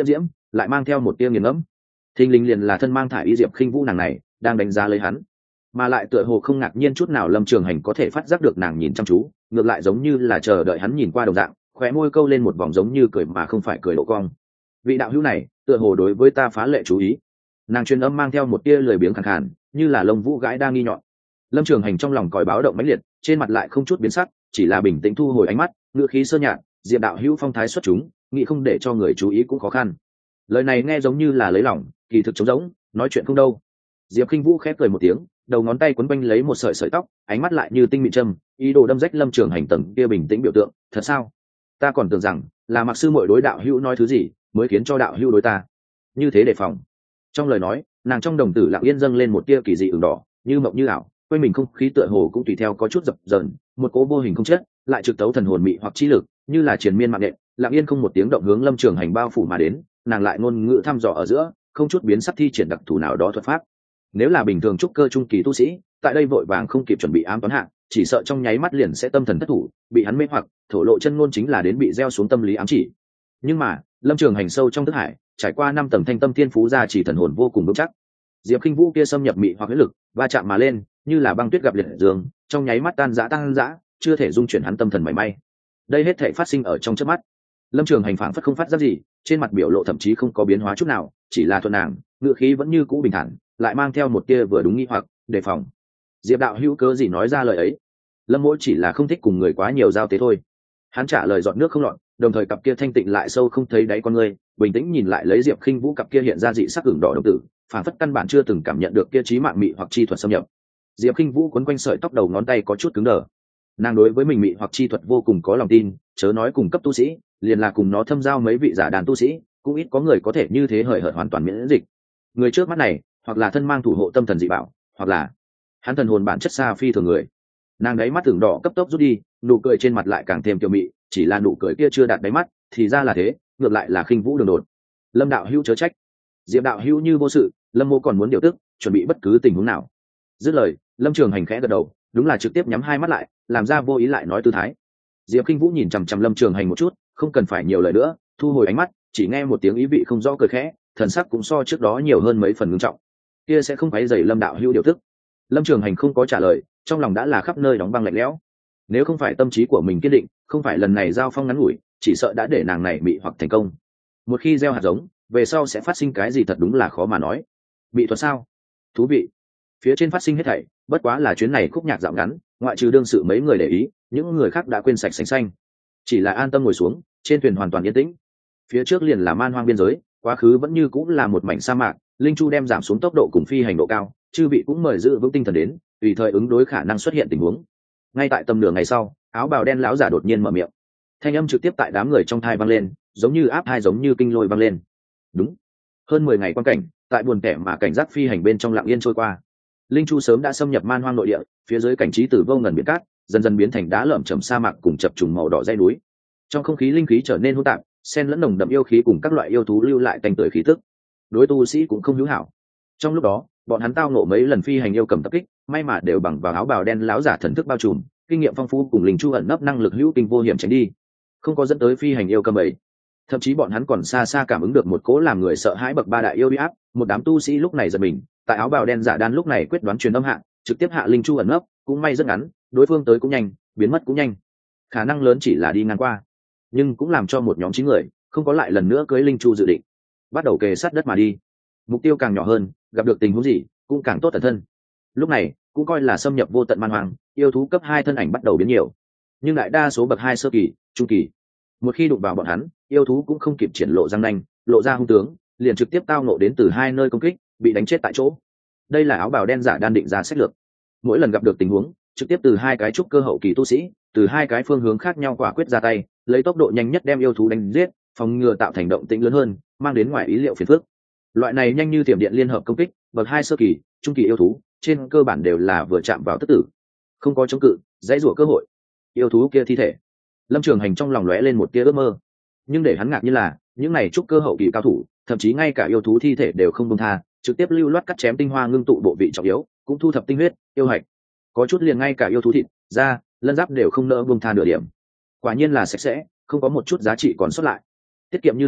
lại mang theo một tia nghiền ngẫm. Thình lình liền là thân mang thải y Diệp Khinh Vũ nàng này đang đánh giá lấy hắn, mà lại tựa hồ không ngạc nhiên chút nào. Lâm Trường Hành có thể phát giác được nàng nhìn chăm chú, ngược lại giống như là chờ đợi hắn nhìn qua đồng dạng, khóe môi câu lên một vòng giống như cười mà không phải cười độ cong. Vị đạo hữu này tựa hồ đối với ta phá lệ chú ý. Nàng truyền âm mang theo một tia lười biếng khàn khàn, như là lông vũ gãi đang nghi nhọn. Lâm Trường Hành trong lòng còi báo động mãnh liệt, trên mặt lại không chút biến sắc, chỉ là bình tĩnh thu hồi ánh mắt, ngựa khí sơ nhạt. Diệp đạo hữu phong thái xuất chúng, nghĩ không để cho người chú ý cũng khó khăn. Lời này nghe giống như là lấy lòng, kỳ thực trống rỗng, nói chuyện không đâu. Diệp Khinh Vũ khép cười một tiếng, đầu ngón tay quấn quanh lấy một sợi sợi tóc, ánh mắt lại như tinh mịn châm, ý đồ đâm rách Lâm Trường Hành tầng kia bình tĩnh biểu tượng. Thật sao? Ta còn tưởng rằng là Mạc sư muội đối đạo hữu nói thứ gì mới khiến cho đạo hữu đối ta như thế đề phòng. Trong lời nói, nàng trong đồng tử lặng yên dâng lên một tia kỳ dị ửng đỏ, như mộng như ảo, quanh mình không khí tựa hồ cũng tùy theo có chút dập dờn, một cỗ vô hình không chất lại trực tấu thần hồn mị hoặc trí lực, như là triền miên mạng nện, lặng yên không một tiếng động hướng Lâm Trường Hành bao phủ mà đến. Nàng lại ngôn ngữ thăm dò ở giữa, không chút biến sắc thi triển đặc thù nào đó thuật pháp. Nếu là bình thường trúc cơ trung kỳ tu sĩ, tại đây vội vàng không kịp chuẩn bị ám toán hạng, chỉ sợ trong nháy mắt liền sẽ tâm thần thất thủ, bị hắn mê hoặc, thổ lộ chân ngôn chính là đến bị gieo xuống tâm lý ám chỉ. Nhưng mà Lâm Trường Hành sâu trong thức hải, trải qua năm tầng thanh tâm thiên phú ra chỉ thần hồn vô cùng vững chắc. Diệp Khinh Vũ kia xâm nhập mị hoặc huyết lực, va chạm mà lên, như là băng tuyết gặp liệt dương, trong nháy mắt tan rã tan rã, chưa thể dung chuyển hắn tâm thần mảy may. Đây hết thảy phát sinh ở trong chớp mắt. Lâm Trường Hành phảng phất không phát giác gì, trên mặt biểu lộ thậm chí không có biến hóa chút nào, chỉ là thuần nàng, ngữ khí vẫn như cũ bình thản, lại mang theo một tia vừa đúng nghi hoặc, đề phòng. Diệp đạo hữu cớ gì nói ra lời ấy? Lâm Mỗ chỉ là không thích cùng người quá nhiều giao tế thôi. Hắn trả lời giọt nước không lọt, đồng thời cặp kia thanh tịnh lại sâu không thấy đáy con người, bình tĩnh nhìn lại lấy Diệp Khinh Vũ cặp kia hiện ra dị sắc ửng đỏ đồng tử, phảng phất căn bản chưa từng cảm nhận được kia trí mạng mị hoặc chi thuật xâm nhập. Diệp Khinh Vũ quấn quanh sợi tóc đầu ngón tay có chút cứng đờ. Nàng đối với mình mị hoặc chi thuật vô cùng có lòng tin, chớ nói cùng cấp tu sĩ, liền là cùng nó thâm giao mấy vị giả đàn tu sĩ, cũng ít có người có thể như thế hời hợt hoàn toàn miễn dịch. Người trước mắt này, hoặc là thân mang thủ hộ tâm thần dị bảo, hoặc là hắn thần hồn bản chất xa phi thường người. Nàng đáy mắt tưởng đỏ cấp tốc rút đi, nụ cười trên mặt lại càng thêm kiều mị, chỉ là nụ cười kia chưa đạt đáy mắt, thì ra là thế, ngược lại là Khinh Vũ đường đột. Lâm đạo hữu chớ trách. Diệp đạo hữu như vô sự, Lâm mô còn muốn điều tức, chuẩn bị bất cứ tình huống nào. Dứt lời, Lâm Trường Hành khẽ gật đầu, đúng là trực tiếp nhắm hai mắt lại, làm ra vô ý lại nói tư thái. Diệp Khinh Vũ nhìn chằm chằm Lâm Trường Hành một chút, không cần phải nhiều lời nữa, thu hồi ánh mắt, chỉ nghe một tiếng ý vị không rõ cười khẽ, thần sắc cũng so trước đó nhiều hơn mấy phần ngưng trọng. Kia sẽ không phải dày Lâm đạo hữu điều tức. Lâm Trường Hành không có trả lời, trong lòng đã là khắp nơi đóng băng lạnh lẽo. Nếu không phải tâm trí của mình kiên định, không phải lần này giao phong ngắn ngủi, chỉ sợ đã để nàng này bị hoặc thành công. Một khi gieo hạt giống, về sau sẽ phát sinh cái gì thật đúng là khó mà nói. Bị thuật sao? Thú vị. Phía trên phát sinh hết thảy, bất quá là chuyến này khúc nhạc dạo ngắn, ngoại trừ đương sự mấy người để ý, những người khác đã quên sạch sành xanh. Chỉ là an tâm ngồi xuống, trên thuyền hoàn toàn yên tĩnh. Phía trước liền là man hoang biên giới, quá khứ vẫn như cũng là một mảnh sa mạc, linh chu đem giảm xuống tốc độ cùng phi hành độ cao, chư vị cũng mời giữ vững tinh thần đến, tùy thời ứng đối khả năng xuất hiện tình huống. Ngay tại tầm nửa ngày sau, áo bào đen lão giả đột nhiên mở miệng, thanh âm trực tiếp tại đám người trong thai vang lên, giống như áp hai giống như kinh lôi vang lên. Đúng, hơn mười ngày quan cảnh, tại buồn tẻ mà cảnh giác phi hành bên trong lặng yên trôi qua. Linh chu sớm đã xâm nhập man hoang nội địa, phía dưới cảnh trí tử vô ngần biển cát, dần dần biến thành đá lởm chởm sa mạc cùng chập trùng màu đỏ dãy núi. Trong không khí linh khí trở nên hỗn tạp, xen lẫn nồng đậm yêu khí cùng các loại yêu thú lưu lại tanh tưởi khí tức. Đối tu sĩ cũng không hữu hảo. Trong lúc đó, bọn hắn tao ngộ mấy lần phi hành yêu cầm tập kích, may mà đều bằng vào áo bào đen láo giả thần thức bao trùm, kinh nghiệm phong phú cùng linh chu ẩn nấp năng lực hữu kinh vô hiểm tránh đi, không có dẫn tới phi hành yêu cầm ấy. Thậm chí bọn hắn còn xa xa cảm ứng được một cỗ làm người sợ hãi bậc ba đại yêu uy áp. Một đám tu sĩ lúc này giật mình, tại áo bào đen giả đan lúc này quyết đoán truyền âm hạ, trực tiếp hạ linh chu ẩn nấp, cũng may rất ngắn, đối phương tới cũng nhanh, biến mất cũng nhanh, khả năng lớn chỉ là đi ngang qua, nhưng cũng làm cho một nhóm chín người không có lại lần nữa cưới linh chu dự định, bắt đầu kề sát đất mà đi. Mục tiêu càng nhỏ hơn, gặp được tình huống gì cũng càng tốt tận thân. Lúc này cũng coi là xâm nhập vô tận man hoang, yêu thú cấp hai thân ảnh bắt đầu biến nhiều, nhưng đại đa số bậc hai sơ kỳ, trung kỳ. Một khi đụng vào bọn hắn, yêu thú cũng không kịp triển lộ răng nanh, lộ ra hung tướng, liền trực tiếp tao ngộ đến từ hai nơi công kích, bị đánh chết tại chỗ. Đây là áo bào đen giả đan định ra sách lược. Mỗi lần gặp được tình huống, trực tiếp từ hai cái trúc cơ hậu kỳ tu sĩ, từ hai cái phương hướng khác nhau quả quyết ra tay, lấy tốc độ nhanh nhất đem yêu thú đánh giết, phòng ngừa tạo thành động tĩnh lớn hơn, mang đến ngoài ý liệu phiền phức. Loại này nhanh như thiểm điện liên hợp công kích, bậc hai sơ kỳ, trung kỳ yêu thú, trên cơ bản đều là vừa chạm vào tức tử, không có chống cự, dãy rủa cơ hội. Yêu thú kia thi thể, Lâm Trường Hành trong lòng lóe lên một tia ước mơ, nhưng để hắn ngạc như là những này trúc cơ hậu kỳ cao thủ, thậm chí ngay cả yêu thú thi thể đều không buông tha, trực tiếp lưu loát cắt chém tinh hoa ngưng tụ bộ vị trọng yếu, cũng thu thập tinh huyết, yêu hạch, có chút liền ngay cả yêu thú thịt, da, lân giáp đều không nỡ buông tha nửa điểm. Quả nhiên là sạch sẽ, không có một chút giá trị còn sót lại. Tiết kiệm như đây,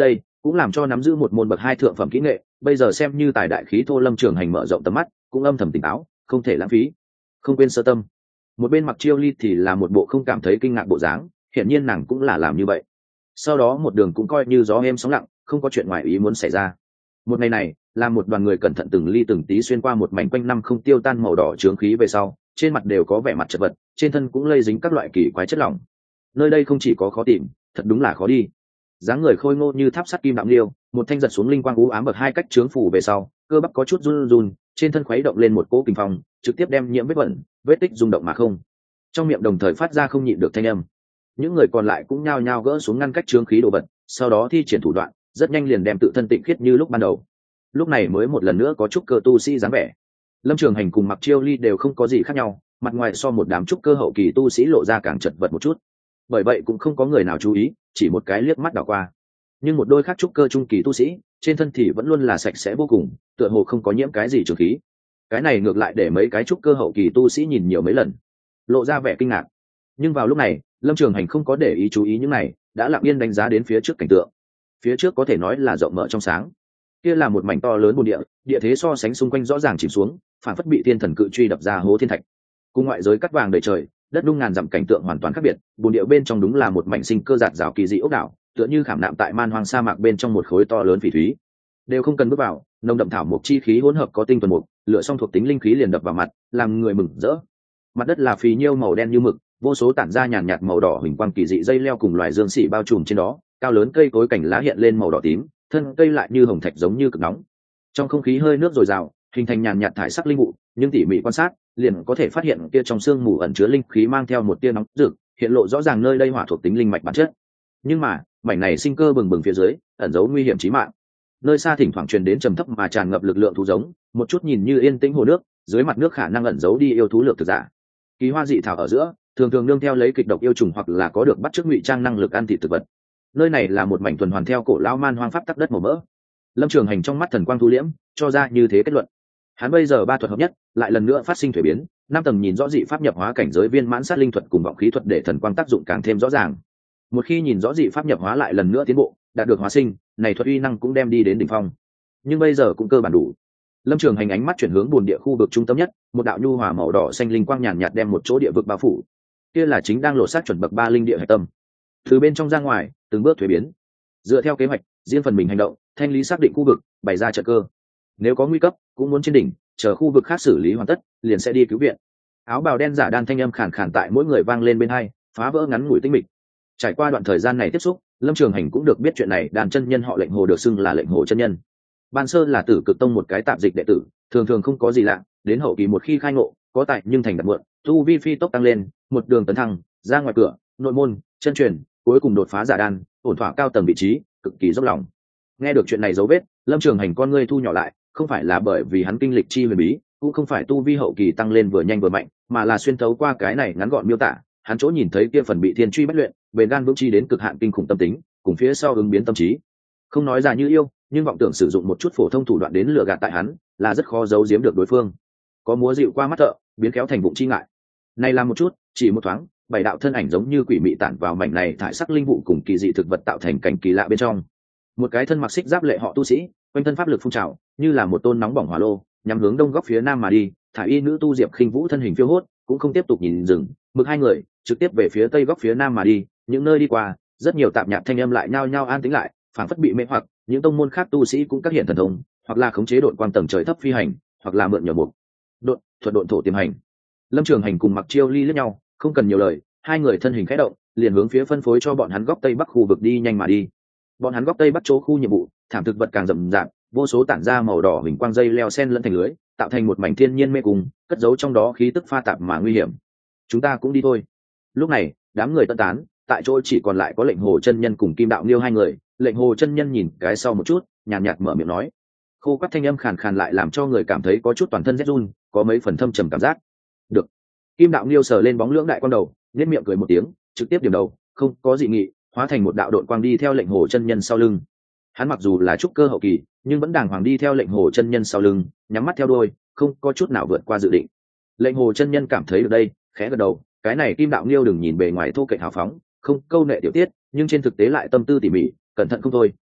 cũng làm cho nắm giữ một môn bậc hai thượng phẩm kỹ nghệ bây giờ xem như tài đại khí thô Lâm Trường Hành mở rộng tầm mắt, cũng âm thầm tỉnh táo, không thể lãng phí, không quên sơ tâm. Một bên Mặc Chiêu Ly thì là một bộ không cảm thấy kinh ngạc bộ dáng, hiển nhiên nàng cũng là làm như vậy. Sau đó một đường cũng coi như gió êm sóng lặng, không có chuyện ngoài ý muốn xảy ra. Một ngày này, là một đoàn người cẩn thận từng ly từng tí xuyên qua một mảnh quanh năm không tiêu tan màu đỏ chướng khí về sau, trên mặt đều có vẻ mặt chật vật, trên thân cũng lây dính các loại kỳ quái chất lỏng. Nơi đây không chỉ có khó tìm, thật đúng là khó đi. Dáng người khôi ngô như tháp sắt kim đạm liêu, một thanh giật xuống linh quang u ám bậc hai cách chướng phủ về sau, cơ bắp có chút run run, trên thân khuấy động lên một cỗ kinh phong, trực tiếp đem nhiễm vết bẩn, vết tích rung động mà không. Trong miệng đồng thời phát ra không nhịn được thanh âm. Những người còn lại cũng nhao nhao gỡ xuống ngăn cách chướng khí đồ vật, sau đó thi triển thủ đoạn, rất nhanh liền đem tự thân tịnh khiết như lúc ban đầu. Lúc này mới một lần nữa có trúc cơ tu sĩ dáng vẻ. Lâm Trường Hành cùng Mặc Chiêu Ly đều không có gì khác nhau, mặt ngoài so một đám trúc cơ hậu kỳ tu sĩ lộ ra càng chật vật một chút. Bởi vậy cũng không có người nào chú ý, chỉ một cái liếc mắt đảo qua. Nhưng một đôi khác trúc cơ trung kỳ tu sĩ, trên thân thì vẫn luôn là sạch sẽ vô cùng, tựa hồ không có nhiễm cái gì trường khí. Cái này ngược lại để mấy cái trúc cơ hậu kỳ tu sĩ nhìn nhiều mấy lần, lộ ra vẻ kinh ngạc. Nhưng vào lúc này, Lâm Trường Hành không có để ý chú ý những này, đã lặng yên đánh giá đến phía trước cảnh tượng. Phía trước có thể nói là rộng mở trong sáng. Kia là một mảnh to lớn bồn địa, địa thế so sánh xung quanh rõ ràng chìm xuống, phản phất bị thiên thần cự truy đập ra hố thiên thạch. Cùng ngoại giới cắt vàng đầy trời, đất đung ngàn dặm cảnh tượng hoàn toàn khác biệt, bồn địa bên trong đúng là một mảnh sinh cơ giạt rào kỳ dị ốc đảo, tựa như khảm nạm tại man hoang sa mạc bên trong một khối to lớn phỉ thúy. Đều không cần bước vào, nồng đậm thảo mộc chi khí hỗn hợp có tinh thuần mục, lựa xong thuộc tính linh khí liền đập vào mặt, làm người mừng rỡ. Mặt đất là phì nhiêu màu đen như mực, vô số tản ra nhàn nhạt màu đỏ huỳnh quang kỳ dị dây leo cùng loài dương xỉ bao trùm trên đó, cao lớn cây cối cảnh lá hiện lên màu đỏ tím, thân cây lại như hồng thạch giống như cực nóng. Trong không khí hơi nước dồi dào, hình thành nhàn nhạt thải sắc linh vụ, nhưng tỉ mỉ quan sát, liền có thể phát hiện kia trong xương mù ẩn chứa linh khí mang theo một tia nóng rực, hiện lộ rõ ràng nơi đây hỏa thuộc tính linh mạch bản chất. Nhưng mà, mảnh này sinh cơ bừng bừng phía dưới, ẩn giấu nguy hiểm chí mạng. Nơi xa thỉnh thoảng truyền đến trầm thấp mà tràn ngập lực lượng thú giống, một chút nhìn như yên tĩnh hồ nước, dưới mặt nước khả năng ẩn giấu đi yêu thú lược thực giả. Kỳ hoa dị thảo ở giữa, thường thường nương theo lấy kịch độc yêu trùng hoặc là có được bắt chước ngụy trang năng lực ăn thịt thực vật. Nơi này là một mảnh tuần hoàn theo cổ lão man hoang pháp tắc đất màu mỡ. Lâm Trường Hành trong mắt thần quang thu liễm, cho ra như thế kết luận. Hắn bây giờ ba thuật hợp nhất, lại lần nữa phát sinh thuế biến, năm tầng nhìn rõ dị pháp nhập hóa cảnh giới viên mãn sát linh thuật cùng vọng khí thuật để thần quang tác dụng càng thêm rõ ràng. Một khi nhìn rõ dị pháp nhập hóa lại lần nữa tiến bộ, đạt được hóa sinh, này thuật uy năng cũng đem đi đến đỉnh phong. Nhưng bây giờ cũng cơ bản đủ. Lâm Trường Hành ánh mắt chuyển hướng buồn địa khu vực trung tâm nhất, một đạo nhu hòa màu đỏ xanh linh quang nhàn nhạt đem một chỗ địa vực bao phủ. Kia là chính đang lộ sát chuẩn bậc ba linh địa hải tâm. Từ bên trong ra ngoài, từng bước thuế biến. Dựa theo kế hoạch, riêng phần mình hành động, thanh lý xác định khu vực, bày ra trận cơ. Nếu có nguy cấp, cũng muốn trên đỉnh, chờ khu vực khác xử lý hoàn tất, liền sẽ đi cứu viện. Áo bào đen giả đan thanh âm khàn khàn tại mỗi người vang lên bên hai, phá vỡ ngắn ngủi tinh mịch. Trải qua đoạn thời gian này tiếp xúc, Lâm Trường Hành cũng được biết chuyện này, đàn chân nhân họ Lệnh Hồ được xưng là Lệnh Hồ chân nhân. Ban sơ là Tử Cực Tông một cái tạp dịch đệ tử, thường thường không có gì lạ, đến hậu kỳ một khi khai ngộ, có tài nhưng thành đặt muộn, tu vi phi tốc tăng lên, một đường tấn thăng, ra ngoài cửa, nội môn, chân truyền, cuối cùng đột phá giả đan, ổn thỏa cao tầng vị trí, cực kỳ dốc lòng. Nghe được chuyện này dấu vết, Lâm Trường Hành con ngươi thu nhỏ lại, không phải là bởi vì hắn kinh lịch chi huyền bí, cũng không phải tu vi hậu kỳ tăng lên vừa nhanh vừa mạnh, mà là xuyên thấu qua cái này ngắn gọn miêu tả, hắn chỗ nhìn thấy kia phần bị thiên truy bất luyện, bền gan vững chi đến cực hạn kinh khủng tâm tính, cùng phía sau ứng biến tâm trí. Không nói ra như yêu, nhưng vọng tưởng sử dụng một chút phổ thông thủ đoạn đến lừa gạt tại hắn, là rất khó giấu giếm được đối phương. Có múa dịu qua mắt thợ, biến khéo thành bụng chi ngại. Này làm một chút, chỉ một thoáng, bảy đạo thân ảnh giống như quỷ mị tản vào mảnh này thải sắc linh vụ cùng kỳ dị thực vật tạo thành cảnh kỳ lạ bên trong. Một cái thân mặc xích giáp lệ họ tu sĩ, quanh thân pháp lực phun trào, như là một tôn nóng bỏng hỏa lô, nhắm hướng đông góc phía nam mà đi. Thải y nữ tu Diệp Khinh Vũ thân hình phiêu hốt, cũng không tiếp tục nhìn dừng, mực hai người trực tiếp về phía tây góc phía nam mà đi. Những nơi đi qua, rất nhiều tạp nhạp thanh âm lại nhao nhao an tĩnh lại, phảng phất bị mê hoặc. Những tông môn khác tu sĩ cũng các hiện thần thông, hoặc là khống chế độn quang tầng trời thấp phi hành, hoặc là mượn nhờ mục độn thuật độn thổ tiềm hành. Lâm Trường Hành cùng Mặc Chiêu Ly liếc nhau, không cần nhiều lời, hai người thân hình khẽ động, liền hướng phía phân phối cho bọn hắn góc tây bắc khu vực đi nhanh mà đi. Bọn hắn góc tây bắc chỗ khu nhiệm vụ, thảm thực vật càng rậm rạp, vô số tản ra màu đỏ hình quang dây leo sen lẫn thành lưới, tạo thành một mảnh thiên nhiên mê cung, cất giấu trong đó khí tức pha tạp mà nguy hiểm. Chúng ta cũng đi thôi. Lúc này, đám người tân tán, tại chỗ chỉ còn lại có Lệnh Hồ chân nhân cùng Kim Đạo Nghiêu hai người. Lệnh Hồ chân nhân nhìn cái sau một chút, nhàn nhạt, nhạt mở miệng nói, khô quắt thanh âm khàn khàn lại làm cho người cảm thấy có chút toàn thân rét run, có mấy phần thâm trầm cảm giác. Được. Kim Đạo Nghiêu sờ lên bóng lưỡng đại con đầu, nhếch miệng cười một tiếng, trực tiếp điểm đầu, không có dị nghị, hóa thành một đạo độn quang đi theo Lệnh Hồ chân nhân sau lưng. Hắn mặc dù là trúc cơ hậu kỳ, nhưng vẫn đàng hoàng đi theo Lệnh Hồ chân nhân sau lưng, nhắm mắt theo đuôi, không có chút nào vượt qua dự định. Lệnh Hồ chân nhân cảm thấy được đây, khẽ gật đầu, cái này Kim Đạo Nghiêu đừng nhìn bề ngoài thô kệch hào phóng, không câu nệ tiểu tiết, nhưng trên thực tế lại tâm tư tỉ mỉ, cẩn thận không thôi,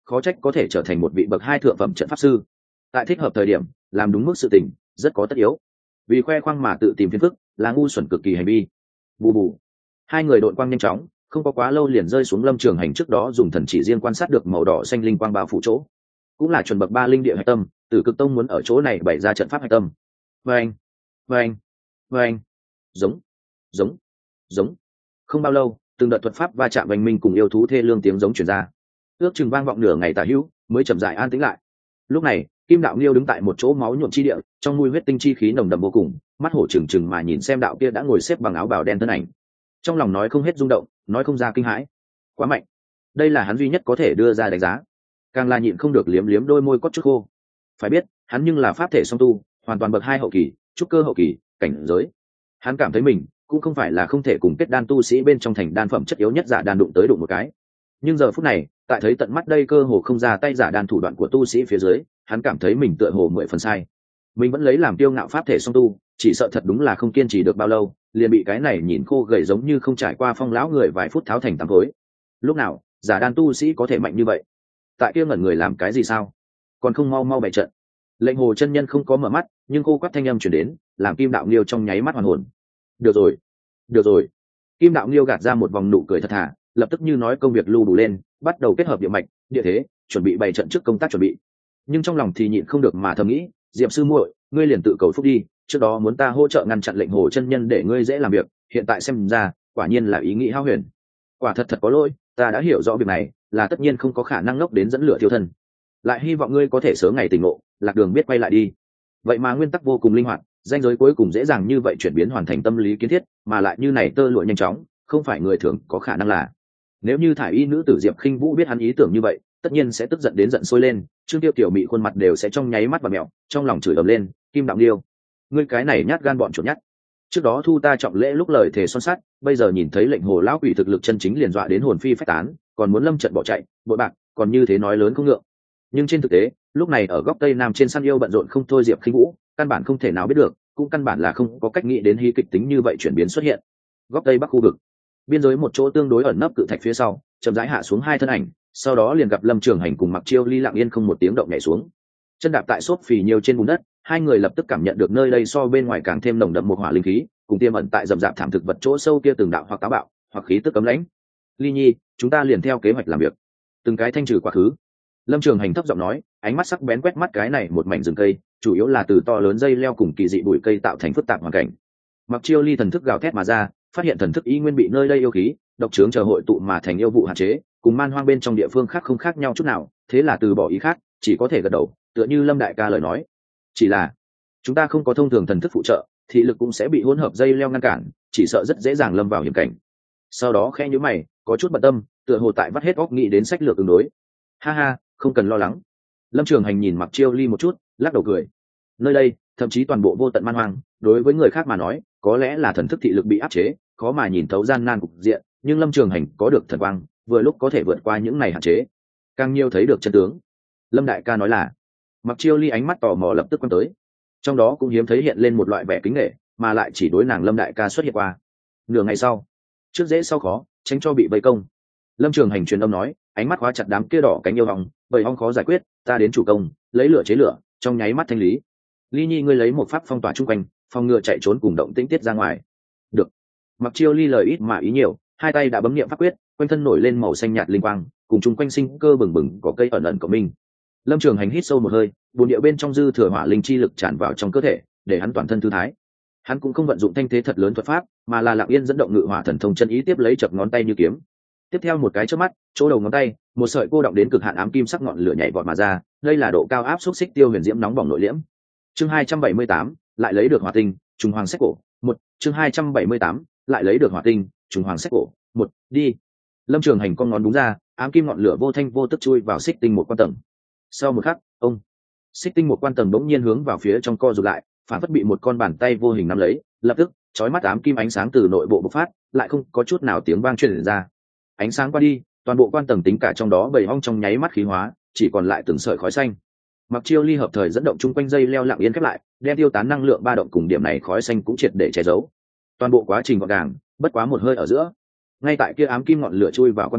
khó trách có thể trở thành một vị bậc hai thượng phẩm trận pháp sư. Tại thích hợp thời điểm làm đúng mức sự tình rất có tất yếu, vì khoe khoang mà tự tìm phiền phức là ngu xuẩn cực kỳ hành vi. Bù bù, hai người đội quang nhanh chóng, không có quá lâu liền rơi xuống Lâm Trường Hành trước đó dùng thần chỉ riêng quan sát được màu đỏ xanh linh quang bao phủ chỗ, cũng là chuẩn bậc ba linh địa hạch tâm. Tử Cực Tông muốn ở chỗ này bày ra trận pháp hạch tâm. Vâng, vâng, vâng, giống, giống, giống. Không bao lâu, từng đợt thuật pháp va chạm oanh minh cùng yêu thú thê lương tiếng giống truyền ra, ước chừng vang vọng nửa ngày tà hữu mới chậm rãi an tĩnh lại. Lúc này, Kim Đạo Nghiêu đứng tại một chỗ máu nhuộm chi địa, trong mũi huyết tinh chi khí nồng đậm vô cùng, mắt hổ trừng trừng mà nhìn xem đạo kia đã ngồi xếp bằng áo bào đen thân ảnh, trong lòng nói không hết rung động, nói không ra kinh hãi. Quá mạnh, đây là hắn duy nhất có thể đưa ra đánh giá. Càng là nhịn không được liếm liếm đôi môi cốt chút khô. Phải biết, hắn nhưng là pháp thể song tu, hoàn toàn bậc hai hậu kỳ, trúc cơ hậu kỳ, cảnh giới. Hắn cảm thấy mình cũng không phải là không thể cùng kết đan tu sĩ bên trong thành đan phẩm chất yếu nhất giả đan đụng tới đụng một cái. Nhưng giờ phút này, tại thấy tận mắt đây cơ hồ không ra tay giả đan thủ đoạn của tu sĩ phía dưới, hắn cảm thấy mình tựa hồ mười phần sai. Mình vẫn lấy làm tiêu ngạo pháp thể song tu, chỉ sợ thật đúng là không kiên trì được bao lâu, liền bị cái này nhìn khô gầy giống như không trải qua phong lão người vài phút tháo thành tám khối. Lúc nào giả đan tu sĩ có thể mạnh như vậy? Tại kia ngẩn người làm cái gì sao? Còn không mau mau bày trận. Lệnh Hồ chân nhân không có mở mắt, nhưng cô quát thanh âm truyền đến, làm Kim Đạo Nghiêu trong nháy mắt hoàn hồn. Được rồi, được rồi. Kim Đạo Nghiêu gạt ra một vòng nụ cười thật thà, lập tức như nói công việc lưu đủ lên, bắt đầu kết hợp địa mạch, địa thế, chuẩn bị bày trận trước công tác chuẩn bị. Nhưng trong lòng thì nhịn không được mà thầm nghĩ, Diệp sư muội, ngươi liền tự cầu phúc đi, trước đó muốn ta hỗ trợ ngăn chặn Lệnh Hồ chân nhân để ngươi dễ làm việc, hiện tại xem ra, quả nhiên là ý nghĩ hao huyền. Quả thật thật có lỗi, ta đã hiểu rõ việc này, là tất nhiên không có khả năng ngốc đến dẫn lửa thiêu thân. Lại hy vọng ngươi có thể sớm ngày tỉnh ngộ, lạc đường biết quay lại đi. Vậy mà nguyên tắc vô cùng linh hoạt, danh giới cuối cùng dễ dàng như vậy chuyển biến hoàn thành tâm lý kiến thiết, mà lại như này tơ lụa nhanh chóng, không phải người thường có khả năng là. Nếu như thải y nữ tử Diệp Khinh Vũ biết hắn ý tưởng như vậy, tất nhiên sẽ tức giận đến giận sôi lên, Trương Tiêu tiểu mị khuôn mặt đều sẽ trong nháy mắt và mẹo, trong lòng chửi ầm lên, Kim Đạo Nghiêu, ngươi cái này nhát gan bọn chuột nhắt. Trước đó thu ta trọng lễ lúc lời thề son sắt, bây giờ nhìn thấy Lệnh Hồ lão quỷ thực lực chân chính liền dọa đến hồn phi phách tán, còn muốn lâm trận bỏ chạy, bội bạc, còn như thế nói lớn không ngượng. Nhưng trên thực tế, lúc này ở góc tây nam trên săn yêu bận rộn không thôi Diệp Khinh Vũ, căn bản không thể nào biết được, cũng căn bản là không có cách nghĩ đến hí kịch tính như vậy chuyển biến xuất hiện. Góc tây bắc khu vực, biên giới một chỗ tương đối ẩn nấp cự thạch phía sau, chậm rãi hạ xuống hai thân ảnh, sau đó liền gặp Lâm Trường Hành cùng Mặc Chiêu Ly lặng yên không một tiếng động nhảy xuống. Chân đạp tại xốp phì nhiều trên bùn đất, hai người lập tức cảm nhận được nơi đây so bên ngoài càng thêm nồng đậm một hỏa linh khí, cùng tiềm ẩn tại rậm rạp thảm thực vật chỗ sâu kia từng đạo hoặc táo bạo, hoặc khí tức cấm lãnh. Ly Nhi, chúng ta liền theo kế hoạch làm việc, từng cái thanh trừ quá khứ. Lâm Trường Hành thấp giọng nói, ánh mắt sắc bén quét mắt cái này một mảnh rừng cây, chủ yếu là từ to lớn dây leo cùng kỳ dị bụi cây tạo thành phức tạp hoàn cảnh. Mặc Chiêu Ly thần thức gào thét mà ra, phát hiện thần thức ý nguyên bị nơi đây yêu khí, độc trướng chờ hội tụ mà thành yêu vụ hạn chế, cùng man hoang bên trong địa phương khác không khác nhau chút nào, thế là từ bỏ ý khác, chỉ có thể gật đầu, tựa như Lâm đại ca lời nói, chỉ là chúng ta không có thông thường thần thức phụ trợ, thị lực cũng sẽ bị hỗn hợp dây leo ngăn cản, chỉ sợ rất dễ dàng lâm vào hiểm cảnh. Sau đó khẽ nhíu mày, có chút bận tâm, tựa hồ tại vắt hết óc nghĩ đến sách lược ứng đối. Ha ha, không cần lo lắng. Lâm Trường Hành nhìn Mặc Chiêu Ly một chút, lắc đầu cười. Nơi đây, thậm chí toàn bộ vô tận man hoang, đối với người khác mà nói, có lẽ là thần thức thị lực bị áp chế, khó mà nhìn thấu gian nan cục diện, nhưng Lâm Trường Hành có được thần quang, vừa lúc có thể vượt qua những này hạn chế, càng nhiều thấy được chân tướng. Lâm đại ca nói là. Mặc Chiêu Ly ánh mắt tò mò lập tức quan tới, trong đó cũng hiếm thấy hiện lên một loại vẻ kính nể, mà lại chỉ đối nàng Lâm đại ca xuất hiện qua. Nửa ngày sau, trước dễ sau khó, tránh cho bị vây công. Lâm Trường Hành truyền âm nói, ánh mắt khóa chặt đám kia đỏ cánh yêu hòng, bầy ong khó giải quyết, ta đến chủ công, lấy lửa chế lửa, trong nháy mắt thanh lý. Ly Nhi ngươi lấy một pháp phong tỏa chung quanh, phòng ngừa chạy trốn cùng động tĩnh tiết ra ngoài. Được. Mặc Chiêu Ly lời ít mà ý nhiều, hai tay đã bấm niệm pháp quyết, quanh thân nổi lên màu xanh nhạt linh quang, cùng chung quanh sinh cơ bừng bừng có cây ẩn ẩn của mình. Lâm Trường Hành hít sâu một hơi, bồn địa bên trong dư thừa hỏa linh chi lực tràn vào trong cơ thể, để hắn toàn thân thư thái. Hắn cũng không vận dụng thanh thế thật lớn thuật pháp, mà là lặng yên dẫn động ngự hỏa thần thông chân ý tiếp lấy chập ngón tay như kiếm. Tiếp theo một cái chớp mắt, chỗ đầu ngón tay, một sợi cô động đến cực hạn ám kim sắc ngọn lửa nhảy vọt mà ra, đây là độ cao áp xúc xích tiêu huyền diễm nóng bỏng nội liễm. Chương hai trăm bảy mươi tám, lại lấy được hỏa tinh, trùng hoàng sách cổ, một, chương hai trăm bảy mươi tám, lại lấy được hỏa tinh, trùng hoàng sách cổ, một, đi. Lâm Trường Hành con ngón đúng ra, ám kim ngọn lửa vô thanh vô tức chui vào xích tinh một quan tầng. Sau một khắc, ông, xích tinh một quan tầng bỗng nhiên hướng vào phía trong co rụt lại, phản phất bị một con bàn tay vô hình nắm lấy, lập tức, chói mắt ám kim ánh sáng từ nội bộ bộc phát, lại không có chút nào tiếng vang truyền ra. Ánh sáng qua đi, toàn bộ quan tầng tính cả trong đó bầy ong trong nháy mắt khí hóa, chỉ còn lại từng sợi khói xanh. Mặc Chiêu Ly hợp thời dẫn động chung quanh dây leo lặng yên khép lại, đem tiêu tán năng lượng ba động cùng điểm này khói xanh cũng triệt để che giấu. Toàn bộ quá trình gọn gàng, bất quá một hơi ở giữa. Ngay tại kia ám kim ngọn lửa chui vào quan tầng,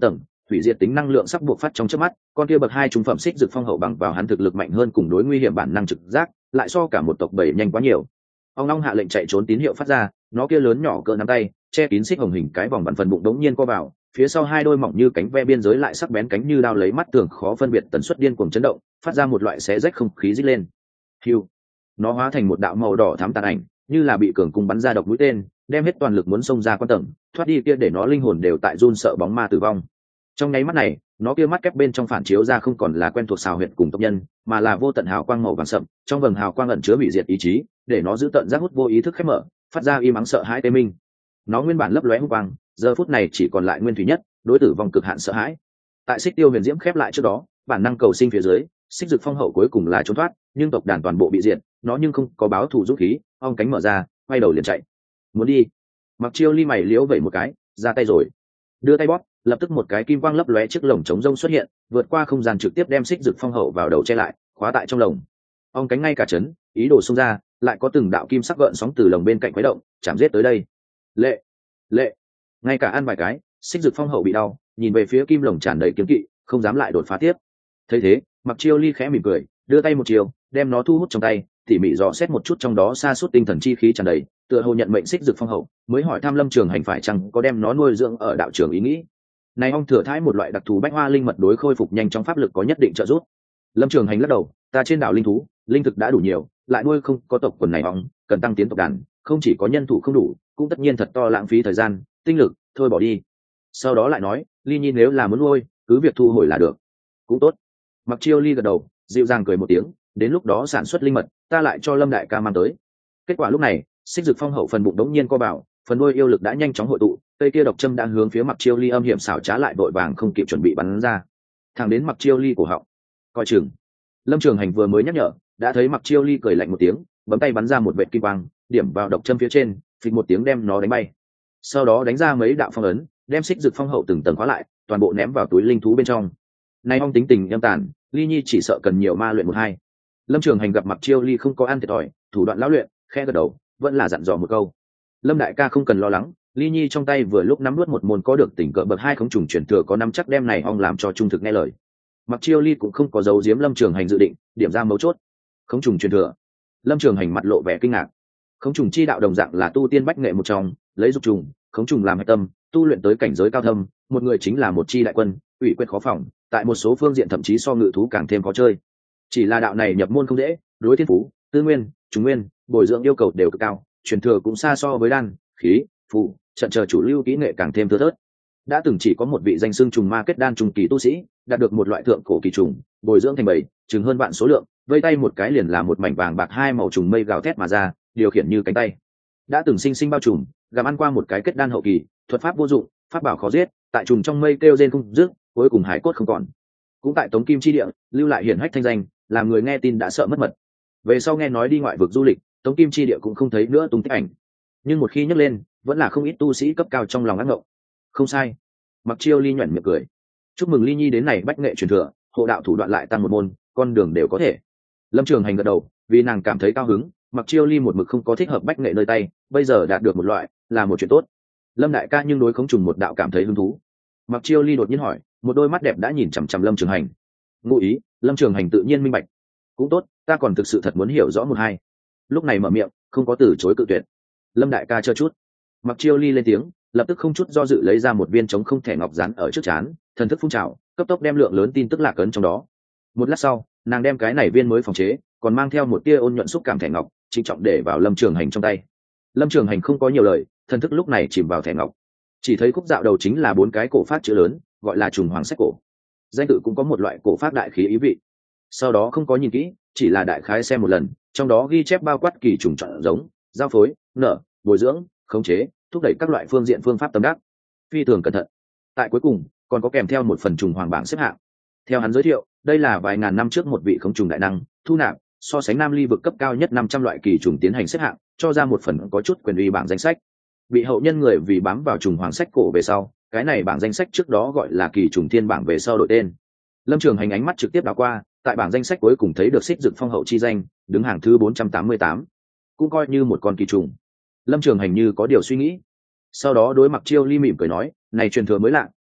hủy diệt tính năng lượng sắp buộc phát trong chớp mắt, con kia bậc hai trung phẩm xích dực phong hậu bằng vào hắn thực lực mạnh hơn cùng đối nguy hiểm bản năng trực giác, lại so cả một tộc bảy nhanh quá nhiều. Ông long hạ lệnh chạy trốn tín hiệu phát ra, nó kia lớn nhỏ cỡ nắm tay, che kín xích hồng hình cái vòng vặn phần bụng đống nhiên co vào, phía sau hai đôi mỏng như cánh ve biên giới lại sắc bén cánh như đao lấy mắt thường khó phân biệt tần suất điên cuồng chấn động, phát ra một loại xé rách không khí rít lên. Hưu, nó hóa thành một đạo màu đỏ thắm tàn ảnh, như là bị cường cung bắn ra độc mũi tên, đem hết toàn lực muốn xông ra quan tầng, thoát đi kia để nó linh hồn đều tại run sợ bóng ma tử vong. Trong nháy mắt này, nó kia mắt kép bên trong phản chiếu ra không còn là quen thuộc xào huyệt cùng tộc nhân, mà là vô tận hào quang màu vàng sậm, trong vầng hào quang ẩn chứa hủy diệt ý chí, để nó giữ tận giác hút vô ý thức khép mở, phát ra im ắng sợ hãi tê minh. Nó nguyên bản lấp lóe hung quang, giờ phút này chỉ còn lại nguyên thủy nhất, đối tử vong cực hạn sợ hãi. Tại xích tiêu huyền diễm khép lại trước đó, bản năng cầu sinh phía dưới, xích dực phong hậu cuối cùng là trốn thoát, nhưng tộc đàn toàn bộ bị diệt, nó nhưng không có báo thù dũng khí, ong cánh mở ra, quay đầu liền chạy. Muốn đi. Mặc Chiêu Ly mày liếu vẩy một cái, ra tay rồi. Đưa tay bóp, lập tức một cái kim quang lấp lóe chiếc lồng chống rông xuất hiện, vượt qua không gian trực tiếp đem xích dực phong hậu vào đầu che lại, khóa tại trong lồng. Ong cánh ngay cả chấn, ý đồ xông ra, lại có từng đạo kim sắc gợn sóng từ lồng bên cạnh khuấy động, chạm giết tới đây. Lệ, lệ, ngay cả ăn vài cái, xích dực phong hậu bị đau, nhìn về phía kim lồng tràn đầy kiếm kỵ, không dám lại đột phá tiếp. Thấy thế, Mặc Chiêu Ly khẽ mỉm cười, đưa tay một chiều, đem nó thu hút trong tay, tỉ mỉ dò xét một chút trong đó sa sút tinh thần chi khí tràn đầy, tựa hồ nhận mệnh xích dực phong hậu, mới hỏi thăm Lâm Trường Hành phải chăng có đem nó nuôi dưỡng ở đạo trường ý nghĩ. Này ong thừa thãi một loại đặc thù bách hoa linh mật đối khôi phục nhanh trong pháp lực có nhất định trợ giúp. Lâm Trường Hành lắc đầu, ta trên đảo linh thú, linh thực đã đủ nhiều, lại nuôi không có tộc quần này ong, cần tăng tiến tộc đàn, không chỉ có nhân thủ không đủ, cũng tất nhiên thật to lãng phí thời gian, tinh lực, thôi bỏ đi. Sau đó lại nói, Ly Nhi nếu là muốn nuôi, cứ việc thu hồi là được. Cũng tốt. Mặc Chiêu Ly gật đầu, dịu dàng cười một tiếng, đến lúc đó sản xuất linh mật, ta lại cho Lâm đại ca mang tới. Kết quả lúc này, xích dực phong hậu phần bụng đống nhiên co vào, phần đuôi yêu lực đã nhanh chóng hội tụ, cây kia độc châm đã hướng phía Mặc Chiêu Ly âm hiểm xảo trá lại vội vàng không kịp chuẩn bị bắn ra, thẳng đến Mặc Chiêu Ly cổ họng. Coi chừng. Lâm Trường Hành vừa mới nhắc nhở, đã thấy Mặc Chiêu Ly cười lạnh một tiếng, bấm tay bắn ra một vệt kim quang, điểm vào độc châm phía trên, phịch một tiếng đem nó đánh bay. Sau đó đánh ra mấy đạo phong ấn, đem xích dực phong hậu từng tầng khóa lại, toàn bộ ném vào túi linh thú bên trong. Này ong tính tình âm tàn, Ly Nhi chỉ sợ cần nhiều ma luyện một hai. Lâm Trường Hành gặp Mặc Chiêu Ly không có ăn thiệt thòi, thủ đoạn lão luyện, khẽ gật đầu, vẫn là dặn dò một câu. Lâm đại ca không cần lo lắng, Ly Nhi trong tay vừa lúc nắm nuốt một môn có được tỉnh cỡ bậc hai khống trùng chuyển thừa có năm chắc đem này ong làm cho trung thực nghe lời. Mặc Chiêu Ly cũng không có giấu giếm Lâm Trường Hành dự định, điểm ra mấu chốt. Khống trùng truyền thừa. Lâm Trường Hành mặt lộ vẻ kinh ngạc. Khống trùng chi đạo đồng dạng là tu tiên bách nghệ một trong, lấy dục trùng, khống trùng làm hệ tâm, tu luyện tới cảnh giới cao thâm, một người chính là một chi đại quân, ủy quyết khó phòng, tại một số phương diện thậm chí so ngự thú càng thêm khó chơi. Chỉ là đạo này nhập môn không dễ, đối thiên phú, tư nguyên, trùng nguyên, bồi dưỡng yêu cầu đều cực cao, truyền thừa cũng xa so với đan, khí, phù, trận chờ chủ lưu kỹ nghệ càng thêm thưa thớt. Đã từng chỉ có một vị danh xưng trùng ma kết đan trùng kỳ tu sĩ, đạt được một loại thượng cổ kỳ trùng, bồi dưỡng thành bầy, chừng hơn vạn số lượng, vây tay một cái liền là một mảnh vàng bạc hai màu trùng mây gào thét mà ra, điều khiển như cánh tay. Đã từng sinh sinh bao trùm, gặm ăn qua một cái kết đan hậu kỳ, thuật pháp vô dụng, pháp bảo khó giết, tại trùng trong mây kêu rên không dứt, cuối cùng hải cốt không còn. Cũng tại Tống Kim chi địa, lưu lại hiển hách thanh danh, làm người nghe tin đã sợ mất mật. Về sau nghe nói đi ngoại vực du lịch, Tống Kim chi địa cũng không thấy nữa tung tích ảnh. Nhưng một khi nhắc lên, vẫn là không ít tu sĩ cấp cao trong lòng ác ngộng. Không sai. Mặc Chiêu Ly nhuyễn miệng cười. Chúc mừng Ly Nhi đến này bách nghệ truyền thừa, hộ đạo thủ đoạn lại tăng một môn, con đường đều có thể. Lâm Trường Hành gật đầu, vì nàng cảm thấy cao hứng, Mặc Chiêu Ly một mực không có thích hợp bách nghệ nơi tay, bây giờ đạt được một loại, là một chuyện tốt. Lâm đại ca nhưng đối khống trùng một đạo cảm thấy hứng thú. Mặc Chiêu Ly đột nhiên hỏi, một đôi mắt đẹp đã nhìn chằm chằm Lâm Trường Hành. Ngụ ý, Lâm Trường Hành tự nhiên minh bạch. Cũng tốt, ta còn thực sự thật muốn hiểu rõ một hai. Lúc này mở miệng, không có từ chối cự tuyệt. Lâm đại ca chờ chút. Mặc Chiêu Ly lên tiếng, lập tức không chút do dự lấy ra một viên trống không thẻ ngọc dán ở trước trán, thần thức phun trào, cấp tốc đem lượng lớn tin tức lạc ấn trong đó. Một lát sau, nàng đem cái này viên mới phòng chế, còn mang theo một tia ôn nhuận xúc cảm thẻ ngọc, trịnh trọng để vào Lâm Trường Hành trong tay. Lâm Trường Hành không có nhiều lời, thần thức lúc này chìm vào thẻ ngọc. Chỉ thấy khúc dạo đầu chính là bốn cái cổ phát chữ lớn, gọi là trùng hoàng sách cổ. Danh tự cũng có một loại cổ phát đại khí ý vị. Sau đó không có nhìn kỹ, chỉ là đại khái xem một lần, trong đó ghi chép bao quát kỳ trùng chọn giống, giao phối, nở, bồi dưỡng, khống chế, thúc đẩy các loại phương diện phương pháp tâm đắc, phi thường cẩn thận. Tại cuối cùng còn có kèm theo một phần trùng hoàng bảng xếp hạng. Theo hắn giới thiệu, đây là vài ngàn năm trước một vị khống trùng đại năng thu nạp, so sánh Nam Ly vực cấp cao nhất năm trăm loại kỳ trùng tiến hành xếp hạng, cho ra một phần có chút quyền uy bảng danh sách. Bị hậu nhân người vì bám vào trùng hoàng sách cổ về sau, cái này bảng danh sách trước đó gọi là kỳ trùng thiên bảng về sau đổi tên. Lâm Trường Hành ánh mắt trực tiếp đảo qua, tại bảng danh sách cuối cùng thấy được xích dực phong hậu chi danh, đứng hàng thứ bốn trăm tám mươi tám, cũng coi như một con kỳ trùng. Lâm Trường Hành như có điều suy nghĩ, sau đó đối Mặc Chiêu Ly mỉm cười nói, này truyền thừa mới lạ,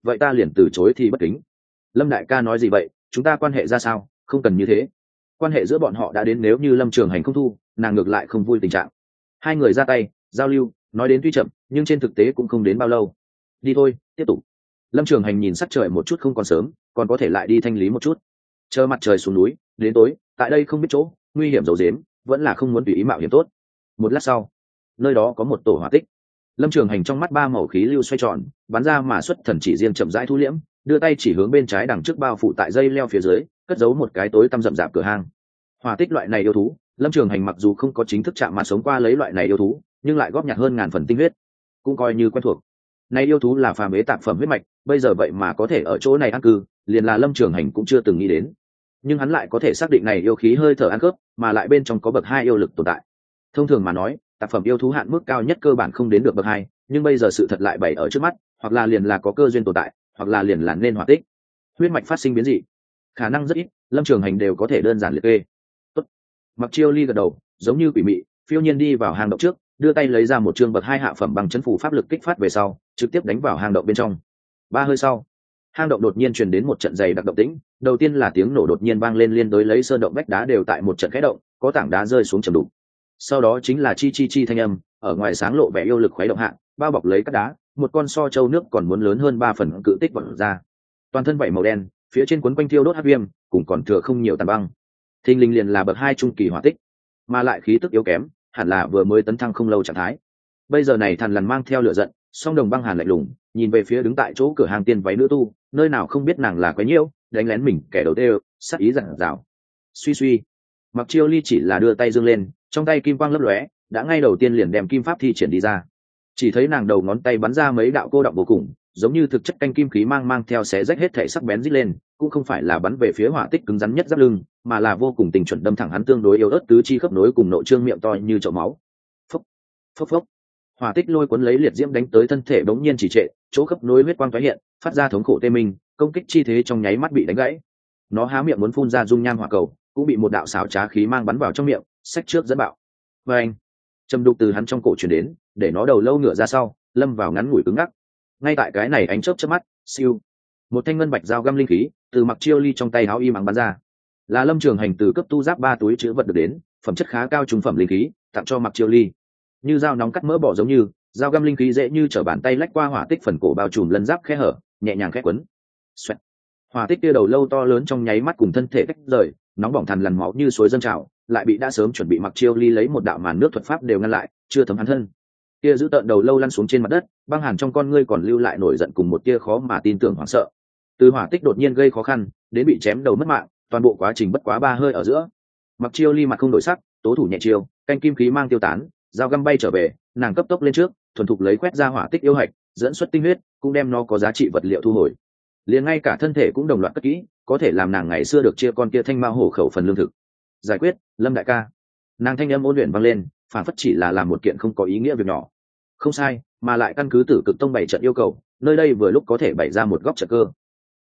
vậy ta liền từ chối thì bất kính. Lâm đại ca nói gì vậy, chúng ta quan hệ ra sao, không cần như thế. Quan hệ giữa bọn họ đã đến nếu như Lâm Trường Hành không thu, nàng ngược lại không vui tình trạng. Hai người ra tay giao lưu, nói đến tuy chậm nhưng trên thực tế cũng không đến bao lâu. Đi thôi, tiếp tục. Lâm Trường Hành nhìn sắc trời một chút không còn sớm, còn có thể lại đi thanh lý một chút. Chờ mặt trời xuống núi, đến tối, tại đây không biết chỗ, nguy hiểm dấu dếm, vẫn là không muốn tùy ý mạo hiểm tốt. Một lát sau, nơi đó có một tổ hỏa tích. Lâm Trường Hành trong mắt ba màu khí lưu xoay tròn, bắn ra mà xuất thần chỉ riêng chậm rãi thu liễm, đưa tay chỉ hướng bên trái đằng trước bao phủ tại dây leo phía dưới, cất giấu một cái tối tăm rậm rạp cửa hang. Hỏa tích loại này yêu thú, Lâm Trường Hành mặc dù không có chính thức chạm mặt sống qua lấy loại này yêu thú, nhưng lại góp nhặt hơn ngàn phần tinh huyết, cũng coi như quen thuộc. Này yêu thú là phàm ế tạp phẩm huyết mạch, bây giờ vậy mà có thể ở chỗ này an cư, liền là Lâm Trường Hành cũng chưa từng nghĩ đến. Nhưng hắn lại có thể xác định này yêu khí hơi thở ăn khớp, mà lại bên trong có bậc hai yêu lực tồn tại. Thông thường mà nói, tạp phẩm yêu thú hạn mức cao nhất cơ bản không đến được bậc hai, nhưng bây giờ sự thật lại bày ở trước mắt, hoặc là liền là có cơ duyên tồn tại, hoặc là liền là nên hỏa tích. Huyết mạch phát sinh biến dị, khả năng rất ít, Lâm Trường Hành đều có thể đơn giản liệt kê. Tốt. Mặc Chiêu Ly gật đầu, giống như quỷ mị, phiêu nhiên đi vào hang động trước, đưa tay lấy ra một chương bậc hai hạ phẩm bằng chấn phủ pháp lực kích phát về sau, trực tiếp đánh vào hang động bên trong. Ba hơi sau, hang động đột nhiên truyền đến một trận dày đặc động tĩnh, đầu tiên là tiếng nổ đột nhiên vang lên liên đối lấy sơn động vách đá đều tại một trận khẽ động, có tảng đá rơi xuống trầm đục. Sau đó chính là chi chi chi thanh âm, ở ngoài sáng lộ vẻ yêu lực khuấy động hạ, bao bọc lấy các đá, một con so châu nước còn muốn lớn hơn ba phần cự tích vọt ra. Toàn thân vảy màu đen, phía trên quấn quanh thiêu đốt hắc viêm, cùng còn thừa không nhiều tàn băng. Thinh linh liền là bậc hai trung kỳ hỏa tích, mà lại khí tức yếu kém, hẳn là vừa mới tấn thăng không lâu trạng thái. Bây giờ này thằn lằn mang theo lửa giận, song đồng băng hàn lạnh lùng, nhìn về phía đứng tại chỗ cửa hàng tiên váy nữ tu, nơi nào không biết nàng là quái nhiễu, đánh lén mình kẻ đầu tiên, sát ý giận dào. Suy suy, Mặc Chiêu Ly chỉ là đưa tay giương lên, trong tay kim quang lấp lóe, đã ngay đầu tiên liền đem kim pháp thi triển đi ra. Chỉ thấy nàng đầu ngón tay bắn ra mấy đạo cô động vô cùng, giống như thực chất canh kim khí mang mang theo xé rách hết thể sắc bén rít lên, cũng không phải là bắn về phía hỏa tích cứng rắn nhất giáp lưng, mà là vô cùng tình chuẩn đâm thẳng hắn tương đối yếu ớt tứ chi khớp nối cùng nội trương miệng to như chậu máu. Phốc, phốc phốc. Hỏa tích lôi cuốn lấy liệt diễm đánh tới thân thể bỗng nhiên chỉ trệ, chỗ khớp nối huyết quang tái hiện, phát ra thống khổ tê minh, công kích chi thế trong nháy mắt bị đánh gãy. Nó há miệng muốn phun ra dung nham hỏa cầu, cũng bị một đạo xảo trá khí mang bắn vào trong miệng, sách trước dẫn bạo. Và anh, trầm đục từ hắn trong cổ truyền đến, để nó đầu lâu ngửa ra sau, lâm vào ngắn ngủi cứng ngắc. Ngay tại cái này ánh chớp chớp mắt, siêu, một thanh ngân bạch dao găm linh khí từ Mặc Chiêu Ly trong tay áo y mắng bắn ra, là Lâm Trường Hành từ cấp tu giáp ba túi chứa vật được đến, phẩm chất khá cao trung phẩm linh khí, tặng cho Mặc Chiêu Ly. Như dao nóng cắt mỡ bỏ giống như, dao găm linh khí dễ như trở bàn tay lách qua hỏa tích phần cổ bao trùm lân giáp khe hở, nhẹ nhàng khẽ quấn. Xoẹt. Hỏa tích kia đầu lâu to lớn trong nháy mắt cùng thân thể tách rời, nóng bỏng thằn lằn máu như suối dâng trào, lại bị đã sớm chuẩn bị Mặc Chiêu Ly lấy một đạo màn nước thuật pháp đều ngăn lại, chưa thấm hắn thân. Kia giữ tợn đầu lâu lăn xuống trên mặt đất, băng hàn trong con ngươi còn lưu lại nổi giận cùng một tia khó mà tin tưởng hoảng sợ. Từ hỏa tích đột nhiên gây khó khăn đến bị chém đầu mất mạng, toàn bộ quá trình bất quá ba hơi ở giữa. Mặc Chiêu Ly mặt không đổi sắc, tố thủ nhẹ chiêu, canh kim khí mang tiêu tán, dao găm bay trở về, nàng cấp tốc lên trước, thuần thục lấy quét ra hỏa tích yêu hạch, dẫn xuất tinh huyết, cũng đem nó có giá trị vật liệu thu hồi. Liền ngay cả thân thể cũng đồng loạt cất kỹ, có thể làm nàng ngày xưa được chia con kia thanh mao hổ khẩu phần lương thực. Giải quyết, Lâm đại ca. Nàng thanh âm ôn luyện vang lên, phản phất chỉ là làm một kiện không có ý nghĩa việc nhỏ. Không sai, mà lại căn cứ Tử Cực Tông bảy trận yêu cầu, nơi đây vừa lúc có thể bày ra một góc trận cơ,